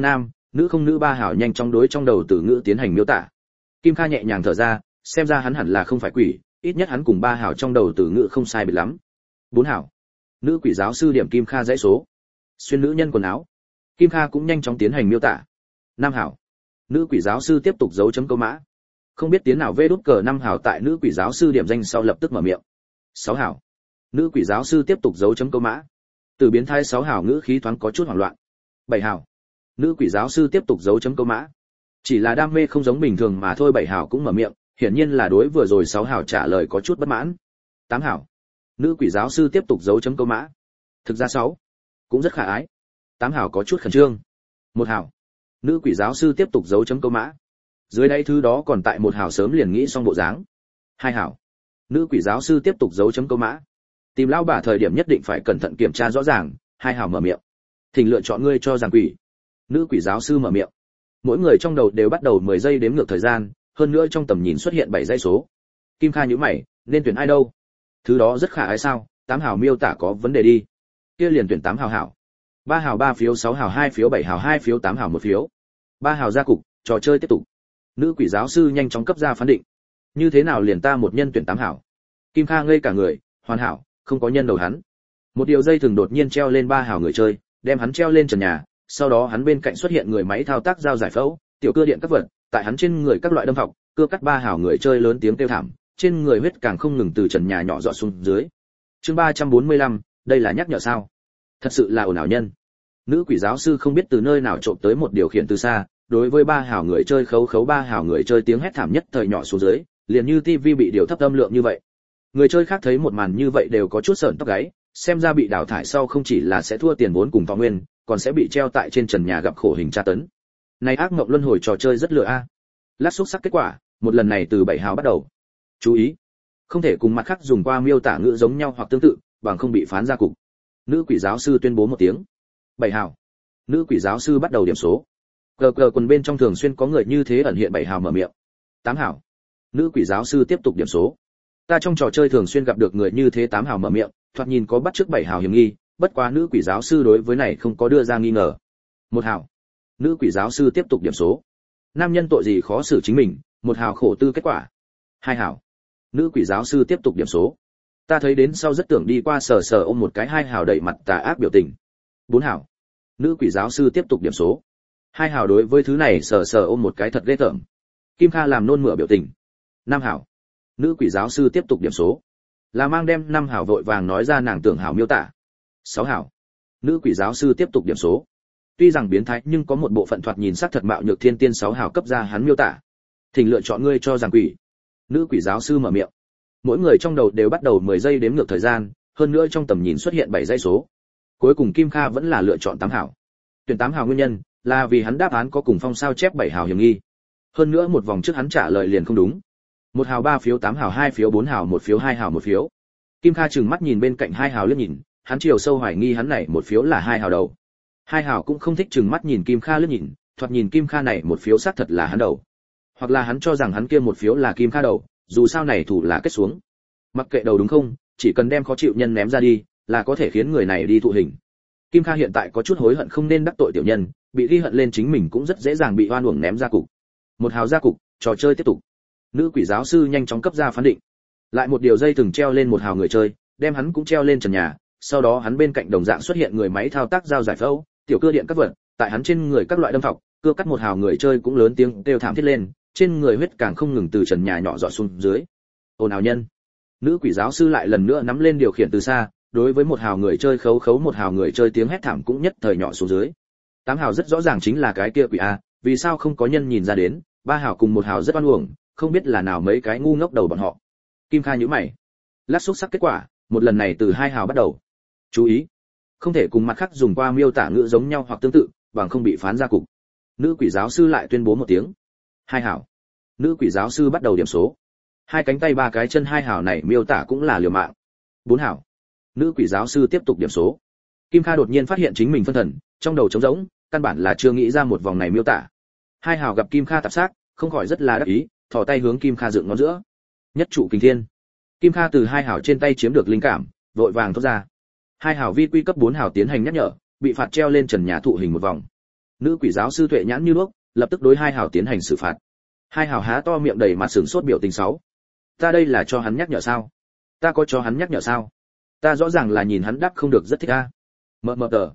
nữ không nữ ba hảo nhanh chóng đối trong đầu từ ngữ tiến hành miêu tả. Kim Kha nhẹ nhàng thở ra, xem ra hắn hẳn là không phải quỷ, ít nhất hắn cùng ba hảo trong đầu từ ngữ không sai biệt lắm. 4 hảo. Nữ quỷ giáo sư điểm Kim Kha dãy số. Xuyên nữ nhân quần áo. Kim Kha cũng nhanh chóng tiến hành miêu tả. 5 hảo. Nữ quỷ giáo sư tiếp tục dấu chấm câu mã. Không biết tiến nào vê đút cờ 5 hảo tại nữ quỷ giáo sư điểm danh sau lập tức mở miệng. 6 hảo. Nữ quỷ giáo sư tiếp tục dấu chấm câu mã. Từ biến thái 6 hảo ngữ khí thoáng có chút hoảng loạn. 7 hảo. Nữ quỷ giáo sư tiếp tục dấu chấm câu mã. Chỉ là đam mê không giống bình thường mà thôi. 7 hảo cũng mở miệng, hiển nhiên là đối vừa rồi 6 hảo trả lời có chút bất mãn. 8 hảo. Nữ quỷ giáo sư tiếp tục dấu chấm câu mã. Thực ra 6 cũng rất khả ái. 8 hảo có chút khẩn trương. 1 hảo. Nữ quỷ giáo sư tiếp tục dấu chấm câu mã. Dưới đây thứ đó còn tại 1 hảo sớm liền nghĩ xong bộ dáng. 2 hảo. Nữ quỷ giáo sư tiếp tục dấu chấm câu mã. Tìm lão bà thời điểm nhất định phải cẩn thận kiểm tra rõ ràng. 2 hảo mở miệng. Thỉnh lựa chọn ngươi cho rằng quỷ. Nữ quỷ giáo sư mở miệng. Mỗi người trong đầu đều bắt đầu 10 giây đếm ngược thời gian, hơn nữa trong tầm nhìn xuất hiện 7 dãy số. Kim Kha nhíu mày, nên tuyển ai đâu? Thứ đó rất khả ái sao? 8 hảo miêu tả có vấn đề đi. Kia liền tuyển 8 hảo hảo. 3 hảo 3 phiếu, 6 hảo 2 phiếu, 7 hảo 2 phiếu, 8 hảo 1 phiếu. 3 hảo ra cục, trò chơi tiếp tục. Nữ quỷ giáo sư nhanh chóng cấp ra phán định. Như thế nào liền ta một nhân tuyển 8 hảo? Kim Kha ngây cả người, hoàn hảo, không có nhân đầu hắn. Một điều dây thường đột nhiên treo lên 3 hảo người chơi, đem hắn treo lên trần nhà, sau đó hắn bên cạnh xuất hiện người máy thao tác dao giải phẫu, tiểu cưa điện các vật, tại hắn trên người các loại đâm thọc, cưa cắt 3 hảo người chơi lớn tiếng kêu thảm, trên người huyết càng không ngừng từ trần nhà nhỏ giọt xuống dưới. Chương 345, đây là nhắc nhở sao? Thật sự là ồn ào nhân. Nữ quỷ giáo sư không biết từ nơi nào trộm tới một điều khiển từ xa, đối với 3 hảo người chơi khấu 3 hảo người chơi tiếng hét thảm nhất thời nhỏ xuống dưới, liền như tivi bị điều thấp âm lượng như vậy. Người chơi khác thấy một màn như vậy đều có chút sởn tóc gáy, xem ra bị đào thải sau không chỉ là sẽ thua tiền vốn cùng thọ nguyên, còn sẽ bị treo tại trên trần nhà gặp khổ hình tra tấn. Này ác mộng luân hồi trò chơi rất lừa a. Lát xúc sắc kết quả, một lần này từ 7 hào bắt đầu. Chú ý, không thể cùng mặt khác dùng qua miêu tả ngữ giống nhau hoặc tương tự, bằng không bị phán ra cục. Nữ quỷ giáo sư tuyên bố một tiếng. 7 hào. Nữ quỷ giáo sư bắt đầu điểm số. Cờ quần bên trong thường xuyên có người như thế ẩn hiện 7 hào mở miệng. 8 hào. Nữ quỷ giáo sư tiếp tục điểm số. Ta trong trò chơi thường xuyên gặp được người như thế 8 hào mở miệng, thoạt nhìn có bắt chước 7 hào hiểm nghi, bất quá nữ quỷ giáo sư đối với này không có đưa ra nghi ngờ. 1 hào. Nữ quỷ giáo sư tiếp tục điểm số. Nam nhân tội gì khó xử chính mình, 1 hào khổ tư kết quả. 2 hào. Nữ quỷ giáo sư tiếp tục điểm số. Ta thấy đến sau rất tưởng đi qua sờ ôm một cái 2 hào đẩy mặt tà ác biểu tình. 4 hào. Nữ quỷ giáo sư tiếp tục điểm số. 2 hào đối với thứ này sờ ôm một cái thật ghê tởm. Kim Kha làm nôn mửa biểu tình. 5 hào. Nữ quỷ giáo sư tiếp tục điểm số. Là mang đem 5 hào vội vàng nói ra nàng tưởng hào miêu tả. 6 hào. Nữ quỷ giáo sư tiếp tục điểm số. Tuy rằng biến thái nhưng có một bộ phận thoạt nhìn sắc thật mạo nhược thiên tiên 6 hào cấp ra hắn miêu tả. Thỉnh lựa chọn ngươi cho rằng quỷ. Nữ quỷ giáo sư mở miệng. Mỗi người trong đầu đều bắt đầu 10 giây đếm ngược thời gian, hơn nữa trong tầm nhìn xuất hiện 7 dãy số. Cuối cùng Kim Kha vẫn là lựa chọn 8 hào. Tuyển 8 hào nguyên nhân là vì hắn đáp án có cùng phong sao chép 7 hào hiểm nghi. Hơn nữa một vòng trước hắn trả lời liền không đúng. 1 hào 3 phiếu, 8 hào 2 phiếu, 4 hào 1 phiếu, 2 hào 1 phiếu. Kim Kha trừng mắt nhìn bên cạnh 2 hào liếc nhìn, hắn chiều sâu hoài nghi hắn này 1 phiếu là 2 hào đầu. 2 hào cũng không thích trừng mắt nhìn Kim Kha liếc nhìn, thoạt nhìn Kim Kha này 1 phiếu xác thật là hắn đầu. Hoặc là hắn cho rằng hắn kia 1 phiếu là Kim Kha đầu, dù sao này thủ là kết xuống. Mặc kệ đầu đúng không, chỉ cần đem khó chịu nhân ném ra đi, là có thể khiến người này đi thụ hình. Kim Kha hiện tại có chút hối hận không nên đắc tội tiểu nhân, bị ghi hận lên chính mình cũng rất dễ dàng bị oan uổng ném ra cục. 1 hào ra cục, trò chơi tiếp tục. Nữ quỷ giáo sư nhanh chóng cấp ra phán định. Lại một điều dây từng treo lên 1 hào người chơi, đem hắn cũng treo lên trần nhà, sau đó hắn bên cạnh đồng dạng xuất hiện người máy thao tác dao giải phẫu, tiểu cưa điện các vật, tại hắn trên người các loại đâm thọc, cưa cắt 1 hào người chơi cũng lớn tiếng kêu thảm thiết lên, trên người huyết càng không ngừng từ trần nhà nhỏ giọt xuống dưới. Ồn ào nhân. Nữ quỷ giáo sư lại lần nữa nắm lên điều khiển từ xa, đối với 1 hào người chơi khấu 1 hào người chơi tiếng hét thảm cũng nhất thời nhỏ xuống dưới. 8 hào rất rõ ràng chính là cái kia quỷ a, vì sao không có nhân nhìn ra đến, 3 hào cùng 1 hào rất oan uổng, không biết là nào mấy cái ngu ngốc đầu bọn họ. Kim Kha nhíu mày. Lát xúc sắc kết quả, một lần này từ 2 hào bắt đầu. Chú ý, không thể cùng mặt khác dùng qua miêu tả ngữ giống nhau hoặc tương tự, bằng không bị phán ra cục. Nữ quỷ giáo sư lại tuyên bố một tiếng. 2 hào. Nữ quỷ giáo sư bắt đầu điểm số. 2 cánh tay 3 cái chân 2 hào này miêu tả cũng là liều mạng. 4 hào. Nữ quỷ giáo sư tiếp tục điểm số. Kim Kha đột nhiên phát hiện chính mình phân thần, trong đầu trống rỗng, căn bản là chưa nghĩ ra một vòng này miêu tả. 2 hào gặp Kim Kha tạp sát, không khỏi rất là đắc ý, thò tay hướng Kim Kha dựng ngón giữa. Nhất trụ kình thiên. Kim Kha từ 2 hào trên tay chiếm được linh cảm, vội vàng thốt ra. 2 hào vi quy cấp 4 hào tiến hành nhắc nhở, bị phạt treo lên trần nhà thụ hình một vòng. Nữ quỷ giáo sư tuệ nhãn như đuốc, lập tức đối hai hào tiến hành xử phạt. Hai hào há to miệng đầy mặt sửng sốt biểu tình sáu. Ta đây là cho hắn nhắc nhở sao? Ta có cho hắn nhắc nhở sao? Ta rõ ràng là nhìn hắn đáp không được rất thích a. Mờ mờ tờ.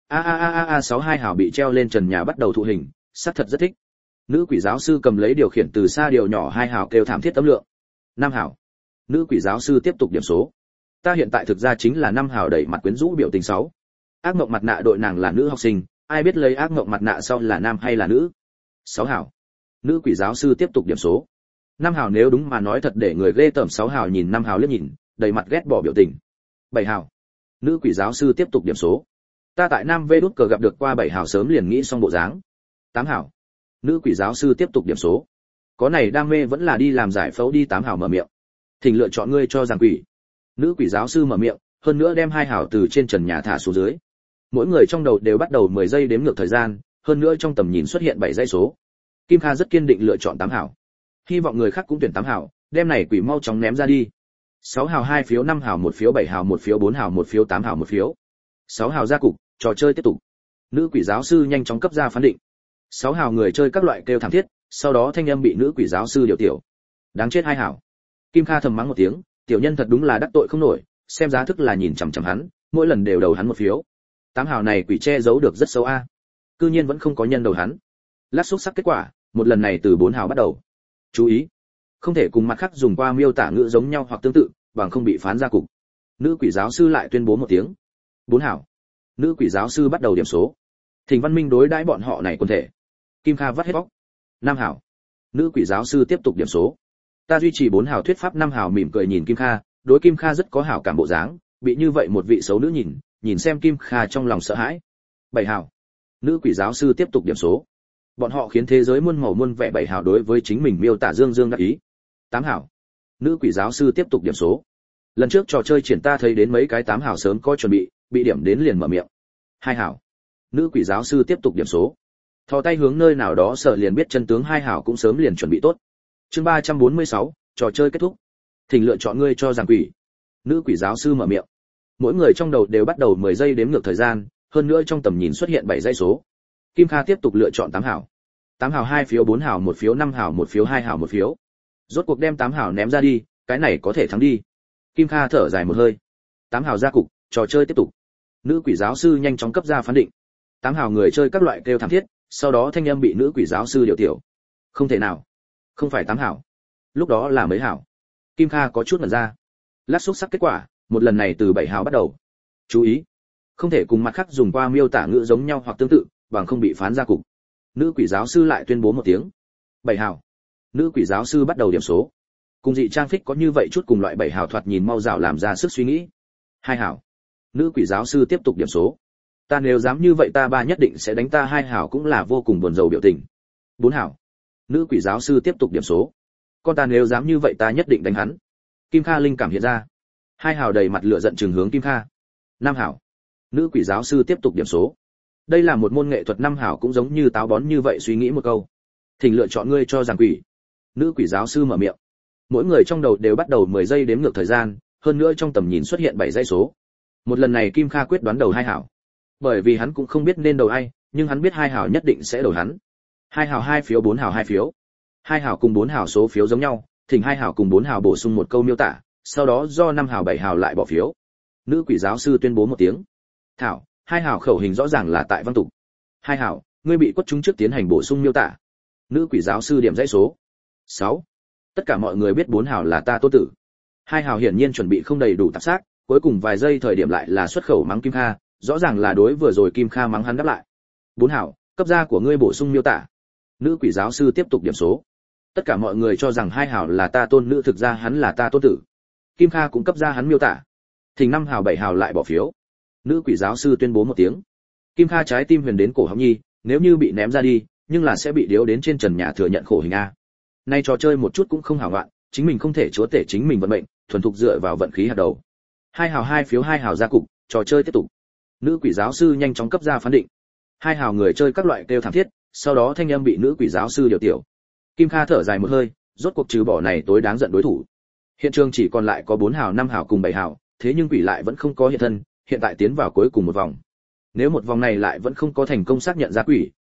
A sáu. Hai hào bị treo lên trần nhà bắt đầu thụ hình, xác thật rất thích. Nữ quỷ giáo sư cầm lấy điều khiển từ xa điều nhỏ hai hào kêu thảm thiết âm lượng. Năm hào. Nữ quỷ giáo sư tiếp tục điểm số. Ta hiện tại thực ra chính là năm hào đẩy mặt quyến rũ biểu tình sáu. Ác mộng mặt nạ đội nàng là nữ học sinh, ai biết lấy ác mộng mặt nạ sau là nam hay là nữ. 6 hào. Nữ quỷ giáo sư tiếp tục điểm số. 5 hào nếu đúng mà nói thật để người ghê tởm. 6 hào nhìn 5 hào liếc nhìn, đầy mặt ghét bỏ biểu tình. 7 hào. Nữ quỷ giáo sư tiếp tục điểm số. Ta tại Nam Vê đút cờ gặp được qua 7 hào sớm liền nghĩ xong bộ dáng. 8 hào. Nữ quỷ giáo sư tiếp tục điểm số. Có này đam mê vẫn là đi làm giải phẫu đi. 8 hào mở miệng. Thỉnh lựa chọn ngươi cho rằng quỷ. Nữ quỷ giáo sư mở miệng, hơn nữa đem 2 hào từ trên trần nhà thả xuống dưới. Mỗi người trong đầu đều bắt đầu 10 giây đếm ngược thời gian, hơn nữa trong tầm nhìn xuất hiện 7 dãy số. Kim Kha rất kiên định lựa chọn 8 hào. Hy vọng người khác cũng tuyển 8 hào, đem này quỷ mau chóng ném ra đi. 6 hào 2 phiếu, 5 hào 1 phiếu, 7 hào 1 phiếu, 4 hào 1 phiếu, 8 hào 1 phiếu. 6 hào ra cục, trò chơi tiếp tục. Nữ quỷ giáo sư nhanh chóng cấp ra phán định. 6 hào người chơi các loại kêu thảm thiết, sau đó thanh âm bị nữ quỷ giáo sư điều tiểu. Đáng chết 2 hào. Kim Kha thầm mắng một tiếng, tiểu nhân thật đúng là đắc tội không nổi, xem giá thức là nhìn chằm chằm hắn, mỗi lần đều đầu hắn một phiếu. 8 hào này quỷ che giấu được rất xấu a. Cư nhiên vẫn không có nhân đầu hắn. Lát xúc sắc kết quả, một lần này từ 4 hào bắt đầu. Chú ý, không thể cùng mặt khác dùng qua miêu tả ngữ giống nhau hoặc tương tự, bằng không bị phán ra cục. Nữ quỷ giáo sư lại tuyên bố một tiếng. 4 hào. Nữ quỷ giáo sư bắt đầu điểm số. Thỉnh Văn Minh đối đãi bọn họ này quần thể. Kim Kha vắt hết bóc. 5 hào. Nữ quỷ giáo sư tiếp tục điểm số. Ta duy trì 4 hào thuyết pháp. 5 hào mỉm cười nhìn Kim Kha, đối Kim Kha rất có hảo cảm bộ dáng, bị như vậy một vị xấu nữ nhìn xem Kim Kha trong lòng sợ hãi. 7 hào. Nữ quỷ giáo sư tiếp tục điểm số. Bọn họ khiến thế giới muôn màu muôn vẻ. 7 hào đối với chính mình miêu tả dương dương đắc ý. 8 hào. Nữ quỷ giáo sư tiếp tục điểm số. Lần trước trò chơi triển ta thấy đến mấy cái 8 hào sớm có chuẩn bị điểm đến liền mở miệng. 2 hào. Nữ quỷ giáo sư tiếp tục điểm số. Thò tay hướng nơi nào đó sợ liền biết chân tướng. 2 hào cũng sớm liền chuẩn bị tốt. Chương 346, trò chơi kết thúc. Thỉnh lựa chọn ngươi cho rằng quỷ. Nữ quỷ giáo sư mở miệng. Mỗi người trong đầu đều bắt đầu 10 giây đếm ngược thời gian, hơn nữa trong tầm nhìn xuất hiện 7 dãy số. Kim Kha tiếp tục lựa chọn 8 hào. 8 hào 2 phiếu, 4 hào 1 phiếu, 5 hào 1 phiếu, 2 hào 1 phiếu. Rốt cuộc đem 8 hào ném ra đi, cái này có thể thắng đi. Kim Kha thở dài một hơi. 8 hào ra cục, trò chơi tiếp tục. Nữ quỷ giáo sư nhanh chóng cấp ra phán định. 8 hào người chơi các loại kêu thảm thiết, sau đó thanh âm bị nữ quỷ giáo sư điều tiểu. Không thể nào, không phải 8 hào. Lúc đó là mấy hào? Kim Kha có chút ngẩn ra. Lát xúc sắc kết quả, một lần này từ 7 hào bắt đầu. Chú ý, không thể cùng mặt khác dùng qua miêu tả ngữ giống nhau hoặc tương tự, bằng không bị phán ra cục. Nữ quỷ giáo sư lại tuyên bố một tiếng. 7 hào. Nữ quỷ giáo sư bắt đầu điểm số. Cùng dị trang phích có như vậy chút cùng loại 7 hào thoạt nhìn mau dạo làm ra sức suy nghĩ. 2 hào. Nữ quỷ giáo sư tiếp tục điểm số. Ta nếu dám như vậy ta ba nhất định sẽ đánh ta. 2 hào cũng là vô cùng buồn rầu biểu tình. 4 hào. Nữ quỷ giáo sư tiếp tục điểm số. Con ta nếu dám như vậy ta nhất định đánh hắn. Kim Kha linh cảm hiện ra. 2 hào đầy mặt lửa giận trừng hướng Kim Kha. 5 hào. Nữ quỷ giáo sư tiếp tục điểm số. Đây là một môn nghệ thuật. 5 hào cũng giống như táo bón như vậy suy nghĩ một câu. Thỉnh lựa chọn ngươi cho rằng quỷ. Nữ quỷ giáo sư mở miệng. Mỗi người trong đầu đều bắt đầu 10 giây đếm ngược thời gian, hơn nữa trong tầm nhìn xuất hiện 7 dãy số. Một lần này Kim Kha quyết đoán đầu 2 hào. Bởi vì hắn cũng không biết nên đầu ai, nhưng hắn biết 2 hào nhất định sẽ đầu hắn. 2 hào 2 phiếu, 4 hào 2 phiếu. 2 hào cùng 4 hào số phiếu giống nhau, thỉnh 2 hào cùng 4 hào bổ sung một câu miêu tả, sau đó do 5 hào 7 hào lại bỏ phiếu. Nữ quỷ giáo sư tuyên bố một tiếng. Thảo, 2 hào khẩu hình rõ ràng là tại văn tục. 2 hào, ngươi bị quất trúng trước tiến hành bổ sung miêu tả. Nữ quỷ giáo sư điểm dãy số. 6. Tất cả mọi người biết 4 hào là ta Tôn Tử. 2 hào hiển nhiên chuẩn bị không đầy đủ tạp xác, cuối cùng vài giây thời điểm lại là xuất khẩu mắng Kim Kha, rõ ràng là đối vừa rồi Kim Kha mắng hắn đáp lại. 4 hào, cấp gia của ngươi bổ sung miêu tả. Nữ quỷ giáo sư tiếp tục điểm số. Tất cả mọi người cho rằng 2 hào là ta tôn nữ, thực ra hắn là ta Tôn Tử. Kim Kha cũng cấp ra hắn miêu tả. Thỉnh 5 hào 7 hào lại bỏ phiếu. Nữ quỷ giáo sư tuyên bố một tiếng. Kim Kha trái tim huyền đến cổ họng nhi, nếu như bị ném ra đi, nhưng là sẽ bị điếu đến trên trần nhà thừa nhận khổ hình a. Nay trò chơi một chút cũng không hảo loạn, chính mình không thể chúa tể chính mình vận mệnh, thuần thục dựa vào vận khí hạt đầu. 2 hào 2 phiếu, 2 hào ra cục, trò chơi tiếp tục. Nữ quỷ giáo sư nhanh chóng cấp ra phán định. 2 hào người chơi các loại kêu thảm thiết, sau đó thanh âm bị nữ quỷ giáo sư điều tiểu. Kim Kha thở dài một hơi, rốt cuộc trừ bỏ này tối đáng giận đối thủ. Hiện trường chỉ còn lại có 4 hào, 5 hào cùng 7 hào, thế nhưng quỷ lại vẫn không có hiện thân, hiện tại tiến vào cuối cùng một vòng. Nếu một vòng này lại vẫn không có thành công xác nhận ra quỷ,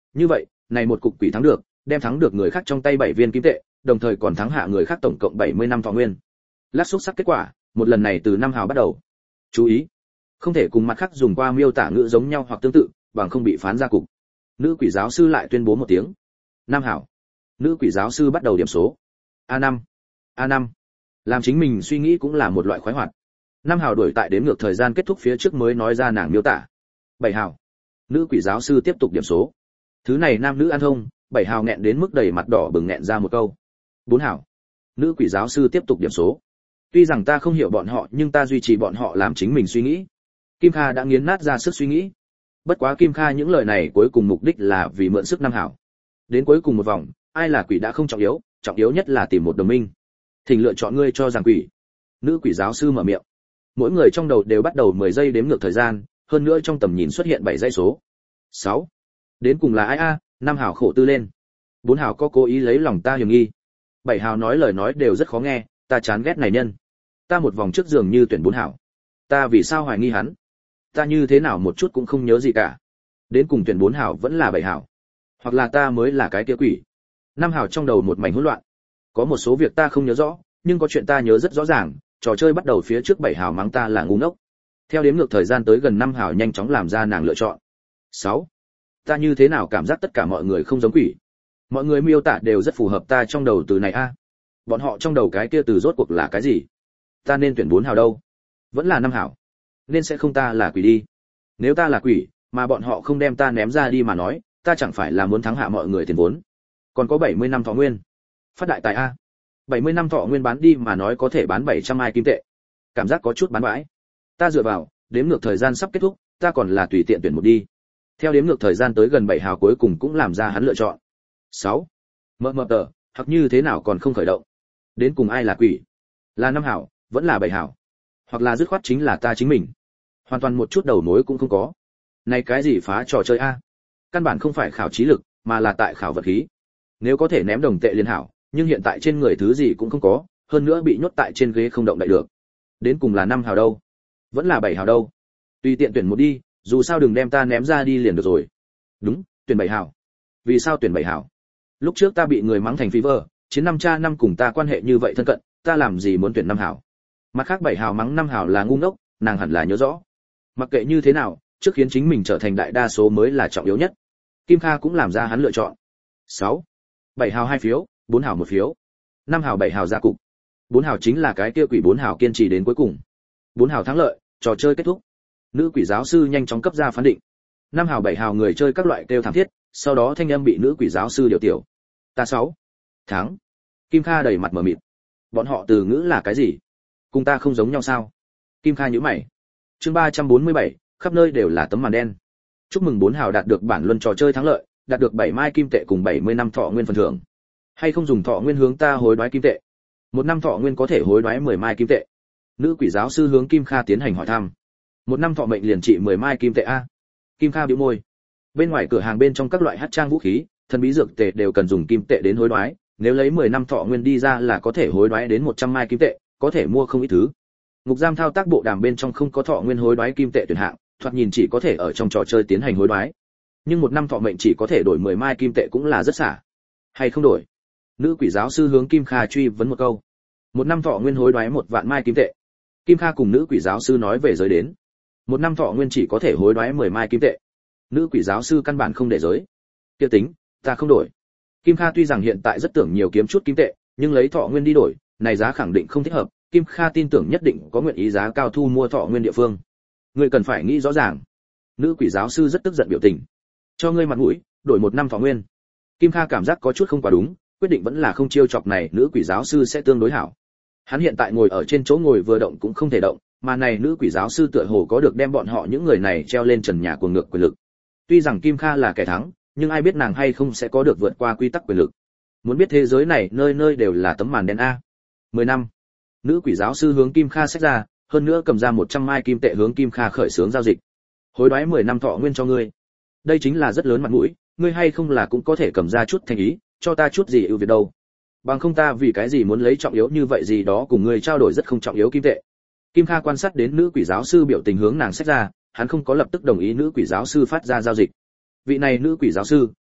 như vậy này một cục quỷ thắng được, đem thắng được người khác trong tay 7 viên kim tệ, đồng thời còn thắng hạ người khác tổng cộng 70 năm thọ nguyên. Lát xúc sắc kết quả, một lần này từ 5 hào bắt đầu. Chú ý, không thể cùng mặt khác dùng qua miêu tả ngữ giống nhau hoặc tương tự, bằng không bị phán ra cục. Nữ quỷ giáo sư lại tuyên bố một tiếng. 5 hào. Nữ quỷ giáo sư bắt đầu điểm số. A5. A5. Làm chính mình suy nghĩ cũng là một loại khoái hoạt. 5 hào đuổi tại đếm ngược thời gian kết thúc phía trước mới nói ra nàng miêu tả. 7 hào. Nữ quỷ giáo sư tiếp tục điểm số. Thứ này nam nữ ăn thông, 7 hào nghẹn đến mức đầy mặt đỏ bừng nghẹn ra một câu. 4 hào. Nữ quỷ giáo sư tiếp tục điểm số. Tuy rằng ta không hiểu bọn họ, nhưng ta duy trì bọn họ làm chính mình suy nghĩ. Kim Kha đã nghiến nát ra sức suy nghĩ. Bất quá Kim Kha những lời này cuối cùng mục đích là vì mượn sức 5 hào. Đến cuối cùng một vòng, ai là quỷ đã không trọng yếu nhất là tìm một đồng minh. Thỉnh lựa chọn ngươi cho rằng quỷ. Nữ quỷ giáo sư mở miệng. Mỗi người trong đầu đều bắt đầu 10 giây đếm ngược thời gian, hơn nữa trong tầm nhìn xuất hiện 7 dãy số. 6. Đến cùng là ai a? 5 hào khổ tư lên. 4 hào có cố ý lấy lòng ta hiểm nghi. 7 hào nói lời nói đều rất khó nghe, ta chán ghét này nhân. Ta một vòng trước dường như tuyển 4 hào. Ta vì sao hoài nghi hắn? Ta như thế nào một chút cũng không nhớ gì cả. Đến cùng tuyển 4 hào vẫn là 7 hào. Hoặc là ta mới là cái kia quỷ. 5 hào trong đầu một mảnh hỗn loạn. Có một số việc ta không nhớ rõ, nhưng có chuyện ta nhớ rất rõ ràng, trò chơi bắt đầu phía trước 7 hào mắng ta là ngu ngốc. Theo đếm ngược thời gian tới gần 5 hào nhanh chóng làm ra nàng lựa chọn. 6. Ta như thế nào cảm giác tất cả mọi người không giống quỷ. Mọi người miêu tả đều rất phù hợp ta trong đầu từ này a. Bọn họ trong đầu cái kia từ rốt cuộc là cái gì? Ta nên tuyển 4 hào đâu? Vẫn là 5 hào. Nên sẽ không ta là quỷ đi. Nếu ta là quỷ, mà bọn họ không đem ta ném ra đi mà nói, ta chẳng phải là muốn thắng hạ mọi người tiền vốn. Còn có 70 năm thọ nguyên. Phát đại tài a. 70 năm thọ nguyên bán đi mà nói có thể bán 700 ai kim tệ. Cảm giác có chút bán bãi. Ta dựa vào, đếm ngược thời gian sắp kết thúc, ta còn là tùy tiện tuyển một đi. Theo đếm ngược thời gian tới gần 7 hào cuối cùng cũng làm ra hắn lựa chọn. 6. Mờ tờ, hoặc như thế nào còn không khởi động. Đến cùng ai là quỷ? Là 5 hào, vẫn là 7 hào? Hoặc là dứt khoát chính là ta chính mình. Hoàn toàn một chút đầu mối cũng không có. Này cái gì phá trò chơi a? Căn bản không phải khảo trí lực, mà là tại khảo vật khí. Nếu có thể ném đồng tệ liên hảo, nhưng hiện tại trên người thứ gì cũng không có, hơn nữa bị nhốt tại trên ghế không động đậy được. Đến cùng là 5 hào đâu? Vẫn là 7 hào đâu? Tùy tiện tuyển một đi, dù sao đừng đem ta ném ra đi liền được rồi. Đúng, tuyển 7 hào. Vì sao tuyển 7 hào? Lúc trước ta bị người mắng thành phí vợ, chiến năm cha năm cùng ta quan hệ như vậy thân cận, ta làm gì muốn tuyển 5 hào? Mặt khác 7 hào mắng 5 hào là ngu ngốc, nàng hẳn là nhớ rõ. Mặc kệ như thế nào, trước khiến chính mình trở thành đại đa số mới là trọng yếu nhất. Kim Kha cũng làm ra hắn lựa chọn. 6. 7 hào 2 phiếu, 4 hào 1 phiếu. 5 hào 7 hào ra cục. 4 hào chính là cái kia quỷ 4 hào kiên trì đến cuối cùng. 4 hào thắng lợi, trò chơi kết thúc. Nữ quỷ giáo sư nhanh chóng cấp ra phán định. 5 hào 7 hào người chơi các loại kêu thảm thiết, sau đó thanh âm bị nữ quỷ giáo sư điều tiểu. Ta 6. Thắng. Kim Kha đầy mặt mờ mịt. Bọn họ từ ngữ là cái gì? Cùng ta không giống nhau sao? Kim Kha nhíu mày. Chương 347, khắp nơi đều là tấm màn đen. Chúc mừng 4 hào đạt được bản luân trò chơi thắng lợi, đạt được 7 mai kim tệ cùng 70 năm thọ nguyên phần thưởng. Hay không dùng thọ nguyên hướng ta hối đoái kim tệ? Một năm thọ nguyên có thể hối đoái 10 mai kim tệ. Nữ quỷ giáo sư hướng Kim Kha tiến hành hỏi thăm. Một năm thọ mệnh liền trị 10 mai kim tệ a. Kim Kha bĩu môi. Bên ngoài cửa hàng bên trong các loại hắc trang vũ khí, thần bí dược tệ đều cần dùng kim tệ đến hối đoái, nếu lấy 10 năm thọ nguyên đi ra là có thể hối đoái đến 100 mai kim tệ, có thể mua không ít thứ. Ngục giam thao tác bộ đàm bên trong không có thọ nguyên hối đoái kim tệ tuyển hạng, thoạt nhìn chỉ có thể ở trong trò chơi tiến hành hối đoái. Nhưng một năm thọ mệnh chỉ có thể đổi 10 mai kim tệ cũng là rất xả. Hay không đổi? Nữ quỷ giáo sư hướng Kim Kha truy vấn một câu. Một năm thọ nguyên hối đoái 1 vạn mai kim tệ. Kim Kha cùng nữ quỷ giáo sư nói về giới đến. Một năm thọ nguyên chỉ có thể hối đoái 10 mai kim tệ. Nữ quỷ giáo sư căn bản không để giới. Kia tính, ta không đổi. Kim Kha tuy rằng hiện tại rất tưởng nhiều kiếm chút kim tệ, nhưng lấy thọ nguyên đi đổi, này giá khẳng định không thích hợp. Kim Kha tin tưởng nhất định có nguyện ý giá cao thu mua thọ nguyên địa phương. Ngươi cần phải nghĩ rõ ràng. Nữ quỷ giáo sư rất tức giận biểu tình. Cho ngươi mặt mũi, đổi 1 năm thọ nguyên. Kim Kha cảm giác có chút không quá đúng, quyết định vẫn là không chiêu chọc này, nữ quỷ giáo sư sẽ tương đối hảo. Hắn hiện tại ngồi ở trên chỗ ngồi vừa động cũng không thể động, mà này nữ quỷ giáo sư tựa hồ có được đem bọn họ những người này treo lên trần nhà cuồng ngược quyền lực. Tuy rằng Kim Kha là kẻ thắng, nhưng ai biết nàng hay không sẽ có được vượt qua quy tắc quyền lực. Muốn biết thế giới này nơi nơi đều là tấm màn đen a. 10 năm. Nữ quỷ giáo sư hướng Kim Kha xách ra, hơn nữa cầm ra 100 mai kim tệ hướng Kim Kha khởi xướng giao dịch. Hối đoái 10 năm thọ nguyên cho ngươi. Đây chính là rất lớn mặt mũi, ngươi hay không là cũng có thể cầm ra chút thành ý, cho ta chút gì ưu việt đâu. Bằng không ta vì cái gì muốn lấy trọng yếu như vậy gì đó cùng ngươi trao đổi rất không trọng yếu kim tệ. Kim Kha quan sát đến nữ quỷ giáo sư biểu tình hướng nàng xách ra, hắn không có lập tức đồng ý nữ quỷ giáo sư phát ra giao dịch. Vị này nữ quỷ giáo sư,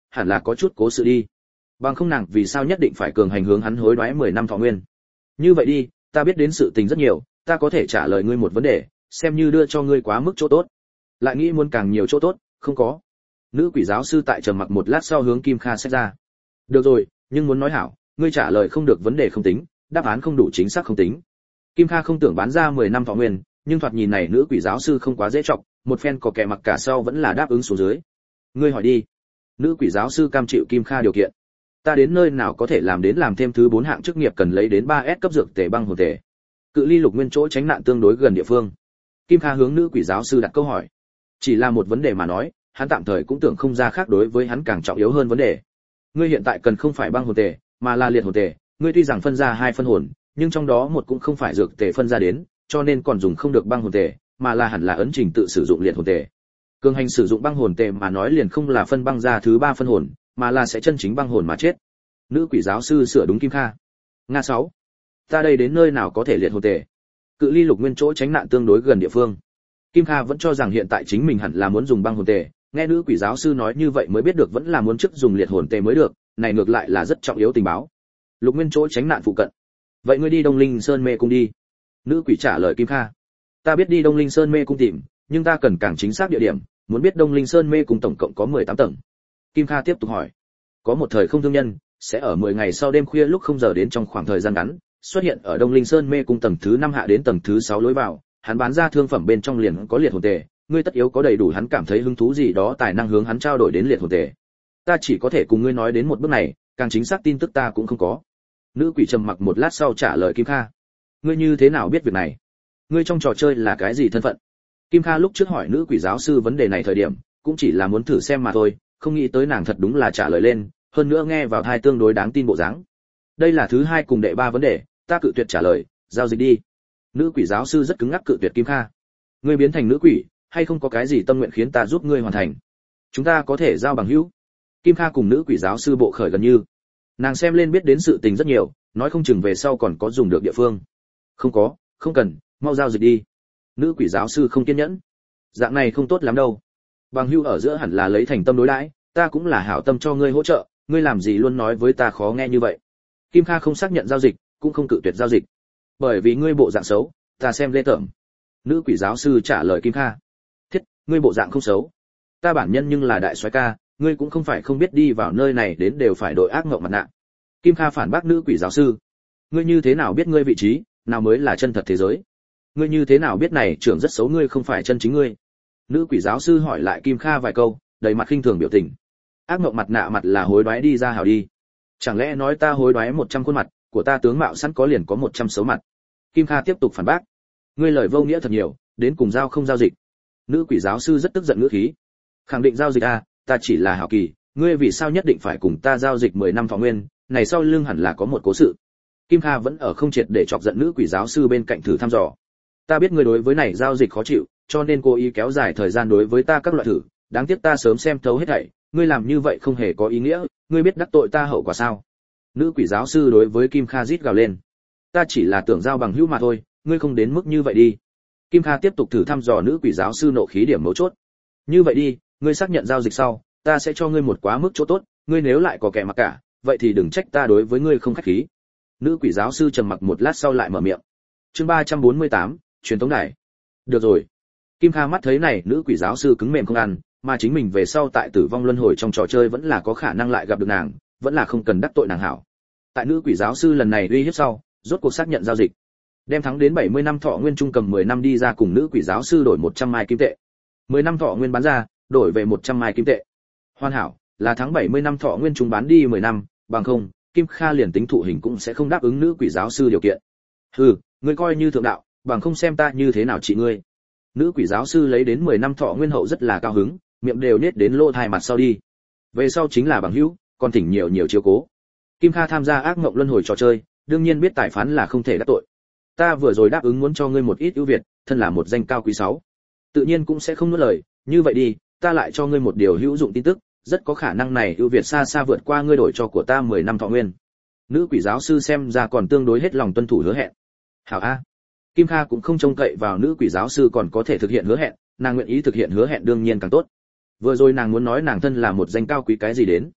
hẳn là có chút cố sự đi. Bằng không nàng vì sao nhất định phải cường hành hướng hắn hối đoái 10 năm thọ nguyên. Như vậy đi, ta biết đến sự tình rất nhiều, ta có thể trả lời ngươi một vấn đề, xem như đưa cho ngươi quá mức chỗ tốt. Lại nghĩ muốn càng nhiều chỗ tốt, không có. Nữ quỷ giáo sư tại trầm mặc một lát sau hướng Kim Kha xét ra. Được rồi, nhưng muốn nói hảo, ngươi trả lời không được vấn đề không tính, đáp án không đủ chính xác không tính. Kim Kha không tưởng bán ra 10 năm thọ nguyên, nhưng thoạt nhìn này nữ quỷ giáo sư không quá dễ trọng, một phen có kẻ mặc cả sau vẫn là đáp ứng xuống dưới. Ngươi hỏi đi. Nữ quỷ giáo sư cam chịu Kim Kha điều kiện. Ta đến nơi nào có thể làm đến làm thêm thứ 4 hạng chức nghiệp cần lấy đến 3S cấp dược tề băng hồn tề. Cự ly Lục Nguyên chỗ tránh nạn tương đối gần địa phương. Kim Kha hướng nữ quỷ giáo sư đặt câu hỏi. Chỉ là một vấn đề mà nói, hắn tạm thời cũng tưởng không ra khác đối với hắn càng trọng yếu hơn vấn đề. Ngươi hiện tại cần không phải băng hồn tề, mà là liệt hồn tề, ngươi tuy rằng phân ra 2 phân hồn, nhưng trong đó một cũng không phải dược tề phân ra đến, cho nên còn dùng không được băng hồn tề, mà là hẳn là ấn trình tự sử dụng liệt hồn tề. Cường hành sử dụng băng hồn tề mà nói liền không là phân băng ra thứ 3 phân hồn, mà là sẽ chân chính băng hồn mà chết. Nữ quỷ giáo sư sửa đúng Kim Kha. Nga 6. Ta đây đến nơi nào có thể liệt hồn tề? Cự ly Lục Nguyên chỗ tránh nạn tương đối gần địa phương. Kim Kha vẫn cho rằng hiện tại chính mình hẳn là muốn dùng băng hồn tề, nghe nữ quỷ giáo sư nói như vậy mới biết được vẫn là muốn trước dùng liệt hồn tề mới được, này ngược lại là rất trọng yếu tình báo. Lục Nguyên chỗ tránh nạn phụ cận. Vậy ngươi đi Đông Linh Sơn Mê cung đi. Nữ quỷ trả lời Kim Kha. Ta biết đi Đông Linh Sơn Mê cung tìm, nhưng ta cần càng chính xác địa điểm, muốn biết Đông Linh Sơn Mê cung tổng cộng có 18 tầng. Kim Kha tiếp tục hỏi. Có một thời không thương nhân sẽ ở 10 ngày sau đêm khuya lúc 0 giờ đến trong khoảng thời gian ngắn, xuất hiện ở Đông Linh Sơn Mê cung tầng thứ 5 hạ đến tầng thứ 6 lối vào, hắn bán ra thương phẩm bên trong liền có liệt hồn tề, ngươi tất yếu có đầy đủ hắn cảm thấy hứng thú gì đó tài năng hướng hắn trao đổi đến liệt hồn tề. Ta chỉ có thể cùng ngươi nói đến một bước này, càng chính xác tin tức ta cũng không có. Nữ quỷ trầm mặc một lát sau trả lời Kim Kha. Ngươi như thế nào biết việc này? Ngươi trong trò chơi là cái gì thân phận? Kim Kha lúc trước hỏi nữ quỷ giáo sư vấn đề này thời điểm, cũng chỉ là muốn thử xem mà thôi, không nghĩ tới nàng thật đúng là trả lời lên, hơn nữa nghe vào tai tương đối đáng tin bộ dáng. Đây là thứ 2 cùng đệ 3 vấn đề, ta cự tuyệt trả lời, giao dịch đi. Nữ quỷ giáo sư rất cứng ngắc cự tuyệt Kim Kha. Ngươi biến thành nữ quỷ, hay không có cái gì tâm nguyện khiến ta giúp ngươi hoàn thành? Chúng ta có thể giao bằng hữu. Kim Kha cùng nữ quỷ giáo sư bộ khởi gần như. Nàng xem lên biết đến sự tình rất nhiều, nói không chừng về sau còn có dùng được địa phương. Không có, không cần, mau giao dịch đi. Nữ quỷ giáo sư không kiên nhẫn. Dạng này không tốt lắm đâu. Bằng hữu ở giữa hẳn là lấy thành tâm đối đãi, ta cũng là hảo tâm cho ngươi hỗ trợ, ngươi làm gì luôn nói với ta khó nghe như vậy. Kim Kha không xác nhận giao dịch, cũng không cự tuyệt giao dịch. Bởi vì ngươi bộ dạng xấu, ta xem ghê tởm. Nữ quỷ giáo sư trả lời Kim Kha. Thiết, ngươi bộ dạng không xấu. Ta bản nhân nhưng là đại soái ca, ngươi cũng không phải không biết đi vào nơi này đến đều phải đội ác ngộng mặt nạ. Kim Kha phản bác nữ quỷ giáo sư. Ngươi như thế nào biết ngươi vị trí, nào mới là chân thật thế giới? Ngươi như thế nào biết này trưởng rất xấu ngươi không phải chân chính ngươi? Nữ quỷ giáo sư hỏi lại Kim Kha vài câu, đầy mặt khinh thường biểu tình. Ác ngộng mặt nạ mặt là hối đoái đi ra hảo đi. Chẳng lẽ nói ta hối đoái 100 khuôn mặt, của ta tướng mạo sẵn có liền có 100 xấu mặt? Kim Kha tiếp tục phản bác. Ngươi lời vô nghĩa thật nhiều, đến cùng giao không giao dịch? Nữ quỷ giáo sư rất tức giận ngữ khí. Khẳng định giao dịch a, ta chỉ là hảo kỳ, ngươi vì sao nhất định phải cùng ta giao dịch 10 năm thọ nguyên, này sau lưng hẳn là có một cố sự. Kim Kha vẫn ở không triệt để chọc giận nữ quỷ giáo sư bên cạnh thử thăm dò. Ta biết ngươi đối với này giao dịch khó chịu, cho nên cố ý kéo dài thời gian đối với ta các loại thử, đáng tiếc ta sớm xem thấu hết thảy, ngươi làm như vậy không hề có ý nghĩa, ngươi biết đắc tội ta hậu quả sao? Nữ quỷ giáo sư đối với Kim Kha rít gào lên. Ta chỉ là tưởng giao bằng hữu mà thôi, ngươi không đến mức như vậy đi. Kim Kha tiếp tục thử thăm dò nữ quỷ giáo sư nộ khí điểm mấu chốt. Như vậy đi, ngươi xác nhận giao dịch sau, ta sẽ cho ngươi một quá mức chỗ tốt, ngươi nếu lại có kẻ mặc cả, vậy thì đừng trách ta đối với ngươi không khách khí. Nữ quỷ giáo sư trầm mặc một lát sau lại mở miệng. Chương 348, truyền tống đài. Được rồi. Kim Kha mắt thấy này, nữ quỷ giáo sư cứng mềm không ăn, mà chính mình về sau tại tử vong luân hồi trong trò chơi vẫn là có khả năng lại gặp được nàng, vẫn là không cần đắc tội nàng hảo. Tại nữ quỷ giáo sư lần này uy hiếp sau, rốt cuộc xác nhận giao dịch. Đem thắng đến 70 năm thọ nguyên trung cầm 10 năm đi ra cùng nữ quỷ giáo sư đổi 100 mai kim tệ. 10 năm thọ nguyên bán ra, đổi về 100 mai kim tệ. Hoàn hảo, là thắng 70 năm thọ nguyên trung bán đi 10 năm, bằng không, Kim Kha liền tính thụ hình cũng sẽ không đáp ứng nữ quỷ giáo sư điều kiện. Hừ, ngươi coi như thượng đạo, bằng không xem ta như thế nào trị ngươi. Nữ quỷ giáo sư lấy đến 10 năm thọ nguyên hậu rất là cao hứng, miệng đều nết đến lỗ tai mặt sau đi. Về sau chính là bằng hữu, còn thỉnh nhiều nhiều chiếu cố. Kim Kha tham gia ác mộng luân hồi trò chơi, đương nhiên biết tài phán là không thể đắc tội. Ta vừa rồi đáp ứng muốn cho ngươi một ít ưu việt, thân là một danh cao quý 6. Tự nhiên cũng sẽ không nuốt lời, như vậy đi, ta lại cho ngươi một điều hữu dụng tin tức, rất có khả năng này ưu việt xa xa vượt qua ngươi đổi cho của ta 10 năm thọ nguyên. Nữ quỷ giáo sư xem ra còn tương đối hết lòng tuân thủ hứa hẹn. Hảo a. Kim Kha cũng không trông cậy vào nữ quỷ giáo sư còn có thể thực hiện hứa hẹn, nàng nguyện ý thực hiện hứa hẹn đương nhiên càng tốt. Vừa rồi nàng muốn nói nàng thân là một danh cao quý cái gì đến,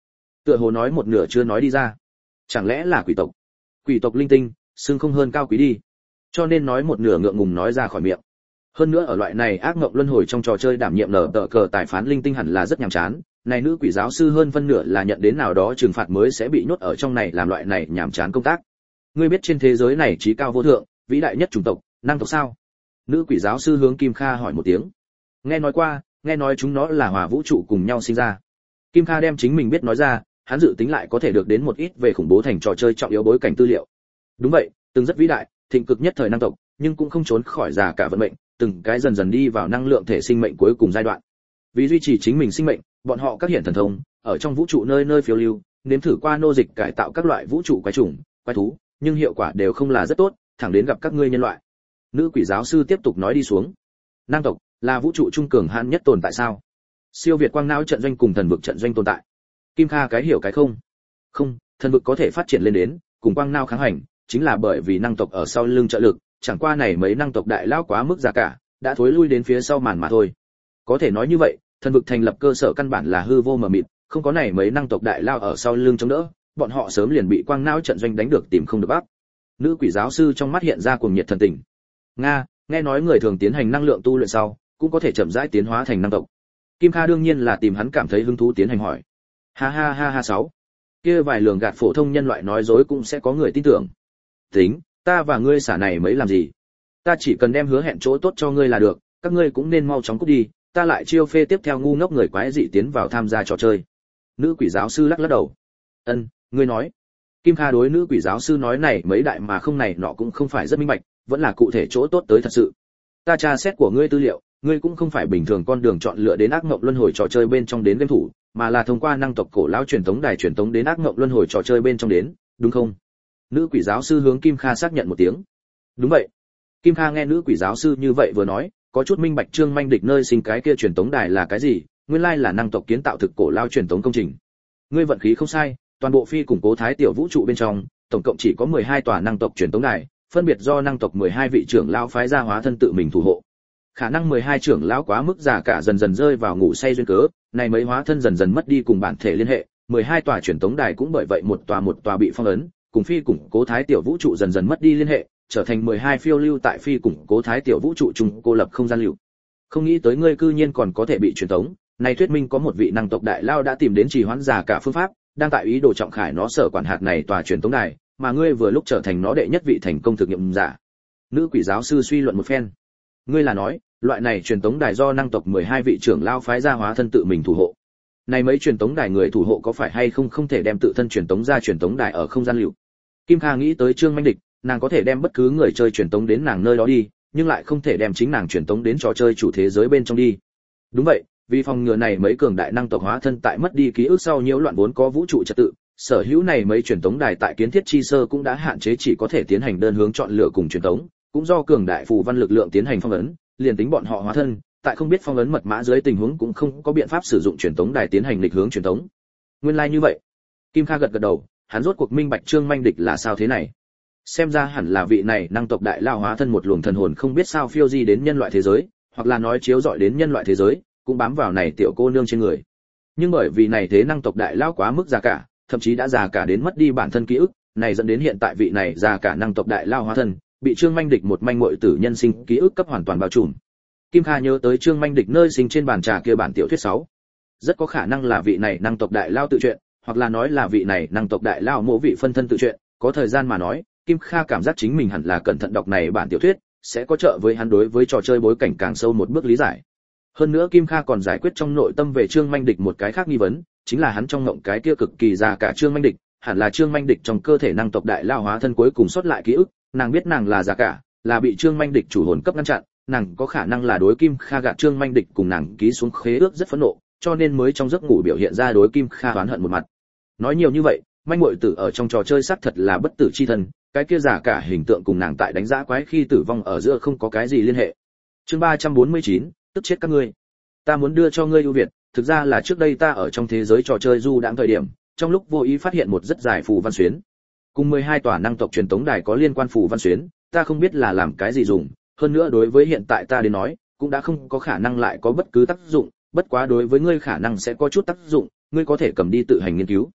Tựa hồ nói một nửa chưa nói đi ra. Chẳng lẽ là quỷ tộc? Quỷ tộc linh tinh, xương không hơn cao quý đi. Cho nên nói một nửa ngượng ngùng nói ra khỏi miệng. Hơn nữa ở loại này ác mộng luân hồi trong trò chơi đảm nhiệm nở tờ cờ tài phán linh tinh hẳn là rất nhàm chán. Này nữ quỷ giáo sư hơn phân nửa là nhận đến nào đó trừng phạt mới sẽ bị nhốt ở trong này làm loại này nhàm chán công tác. Ngươi biết trên thế giới này trí cao vô thượng, vĩ đại nhất chủng tộc, năng tộc sao? Nữ quỷ giáo sư hướng Kim Kha hỏi một tiếng. Nghe nói qua, nghe nói chúng nó là hòa vũ trụ cùng nhau sinh ra. Kim Kha đem chính mình biết nói ra, hắn dự tính lại có thể được đến một ít về khủng bố thành trò chơi trọng yếu bối cảnh tư liệu. Đúng vậy, từng rất vĩ đại, thịnh cực nhất thời năng tộc, nhưng cũng không trốn khỏi già cả vận mệnh, từng cái dần dần đi vào năng lượng thể sinh mệnh cuối cùng giai đoạn. Vì duy trì chính mình sinh mệnh, bọn họ các hiện thần thông, ở trong vũ trụ nơi nơi phiêu lưu, nếm thử qua nô dịch cải tạo các loại vũ trụ quái chủng, quái thú, nhưng hiệu quả đều không là rất tốt, thẳng đến gặp các ngươi nhân loại. Nữ quỷ giáo sư tiếp tục nói đi xuống. Năng tộc là vũ trụ trung cường hãn nhất tồn tại sao? Siêu việt quang não trận doanh cùng thần vực trận doanh tồn tại. Kim Kha cái hiểu cái không. Không, thần vực có thể phát triển lên đến, cùng quang não kháng hành, chính là bởi vì năng tộc ở sau lưng trợ lực, chẳng qua này mấy năng tộc đại lao quá mức già cả, đã thối lui đến phía sau màn mà thôi. Có thể nói như vậy, thần vực thành lập cơ sở căn bản là hư vô mờ mịt, không có này mấy năng tộc đại lao ở sau lưng chống đỡ, bọn họ sớm liền bị quang não trận doanh đánh được tìm không được bắt. Nữ quỷ giáo sư trong mắt hiện ra cuồng nhiệt thần tình. Nga, nghe nói người thường tiến hành năng lượng tu luyện sau, cũng có thể chậm rãi tiến hóa thành năng tộc. Kim Kha đương nhiên là tìm hắn cảm thấy hứng thú tiến hành hỏi. Ha ha ha ha 6. Kia vài lường gạt phổ thông nhân loại nói dối cũng sẽ có người tin tưởng. Tính, ta và ngươi xả này mấy làm gì? Ta chỉ cần đem hứa hẹn chỗ tốt cho ngươi là được, các ngươi cũng nên mau chóng cút đi, ta lại chiêu phê tiếp theo ngu ngốc người quái dị tiến vào tham gia trò chơi. Nữ quỷ giáo sư lắc lắc đầu. Ngươi nói. Kim Kha đối nữ quỷ giáo sư nói này mấy đại mà không này nọ cũng không phải rất minh bạch, vẫn là cụ thể chỗ tốt tới thật sự. Ta tra xét của ngươi tư liệu, ngươi cũng không phải bình thường con đường chọn lựa đến ác ngộng luân hồi trò chơi bên trong đến game thủ, mà là thông qua năng tộc cổ lão truyền thống đài truyền thống đến ác ngộng luân hồi trò chơi bên trong đến, đúng không? Nữ quỷ giáo sư hướng Kim Kha xác nhận một tiếng. Đúng vậy. Kim Kha nghe nữ quỷ giáo sư như vậy vừa nói, có chút minh bạch Trương Manh Địch nơi sinh cái kia truyền thống đài là cái gì, nguyên lai là năng tộc kiến tạo thực cổ lão truyền thống công trình. Ngươi vận khí không sai, toàn bộ phi củng cố thái tiểu vũ trụ bên trong, tổng cộng chỉ có 12 tòa năng tộc truyền thống đài, phân biệt do năng tộc 12 vị trưởng lão phái ra hóa thân tự mình thủ hộ. Khả năng 12 trưởng lão quá mức già cả dần dần rơi vào ngủ say duyên cớ, này mấy hóa thân dần dần mất đi cùng bản thể liên hệ, 12 tòa truyền thống đài cũng bởi vậy một tòa bị phong ấn, cùng phi củng cố thái tiểu vũ trụ dần dần mất đi liên hệ, trở thành 12 phiêu lưu tại phi củng cố thái tiểu vũ trụ chung cô lập không gian lưu. Không nghĩ tới ngươi cư nhiên còn có thể bị truyền tống, này thuyết minh có một vị năng tộc đại lao đã tìm đến trì hoãn già cả phương pháp, đang tại ý đồ trọng khải nó sở quản hạt này tòa truyền tống đài, mà ngươi vừa lúc trở thành nó đệ nhất vị thành công thực nghiệm giả. Nữ quỷ giáo sư suy luận một phen. Ngươi là nói, loại này truyền tống đài do năng tộc 12 vị trưởng lao phái ra hóa thân tự mình thủ hộ. Này mấy truyền tống đài người thủ hộ có phải hay không thể đem tự thân truyền tống ra truyền tống đài ở không gian lưu. Kim Kha nghĩ tới Trương Manh Địch, nàng có thể đem bất cứ người chơi truyền tống đến nàng nơi đó đi, nhưng lại không thể đem chính nàng truyền tống đến trò chơi chủ thế giới bên trong đi. Đúng vậy, vì phòng ngừa này mấy cường đại năng tộc hóa thân tại mất đi ký ức sau nhiễu loạn vốn có vũ trụ trật tự, sở hữu này mấy truyền tống đài tại kiến thiết chi sơ cũng đã hạn chế chỉ có thể tiến hành đơn hướng chọn lựa cùng truyền tống, cũng do cường đại phù văn lực lượng tiến hành phong ấn, liền tính bọn họ hóa thân, tại không biết phong ấn mật mã dưới tình huống cũng không có biện pháp sử dụng truyền tống đài tiến hành lịch hướng truyền tống. Nguyên lai like như vậy. Kim Kha gật gật đầu, hắn rốt cuộc minh bạch Trương Manh Địch là sao thế này. Xem ra hẳn là vị này năng tộc đại lao hóa thân một luồng thần hồn không biết sao phiêu di đến nhân loại thế giới, hoặc là nói chiếu dọi đến nhân loại thế giới, cũng bám vào này tiểu cô nương trên người. Nhưng bởi vì này thế năng tộc đại lao quá mức già cả, thậm chí đã già cả đến mất đi bản thân ký ức, này dẫn đến hiện tại vị này già cả năng tộc đại lao hóa thân, bị Trương Manh Địch một manh muội tử nhân sinh ký ức cấp hoàn toàn bao trùm. Kim Kha nhớ tới Trương Manh Địch nơi sinh trên bàn trà kia bản tiểu thuyết 6. Rất có khả năng là vị này năng tộc đại lao tự truyện, hoặc là nói là vị này năng tộc đại lao mộ vị phân thân tự truyện, có thời gian mà nói, Kim Kha cảm giác chính mình hẳn là cẩn thận đọc này bản tiểu thuyết, sẽ có trợ với hắn đối với trò chơi bối cảnh càng sâu một bước lý giải. Hơn nữa Kim Kha còn giải quyết trong nội tâm về Trương Manh Địch một cái khác nghi vấn, chính là hắn trong ngộng cái kia cực kỳ già cả Trương Manh Địch, hẳn là Trương Manh Địch trong cơ thể năng tộc đại lao hóa thân cuối cùng sót lại ký ức, nàng biết nàng là già cả, là bị Trương Manh Địch chủ hồn cấp ngăn chặn, nàng có khả năng là đối Kim Kha gạt Trương Manh Địch cùng nàng ký xuống khế ước rất phẫn nộ, cho nên mới trong giấc ngủ biểu hiện ra đối Kim Kha oán hận một mặt. Nói nhiều như vậy, manh muội tử ở trong trò chơi xác thật là bất tử chi thân, cái kia giả cả hình tượng cùng nàng tại đánh giá quái khi tử vong ở giữa không có cái gì liên hệ. Chương 349, tức chết các ngươi. Ta muốn đưa cho ngươi ưu việt, thực ra là trước đây ta ở trong thế giới trò chơi du đãng thời điểm, trong lúc vô ý phát hiện một rất dài phù văn xuyến. Cùng 12 tòa năng tộc truyền tống đài có liên quan phù văn xuyến, ta không biết là làm cái gì dùng, hơn nữa đối với hiện tại ta đến nói, cũng đã không có khả năng lại có bất cứ tác dụng, bất quá đối với ngươi khả năng sẽ có chút tác dụng, ngươi có thể cầm đi tự hành nghiên cứu.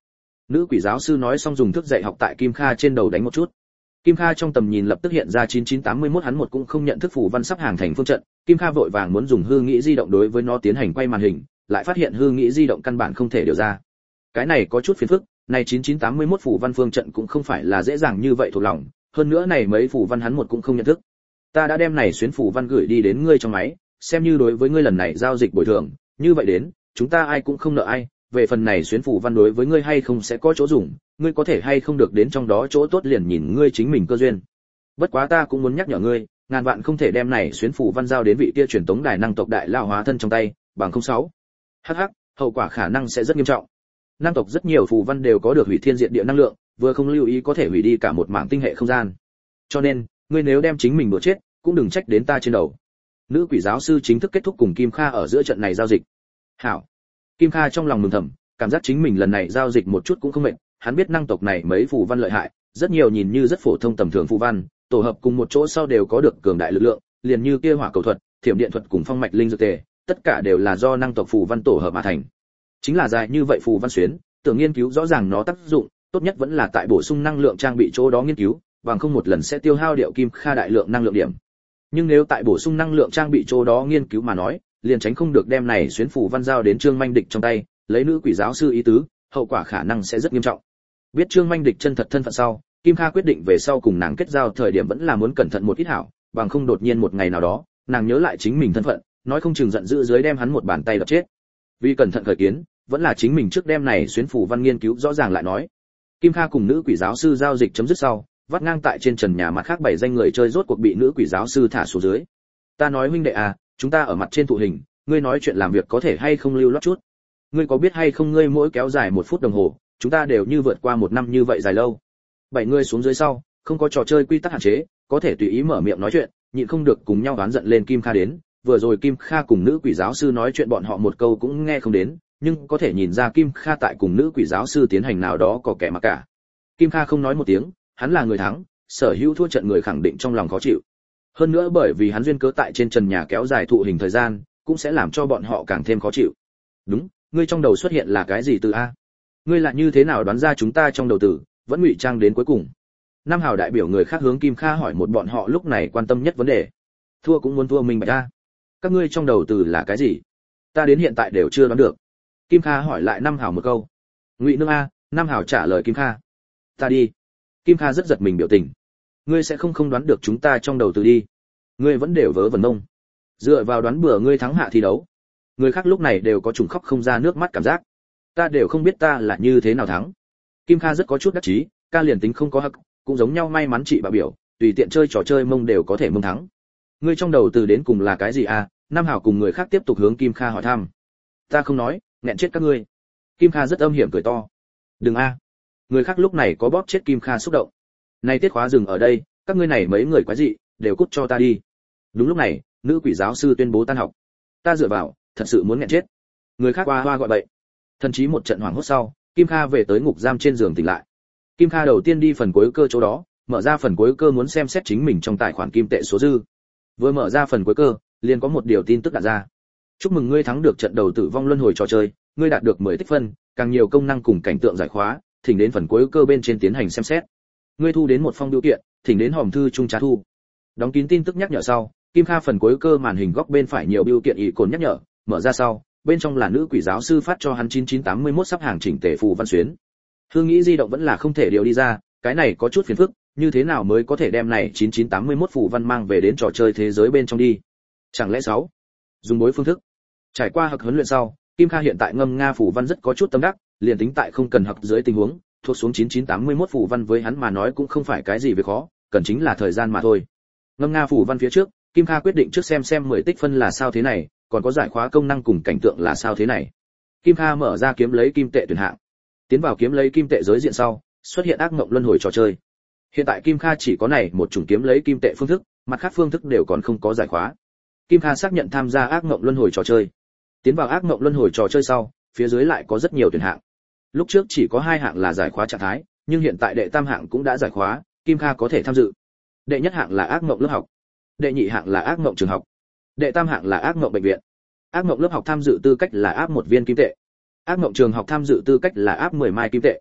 Nữ quỷ giáo sư nói xong dùng thước dạy học tại Kim Kha trên đầu đánh một chút. Kim Kha trong tầm nhìn lập tức hiện ra 9981, hắn một cũng không nhận thức phù văn sắp hàng thành phương trận. Kim Kha vội vàng muốn dùng hư nghĩ di động đối với nó tiến hành quay màn hình, lại phát hiện hư nghĩ di động căn bản không thể điều ra. Cái này có chút phiền phức, này 9981 phù văn phương trận cũng không phải là dễ dàng như vậy thuộc lòng, hơn nữa này mấy phù văn hắn một cũng không nhận thức. Ta đã đem này xuyến phù văn gửi đi đến ngươi trong máy, xem như đối với ngươi lần này giao dịch bồi thường, như vậy đến, chúng ta ai cũng không nợ ai, về phần này xuyến phù văn đối với ngươi hay không sẽ có chỗ dùng, ngươi có thể hay không được đến trong đó chỗ tốt liền nhìn ngươi chính mình cơ duyên. Bất quá ta cũng muốn nhắc nhở ngươi, ngàn vạn không thể đem này xuyến phù văn giao đến vị kia truyền tống đài năng tộc đại lao hóa thân trong tay, bằng không sáu. Hắc hắc, hậu quả khả năng sẽ rất nghiêm trọng. Năng tộc rất nhiều phù văn đều có được hủy thiên diệt địa năng lượng, vừa không lưu ý có thể hủy đi cả một mảng tinh hệ không gian. Cho nên, ngươi nếu đem chính mình đùa chết, cũng đừng trách đến ta trên đầu. Nữ quỷ giáo sư chính thức kết thúc cùng Kim Kha ở giữa trận này giao dịch. Hảo. Kim Kha trong lòng mừng thầm, cảm giác chính mình lần này giao dịch một chút cũng không mệt, hắn biết năng tộc này mấy phù văn lợi hại, rất nhiều nhìn như rất phổ thông tầm thường phù văn, tổ hợp cùng một chỗ sau đều có được cường đại lực lượng, liền như kia hỏa cầu thuật, thiểm điện thuật cùng phong mạch linh dược tề, tất cả đều là do năng tộc phù văn tổ hợp mà thành. Chính là dài như vậy phù văn xuyến, tưởng nghiên cứu rõ ràng nó tác dụng, tốt nhất vẫn là tại bổ sung năng lượng trang bị chỗ đó nghiên cứu, bằng không một lần sẽ tiêu hao điệu Kim Kha đại lượng năng lượng điểm. Nhưng nếu tại bổ sung năng lượng trang bị chỗ đó nghiên cứu mà nói, liền tránh không được đem này xuyến phù văn giao đến Trương Manh Địch trong tay, lấy nữ quỷ giáo sư ý tứ, hậu quả khả năng sẽ rất nghiêm trọng. Biết Trương Manh Địch chân thật thân phận sau, Kim Kha quyết định về sau cùng nàng kết giao thời điểm vẫn là muốn cẩn thận một ít hảo, bằng không đột nhiên một ngày nào đó, nàng nhớ lại chính mình thân phận, nói không chừng giận dữ dưới đem hắn một bàn tay đập chết. Vì cẩn thận khởi kiến, vẫn là chính mình trước đem này xuyến phù văn nghiên cứu rõ ràng lại nói. Kim Kha cùng nữ quỷ giáo sư giao dịch chấm dứt sau, vắt ngang tại trên trần nhà mặt khác 7 danh người chơi rốt cuộc bị nữ quỷ giáo sư thả xuống dưới. Ta nói huynh đệ à, chúng ta ở mặt trên thụ hình, ngươi nói chuyện làm việc có thể hay không lưu loát chút. Ngươi có biết hay không ngươi mỗi kéo dài 1 phút đồng hồ, chúng ta đều như vượt qua 1 năm như vậy dài lâu. 7 người xuống dưới sau, không có trò chơi quy tắc hạn chế, có thể tùy ý mở miệng nói chuyện, nhịn không được cùng nhau đoán giận lên Kim Kha đến. Vừa rồi Kim Kha cùng nữ quỷ giáo sư nói chuyện bọn họ một câu cũng nghe không đến, nhưng có thể nhìn ra Kim Kha tại cùng nữ quỷ giáo sư tiến hành nào đó có kẻ mà cả. Kim Kha không nói một tiếng, hắn là người thắng, sở hữu thua trận người khẳng định trong lòng khó chịu. Hơn nữa bởi vì hắn duyên cớ tại trên trần nhà kéo dài thụ hình thời gian, cũng sẽ làm cho bọn họ càng thêm khó chịu. Đúng, ngươi trong đầu xuất hiện là cái gì từ a? Ngươi là như thế nào đoán ra chúng ta trong đầu từ, vẫn ngụy trang đến cuối cùng. Nam Hào đại biểu người khác hướng Kim Kha hỏi một bọn họ lúc này quan tâm nhất vấn đề. Thua cũng muốn thua mình bạch a. Các ngươi trong đầu từ là cái gì? Ta đến hiện tại đều chưa đoán được. Kim Kha hỏi lại Nam Hào một câu. Ngụy nương a, Nam Hào trả lời Kim Kha. Ta đi. Kim Kha rất giật mình biểu tình. Ngươi sẽ không đoán được chúng ta trong đầu từ đi. Ngươi vẫn đều vớ vẩn mông. Dựa vào đoán bừa ngươi thắng hạ thi đấu. Người khác lúc này đều có trùng khóc không ra nước mắt cảm giác. Ta đều không biết ta là như thế nào thắng. Kim Kha rất có chút đắc chí, ca liền tính không có hắc, cũng giống nhau may mắn chị bà biểu, tùy tiện chơi trò chơi mông đều có thể mông thắng. Ngươi trong đầu từ đến cùng là cái gì à? Nam Hảo cùng người khác tiếp tục hướng Kim Kha hỏi thăm. Ta không nói, nghẹn chết các ngươi. Kim Kha rất âm hiểm cười to. Đừng a. Người khác lúc này có bóp chết Kim Kha xúc động. Này tiết khóa dừng ở đây, các ngươi này mấy người quái dị, đều cút cho ta đi. Đúng lúc này, nữ quỷ giáo sư tuyên bố tan học. Ta dựa vào, thật sự muốn nghẹn chết. Người khác hoa hoa gọi bậy. Thần chí một trận hoảng hốt sau, Kim Kha về tới ngục giam trên giường tỉnh lại. Kim Kha đầu tiên đi phần cuối cơ chỗ đó, mở ra phần cuối cơ muốn xem xét chính mình trong tài khoản kim tệ số dư. Vừa mở ra phần cuối cơ, liền có một điều tin tức đặt ra. Chúc mừng ngươi thắng được trận đầu tử vong luân hồi trò chơi, ngươi đạt được 10 tích phân, càng nhiều công năng cùng cảnh tượng giải khóa, thỉnh đến phần cuối cơ bên trên tiến hành xem xét. Ngươi thu đến một phong bưu kiện, thỉnh đến hòm thư trung trả thu. Đóng kín tin tức nhắc nhở sau, Kim Kha phần cuối cơ màn hình góc bên phải nhiều bưu kiện ý cồn nhắc nhở, mở ra sau, bên trong là nữ quỷ giáo sư phát cho hắn 9981 sắp hàng chỉnh tề phù văn xuyến. Hương nghĩ di động vẫn là không thể điều đi ra, cái này có chút phiền phức, như thế nào mới có thể đem này 9981 phù văn mang về đến trò chơi thế giới bên trong đi? Chẳng lẽ 6? Dùng bối phương thức. Trải qua học huấn luyện sau, Kim Kha hiện tại ngâm nga phù văn rất có chút tâm đắc, liền tính tại không cần học dưới tình huống, thuộc xuống 9981 phù văn với hắn mà nói cũng không phải cái gì việc khó, cần chính là thời gian mà thôi. Ngâm nga phù văn phía trước, Kim Kha quyết định trước xem 10 tích phân là sao thế này, còn có giải khóa công năng cùng cảnh tượng là sao thế này. Kim Kha mở ra kiếm lấy kim tệ tuyển hạng. Tiến vào kiếm lấy kim tệ giới diện sau, xuất hiện ác mộng luân hồi trò chơi. Hiện tại Kim Kha chỉ có này một chủng kiếm lấy kim tệ phương thức, mặt khác phương thức đều còn không có giải khóa. Kim Kha xác nhận tham gia ác mộng luân hồi trò chơi. Tiến vào ác mộng luân hồi trò chơi sau, phía dưới lại có rất nhiều tuyển hạng. Lúc trước chỉ có 2 hạng là giải khóa trạng thái, nhưng hiện tại đệ tam hạng cũng đã giải khóa, Kim Kha có thể tham dự. Đệ nhất hạng là ác mộng lớp học, đệ nhị hạng là ác mộng trường học, đệ tam hạng là ác mộng bệnh viện. Ác mộng lớp học tham dự tư cách là áp 1 viên kim tệ. Ác mộng trường học tham dự tư cách là áp 10 mai kim tệ.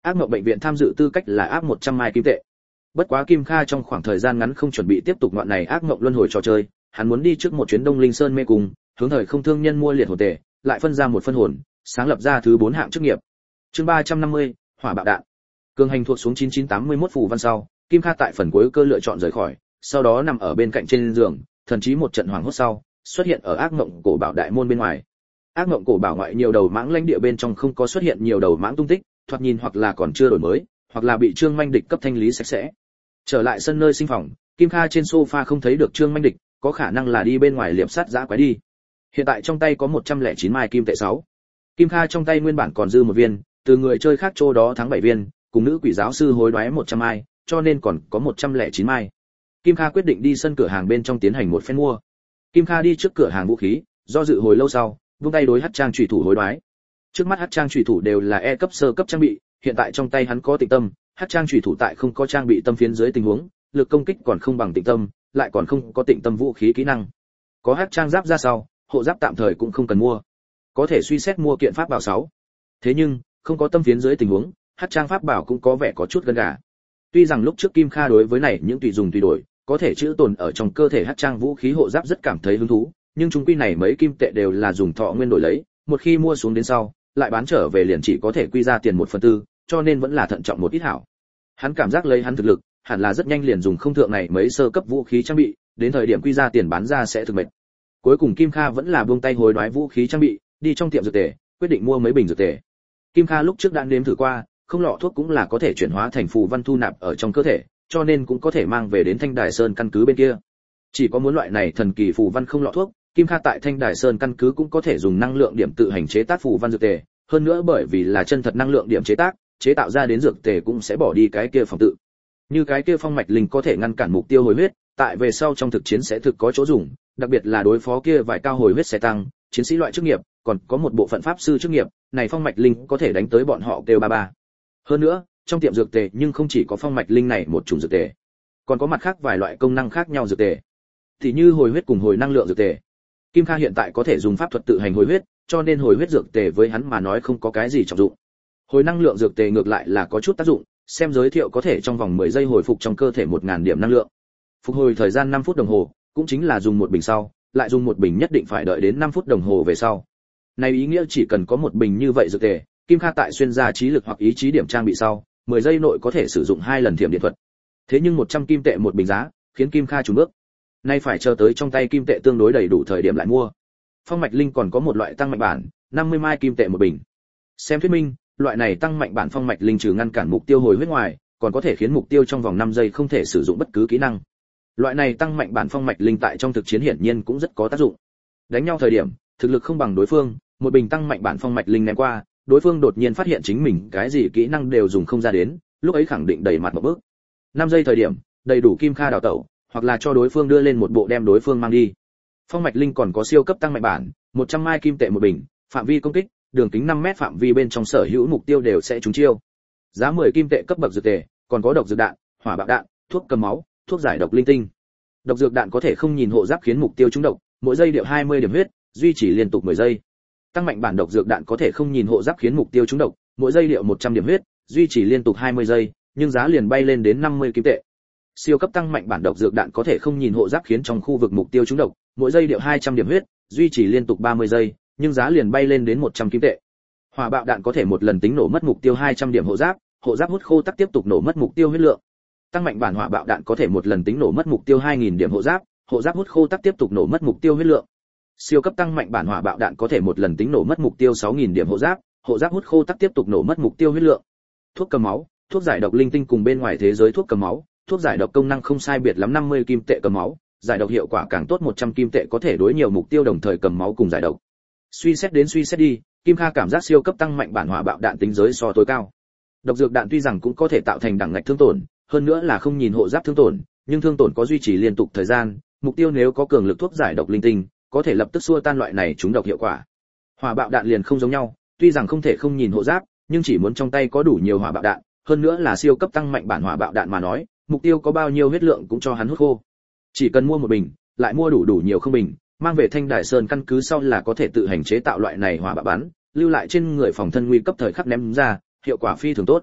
Ác mộng bệnh viện tham dự tư cách là áp 100 mai kim tệ. Bất quá Kim Kha trong khoảng thời gian ngắn không chuẩn bị tiếp tục đoạn này ác mộng luân hồi trò chơi, hắn muốn đi trước một chuyến Đông Linh Sơn mê cung, hướng thời không thương nhân mua liệt hồn tệ, lại phân ra một phân hồn, sáng lập ra thứ 4 hạng chức nghiệp. Chương 350, hỏa bạo đạn. Cường hành thuộc xuống 9981 phù văn sau, Kim Kha tại phần cuối cơ lựa chọn rời khỏi, sau đó nằm ở bên cạnh trên giường, thần chí một trận hoảng hốt sau, xuất hiện ở ác mộng cổ bảo đại môn bên ngoài. Ác mộng cổ bảo ngoại nhiều đầu mãng lãnh địa bên trong không có xuất hiện nhiều đầu mãng tung tích, thoạt nhìn hoặc là còn chưa đổi mới, hoặc là bị Trương Manh Địch cấp thanh lý sạch sẽ. Trở lại sân nơi sinh phòng, Kim Kha trên sofa không thấy được Trương Manh Địch, có khả năng là đi bên ngoài liệp sát dã quái đi. Hiện tại trong tay có 109 mai kim tệ 6. Kim Kha trong tay nguyên bản còn dư một viên, từ người chơi khác chỗ đó thắng 7 viên, cùng nữ quỷ giáo sư hối đoái 100 mai, cho nên còn có 109 mai. Kim Kha quyết định đi sân cửa hàng bên trong tiến hành một phen mua. Kim Kha đi trước cửa hàng vũ khí, do dự hồi lâu sau, vung tay đối hắc trang chủy thủ hối đoái. Trước mắt hắc trang chủy thủ đều là E cấp sơ cấp trang bị, hiện tại trong tay hắn có Tịnh Tâm, hắc trang chủy thủ tại không có trang bị tâm phiến dưới tình huống, lực công kích còn không bằng Tịnh Tâm, lại còn không có Tịnh Tâm vũ khí kỹ năng. Có hắc trang giáp ra sau, hộ giáp tạm thời cũng không cần mua. Có thể suy xét mua kiện pháp bảo 6. Thế nhưng, không có tâm phiến dưới tình huống, hắc trang pháp bảo cũng có vẻ có chút gân gà. Tuy rằng lúc trước Kim Kha đối với này những tùy dùng tùy đổi, có thể chữ tồn ở trong cơ thể hắc trang vũ khí hộ giáp rất cảm thấy hứng thú, nhưng chúng quy này mấy kim tệ đều là dùng thọ nguyên đổi lấy, một khi mua xuống đến sau, lại bán trở về liền chỉ có thể quy ra tiền 1/4, cho nên vẫn là thận trọng một ít hảo. Hắn cảm giác lấy hắn thực lực, hẳn là rất nhanh liền dùng không thượng này mấy sơ cấp vũ khí trang bị, đến thời điểm quy ra tiền bán ra sẽ thực mệt. Cuối cùng Kim Kha vẫn là buông tay hối đoái vũ khí trang bị, đi trong tiệm dược tề, quyết định mua mấy bình dược tề. Kim Kha lúc trước đã nếm thử qua, không lọ thuốc cũng là có thể chuyển hóa thành phù văn thu nạp ở trong cơ thể, cho nên cũng có thể mang về đến Thanh Đài Sơn căn cứ bên kia. Chỉ có muốn loại này thần kỳ phù văn không lọ thuốc, Kim Kha tại Thanh Đài Sơn căn cứ cũng có thể dùng năng lượng điểm tự hành chế tác phù văn dược tề, hơn nữa bởi vì là chân thật năng lượng điểm chế tác, chế tạo ra đến dược tề cũng sẽ bỏ đi cái kia phòng tự. Như cái kia phong mạch linh có thể ngăn cản mục tiêu hồi huyết, tại về sau trong thực chiến sẽ thực có chỗ dùng, đặc biệt là đối phó kia vài cao hồi huyết sẽ tăng, chiến sĩ loại chức nghiệp, còn có một bộ phận pháp sư chức nghiệp, này phong mạch linh có thể đánh tới bọn họ kêu 33. Hơn nữa, trong tiệm dược tề nhưng không chỉ có phong mạch linh này một chủng dược tề, còn có mặt khác vài loại công năng khác nhau dược tề. Thì như hồi huyết cùng hồi năng lượng dược tề. Kim Kha hiện tại có thể dùng pháp thuật tự hành hồi huyết, cho nên hồi huyết dược tề với hắn mà nói không có cái gì trọng dụng. Hồi năng lượng dược tề ngược lại là có chút tác dụng, xem giới thiệu có thể trong vòng 10 giây hồi phục trong cơ thể 1000 điểm năng lượng. Phục hồi thời gian 5 phút đồng hồ, cũng chính là dùng một bình sau, lại dùng một bình nhất định phải đợi đến 5 phút đồng hồ về sau. Này ý nghĩa chỉ cần có một bình như vậy dược tề, Kim Kha tại xuyên ra trí lực hoặc ý chí điểm trang bị sau, 10 giây nội có thể sử dụng 2 lần thiểm điện thuật. Thế nhưng 100 kim tệ một bình giá, khiến Kim Kha chùn bước. Nay phải chờ tới trong tay kim tệ tương đối đầy đủ thời điểm lại mua. Phong mạch linh còn có một loại tăng mạnh bản, 50 mai kim tệ một bình. Xem thuyết minh, loại này tăng mạnh bản phong mạch linh trừ ngăn cản mục tiêu hồi huyết ngoài, còn có thể khiến mục tiêu trong vòng 5 giây không thể sử dụng bất cứ kỹ năng. Loại này tăng mạnh bản phong mạch linh tại trong thực chiến hiển nhiên cũng rất có tác dụng. Đánh nhau thời điểm, thực lực không bằng đối phương, một bình tăng mạnh bản phong mạch linh ném qua, đối phương đột nhiên phát hiện chính mình cái gì kỹ năng đều dùng không ra đến, lúc ấy khẳng định đầy mặt một bước. 5 giây thời điểm, đầy đủ Kim Kha đào tẩu, hoặc là cho đối phương đưa lên một bộ đem đối phương mang đi. Phong mạch linh còn có siêu cấp tăng mạnh bản, 100 mai kim tệ một bình, phạm vi công kích, đường kính 5 mét phạm vi bên trong sở hữu mục tiêu đều sẽ trúng chiêu. Giá 10 kim tệ cấp bậc dược tề, còn có độc dược đạn, hỏa bạo đạn, thuốc cầm máu, thuốc giải độc linh tinh. Độc dược đạn có thể không nhìn hộ giáp khiến mục tiêu trúng độc, mỗi giây điệu 20 điểm huyết, duy trì liên tục 10 giây. Tăng mạnh bản độc dược đạn có thể không nhìn hộ giáp khiến mục tiêu trúng độc, mỗi giây điệu 100 điểm huyết, duy trì liên tục 20 giây, nhưng giá liền bay lên đến 50 kim tệ. Siêu cấp tăng mạnh bản độc dược đạn có thể không nhìn hộ giáp khiến trong khu vực mục tiêu trúng độc, mỗi giây điệu 200 điểm huyết, duy trì liên tục 30 giây, nhưng giá liền bay lên đến 100 kim tệ. Hỏa bạo đạn có thể một lần tính nổ mất mục tiêu 200 điểm hộ giáp hút khô tắc tiếp tục nổ mất mục tiêu huyết lượng. Tăng mạnh bản hỏa bạo đạn có thể một lần tính nổ mất mục tiêu 2000 điểm hộ giáp hút khô tắc tiếp tục nổ mất mục tiêu huyết lượng. Siêu cấp tăng mạnh bản hỏa bạo đạn có thể một lần tính nổ mất mục tiêu 6000 điểm hộ giáp hút khô tắc tiếp tục nổ mất mục tiêu huyết lượng. Thuốc cầm máu, thuốc giải độc linh tinh cùng bên ngoài thế giới thuốc cầm máu, thuốc giải độc công năng không sai biệt lắm 50 kim tệ cầm máu, giải độc hiệu quả càng tốt 100 kim tệ có thể đối nhiều mục tiêu đồng thời cầm máu cùng giải độc. Suy xét đến suy xét đi, Kim Kha cảm giác siêu cấp tăng mạnh bản hỏa bạo đạn tính giới so tối cao. Độc dược đạn tuy rằng cũng có thể tạo thành đẳng ngạch thương tổn, hơn nữa là không nhìn hộ giáp thương tổn, nhưng thương tổn có duy trì liên tục thời gian, mục tiêu nếu có cường lực thuốc giải độc linh tinh, có thể lập tức xua tan loại này trúng độc hiệu quả. Hỏa bạo đạn liền không giống nhau, tuy rằng không thể không nhìn hộ giáp, nhưng chỉ muốn trong tay có đủ nhiều hỏa bạo đạn, hơn nữa là siêu cấp tăng mạnh bản hỏa bạo đạn mà nói, mục tiêu có bao nhiêu huyết lượng cũng cho hắn hút khô. Chỉ cần mua một bình, lại mua đủ nhiều không bình, mang về Thanh Đài Sơn căn cứ sau là có thể tự hành chế tạo loại này hỏa bạo bắn, lưu lại trên người phòng thân nguy cấp thời khắc ném ra, hiệu quả phi thường tốt.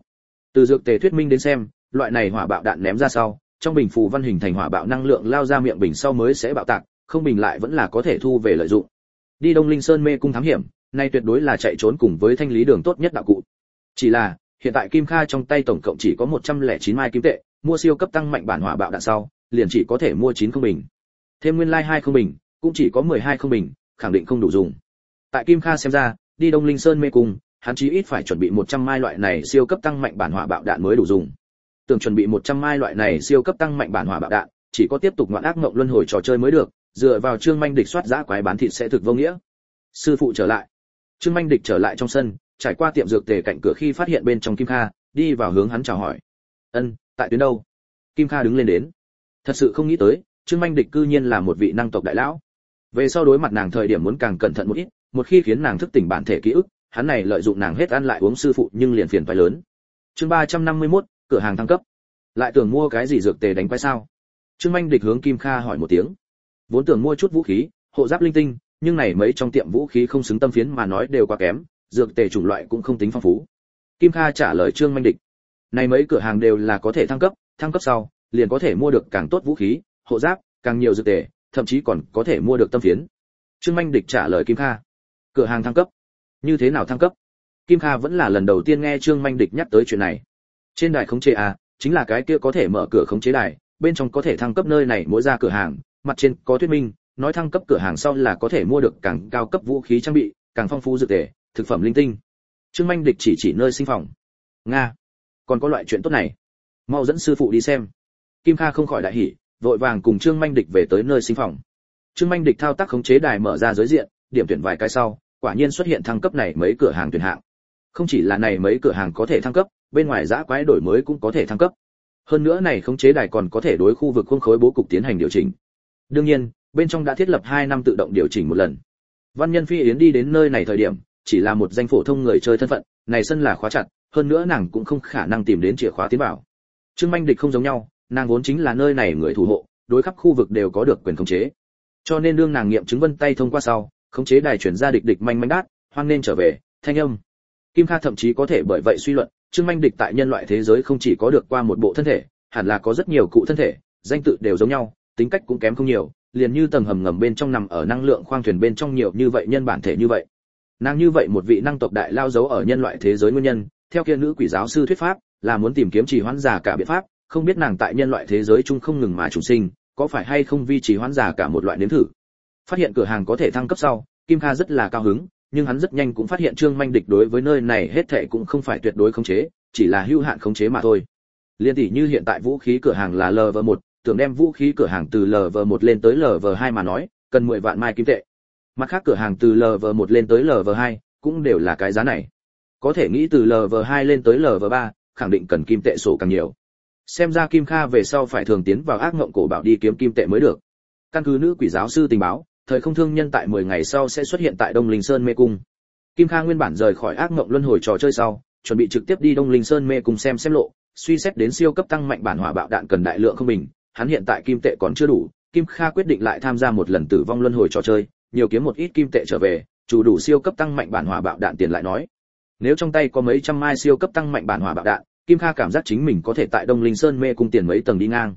Từ dược tề thuyết minh đến xem, loại này hỏa bạo đạn ném ra sau, trong bình phù văn hình thành hỏa bạo năng lượng lao ra miệng bình sau mới sẽ bạo tạc, không bình lại vẫn là có thể thu về lợi dụng. Đi Đông Linh Sơn mê cung thám hiểm, nay tuyệt đối là chạy trốn cùng với thanh lý đường tốt nhất đạo cụ. Chỉ là, hiện tại Kim Kha trong tay tổng cộng chỉ có 109 mai kim tệ, mua siêu cấp tăng mạnh bản hỏa bạo đạn sau, liền chỉ có thể mua 9 không bình. Thêm nguyên lai 2 không bình, cũng chỉ có 12 không bình, khẳng định không đủ dùng. Tại Kim Kha xem ra, đi Đông Linh Sơn mê cung, hắn chí ít phải chuẩn bị 100 mai loại này siêu cấp tăng mạnh bản hỏa bạo đạn mới đủ dùng. Tưởng chuẩn bị 100 mai loại này siêu cấp tăng mạnh bản hỏa bạo đạn, chỉ có tiếp tục ngoạn ác mộng luân hồi trò chơi mới được, dựa vào Trương Manh Địch soát dã quái bán thịt sẽ thực vô nghĩa. Sư phụ trở lại. Trương Manh Địch trở lại trong sân, trải qua tiệm dược tề cạnh cửa khi phát hiện bên trong Kim Kha, đi vào hướng hắn chào hỏi. "Ân, tại tuyến đâu?" Kim Kha đứng lên đến. Thật sự không nghĩ tới, Trương Manh Địch cư nhiên là một vị năng tộc đại lão. Về sau đối mặt nàng thời điểm muốn càng cẩn thận một ít, một khi khiến nàng thức tỉnh bản thể ký ức, hắn này lợi dụng nàng hết ăn lại uống sư phụ nhưng liền phiền toái lớn. Chương 351, cửa hàng thăng cấp. Lại tưởng mua cái gì dược tề đánh quái sao? Trương Manh Địch hướng Kim Kha hỏi một tiếng. Vốn tưởng mua chút vũ khí, hộ giáp linh tinh, nhưng này mấy trong tiệm vũ khí không xứng tâm phiến mà nói đều quá kém, dược tề chủng loại cũng không tính phong phú. Kim Kha trả lời Trương Manh Địch. Này mấy cửa hàng đều là có thể thăng cấp sau, liền có thể mua được càng tốt vũ khí, hộ giáp, càng nhiều dược tề, thậm chí còn có thể mua được tâm phiến. Trương Manh Địch trả lời Kim Kha. Cửa hàng thăng cấp? Như thế nào thăng cấp? Kim Kha vẫn là lần đầu tiên nghe Trương Manh Địch nhắc tới chuyện này. Trên đài khống chế chính là cái kia có thể mở cửa khống chế đài, bên trong có thể thăng cấp nơi này mỗi ra cửa hàng, mặt trên có thuyết minh, nói thăng cấp cửa hàng sau là có thể mua được càng cao cấp vũ khí trang bị, càng phong phú dược tề, thực phẩm linh tinh. Trương Manh Địch chỉ nơi sinh phòng. Nga, còn có loại chuyện tốt này. Mau dẫn sư phụ đi xem. Kim Kha không khỏi đại hỉ, vội vàng cùng Trương Manh Địch về tới nơi sinh phòng. Trương Manh Địch thao tác khống chế đài mở ra giới diện, điểm tuyển vài cái sau, quả nhiên xuất hiện thăng cấp này mấy cửa hàng tuyển hạng. Không chỉ là này mấy cửa hàng có thể thăng cấp, bên ngoài dã quái đổi mới cũng có thể thăng cấp. Hơn nữa này khống chế đài còn có thể đối khu vực khuôn khối bố cục tiến hành điều chỉnh. Đương nhiên, bên trong đã thiết lập 2 năm tự động điều chỉnh một lần. Văn Nhân Phi Yến đi đến nơi này thời điểm, chỉ là một danh phổ thông người chơi thân phận, này sân là khóa chặt, hơn nữa nàng cũng không khả năng tìm đến chìa khóa tiến vào. Trương Manh Địch không giống nhau, nàng vốn chính là nơi này người thủ hộ, đối khắp khu vực đều có được quyền khống chế. Cho nên đương nàng nghiệm chứng vân tay thông qua sau, khống chế đài chuyển ra địch manh đát, hoan nên trở về, thanh âm. Kim Kha thậm chí có thể bởi vậy suy luận, Trương Manh Địch tại nhân loại thế giới không chỉ có được qua một bộ thân thể, hẳn là có rất nhiều cụ thân thể, danh tự đều giống nhau, tính cách cũng kém không nhiều, liền như tầng hầm ngầm bên trong nằm ở năng lượng khoang thuyền bên trong nhiều như vậy nhân bản thể như vậy. Nàng như vậy một vị năng tộc đại lao giấu ở nhân loại thế giới nguyên nhân, theo kia nữ quỷ giáo sư thuyết pháp, là muốn tìm kiếm trì hoãn giả cả biện pháp, không biết nàng tại nhân loại thế giới chung không ngừng mà trùng sinh, có phải hay không vi trì hoãn giả cả một loại nếm thử. Phát hiện cửa hàng có thể thăng cấp sau, Kim Kha rất là cao hứng, nhưng hắn rất nhanh cũng phát hiện Trương Manh Địch đối với nơi này hết thảy cũng không phải tuyệt đối khống chế, chỉ là hữu hạn khống chế mà thôi. Liên tỷ như hiện tại vũ khí cửa hàng là LV1, tưởng đem vũ khí cửa hàng từ LV1 lên tới LV2 mà nói, cần 10 vạn mai kim tệ. Mặt khác cửa hàng từ LV1 lên tới LV2 cũng đều là cái giá này. Có thể nghĩ từ LV2 lên tới LV3, khẳng định cần kim tệ sổ càng nhiều. Xem ra Kim Kha về sau phải thường tiến vào ác ngộng cổ bảo đi kiếm kim tệ mới được. Căn cứ nữ quỷ giáo sư tình báo, thời không thương nhân tại 10 ngày sau sẽ xuất hiện tại Đông Linh Sơn mê cung. Kim Kha nguyên bản rời khỏi ác ngộng luân hồi trò chơi sau, chuẩn bị trực tiếp đi Đông Linh Sơn mê cung xem lộ, suy xét đến siêu cấp tăng mạnh bản hỏa bạo đạn cần đại lượng không bình, hắn hiện tại kim tệ còn chưa đủ, Kim Kha quyết định lại tham gia một lần tử vong luân hồi trò chơi, nhiều kiếm một ít kim tệ trở về, chủ đủ siêu cấp tăng mạnh bản hỏa bạo đạn tiền lại nói. Nếu trong tay có mấy trăm mai siêu cấp tăng mạnh bản hỏa bạo đạn, Kim Kha cảm giác chính mình có thể tại Đông Linh Sơn mê cung tiền mấy tầng đi ngang.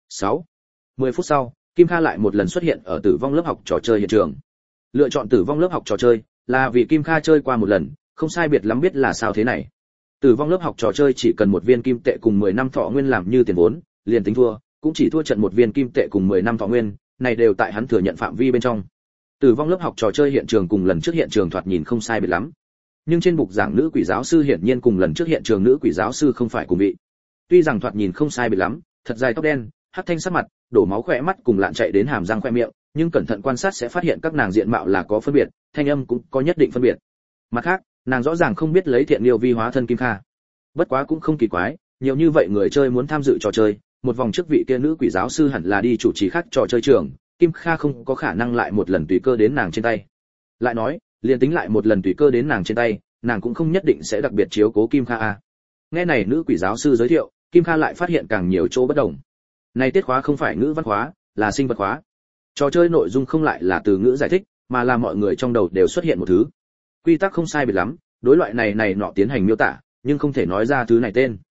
10 phút sau, Kim Kha lại một lần xuất hiện ở tử vong lớp học trò chơi hiện trường. Lựa chọn tử vong lớp học trò chơi là vì Kim Kha chơi qua một lần, không sai biệt lắm biết là sao thế này. Tử vong lớp học trò chơi chỉ cần một viên kim tệ cùng 10 năm thọ nguyên làm như tiền vốn, liền tính thua, cũng chỉ thua trận một viên kim tệ cùng 10 năm thọ nguyên, này đều tại hắn thừa nhận phạm vi bên trong. Tử vong lớp học trò chơi hiện trường cùng lần trước hiện trường thoạt nhìn không sai biệt lắm. Nhưng trên bục giảng nữ quỷ giáo sư hiển nhiên cùng lần trước hiện trường nữ quỷ giáo sư không phải cùng vị. Tuy rằng thoạt nhìn không sai biệt lắm, thật dài tóc đen, hắc thanh sắc mặt, đổ máu khỏe mắt cùng lạn chạy đến hàm răng khoe miệng, nhưng cẩn thận quan sát sẽ phát hiện các nàng diện mạo là có phân biệt, thanh âm cũng có nhất định phân biệt. Mặt khác, nàng rõ ràng không biết lấy thiện liêu vi hóa thân Kim Kha. Bất quá cũng không kỳ quái, nhiều như vậy người chơi muốn tham dự trò chơi, một vòng trước vị kia nữ quỷ giáo sư hẳn là đi chủ trì khác trò chơi trường, Kim Kha không có khả năng lại một lần tùy cơ đến nàng trên tay. Lại nói, liền tính lại một lần tùy cơ đến nàng trên tay, nàng cũng không nhất định sẽ đặc biệt chiếu cố Kim Kha a. Nghe này nữ quỷ giáo sư giới thiệu, Kim Kha lại phát hiện càng nhiều chỗ bất đồng. Này tiết khóa không phải ngữ văn khóa, là sinh vật khóa. Trò chơi nội dung không lại là từ ngữ giải thích, mà là mọi người trong đầu đều xuất hiện một thứ. Quy tắc không sai biệt lắm, đối loại này nọ tiến hành miêu tả, nhưng không thể nói ra thứ này tên.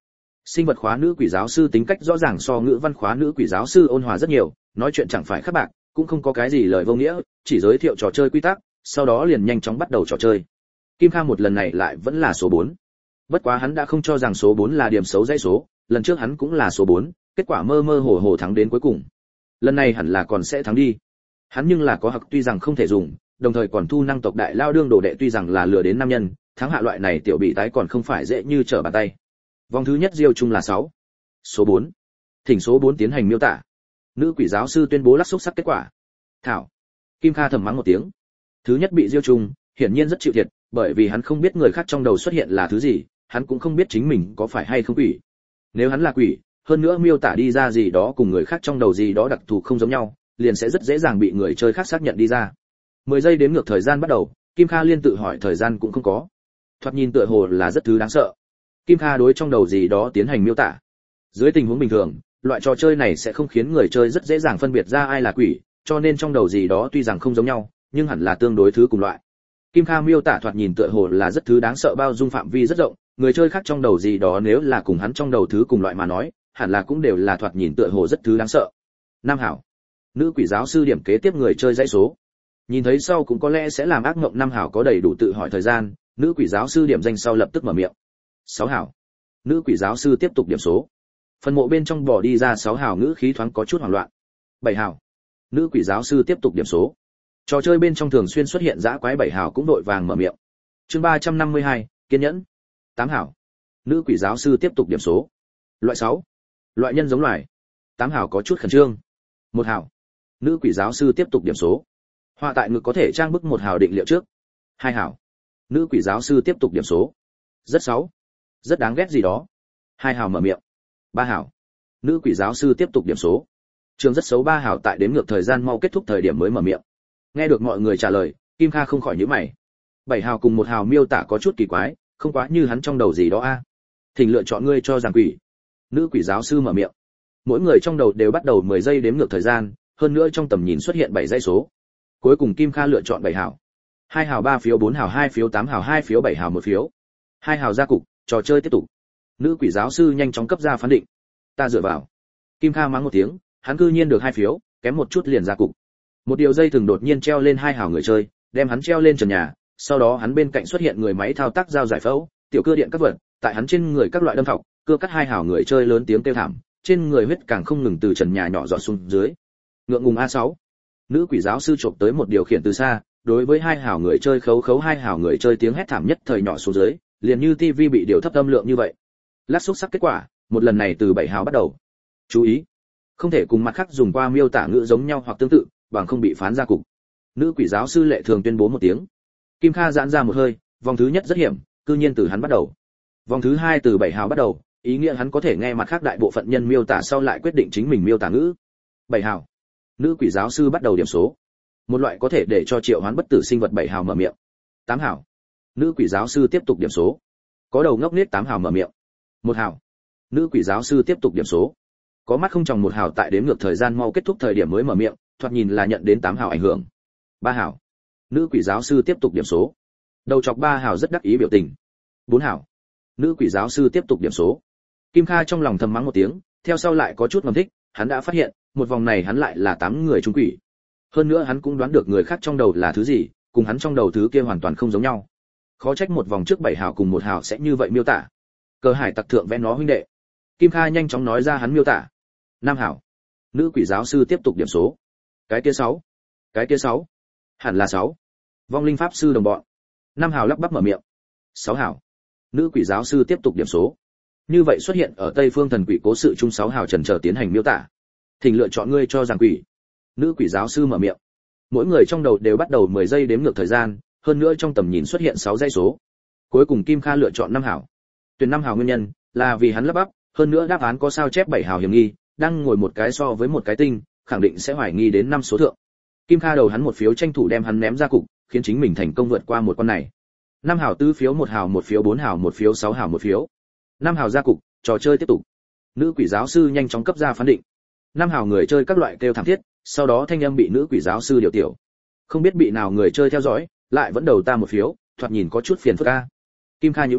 Sinh vật khóa nữ quỷ giáo sư tính cách rõ ràng so ngữ văn khóa nữ quỷ giáo sư ôn hòa rất nhiều, nói chuyện chẳng phải khắc bạc, cũng không có cái gì lời vô nghĩa, chỉ giới thiệu trò chơi quy tắc, sau đó liền nhanh chóng bắt đầu trò chơi. Kim Kha một lần này lại vẫn là số 4. Bất quá hắn đã không cho rằng số 4 là điểm xấu dãy số, lần trước hắn cũng là số 4, kết quả mơ mơ hồ hồ thắng đến cuối cùng. Lần này hẳn là còn sẽ thắng đi. Hắn nhưng là có học tuy rằng không thể dùng, đồng thời còn thu năng tộc đại lao đương đồ đệ tuy rằng là lừa đến nam nhân, thắng hạ loại này tiểu bị tái còn không phải dễ như trở bàn tay. Vòng thứ nhất diêu chung là 6. Số 4. Thỉnh số 4 tiến hành miêu tả. Nữ quỷ giáo sư tuyên bố lắc xúc sắc kết quả. Thảo. Kim Kha thầm mắng một tiếng. Thứ nhất bị diêu chung, hiển nhiên rất chịu thiệt, bởi vì hắn không biết người khác trong đầu xuất hiện là thứ gì, hắn cũng không biết chính mình có phải hay không quỷ. Nếu hắn là quỷ, hơn nữa miêu tả đi ra gì đó cùng người khác trong đầu gì đó đặc thù không giống nhau, liền sẽ rất dễ dàng bị người chơi khác xác nhận đi ra. 10 giây đếm ngược thời gian bắt đầu, Kim Kha liên tự hỏi thời gian cũng không có. Thoạt nhìn tựa hồ là rất thứ đáng sợ. Kim Kha đối trong đầu gì đó tiến hành miêu tả. Dưới tình huống bình thường, loại trò chơi này sẽ không khiến người chơi rất dễ dàng phân biệt ra ai là quỷ, cho nên trong đầu gì đó tuy rằng không giống nhau, nhưng hẳn là tương đối thứ cùng loại. Kim Kha miêu tả thoạt nhìn tựa hồ là rất thứ đáng sợ, bao dung phạm vi rất rộng, người chơi khác trong đầu gì đó nếu là cùng hắn trong đầu thứ cùng loại mà nói, hẳn là cũng đều là thoạt nhìn tựa hồ rất thứ đáng sợ. Nam hảo. Nữ quỷ giáo sư điểm kế tiếp người chơi dãy số. Nhìn thấy sau cũng có lẽ sẽ làm ác mộng. Nam hảo có đầy đủ tự hỏi thời gian, nữ quỷ giáo sư điểm danh sau lập tức mở miệng. 6 hảo. Nữ quỷ giáo sư tiếp tục điểm số. Phần mộ bên trong bỏ đi ra 6 hảo ngữ khí thoáng có chút hoảng loạn. 7 hảo. Nữ quỷ giáo sư tiếp tục điểm số. Trò chơi bên trong thường xuyên xuất hiện dã quái 7 hảo cũng đội vàng mở miệng. Chương 352, kiên nhẫn. 8 hảo. Nữ quỷ giáo sư tiếp tục điểm số. Loại 6. Loại nhân giống loài. 8 hảo có chút khẩn trương. 1 hảo. Nữ quỷ giáo sư tiếp tục điểm số. Họa tại ngực có thể trang bức 1 hảo định liệu trước. 2 hảo. Nữ quỷ giáo sư tiếp tục điểm số. Rất 6. Rất đáng ghét gì đó. 2 hảo mở miệng. 3 hảo. Nữ quỷ giáo sư tiếp tục điểm số. Trường rất xấu 3 hảo tại đếm ngược thời gian mau kết thúc thời điểm mới mở miệng. Nghe được mọi người trả lời, Kim Kha không khỏi nhíu mày. 7 hào cùng 1 hào miêu tả có chút kỳ quái, không quá như hắn trong đầu gì đó a. Thỉnh lựa chọn ngươi cho rằng quỷ. Nữ quỷ giáo sư mở miệng. Mỗi người trong đầu đều bắt đầu 10 giây đếm ngược thời gian, hơn nữa trong tầm nhìn xuất hiện 7 dãy số. Cuối cùng Kim Kha lựa chọn 7 hào. 2 hào 3 phiếu, 4 hào 2 phiếu, 8 hào 2 phiếu, 7 hào 1 phiếu. 2 hào ra cục, trò chơi tiếp tục. Nữ quỷ giáo sư nhanh chóng cấp ra phán định. Ta dựa vào. Kim Kha mắng một tiếng, hắn cư nhiên được 2 phiếu, kém một chút liền ra cục. Một điều dây thừng đột nhiên treo lên 2 hào người chơi, đem hắn treo lên trần nhà, sau đó hắn bên cạnh xuất hiện người máy thao tác dao giải phẫu, tiểu cưa điện các vật, tại hắn trên người các loại đâm thọc, cưa cắt 2 hào người chơi lớn tiếng kêu thảm, trên người huyết càng không ngừng từ trần nhà nhỏ giọt xuống dưới. Ngượng ngùng A6. Nữ quỷ giáo sư chộp tới một điều khiển từ xa, đối với 2 hào người chơi khấu 2 hào người chơi tiếng hét thảm nhất thời nhỏ xuống dưới, liền như tivi bị điều thấp âm lượng như vậy. Lát xúc sắc kết quả, một lần này từ 7 hào bắt đầu. Chú ý, không thể cùng mặt khác dùng qua miêu tả ngữ giống nhau hoặc tương tự, bằng không bị phán ra cục. Nữ quỷ giáo sư lệ thường tuyên bố một tiếng. Kim Kha giãn ra một hơi, vòng thứ nhất rất hiểm, cư nhiên từ hắn bắt đầu. Vòng thứ hai từ 7 hào bắt đầu, ý nghĩa hắn có thể nghe mặt khác đại bộ phận nhân miêu tả sau lại quyết định chính mình miêu tả ngữ. 7 hào. Nữ quỷ giáo sư bắt đầu điểm số. Một loại có thể để cho triệu hoán bất tử sinh vật 7 hào mở miệng. 8 hào. Nữ quỷ giáo sư tiếp tục điểm số. Có đầu ngốc nết 8 hào mở miệng. 1 hào. Nữ quỷ giáo sư tiếp tục điểm số. Có mắt không tròng 1 hào tại đếm ngược thời gian mau kết thúc thời điểm mới mở miệng, thoạt nhìn là nhận đến 8 hào ảnh hưởng. 3 hào. Nữ quỷ giáo sư tiếp tục điểm số. Đầu chọc 3 hào rất đắc ý biểu tình. 4 hào. Nữ quỷ giáo sư tiếp tục điểm số. Kim Kha trong lòng thầm mắng một tiếng, theo sau lại có chút ngầm thích, hắn đã phát hiện, một vòng này hắn lại là 8 người trúng quỷ. Hơn nữa hắn cũng đoán được người khác trong đầu là thứ gì, cùng hắn trong đầu thứ kia hoàn toàn không giống nhau. Khó trách một vòng trước 7 hào cùng 1 hào sẽ như vậy miêu tả. Cờ hải tặc thượng vẽ nó huynh đệ. Kim Kha nhanh chóng nói ra hắn miêu tả. 5 hào. Nữ quỷ giáo sư tiếp tục điểm số. Cái kia 6. Cái kia 6. Hẳn là 6. Vong linh pháp sư đồng bọn. 5 hào lắp bắp mở miệng. 6 hào. Nữ quỷ giáo sư tiếp tục điểm số. Như vậy xuất hiện ở Tây Phương Thần Quỷ cố sự chung 6 hào trần chờ tiến hành miêu tả. Thỉnh lựa chọn ngươi cho rằng quỷ. Nữ quỷ giáo sư mở miệng. Mỗi người trong đầu đều bắt đầu 10 giây đếm ngược thời gian, hơn nữa trong tầm nhìn xuất hiện 6 dãy số. Cuối cùng Kim Kha lựa chọn 5 hào. Tuyển 5 hào nguyên nhân là vì hắn lắp bắp, hơn nữa đáp án có sao chép 7 hào hiểm nghi, đang ngồi một cái so với một cái tinh, khẳng định sẽ hoài nghi đến 5 số thượng. Kim Kha đầu hắn một phiếu tranh thủ đem hắn ném ra cục, khiến chính mình thành công vượt qua một con này. 5 hào 4 phiếu, 1 hào 1 phiếu, 4 hào 1 phiếu, 6 hào 1 phiếu. 5 hào ra cục, trò chơi tiếp tục. Nữ quỷ giáo sư nhanh chóng cấp ra phán định. 5 hào người chơi các loại kêu thảm thiết, sau đó thanh âm bị nữ quỷ giáo sư điều tiểu. Không biết bị nào người chơi theo dõi, lại vẫn đầu ta một phiếu, thoạt nhìn có chút phiền phức a. Kim Kha nhíu mày,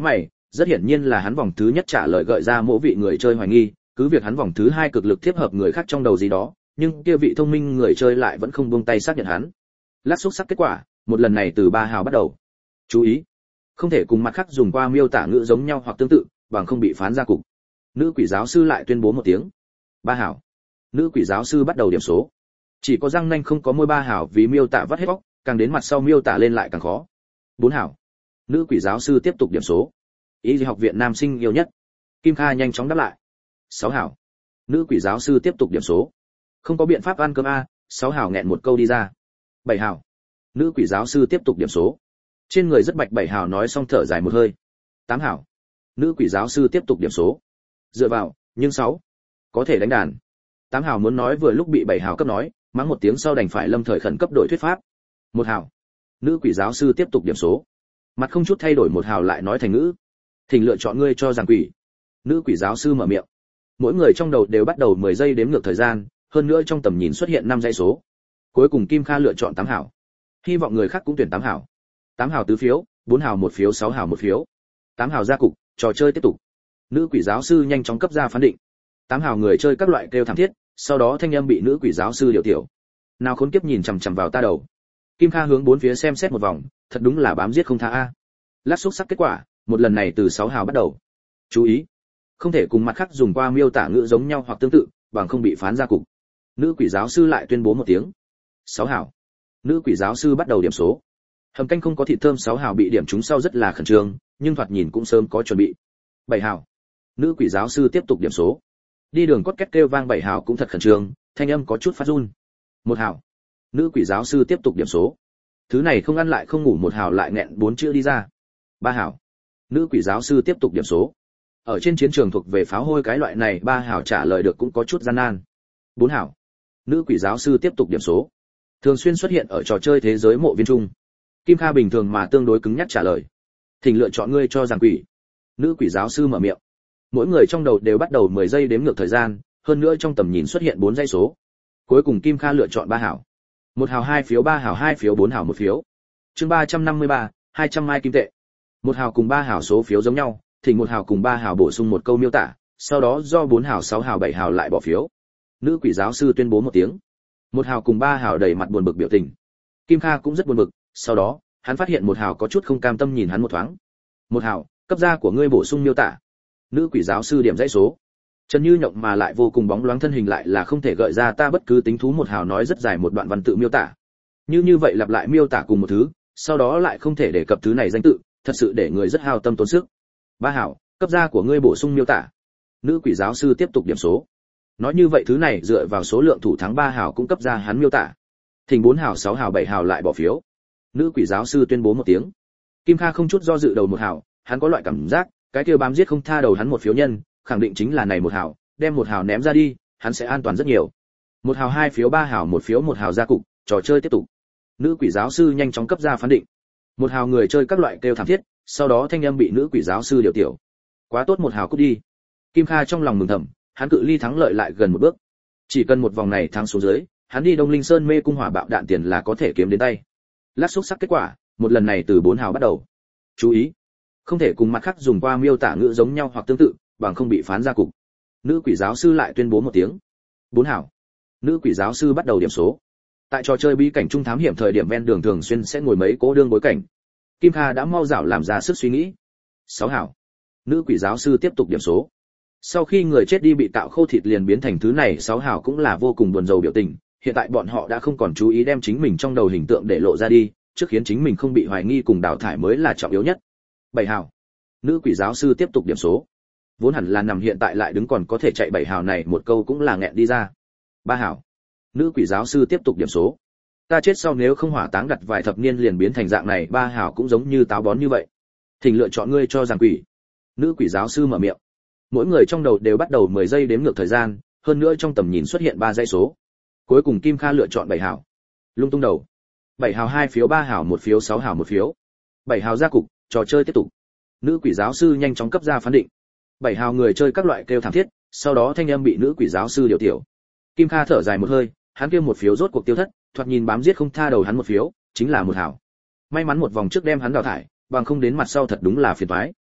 rất hiển nhiên là hắn vòng thứ nhất trả lời gợi ra mỗi vị người chơi hoài nghi, cứ việc hắn vòng thứ hai cực lực tiếp hợp người khác trong đầu gì đó, nhưng kia vị thông minh người chơi lại vẫn không buông tay xác nhận hắn. Lát xúc sắc kết quả, một lần này từ 3 hào bắt đầu. Chú ý, không thể cùng mặt khác dùng qua miêu tả ngữ giống nhau hoặc tương tự, bằng không bị phán ra cục. Nữ quỷ giáo sư lại tuyên bố một tiếng. 3 hào. Nữ quỷ giáo sư bắt đầu điểm số. Chỉ có răng nanh không có môi 3 hào vì miêu tả vắt hết bóc, càng đến mặt sau miêu tả lên lại càng khó. 4 hào. Nữ quỷ giáo sư tiếp tục điểm số. Y học viện nam sinh yêu nhất. Kim Kha nhanh chóng đáp lại. 6 hào. Nữ quỷ giáo sư tiếp tục điểm số. Không có biện pháp ăn cơm a. 6 hào nghẹn một câu đi ra. 7 hào. Nữ quỷ giáo sư tiếp tục điểm số. Trên người rất bạch. 7 hào nói xong thở dài một hơi. 8 hào. Nữ quỷ giáo sư tiếp tục điểm số. Dựa vào, nhưng 6. Có thể đánh đàn. 8 hào muốn nói vừa lúc bị 7 hào cấp nói, mắng một tiếng sau đành phải lâm thời khẩn cấp đổi thuyết pháp. 1 hào. Nữ quỷ giáo sư tiếp tục điểm số. Mặt không chút thay đổi 1 hào lại nói thành ngữ. Thỉnh lựa chọn ngươi cho rằng quỷ. Nữ quỷ giáo sư mở miệng. Mỗi người trong đầu đều bắt đầu 10 giây đếm ngược thời gian, hơn nữa trong tầm nhìn xuất hiện 5 dãy số. Cuối cùng Kim Kha lựa chọn 8 hào. Hy vọng người khác cũng tuyển 8 hào. 8 hào tứ phiếu, 4 hào một phiếu, 6 hào một phiếu. 8 hào ra cục, trò chơi tiếp tục. Nữ quỷ giáo sư nhanh chóng cấp ra phán định. 8 hào người chơi các loại kêu thảm thiết, sau đó thanh âm bị nữ quỷ giáo sư điều tiểu. Nào khốn kiếp nhìn chằm chằm vào ta đầu. Kim Kha hướng bốn phía xem xét một vòng, thật đúng là bám giết không tha a. Lát xúc sắc kết quả, một lần này từ 6 hào bắt đầu. Chú ý, không thể cùng mặt khác dùng qua miêu tả ngữ giống nhau hoặc tương tự, bằng không bị phán ra cục. Nữ quỷ giáo sư lại tuyên bố một tiếng. 6 hào. Nữ quỷ giáo sư bắt đầu điểm số. Hầm canh không có thịt thơm 6 hào bị điểm trúng sau rất là khẩn trương, nhưng thoạt nhìn cũng sớm có chuẩn bị. 7 hào. Nữ quỷ giáo sư tiếp tục điểm số. Đi đường cốt két kêu vang 7 hào cũng thật khẩn trương, thanh âm có chút phát run. 1 hào. Nữ quỷ giáo sư tiếp tục điểm số. Thứ này không ăn lại không ngủ 1 hào lại nghẹn 4 chữ đi ra. 3 hào. Nữ quỷ giáo sư tiếp tục điểm số. Ở trên chiến trường thuộc về pháo hôi cái loại này 3 hào trả lời được cũng có chút gian nan. 4 hào. Nữ quỷ giáo sư tiếp tục điểm số. Thường xuyên xuất hiện ở trò chơi thế giới mộ viên trung. Kim Kha bình thường mà tương đối cứng nhắc trả lời. Thỉnh lựa chọn ngươi cho rằng quỷ. Nữ quỷ giáo sư mở miệng. Mỗi người trong đầu đều bắt đầu 10 giây đếm ngược thời gian, hơn nữa trong tầm nhìn xuất hiện 4 dãy số. Cuối cùng Kim Kha lựa chọn 3 hào. 1 hào 2 phiếu, 3 hào 2 phiếu, 4 hào 1 phiếu. Chương 353, 200 mai kim tệ. 1 hào cùng 3 hào số phiếu giống nhau, thì 1 hào cùng 3 hào bổ sung một câu miêu tả, sau đó do 4 hào, 6 hào, 7 hào lại bỏ phiếu. Nữ quỷ giáo sư tuyên bố một tiếng. 1 hào cùng 3 hào đầy mặt buồn bực biểu tình. Kim Kha cũng rất buồn bực, sau đó, hắn phát hiện 1 hào có chút không cam tâm nhìn hắn một thoáng. 1 hào, cấp gia của ngươi bổ sung miêu tả. Nữ quỷ giáo sư điểm dãy số. Trần Như Nhộng mà lại vô cùng bóng loáng thân hình lại là không thể gợi ra ta bất cứ tính thú. 1 hào nói rất dài một đoạn văn tự miêu tả. Như vậy lặp lại miêu tả cùng một thứ, sau đó lại không thể đề cập thứ này danh tự, thật sự để người rất hao tâm tốn sức. 3 hào, cấp gia của ngươi bổ sung miêu tả. Nữ quỷ giáo sư tiếp tục điểm số. Nói như vậy thứ này dựa vào số lượng thủ thắng 3 hào cũng cấp ra hắn miêu tả. Thỉnh 4 hào, 6 hào, 7 hào lại bỏ phiếu. Nữ quỷ giáo sư tuyên bố một tiếng. Kim Kha không chút do dự đầu 1 hào, hắn có loại cảm giác, cái kia bám giết không tha đầu hắn một phiếu nhân, khẳng định chính là này 1 hào, đem 1 hào ném ra đi, hắn sẽ an toàn rất nhiều. 1 hào 2 phiếu, 3 hào 1 phiếu, 1 hào ra cục, trò chơi tiếp tục. Nữ quỷ giáo sư nhanh chóng cấp ra phán định. 1 hào người chơi các loại kêu thảm thiết, sau đó thanh âm bị nữ quỷ giáo sư điều tiểu. Quá tốt, 1 hào cút đi. Kim Kha trong lòng mừng thầm, hắn cự ly thắng lợi lại gần một bước. Chỉ cần một vòng này thắng xuống dưới, hắn đi Đông Linh Sơn mê cung hỏa bạo đạn tiền là có thể kiếm đến tay. Lát xúc sắc kết quả, một lần này từ 4 hào bắt đầu. Chú ý, không thể cùng mặt khác dùng qua miêu tả ngữ giống nhau hoặc tương tự, bằng không bị phán ra cục. Nữ quỷ giáo sư lại tuyên bố một tiếng. 4 hào. Nữ quỷ giáo sư bắt đầu điểm số. Tại trò chơi bí cảnh trung thám hiểm thời điểm ven đường thường xuyên sẽ ngồi mấy cố đương bối cảnh. Kim Kha đã mau dảo làm ra sức suy nghĩ. 6 hào. Nữ quỷ giáo sư tiếp tục điểm số. Sau khi người chết đi bị tạo khô thịt liền biến thành thứ này, 6 hào cũng là vô cùng buồn rầu biểu tình, hiện tại bọn họ đã không còn chú ý đem chính mình trong đầu hình tượng để lộ ra đi, trước khiến chính mình không bị hoài nghi cùng đào thải mới là trọng yếu nhất. 7 hào. Nữ quỷ giáo sư tiếp tục điểm số. Vốn hẳn là nằm hiện tại lại đứng còn có thể chạy 7 hào này một câu cũng là nghẹn đi ra. 3 hào. Nữ quỷ giáo sư tiếp tục điểm số. Ta chết sau nếu không hỏa táng đặt vài thập niên liền biến thành dạng này, 3 hào cũng giống như táo bón như vậy. Thỉnh lựa chọn ngươi cho rằng quỷ. Nữ quỷ giáo sư mở miệng. Mỗi người trong đầu đều bắt đầu 10 giây đếm ngược thời gian, hơn nữa trong tầm nhìn xuất hiện 3 dãy số. Cuối cùng Kim Kha lựa chọn 7 hào. Lung tung đầu. 7 hào 2 phiếu, 3 hào 1 phiếu, 6 hào 1 phiếu. 7 hào ra cục, trò chơi tiếp tục. Nữ quỷ giáo sư nhanh chóng cấp ra phán định. 7 hào người chơi các loại kêu thảm thiết, sau đó thanh âm bị nữ quỷ giáo sư điều tiểu. Kim Kha thở dài một hơi, hắn kêu 1 phiếu rốt cuộc tiêu thất, thoạt nhìn bám giết không tha đầu hắn 1 phiếu, chính là 1 hào. May mắn một vòng trước đem hắn đào thải, bằng không đến mặt sau thật đúng là phiền toái.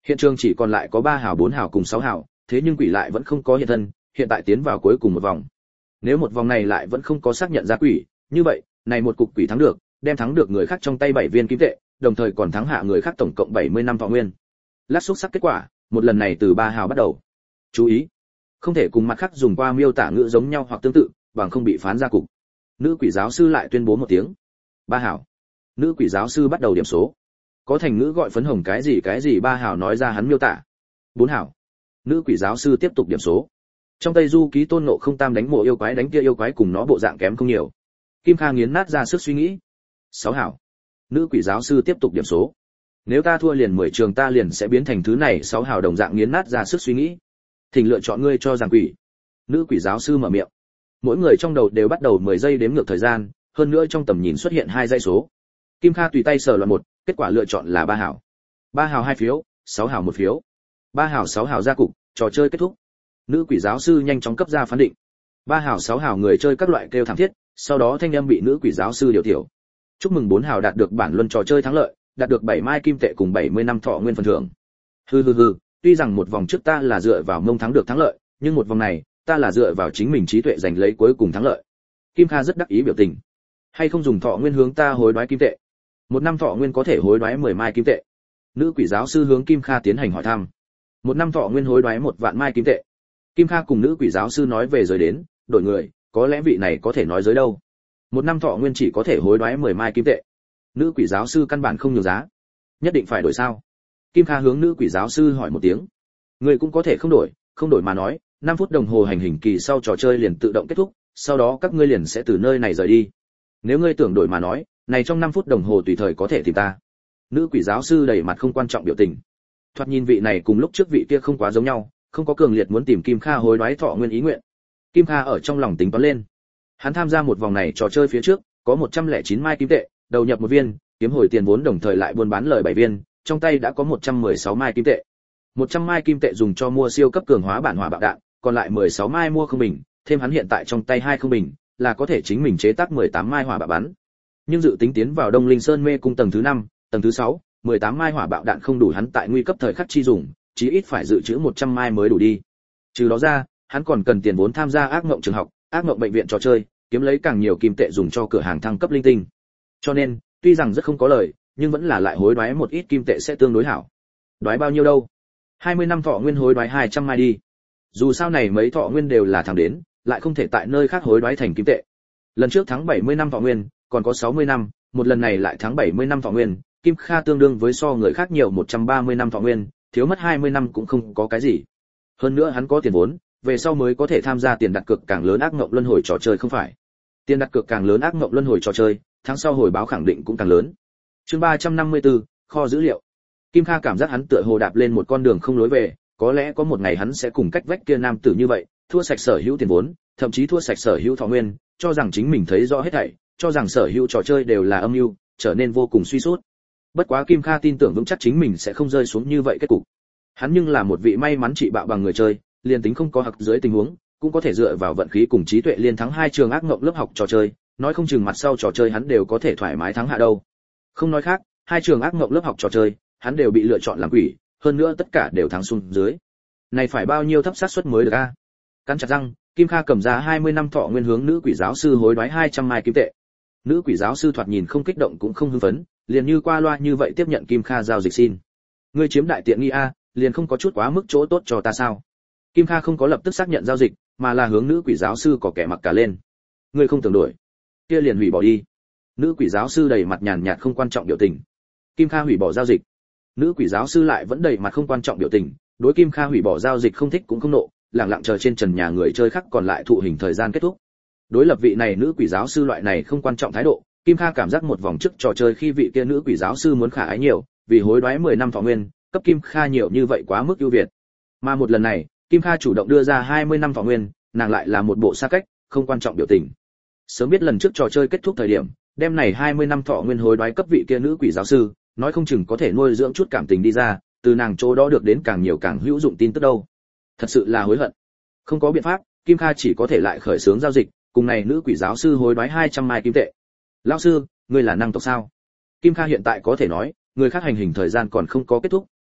Hiện trường chỉ còn lại có 3 hào 4 hào cùng 6 hào, thế nhưng quỷ lại vẫn không có hiện thân, hiện tại tiến vào cuối cùng một vòng. Nếu một vòng này lại vẫn không có xác nhận ra quỷ, như vậy, này một cục quỷ thắng được, đem thắng được người khác trong tay 7 viên kim tệ, đồng thời còn thắng hạ người khác tổng cộng 70 năm thọ nguyên. Lát xúc sắc kết quả, một lần này từ 3 hào bắt đầu. Chú ý, không thể cùng mặt khác dùng qua miêu tả ngữ giống nhau hoặc tương tự, bằng không bị phán ra cục. Nữ quỷ giáo sư lại tuyên bố một tiếng. 3 hào. Nữ quỷ giáo sư bắt đầu điểm số. Có thành ngữ gọi phấn hồng cái gì 3 hào nói ra hắn miêu tả. 4 hào. Nữ quỷ giáo sư tiếp tục điểm số. Trong Tây Du ký Tôn Ngộ Không tam đánh mộ yêu quái đánh kia yêu quái cùng nó bộ dạng kém không nhiều. Kim Kha nghiến nát ra sức suy nghĩ. 6 hào. Nữ quỷ giáo sư tiếp tục điểm số. Nếu ta thua liền 10 trường ta liền sẽ biến thành thứ này. 6 hào đồng dạng nghiến nát ra sức suy nghĩ. Thỉnh lựa chọn ngươi cho rằng quỷ. Nữ quỷ giáo sư mở miệng. Mỗi người trong đầu đều bắt đầu 10 giây đếm ngược thời gian, hơn nữa trong tầm nhìn xuất hiện 2 dãy số. Kim Kha tùy tay sờ loạn một, kết quả lựa chọn là 3 hào. 3 hào 2 phiếu, 6 hào 1 phiếu. 3 hào 6 hào ra cục, trò chơi kết thúc. Nữ quỷ giáo sư nhanh chóng cấp ra phán định. 3 hào 6 hào người chơi các loại kêu thảm thiết, sau đó thanh âm bị nữ quỷ giáo sư điều tiểu. Chúc mừng 4 hào đạt được bản luân trò chơi thắng lợi, đạt được 7 mai kim tệ cùng 70 năm thọ nguyên phần thưởng. Hừ, tuy rằng một vòng trước ta là dựa vào mông thắng được thắng lợi, nhưng một vòng này, ta là dựa vào chính mình trí tuệ giành lấy cuối cùng thắng lợi. Kim Kha rất đắc ý biểu tình. Hay không dùng thọ nguyên hướng ta hối đoái kim tệ. Một năm thọ nguyên có thể hối đoái 10 mai kim tệ. Nữ quỷ giáo sư hướng Kim Kha tiến hành hỏi thăm. Một năm thọ nguyên hối đoái 1 vạn mai kim tệ. Kim Kha cùng nữ quỷ giáo sư nói về giới đến, đổi người, có lẽ vị này có thể nói giới đâu. Một năm thọ nguyên chỉ có thể hối đoái 10 mai kim tệ. Nữ quỷ giáo sư căn bản không nhiều giá. Nhất định phải đổi sao? Kim Kha hướng nữ quỷ giáo sư hỏi một tiếng. Người cũng có thể không đổi mà nói, 5 phút đồng hồ hành hình kỳ sau trò chơi liền tự động kết thúc, sau đó các ngươi liền sẽ từ nơi này rời đi. Nếu ngươi tưởng đổi mà nói, này trong 5 phút đồng hồ tùy thời có thể tìm ta. Nữ quỷ giáo sư đầy mặt không quan trọng biểu tình. Thoạt nhìn vị này cùng lúc trước vị kia không quá giống nhau, không có cường liệt muốn tìm Kim Kha hối đoái thọ nguyên ý nguyện. Kim Kha ở trong lòng tính toán lên. Hắn tham gia một vòng này trò chơi phía trước, có 109 mai kim tệ, đầu nhập 1 viên, kiếm hồi tiền vốn đồng thời lại buôn bán lời 7 viên, trong tay đã có 116 mai kim tệ. 100 mai kim tệ dùng cho mua siêu cấp cường hóa bản hỏa bạo đạn, còn lại 16 mai mua không bình, thêm hắn hiện tại trong tay 2 không bình, là có thể chính mình chế tác 18 mai hỏa bạo bắn. Nhưng dự tính tiến vào Đông Linh Sơn mê cung tầng thứ 5, tầng thứ 6, 18 mai hỏa bạo đạn không đủ hắn tại nguy cấp thời khắc chi dùng, chí ít phải dự trữ 100 mai mới đủ đi. Trừ đó ra, hắn còn cần tiền vốn tham gia ác mộng trường học, ác mộng bệnh viện trò chơi, kiếm lấy càng nhiều kim tệ dùng cho cửa hàng thăng cấp linh tinh. Cho nên, tuy rằng rất không có lời, nhưng vẫn là lại hối đoái một ít kim tệ sẽ tương đối hảo. Đoái bao nhiêu đâu? 20 năm thọ nguyên hối đoái 200 mai đi. Dù sao này mấy thọ nguyên đều là thắng đến, lại không thể tại nơi khác hối đoái thành kim tệ. Lần trước thắng 70 năm thọ nguyên, còn có 60 năm, một lần này lại thắng 70 năm thọ nguyên, Kim Kha tương đương với so người khác nhiều 130 năm thọ nguyên, thiếu mất 20 năm cũng không có cái gì. Hơn nữa hắn có tiền vốn, về sau mới có thể tham gia tiền đặt cược càng lớn ác ngộng luân hồi trò chơi không phải. Tiền đặt cược càng lớn ác ngộng luân hồi trò chơi, tháng sau hồi báo khẳng định cũng càng lớn. Chương 354, kho dữ liệu. Kim Kha cảm giác hắn tựa hồ đạp lên một con đường không lối về, có lẽ có một ngày hắn sẽ cùng cách vách kia nam tử như vậy, thua sạch sở hữu tiền vốn, thậm chí thua sạch sở hữu thọ nguyên, cho rằng chính mình thấy rõ hết thảy, cho rằng sở hữu trò chơi đều là âm mưu, trở nên vô cùng suy sút. Bất quá Kim Kha tin tưởng vững chắc chính mình sẽ không rơi xuống như vậy kết cục. Hắn nhưng là một vị may mắn trị bạo bằng người chơi, liền tính không có hặc dưới tình huống, cũng có thể dựa vào vận khí cùng trí tuệ liên thắng 2 trường ác ngộng lớp học trò chơi, nói không chừng mặt sau trò chơi hắn đều có thể thoải mái thắng hạ đâu. Không nói khác, 2 trường ác ngộng lớp học trò chơi, hắn đều bị lựa chọn làm quỷ, hơn nữa tất cả đều thắng xuống dưới. Này phải bao nhiêu thấp xác suất mới được a? Cắn chặt răng, Kim Kha cầm ra 20 năm thọ nguyên hướng nữ quỷ giáo sư hối đoái 200 mai kim tệ. Nữ quỷ giáo sư thoạt nhìn không kích động cũng không hưng phấn, liền như qua loa như vậy tiếp nhận Kim Kha giao dịch xin. Ngươi chiếm đại tiện nghi a, liền không có chút quá mức chỗ tốt cho ta sao? Kim Kha không có lập tức xác nhận giao dịch, mà là hướng nữ quỷ giáo sư có kẻ mặc cả lên. Ngươi không tưởng đổi, kia liền hủy bỏ đi. Nữ quỷ giáo sư đầy mặt nhàn nhạt không quan trọng biểu tình. Kim Kha hủy bỏ giao dịch. Nữ quỷ giáo sư lại vẫn đầy mặt không quan trọng biểu tình, đối Kim Kha hủy bỏ giao dịch không thích cũng không nộ, lặng lặng chờ trên trần nhà người chơi khác còn lại thụ hình thời gian kết thúc. Đối lập vị này nữ quỷ giáo sư loại này không quan trọng thái độ, Kim Kha cảm giác một vòng trước trò chơi khi vị kia nữ quỷ giáo sư muốn khả ái nhiều, vì hối đoái 10 năm thọ nguyên, cấp Kim Kha nhiều như vậy quá mức ưu việt. Mà một lần này, Kim Kha chủ động đưa ra 20 năm thọ nguyên, nàng lại là một bộ xa cách, không quan trọng biểu tình. Sớm biết lần trước trò chơi kết thúc thời điểm, đem này 20 năm thọ nguyên hối đoái cấp vị kia nữ quỷ giáo sư, nói không chừng có thể nuôi dưỡng chút cảm tình đi ra, từ nàng chỗ đó được đến càng nhiều càng hữu dụng tin tức đâu. Thật sự là hối hận. Không có biện pháp, Kim Kha chỉ có thể lại khởi xướng giao dịch, cùng này nữ quỷ giáo sư hối đoái 200 mai kim tệ. Lão sư, ngươi là năng tộc sao? Kim Kha hiện tại có thể nói, người khác hành hình thời gian còn không có kết thúc,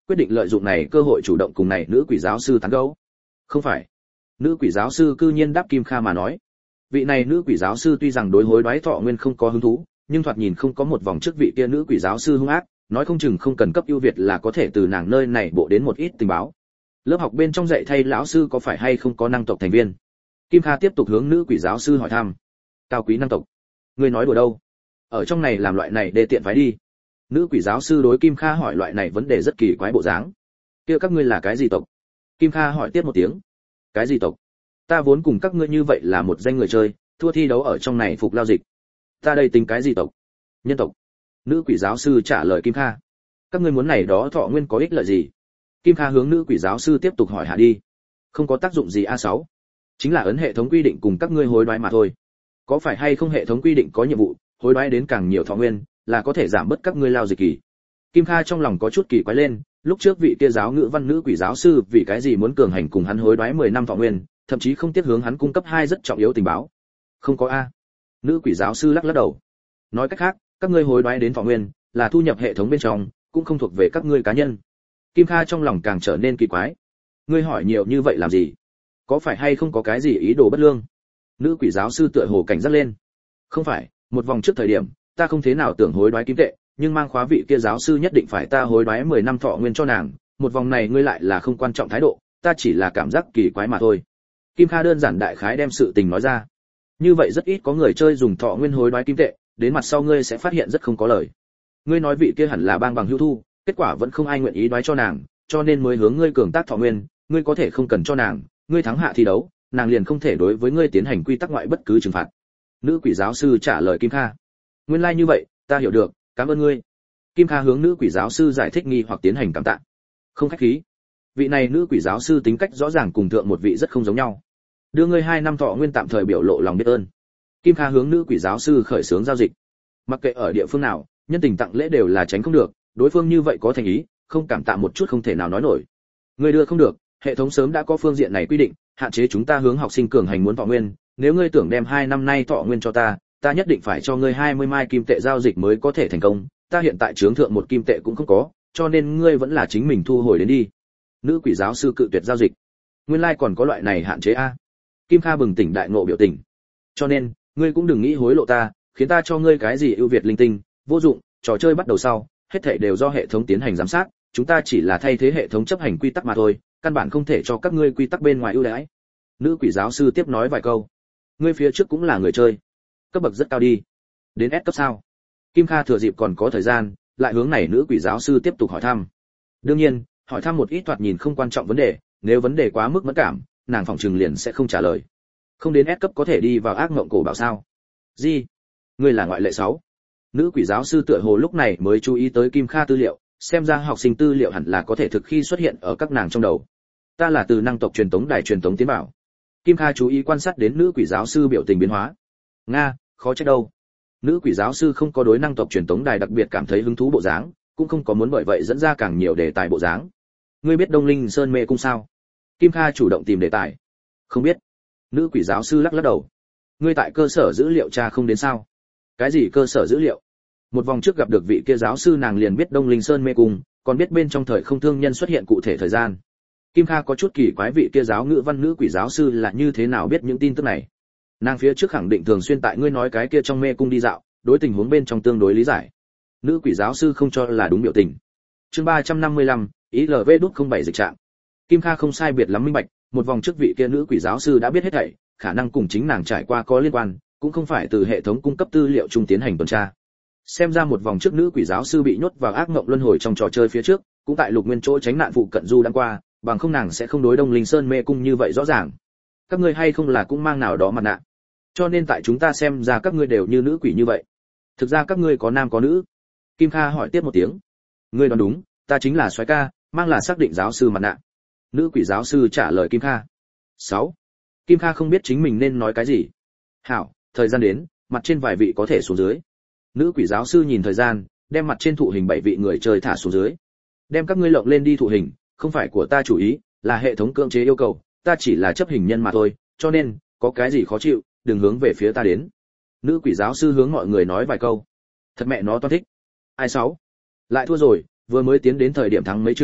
quyết định lợi dụng này cơ hội chủ động cùng này nữ quỷ giáo sư tán gẫu. Không phải. Nữ quỷ giáo sư cư nhiên đáp Kim Kha mà nói. Vị này nữ quỷ giáo sư tuy rằng đối hối đoái thọ nguyên không có hứng thú, nhưng thoạt nhìn không có một vòng trước vị kia nữ quỷ giáo sư hung ác, nói không chừng không cần cấp ưu việt là có thể từ nàng nơi này bộ đến một ít tình báo. Lớp học bên trong dạy thay lão sư có phải hay không có năng tộc thành viên? Kim Kha tiếp tục hướng nữ quỷ giáo sư hỏi thăm. Cao quý năng tộc? Ngươi nói đùa đâu? Ở trong này làm loại này để tiện phái đi. Nữ quỷ giáo sư đối Kim Kha hỏi loại này vấn đề rất kỳ quái bộ dáng. Kia các ngươi là cái gì tộc? Kim Kha hỏi tiếp một tiếng. Cái gì tộc? Ta vốn cùng các ngươi như vậy là một danh người chơi, thua thi đấu ở trong này phục lao dịch. Ta đây tính cái gì tộc? Nhân tộc. Nữ quỷ giáo sư trả lời Kim Kha. Các ngươi muốn này đó thọ nguyên có ích lợi gì? Kim Kha hướng nữ quỷ giáo sư tiếp tục hỏi hạ đi. Không có tác dụng gì A6. Chính là ấn hệ thống quy định cùng các ngươi hối đoái mà thôi. Có phải hay không hệ thống quy định có nhiệm vụ, hối đoái đến càng nhiều thọ nguyên, là có thể giảm bớt các ngươi lao dịch kỳ. Kim Kha trong lòng có chút kỳ quái lên, lúc trước vị kia giáo ngữ văn nữ quỷ giáo sư vì cái gì muốn cường hành cùng hắn hối đoái 10 năm thọ nguyên, thậm chí không tiếc hướng hắn cung cấp 2 rất trọng yếu tình báo. Không có a. Nữ quỷ giáo sư lắc lắc đầu. Nói cách khác, các ngươi hối đoái đến thọ nguyên là thu nhập hệ thống bên trong, cũng không thuộc về các ngươi cá nhân. Kim Kha trong lòng càng trở nên kỳ quái. Ngươi hỏi nhiều như vậy làm gì? Có phải hay không có cái gì ý đồ bất lương? Nữ quỷ giáo sư tựa hồ cảnh giác lên. Không phải, một vòng trước thời điểm, ta không thế nào tưởng hối đoái kim tệ, nhưng mang khóa vị kia giáo sư nhất định phải ta hối đoái 10 năm thọ nguyên cho nàng, một vòng này ngươi lại là không quan trọng thái độ, ta chỉ là cảm giác kỳ quái mà thôi. Kim Kha đơn giản đại khái đem sự tình nói ra. Như vậy rất ít có người chơi dùng thọ nguyên hối đoái kim tệ, đến mặt sau ngươi sẽ phát hiện rất không có lời. Ngươi nói vị kia hẳn là bang bằng hữu thu, kết quả vẫn không ai nguyện ý đoái cho nàng, cho nên mới hướng ngươi cường tác thọ nguyên, ngươi có thể không cần cho nàng, ngươi thắng hạ thi đấu, nàng liền không thể đối với ngươi tiến hành quy tắc ngoại bất cứ trừng phạt. Nữ quỷ giáo sư trả lời Kim Kha. Nguyên lai như vậy, ta hiểu được, cảm ơn ngươi. Kim Kha hướng nữ quỷ giáo sư giải thích nghi hoặc tiến hành cảm tạ. Không khách khí. Vị này nữ quỷ giáo sư tính cách rõ ràng cùng thượng một vị rất không giống nhau. Đưa ngươi 2 năm thọ nguyên tạm thời biểu lộ lòng biết ơn. Kim Kha hướng nữ quỷ giáo sư khởi xướng giao dịch. Mặc kệ ở địa phương nào, nhân tình tặng lễ đều là tránh không được, đối phương như vậy có thành ý, không cảm tạ một chút không thể nào nói nổi. Ngươi đưa không được, hệ thống sớm đã có phương diện này quy định, hạn chế chúng ta hướng học sinh cường hành muốn thọ nguyên, nếu ngươi tưởng đem 2 năm nay thọ nguyên cho ta, ta nhất định phải cho ngươi 20 mai kim tệ giao dịch mới có thể thành công, ta hiện tại chướng thượng một kim tệ cũng không có, cho nên ngươi vẫn là chính mình thu hồi đến đi. Nữ quỷ giáo sư cự tuyệt giao dịch. Nguyên lai còn có loại này hạn chế a. Kim Kha bừng tỉnh đại ngộ biểu tình. Cho nên, ngươi cũng đừng nghĩ hối lộ ta, khiến ta cho ngươi cái gì ưu việt linh tinh, vô dụng, trò chơi bắt đầu sau, hết thảy đều do hệ thống tiến hành giám sát, chúng ta chỉ là thay thế hệ thống chấp hành quy tắc mà thôi, căn bản không thể cho các ngươi quy tắc bên ngoài ưu đãi. Nữ quỷ giáo sư tiếp nói vài câu. Ngươi phía trước cũng là người chơi, cấp bậc rất cao đi. Đến S cấp sao? Kim Kha thừa dịp còn có thời gian, lại hướng này nữ quỷ giáo sư tiếp tục hỏi thăm. Đương nhiên, hỏi thăm một ít thoạt nhìn không quan trọng vấn đề, nếu vấn đề quá mức mẫn cảm, nàng phỏng trừng liền sẽ không trả lời. Không đến S cấp có thể đi vào ác mộng cổ bảo sao? Gì? Ngươi là ngoại lệ 6. Nữ quỷ giáo sư tựa hồ lúc này mới chú ý tới Kim Kha tư liệu, xem ra học sinh tư liệu hẳn là có thể thực khi xuất hiện ở các nàng trong đầu. Ta là từ năng tộc truyền tống đài truyền tống tiến bảo. Kim Kha chú ý quan sát đến nữ quỷ giáo sư biểu tình biến hóa. Nga, khó trách đâu. Nữ quỷ giáo sư không có đối năng tộc truyền tống đài đặc biệt cảm thấy hứng thú bộ dáng, cũng không có muốn bởi vậy dẫn ra càng nhiều đề tài bộ dáng. Ngươi biết Đông Linh Sơn Mê Cung sao? Kim Kha chủ động tìm đề tài. Không biết. Nữ quỷ giáo sư lắc lắc đầu. Ngươi tại cơ sở dữ liệu tra không đến sao? Cái gì cơ sở dữ liệu? Một vòng trước gặp được vị kia giáo sư nàng liền biết Đông Linh Sơn Mê Cung, còn biết bên trong thời không thương nhân xuất hiện cụ thể thời gian. Kim Kha có chút kỳ quái vị kia giáo ngữ văn nữ quỷ giáo sư là như thế nào biết những tin tức này. Nàng phía trước khẳng định thường xuyên tại ngươi nói cái kia trong mê cung đi dạo, đối tình huống bên trong tương đối lý giải. Nữ quỷ giáo sư không cho là đúng biểu tình. Chương 355, ILV.07 dịch trạng. Kim Kha không sai biệt lắm minh bạch, một vòng trước vị kia nữ quỷ giáo sư đã biết hết thảy, khả năng cùng chính nàng trải qua có liên quan, cũng không phải từ hệ thống cung cấp tư liệu trung tiến hành tuần tra. Xem ra một vòng trước nữ quỷ giáo sư bị nhốt vào ác mộng luân hồi trong trò chơi phía trước, cũng tại Lục Nguyên chỗ tránh nạn phụ cận du đang qua, bằng không nàng sẽ không đối Đông Linh Sơn Mê Cung như vậy rõ ràng. Các ngươi hay không là cũng mang nào đó mặt nạ, cho nên tại chúng ta xem ra các ngươi đều như nữ quỷ như vậy. Thực ra các ngươi có nam có nữ. Kim Kha hỏi tiếp một tiếng. Ngươi đoán đúng, ta chính là soái ca, mang là xác định giáo sư mặt nạ. Nữ quỷ giáo sư trả lời Kim Kha. 6. Kim Kha không biết chính mình nên nói cái gì. Hảo, thời gian đến, mặt trên vài vị có thể xuống dưới. Nữ quỷ giáo sư nhìn thời gian, đem mặt trên thụ hình 7 vị người chơi thả xuống dưới. Đem các ngươi lộng lên đi thụ hình, không phải của ta chủ ý, là hệ thống cưỡng chế yêu cầu, ta chỉ là chấp hình nhân mà thôi, cho nên, có cái gì khó chịu, đừng hướng về phía ta đến. Nữ quỷ giáo sư hướng mọi người nói vài câu. Thật mẹ nó toan thích. Ai 6. Lại thua rồi, vừa mới tiến đến thời điểm thắng mấy trường,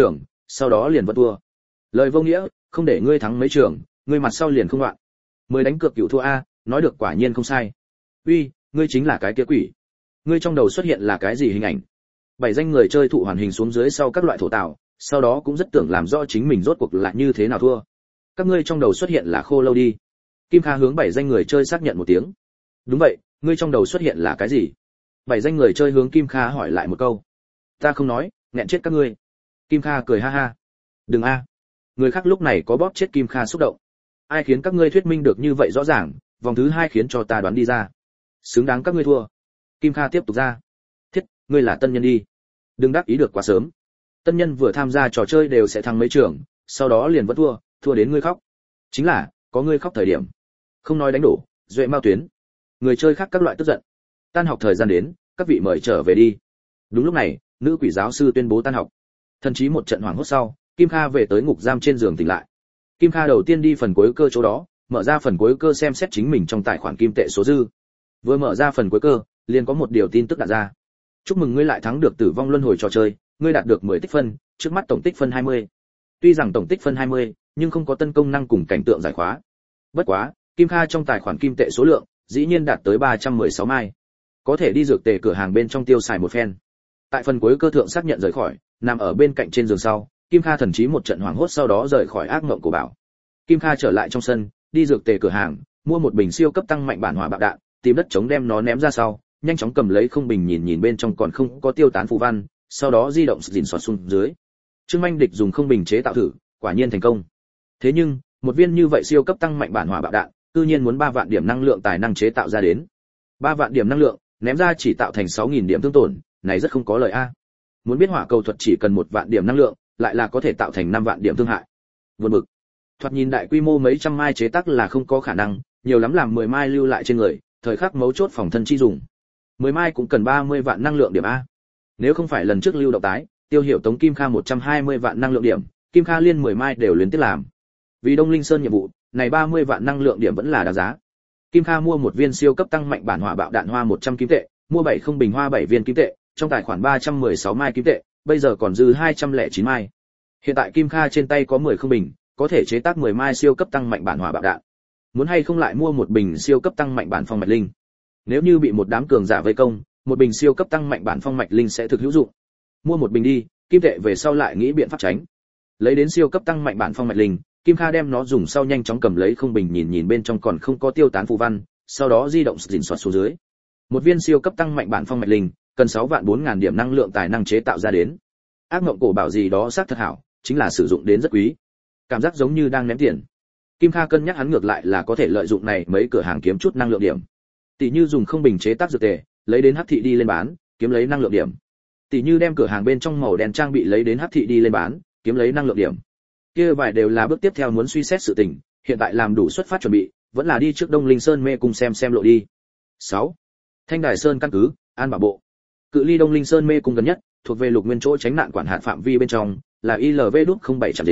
sau đó liền vẫn thua. Lời vô nghĩa, không để ngươi thắng mấy trường, ngươi mặt sau liền không loạn. 10 đánh cược cửu thua a, nói được quả nhiên không sai. Uy, ngươi chính là cái kia quỷ. Ngươi trong đầu xuất hiện là cái gì hình ảnh? 7 danh người chơi thụ hoàn hình xuống dưới sau các loại thổ tạo, sau đó cũng rất tưởng làm rõ chính mình rốt cuộc là như thế nào thua. Các ngươi trong đầu xuất hiện là khô lâu đi. Kim Kha hướng 7 danh người chơi xác nhận một tiếng. Đúng vậy, ngươi trong đầu xuất hiện là cái gì? 7 danh người chơi hướng Kim Kha hỏi lại một câu. Ta không nói, nghẹn chết các ngươi. Kim Kha cười ha ha. Đừng a. Người khác lúc này có bóp chết Kim Kha xúc động. Ai khiến các ngươi thuyết minh được như vậy rõ ràng, vòng thứ 2 khiến cho ta đoán đi ra. Xứng đáng các ngươi thua. Kim Kha tiếp tục ra. Thiết, ngươi là tân nhân đi. Đừng đắc ý được quá sớm. Tân nhân vừa tham gia trò chơi đều sẽ thắng mấy trường, sau đó liền vẫn thua, thua đến ngươi khóc. Chính là, có ngươi khóc thời điểm. Không nói đánh đổ, duệ mao tuyến. Người chơi khác các loại tức giận. Tan học thời gian đến, các vị mời trở về đi. Đúng lúc này, nữ quỷ giáo sư tuyên bố tan học. Thần chí một trận hoảng hốt sau, Kim Kha về tới ngục giam trên giường tỉnh lại. Kim Kha đầu tiên đi phần cuối cơ chỗ đó, mở ra phần cuối cơ xem xét chính mình trong tài khoản kim tệ số dư. Vừa mở ra phần cuối cơ, liền có một điều tin tức đạt ra. Chúc mừng ngươi lại thắng được tử vong luân hồi trò chơi, ngươi đạt được 10 tích phân, trước mắt tổng tích phân 20. Tuy rằng tổng tích phân 20, nhưng không có tân công năng cùng cảnh tượng giải khóa. Bất quá, Kim Kha trong tài khoản kim tệ số lượng dĩ nhiên đạt tới 316 mai. Có thể đi dược tề cửa hàng bên trong tiêu xài một phen. Tại phần cuối cơ thượng xác nhận rời khỏi, nằm ở bên cạnh trên giường sau, Kim Kha thần trí một trận hoảng hốt sau đó rời khỏi ác mộng của bảo. Kim Kha trở lại trong sân, đi dược tề cửa hàng, mua một bình siêu cấp tăng mạnh bản hỏa bạo đạn, tìm đất chống đem nó ném ra sau, nhanh chóng cầm lấy không bình nhìn bên trong còn không có tiêu tán phù văn, sau đó di động dình xoạt xuống dưới. Trương Anh Địch dùng không bình chế tạo thử, quả nhiên thành công. Thế nhưng, một viên như vậy siêu cấp tăng mạnh bản hỏa bạo đạn, tự nhiên muốn 3 vạn điểm năng lượng tài năng chế tạo ra đến. 3 vạn điểm năng lượng, ném ra chỉ tạo thành 6000 điểm thương tổn, này rất không có lợi a. Muốn biết hỏa cầu thuật chỉ cần 1 vạn điểm năng lượng, lại là có thể tạo thành 5 vạn điểm thương hại. Vượt bực. Thoạt nhìn đại quy mô mấy trăm mai chế tác là không có khả năng, nhiều lắm làm 10 mai lưu lại trên người, thời khắc mấu chốt phòng thân chi dùng. 10 mai cũng cần 30 vạn năng lượng điểm a. Nếu không phải lần trước lưu động tái, tiêu hiệu tống Kim Kha 120 vạn năng lượng điểm, Kim Kha liên 10 mai đều liên tiếp làm. Vì Đông Linh Sơn nhiệm vụ, này 30 vạn năng lượng điểm vẫn là đáng giá. Kim Kha mua một viên siêu cấp tăng mạnh bản hỏa bạo đạn hoa 100 kim tệ, mua 7 không bình hoa 7 viên kim tệ, trong tài khoản 316 mai kim tệ, bây giờ còn dư 209 mai. Hiện tại Kim Kha trên tay có 10 không bình, có thể chế tác 10 mai siêu cấp tăng mạnh bản hỏa bạo đạn. Muốn hay không lại mua một bình siêu cấp tăng mạnh bản phong mạch linh. Nếu như bị một đám cường giả vây công, một bình siêu cấp tăng mạnh bản phong mạch linh sẽ thực hữu dụng. Mua một bình đi, kim tệ về sau lại nghĩ biện pháp tránh. Lấy đến siêu cấp tăng mạnh bản phong mạch linh, Kim Kha đem nó dùng sau nhanh chóng cầm lấy không bình nhìn bên trong còn không có tiêu tán phù văn, sau đó di động dình xoạt xuống dưới. Một viên siêu cấp tăng mạnh bản phong mạch linh, cần 6 vạn 4000 điểm năng lượng tài năng chế tạo ra đến. Ác mộng cổ bảo gì đó xác thật hảo, chính là sử dụng đến rất quý. Cảm giác giống như đang ném tiền. Kim Kha cân nhắc hắn ngược lại là có thể lợi dụng này mấy cửa hàng kiếm chút năng lượng điểm. Tỷ như dùng không bình chế tác dược tề, lấy đến hắc thị đi lên bán, kiếm lấy năng lượng điểm. Tỷ như đem cửa hàng bên trong màu đen trang bị lấy đến hắc thị đi lên bán, kiếm lấy năng lượng điểm. Kia vài đều là bước tiếp theo muốn suy xét sự tình, hiện tại làm đủ xuất phát chuẩn bị, vẫn là đi trước Đông Linh Sơn mê cung xem lộ đi. 6. Thanh Đài Sơn căn cứ, An Bảo Bộ. Cự ly Đông Linh Sơn mê cung gần nhất, thuộc về Lục Nguyên chỗ tránh nạn quản hạt phạm vi bên trong, là ILV-07 trạm dịch.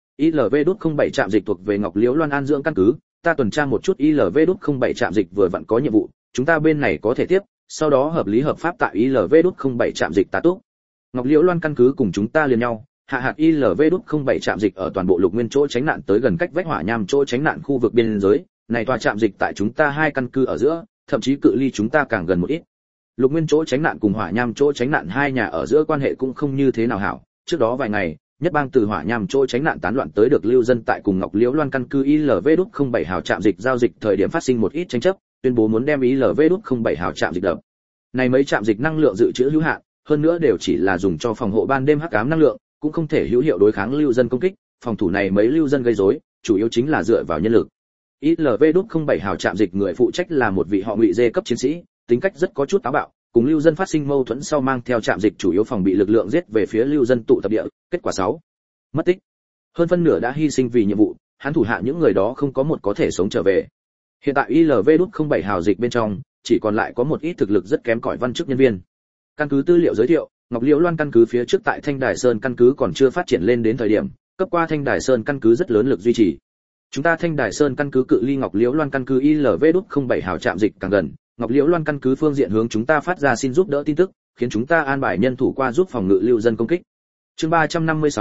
ILV-07 trạm dịch thuộc về Ngọc Liễu Loan An dưỡng căn cứ, ta tuần tra một chút ILV-07 trạm dịch vừa vặn có nhiệm vụ, chúng ta bên này có thể tiếp, sau đó hợp lý hợp pháp tại ILV-07 trạm dịch tá túc. Ngọc Liễu Loan căn cứ cùng chúng ta liền nhau, hạ hạt ILV-07 trạm dịch ở toàn bộ Lục Nguyên chỗ tránh nạn tới gần cách vách Hỏa Nham chỗ tránh nạn khu vực biên giới, này tòa trạm dịch tại chúng ta hai căn cứ ở giữa, thậm chí cự ly chúng ta càng gần một ít. Lục Nguyên chỗ tránh nạn cùng Hỏa Nham chỗ tránh nạn hai nhà ở giữa quan hệ cũng không như thế nào hảo, trước đó vài ngày, nhất bang từ Hỏa Nham chỗ tránh nạn tán loạn tới được lưu dân tại cùng Ngọc Liễu Loan căn cứ ILV-07 hào trạm dịch giao dịch thời điểm phát sinh một ít tranh chấp, tuyên bố muốn đem ILV-07 hào trạm dịch đập. Này mấy trạm dịch năng lượng dự trữ hữu hạn, hơn nữa đều chỉ là dùng cho phòng hộ ban đêm hắc ám năng lượng, cũng không thể hữu hiệu đối kháng lưu dân công kích, phòng thủ này mấy lưu dân gây rối, chủ yếu chính là dựa vào nhân lực. ILV-07 hào trạm dịch người phụ trách là một vị họ Ngụy Dê cấp chiến sĩ, tính cách rất có chút táo bạo, cùng lưu dân phát sinh mâu thuẫn sau mang theo trạm dịch chủ yếu phòng bị lực lượng giết về phía lưu dân tụ tập địa, kết quả 6. Mất tích. Hơn phân nửa đã hy sinh vì nhiệm vụ, hắn thủ hạ những người đó không có một có thể sống trở về. Hiện tại ILV-07 hào dịch bên trong, chỉ còn lại có một ít thực lực rất kém cỏi văn chức nhân viên. Căn cứ tư liệu giới thiệu, Ngọc Liễu Loan căn cứ phía trước tại Thanh Đài Sơn căn cứ còn chưa phát triển lên đến thời điểm, cấp qua Thanh Đài Sơn căn cứ rất lớn lực duy trì. Chúng ta Thanh Đài Sơn căn cứ cự ly Ngọc Liễu Loan căn cứ ILV-07 hào trạm dịch càng gần, Ngọc Liễu Loan căn cứ phương diện hướng chúng ta phát ra xin giúp đỡ tin tức, khiến chúng ta an bài nhân thủ qua giúp phòng ngự lưu dân công kích. Chương 356,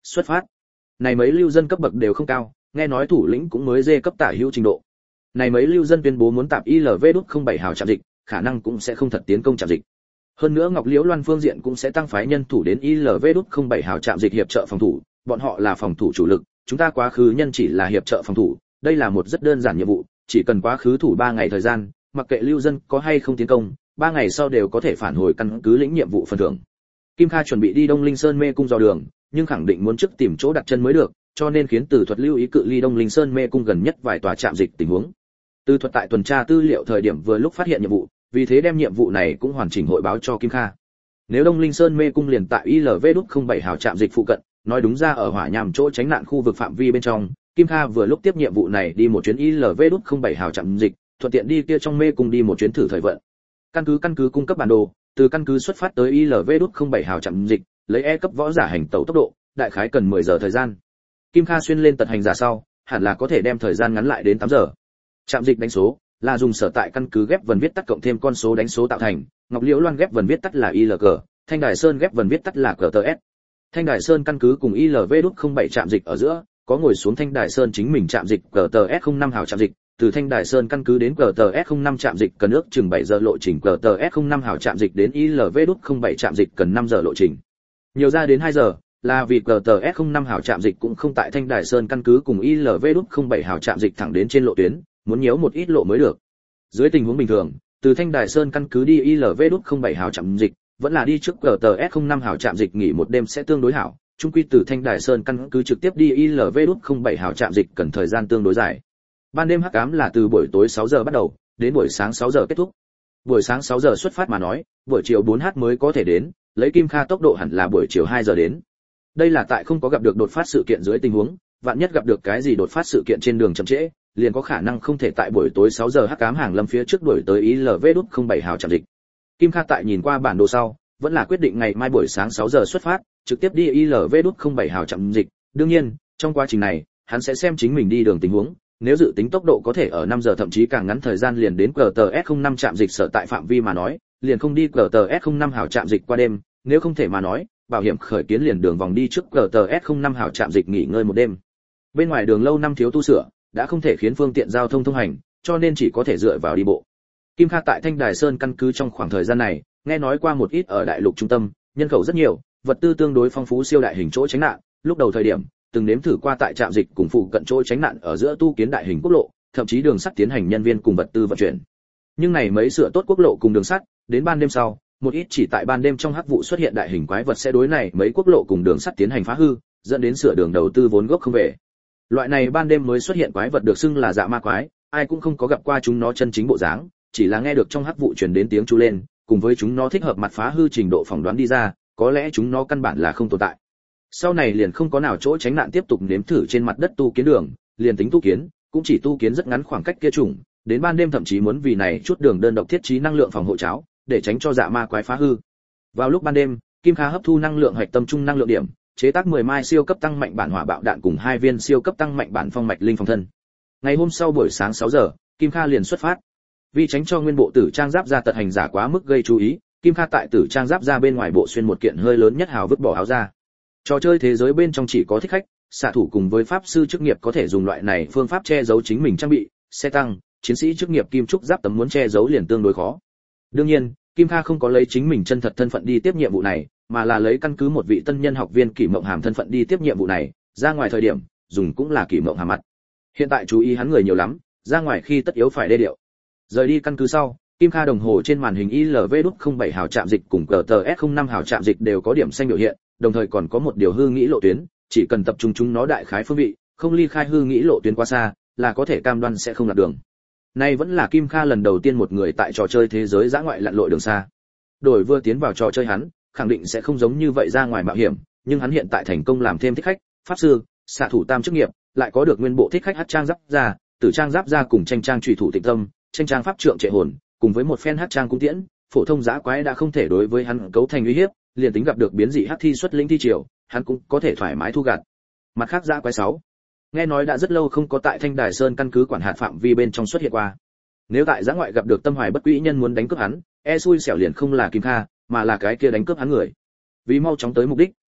xuất phát. Này mấy lưu dân cấp bậc đều không cao, nghe nói thủ lĩnh cũng mới dê cấp tả hữu trình độ. Này mấy lưu dân tuyên bố muốn tạp ILV-07 hào trạm dịch, khả năng cũng sẽ không thật tiến công trạm dịch. Hơn nữa Ngọc Liễu Loan phương diện cũng sẽ tăng phái nhân thủ đến ILV-07 hào trạm dịch hiệp trợ phòng thủ, bọn họ là phòng thủ chủ lực, chúng ta quá khứ nhân chỉ là hiệp trợ phòng thủ, đây là một rất đơn giản nhiệm vụ, chỉ cần quá khứ thủ 3 ngày thời gian, mặc kệ lưu dân có hay không tiến công, 3 ngày sau đều có thể phản hồi căn cứ lĩnh nhiệm vụ phần thưởng. Kim Kha chuẩn bị đi Đông Linh Sơn mê cung dò đường, nhưng khẳng định muốn trước tìm chỗ đặt chân mới được, cho nên khiến Từ Thuật lưu ý cự ly Đông Linh Sơn mê cung gần nhất vài tòa trạm dịch tình huống. Từ Thuật tại tuần tra tư liệu thời điểm vừa lúc phát hiện nhiệm vụ, vì thế đem nhiệm vụ này cũng hoàn chỉnh hội báo cho Kim Kha. Nếu Đông Linh Sơn mê cung liền tại ILV-07 hào trạm dịch phụ cận, nói đúng ra ở hỏa nham chỗ tránh nạn khu vực phạm vi bên trong, Kim Kha vừa lúc tiếp nhiệm vụ này đi một chuyến ILV-07 hào trạm dịch, thuận tiện đi kia trong mê cung đi một chuyến thử thời vận. Căn cứ cung cấp bản đồ, từ căn cứ xuất phát tới ILV-07 hào trạm dịch, lấy E cấp võ giả hành tẩu tốc độ, đại khái cần 10 giờ thời gian. Kim Kha xuyên lên tật hành giả sau, hẳn là có thể đem thời gian ngắn lại đến 8 giờ. Trạm dịch đánh số là dùng sở tại căn cứ ghép vần viết tắt cộng thêm con số đánh số tạo thành, Ngọc Liễu Loan ghép vần viết tắt là ILG, Thanh Đài Sơn ghép vần viết tắt là QTS. Thanh Đài Sơn căn cứ cùng ILV-07 trạm dịch ở giữa, có ngồi xuống Thanh Đài Sơn chính mình trạm dịch QTS-05 hào trạm dịch, từ Thanh Đài Sơn căn cứ đến QTS-05 trạm dịch cần ước chừng 7 giờ lộ trình, QTS-05 hào trạm dịch đến ILV-07 trạm dịch cần 5 giờ lộ trình. Nhiều ra đến 2 giờ, là vì QTS-05 hào trạm dịch cũng không tại Thanh Đài Sơn căn cứ cùng ILV-07 hào trạm dịch thẳng đến trên lộ tuyến, muốn nhiễu một ít lộ mới được. Dưới tình huống bình thường, từ Thanh Đài Sơn căn cứ đi ILV-07 hào trạm dịch, vẫn là đi trước QTS-05 hào trạm dịch nghỉ một đêm sẽ tương đối hảo, chung quy từ Thanh Đài Sơn căn cứ trực tiếp đi ILV-07 hào trạm dịch cần thời gian tương đối dài. Ban đêm hắc ám là từ buổi tối 6 giờ bắt đầu, đến buổi sáng 6 giờ kết thúc. Buổi sáng 6 giờ xuất phát mà nói, buổi chiều 4h mới có thể đến, lấy Kim Kha tốc độ hẳn là buổi chiều 2 giờ đến. Đây là tại không có gặp được đột phát sự kiện dưới tình huống, vạn nhất gặp được cái gì đột phát sự kiện trên đường chậm trễ, liền có khả năng không thể tại buổi tối 6 giờ hắc ám hàng lâm phía trước đuổi tới ILV-07 hào trạm dịch. Kim Kha tại nhìn qua bản đồ sau, vẫn là quyết định ngày mai buổi sáng 6 giờ xuất phát, trực tiếp đi ILV-07 hào trạm dịch. Đương nhiên, trong quá trình này, hắn sẽ xem chính mình đi đường tình huống, nếu dự tính tốc độ có thể ở 5 giờ thậm chí càng ngắn thời gian liền đến QTS-05 trạm dịch sở tại phạm vi mà nói, liền không đi QTS-05 hào trạm dịch qua đêm, nếu không thể mà nói, bảo hiểm khởi kiến liền đường vòng đi trước QTS-05 hào trạm dịch nghỉ ngơi một đêm. Bên ngoài đường lâu năm thiếu tu sửa, đã không thể khiến phương tiện giao thông thông hành, cho nên chỉ có thể dựa vào đi bộ. Kim Kha tại Thanh Đài Sơn căn cứ trong khoảng thời gian này, nghe nói qua một ít ở đại lục trung tâm, nhân khẩu rất nhiều, vật tư tương đối phong phú siêu đại hình chỗ tránh nạn, lúc đầu thời điểm, từng nếm thử qua tại trạm dịch cùng phụ cận chỗ tránh nạn ở giữa tu kiến đại hình quốc lộ, thậm chí đường sắt tiến hành nhân viên cùng vật tư vận chuyển. Nhưng này mấy sửa tốt quốc lộ cùng đường sắt, đến ban đêm sau, một ít chỉ tại ban đêm trong hắc vụ xuất hiện đại hình quái vật sẽ đối này mấy quốc lộ cùng đường sắt tiến hành phá hư, dẫn đến sửa đường đầu tư vốn gốc không về. Loại này ban đêm mới xuất hiện quái vật được xưng là dạ ma quái, ai cũng không có gặp qua chúng nó chân chính bộ dáng, chỉ là nghe được trong hắc vụ truyền đến tiếng chú lên, cùng với chúng nó thích hợp mặt phá hư trình độ phỏng đoán đi ra, có lẽ chúng nó căn bản là không tồn tại. Sau này liền không có nào chỗ tránh nạn tiếp tục nếm thử trên mặt đất tu kiến đường, liền tính tu kiến, cũng chỉ tu kiến rất ngắn khoảng cách kia chủng, đến ban đêm thậm chí muốn vì này chút đường đơn độc thiết trí năng lượng phòng hộ cháo, để tránh cho dạ ma quái phá hư. Vào lúc ban đêm, Kim Kha hấp thu năng lượng hạch tâm trung năng lượng điểm, chế tác 10 mai siêu cấp tăng mạnh bản hỏa bạo đạn cùng 2 viên siêu cấp tăng mạnh bản phong mạch linh phòng thân. Ngày hôm sau buổi sáng 6 giờ, Kim Kha liền xuất phát. Vì tránh cho nguyên bộ tử trang giáp ra tật hành giả quá mức gây chú ý, Kim Kha tại tử trang giáp ra bên ngoài bộ xuyên một kiện hơi lớn nhất hào vứt bỏ áo ra. Trò chơi thế giới bên trong chỉ có thích khách, xạ thủ cùng với pháp sư chức nghiệp có thể dùng loại này phương pháp che giấu chính mình trang bị, xe tăng, chiến sĩ chức nghiệp kim trúc giáp tấm muốn che giấu liền tương đối khó. Đương nhiên, Kim Kha không có lấy chính mình chân thật thân phận đi tiếp nhiệm vụ này, mà là lấy căn cứ một vị tân nhân học viên Kỷ Mộng Hàm thân phận đi tiếp nhiệm vụ này, ra ngoài thời điểm, dùng cũng là Kỷ Mộng Hàm mặt. Hiện tại chú ý hắn người nhiều lắm, ra ngoài khi tất yếu phải đê điệu. Rời đi căn cứ sau, Kim Kha đồng hồ trên màn hình ILV-07 hào trạm dịch cùng QTS-05 hào trạm dịch đều có điểm xanh biểu hiện, đồng thời còn có một điều hư nghĩ lộ tuyến, chỉ cần tập trung chúng nó đại khái phương vị, không ly khai hư nghĩ lộ tuyến quá xa, là có thể cam đoan sẽ không lạc đường. Nay vẫn là Kim Kha lần đầu tiên một người tại trò chơi thế giới dã ngoại lặn lội đường xa. Đổi vừa tiến vào trò chơi hắn, khẳng định sẽ không giống như vậy ra ngoài mạo hiểm, nhưng hắn hiện tại thành công làm thêm thích khách, pháp sư, xạ thủ tam chức nghiệp, lại có được nguyên bộ thích khách hắc trang giáp ra, tử trang giáp ra cùng tranh trang chủy thủ tịnh tâm, tranh trang pháp trượng trệ hồn, cùng với một phen hắc trang cung tiễn, phổ thông dã quái đã không thể đối với hắn cấu thành uy hiếp, liền tính gặp được biến dị hắc thi xuất lĩnh thi triều, hắn cũng có thể thoải mái thu gặt. Mặt khác dã quái 6, nghe nói đã rất lâu không có tại Thanh Đài Sơn căn cứ quản hạt phạm vi bên trong xuất hiện qua. Nếu tại dã ngoại gặp được tâm hoài bất quỹ nhân muốn đánh cướp hắn, xui xẻo liền không là Kim Kha, mà là cái kia đánh cướp hắn người. Vì mau chóng tới mục đích,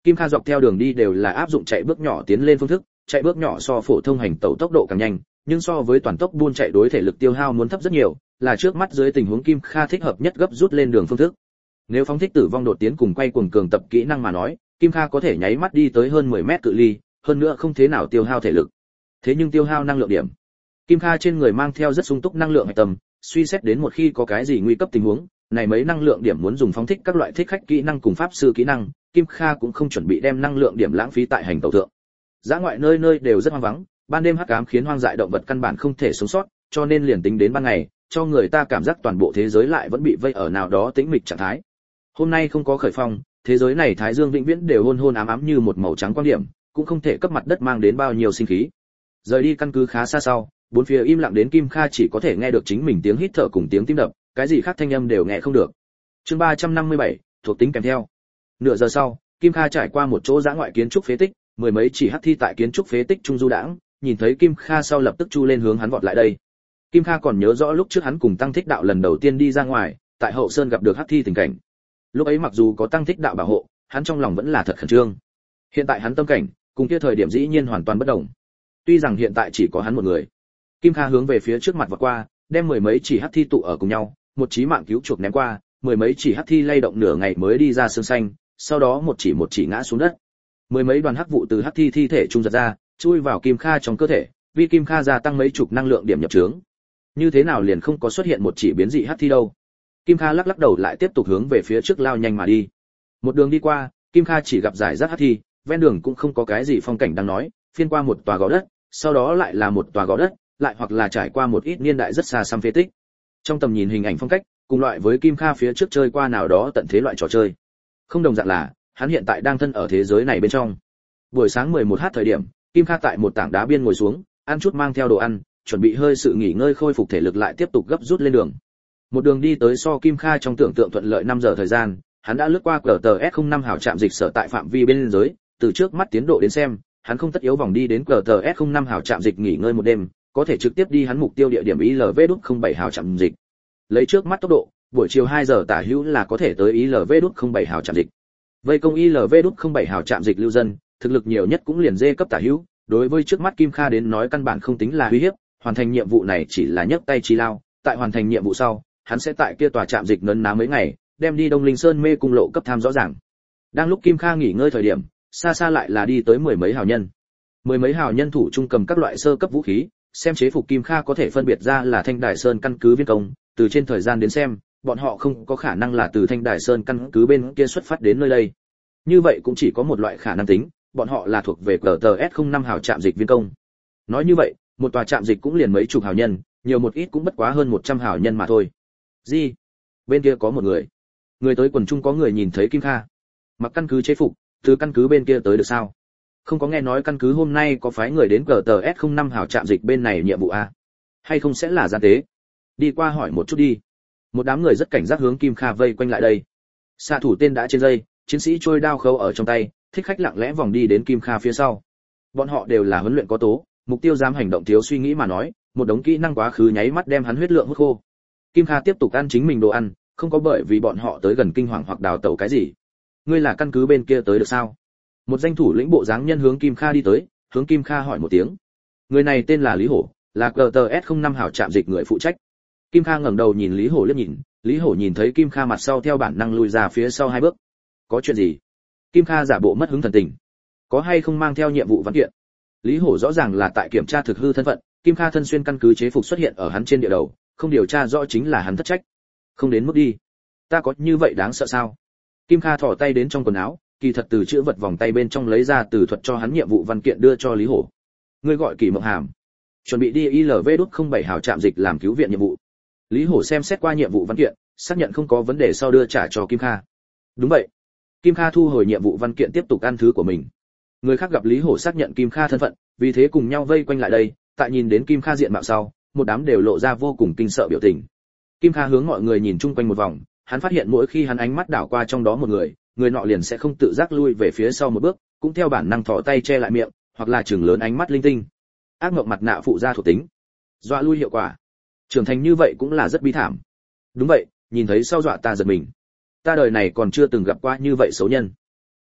Kim Kha dọc theo đường đi đều là áp dụng chạy bước nhỏ tiến lên phương thức, chạy bước nhỏ so phổ thông hành tẩu tốc độ càng nhanh, nhưng so với toàn tốc buôn chạy đối thể lực tiêu hao muốn thấp rất nhiều, là trước mắt dưới tình huống Kim Kha thích hợp nhất gấp rút lên đường phương thức. Nếu phóng thích tử vong đột tiến cùng quay cuồng cường tập kỹ năng mà nói, Kim Kha có thể nháy mắt đi tới hơn 10 mét cự ly, hơn nữa không thế nào tiêu hao thể lực. Thế nhưng tiêu hao năng lượng điểm. Kim Kha trên người mang theo rất sung túc năng lượng hạch tâm, suy xét đến một khi có cái gì nguy cấp tình huống, này mấy năng lượng điểm muốn dùng phóng thích các loại thích khách kỹ năng cùng pháp sư kỹ năng, Kim Kha cũng không chuẩn bị đem năng lượng điểm lãng phí tại hành tẩu thượng. Dã ngoại nơi nơi đều rất hoang vắng, ban đêm hắc ám khiến hoang dại động vật căn bản không thể sống sót, cho nên liền tính đến ban ngày, cho người ta cảm giác toàn bộ thế giới lại vẫn bị vây ở nào đó tĩnh mịch trạng thái. Hôm nay không có khởi phong, thế giới này thái dương vĩnh viễn đều hôn hôn ám ám như một màu trắng quang điểm, cũng không thể cấp mặt đất mang đến bao nhiêu sinh khí. Rời đi căn cứ khá xa sau, bốn phía im lặng đến Kim Kha chỉ có thể nghe được chính mình tiếng hít thở cùng tiếng tim đập, cái gì khác thanh âm đều nghe không được. Chương 357, thuộc tính kèm theo. Nửa giờ sau, Kim Kha trải qua một chỗ dã ngoại kiến trúc phế tích, mười mấy chỉ hắc thi tại kiến trúc phế tích trung du đãng, nhìn thấy Kim Kha sau lập tức chu lên hướng hắn vọt lại đây. Kim Kha còn nhớ rõ lúc trước hắn cùng Tăng Thích Đạo lần đầu tiên đi ra ngoài, tại hậu sơn gặp được hắc thi tình cảnh. Lúc ấy mặc dù có Tăng Thích Đạo bảo hộ, hắn trong lòng vẫn là thật khẩn trương. Hiện tại hắn tâm cảnh, cùng kia thời điểm dĩ nhiên hoàn toàn bất đồng. Tuy rằng hiện tại chỉ có hắn một người. Kim Kha hướng về phía trước mặt vọt qua, đem mười mấy chỉ hắc thi tụ ở cùng nhau, một chí mạng cứu chuộc ném qua, mười mấy chỉ hắc thi lay động nửa ngày mới đi ra xương xanh, sau đó một chỉ ngã xuống đất. Mười mấy đoàn hắc vụ từ hắc thi thi thể trung giật ra, chui vào Kim Kha trong cơ thể, vì Kim Kha gia tăng mấy chục năng lượng điểm nhập trướng. Như thế nào liền không có xuất hiện một chỉ biến dị hắc thi đâu? Kim Kha lắc đầu lại tiếp tục hướng về phía trước lao nhanh mà đi. Một đường đi qua, Kim Kha chỉ gặp giải rác hắc thi, ven đường cũng không có cái gì phong cảnh đáng nói, phiên qua một tòa gò đất, sau đó lại là một tòa gò đất, lại hoặc là trải qua một ít niên đại rất xa xăm phế tích. Trong tầm nhìn hình ảnh phong cách, cùng loại với Kim Kha phía trước chơi qua nào đó tận thế loại trò chơi. Không đồng dạng là, hắn hiện tại đang thân ở thế giới này bên trong. Buổi sáng 11h thời điểm, Kim Kha tại một tảng đá biên ngồi xuống, ăn chút mang theo đồ ăn, chuẩn bị hơi sự nghỉ ngơi khôi phục thể lực lại tiếp tục gấp rút lên đường. Một đường đi tới so Kim Kha trong tưởng tượng thuận lợi 5 giờ thời gian, hắn đã lướt qua QTS05 hào trạm dịch sở tại phạm vi bên giới, từ trước mắt tiến độ đến xem, hắn không tất yếu vòng đi đến QTS05 hào trạm dịch nghỉ ngơi một đêm, có thể trực tiếp đi hắn mục tiêu địa điểm ILV-07 hào trạm dịch. Lấy trước mắt tốc độ, buổi chiều 2 giờ tả hữu là có thể tới ILV-07 hào trạm dịch. Vây công ILV-07 hào trạm dịch lưu dân, thực lực nhiều nhất cũng liền D cấp tả hữu, đối với trước mắt Kim Kha đến nói căn bản không tính là uy hiếp, hoàn thành nhiệm vụ này chỉ là nhấc tay chi lao, tại hoàn thành nhiệm vụ sau, hắn sẽ tại kia tòa trạm dịch nấn ná mấy ngày, đem đi Đông Linh Sơn mê cung lộ cấp tham rõ ràng. Đang lúc Kim Kha nghỉ ngơi thời điểm, xa xa lại là đi tới mười mấy hào nhân. Mười mấy hào nhân thủ trung cầm các loại sơ cấp vũ khí, xem chế phục Kim Kha có thể phân biệt ra là Thanh Đài Sơn căn cứ viên công, từ trên thời gian đến xem, bọn họ không có khả năng là từ Thanh Đài Sơn căn cứ bên kia xuất phát đến nơi đây. Như vậy cũng chỉ có một loại khả năng tính, bọn họ là thuộc về QTS05 hào trạm dịch viên công. Nói như vậy, một tòa trạm dịch cũng liền mấy chục hào nhân, nhiều một ít cũng bất quá hơn 100 hào nhân mà thôi. Gì? Bên kia có một người. Người tới quần trung có người nhìn thấy Kim Kha. Mặc căn cứ chế phục, từ căn cứ bên kia tới được sao? Không có nghe nói căn cứ hôm nay có phái người đến QTS05 hào trạm dịch bên này nhiệm vụ a? Hay không sẽ là gian tế? Đi qua hỏi một chút đi. Một đám người rất cảnh giác hướng Kim Kha vây quanh lại đây. Xạ thủ tên đã trên dây, chiến sĩ trôi đao khâu ở trong tay, thích khách lặng lẽ vòng đi đến Kim Kha phía sau. Bọn họ đều là huấn luyện có tố, mục tiêu dám hành động thiếu suy nghĩ mà nói, một đống kỹ năng quá khứ nháy mắt đem hắn huyết lượng hút khô. Kim Kha tiếp tục ăn chính mình đồ ăn, không có bởi vì bọn họ tới gần kinh hoàng hoặc đào tẩu cái gì. Ngươi là căn cứ bên kia tới được sao? Một danh thủ lĩnh bộ dáng nhân hướng Kim Kha đi tới, hướng Kim Kha hỏi một tiếng. Người này tên là Lý Hổ, là QTS05 hảo trạm dịch người phụ trách. Kim Kha ngẩng đầu nhìn Lý Hổ liếc nhìn, Lý Hổ nhìn thấy Kim Kha mặt sau theo bản năng lùi ra phía sau 2 bước. Có chuyện gì? Kim Kha giả bộ mất hứng thần tình. Có hay không mang theo nhiệm vụ văn kiện? Lý Hổ rõ ràng là tại kiểm tra thực hư thân phận, Kim Kha thân xuyên căn cứ chế phục xuất hiện ở hắn trên địa đầu, không điều tra rõ chính là hắn thất trách. Không đến mức đi. Ta có như vậy đáng sợ sao? Kim Kha thò tay đến trong quần áo, kỳ thật từ chữ vật vòng tay bên trong lấy ra từ thuật cho hắn nhiệm vụ văn kiện đưa cho Lý Hổ. Ngươi gọi Kỳ Mộng Hàm, chuẩn bị đi ILV-07 hào trạm dịch làm cứu viện nhiệm vụ. Lý Hổ xem xét qua nhiệm vụ văn kiện, xác nhận không có vấn đề sau đưa trả cho Kim Kha. Đúng vậy. Kim Kha thu hồi nhiệm vụ văn kiện tiếp tục ăn thứ của mình. Người khác gặp Lý Hổ xác nhận Kim Kha thân phận, vì thế cùng nhau vây quanh lại đây, tại nhìn đến Kim Kha diện mạo sau, một đám đều lộ ra vô cùng kinh sợ biểu tình. Kim Kha hướng mọi người nhìn chung quanh một vòng, hắn phát hiện mỗi khi hắn ánh mắt đảo qua trong đó một người, người nọ liền sẽ không tự giác lui về phía sau một bước, cũng theo bản năng thò tay che lại miệng, hoặc là chừng lớn ánh mắt linh tinh. Ác mộng mặt nạ phụ ra thuộc tính, dọa lui hiệu quả. Trưởng thành như vậy cũng là rất bi thảm. Đúng vậy, nhìn thấy sau dọa ta giật mình. Ta đời này còn chưa từng gặp qua như vậy xấu nhân.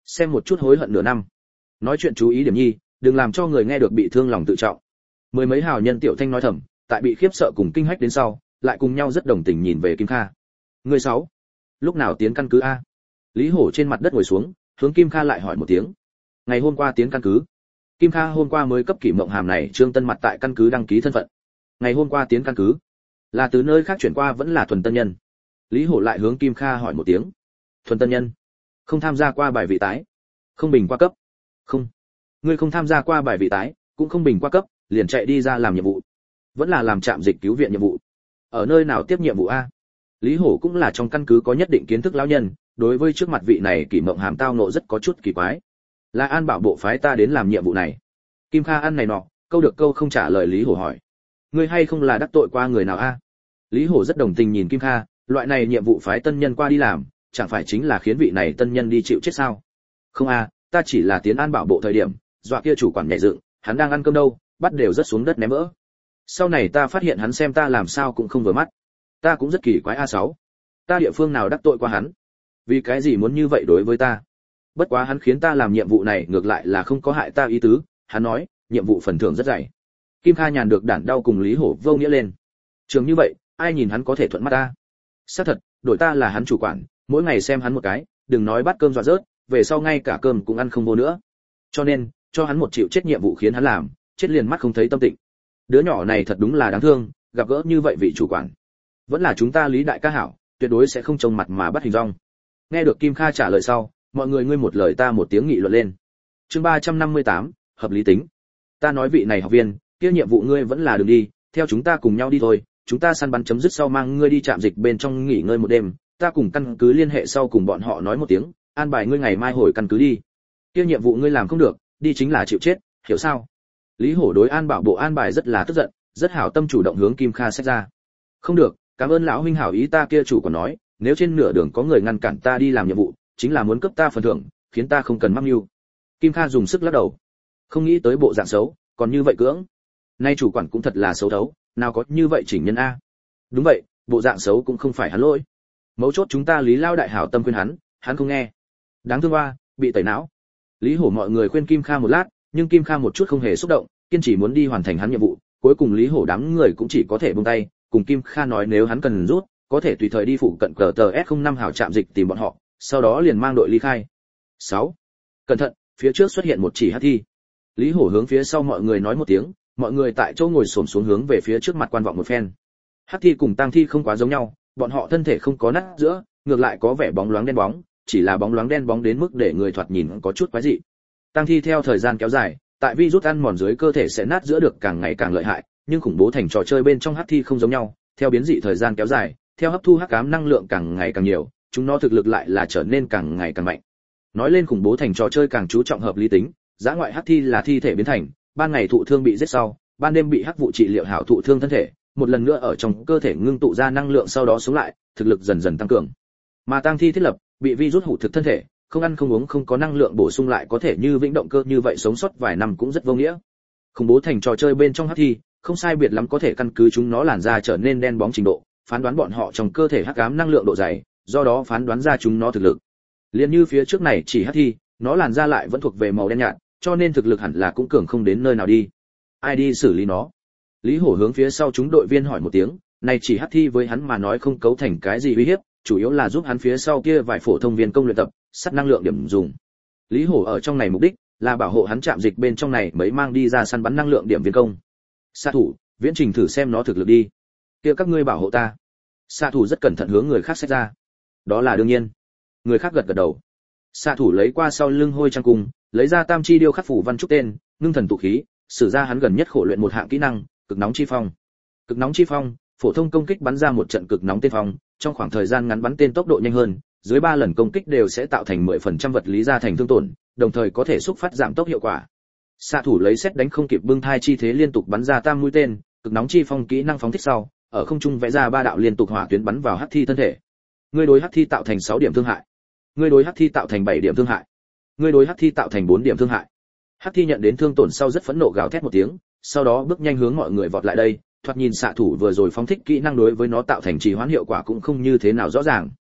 xem một chút hối hận nửa năm. Nói chuyện chú ý điểm nhi, đừng làm cho người nghe được bị thương lòng tự trọng. Mười mấy hào nhân tiểu thanh nói thầm, tại bị khiếp sợ cùng kinh hách đến sau, lại cùng nhau rất đồng tình nhìn về Kim Kha. Người 6. Lúc nào tiến căn cứ a? Lý Hổ trên mặt đất ngồi xuống, hướng Kim Kha lại hỏi một tiếng. Ngày hôm qua tiến căn cứ. Kim Kha hôm qua mới cấp Kỷ Mộng Hàm này Trương Tân mặt tại căn cứ đăng ký thân phận. Ngày hôm qua tiến căn cứ, là từ nơi khác chuyển qua vẫn là thuần tân nhân? Lý Hổ lại hướng Kim Kha hỏi một tiếng. Thuần tân nhân? Không tham gia qua bài vị tái, không bình qua cấp. Không. Ngươi không tham gia qua bài vị tái, cũng không bình qua cấp, liền chạy đi ra làm nhiệm vụ. Vẫn là làm trạm dịch cứu viện nhiệm vụ. Ở nơi nào tiếp nhiệm vụ a? Lý Hổ cũng là trong căn cứ có nhất định kiến thức lão nhân, đối với trước mặt vị này Kỷ Mộng Hàm tao nộ rất có chút kỳ quái. Là An Bảo bộ phái ta đến làm nhiệm vụ này. Kim Kha ăn này nọ, câu được câu không trả lời Lý Hổ hỏi. Ngươi hay không là đắc tội qua người nào a? Lý Hổ rất đồng tình nhìn Kim Kha, loại này nhiệm vụ phái tân nhân qua đi làm, chẳng phải chính là khiến vị này tân nhân đi chịu chết sao? Không a, ta chỉ là tiến An Bảo bộ thời điểm, dọa kia chủ quản nhảy dựng, hắn đang ăn cơm đâu, bắt đều rất xuống đất ném vỡ. Sau này ta phát hiện hắn xem ta làm sao cũng không vừa mắt. Ta cũng rất kỳ quái A6. Ta địa phương nào đắc tội qua hắn? Vì cái gì muốn như vậy đối với ta? Bất quá hắn khiến ta làm nhiệm vụ này ngược lại là không có hại ta ý tứ, hắn nói, nhiệm vụ phần thưởng rất dày. Kim Kha nhàn được đản đau cùng Lý Hổ vô nghĩa lên. Trường như vậy, ai nhìn hắn có thể thuận mắt ta? Xác thật, đổi ta là hắn chủ quản, mỗi ngày xem hắn một cái, đừng nói bắt cơm dọa rớt, về sau ngay cả cơm cũng ăn không vô nữa. Cho nên, cho hắn một chịu chết nhiệm vụ khiến hắn làm, chết liền mắt không thấy tâm tịnh. Đứa nhỏ này thật đúng là đáng thương, gặp gỡ như vậy vị chủ quản. Vẫn là chúng ta Lý đại ca hảo, tuyệt đối sẽ không trông mặt mà bắt hình dong. Nghe được Kim Kha trả lời sau, mọi người ngươi một lời ta một tiếng nghị luận lên. Chương 358, hợp lý tính. Ta nói vị này học viên, kia nhiệm vụ ngươi vẫn là đừng đi, theo chúng ta cùng nhau đi thôi, chúng ta săn bắn chấm dứt sau mang ngươi đi trạm dịch bên trong nghỉ ngơi một đêm, ta cùng căn cứ liên hệ sau cùng bọn họ nói một tiếng, an bài ngươi ngày mai hồi căn cứ đi. Kia nhiệm vụ ngươi làm không được, đi chính là chịu chết, hiểu sao? Lý Hổ đối An Bảo bộ an bài rất là tức giận, rất hảo tâm chủ động hướng Kim Kha xét ra. Không được, cảm ơn lão huynh hảo ý, ta kia chủ còn nói, nếu trên nửa đường có người ngăn cản ta đi làm nhiệm vụ, chính là muốn cướp ta phần thưởng, khiến ta không cần mắc mưu. Kim Kha dùng sức lắc đầu. Không nghĩ tới bộ dạng xấu, còn như vậy cưỡng. Nay chủ quản cũng thật là xấu thấu, nào có như vậy chỉnh nhân a. Đúng vậy, bộ dạng xấu cũng không phải hắn lỗi. Mấu chốt chúng ta Lý lao đại hảo tâm khuyên hắn, hắn không nghe. Đáng thương oa, bị tẩy não. Lý Hổ mọi người khuyên Kim Kha một lát, nhưng Kim Kha một chút không hề xúc động, kiên trì muốn đi hoàn thành hắn nhiệm vụ, cuối cùng Lý Hổ đám người cũng chỉ có thể buông tay, cùng Kim Kha nói nếu hắn cần rút, có thể tùy thời đi phụ cận cờ tờ S05 hảo trạm dịch tìm bọn họ, sau đó liền mang đội ly khai. 6. Cẩn thận, phía trước xuất hiện một chỉ hắc thi. Lý Hổ hướng phía sau mọi người nói một tiếng, mọi người tại chỗ ngồi xổm xuống hướng về phía trước mặt quan vọng một phen. Hắc thi cùng tang thi không quá giống nhau, bọn họ thân thể không có nát giữa, ngược lại có vẻ bóng loáng đen bóng, chỉ là bóng loáng đen bóng đến mức để người thoạt nhìn có chút quái dị. Tang thi theo thời gian kéo dài, tại virus ăn mòn dưới cơ thể sẽ nát giữa được càng ngày càng lợi hại, nhưng khủng bố thành trò chơi bên trong hắc thi không giống nhau, theo biến dị thời gian kéo dài, theo hấp thu hắc ám năng lượng càng ngày càng nhiều, chúng nó thực lực lại là trở nên càng ngày càng mạnh. Nói lên khủng bố thành trò chơi càng chú trọng hợp lý tính, dã ngoại hắc thi là thi thể biến thành, ban ngày thụ thương bị giết sau, ban đêm bị hắc vụ trị liệu hảo thụ thương thân thể, một lần nữa ở trong cơ thể ngưng tụ ra năng lượng sau đó sống lại, thực lực dần dần tăng cường. Mà tang thi thiết lập, bị virus hủ thực thân thể, không ăn không uống không có năng lượng bổ sung lại có thể như vĩnh động cơ như vậy sống sót vài năm cũng rất vô nghĩa. Khủng bố thành trò chơi bên trong hắc thi, không sai biệt lắm có thể căn cứ chúng nó làn da trở nên đen bóng trình độ, phán đoán bọn họ trong cơ thể hắc ám năng lượng độ dày, do đó phán đoán ra chúng nó thực lực. Liên như phía trước này chỉ hắc thi, nó làn da lại vẫn thuộc về màu đen nhạt, cho nên thực lực hẳn là cũng cường không đến nơi nào đi. Ai đi xử lý nó? Lý Hổ hướng phía sau chúng đội viên hỏi một tiếng, này chỉ hắc thi với hắn mà nói không cấu thành cái gì uy hiếp, chủ yếu là giúp hắn phía sau kia vài phổ thông viên công luyện tập, sắt năng lượng điểm dùng. Lý Hổ ở trong này mục đích là bảo hộ hắn trạm dịch bên trong này mấy mang đi ra săn bắn năng lượng điểm viên công. Xạ thủ, viễn trình thử xem nó thực lực đi. Kia các ngươi bảo hộ ta. Xạ thủ rất cẩn thận hướng người khác xét ra. Đó là đương nhiên. Người khác gật gật đầu. Xạ thủ lấy qua sau lưng hôi trang cung, lấy ra tam chi điêu khắc phủ văn trúc tên, ngưng thần tụ khí, sử ra hắn gần nhất khổ luyện một hạng kỹ năng, cực nóng chi phong. Cực nóng chi phong, phổ thông công kích bắn ra một trận cực nóng tên phong, trong khoảng thời gian ngắn bắn tên tốc độ nhanh hơn, dưới 3 lần công kích đều sẽ tạo thành 10% vật lý gia thành thương tổn, đồng thời có thể xúc phát giảm tốc hiệu quả. Xạ thủ lấy xét đánh không kịp bưng thai chi thế liên tục bắn ra tam mũi tên, cực nóng chi phong kỹ năng phóng thích sau, ở không trung vẽ ra 3 đạo liên tục hỏa tuyến bắn vào hắc thi thân thể. Ngươi đối hắc thi tạo thành 6 điểm thương hại. Ngươi đối hắc thi tạo thành 7 điểm thương hại. Ngươi đối hắc thi tạo thành 4 điểm thương hại. Hắc thi nhận đến thương tổn sau rất phẫn nộ gào thét một tiếng, sau đó bước nhanh hướng mọi người vọt lại đây, thoạt nhìn xạ thủ vừa rồi phóng thích kỹ năng đối với nó tạo thành trì hoãn hiệu quả cũng không như thế nào rõ ràng.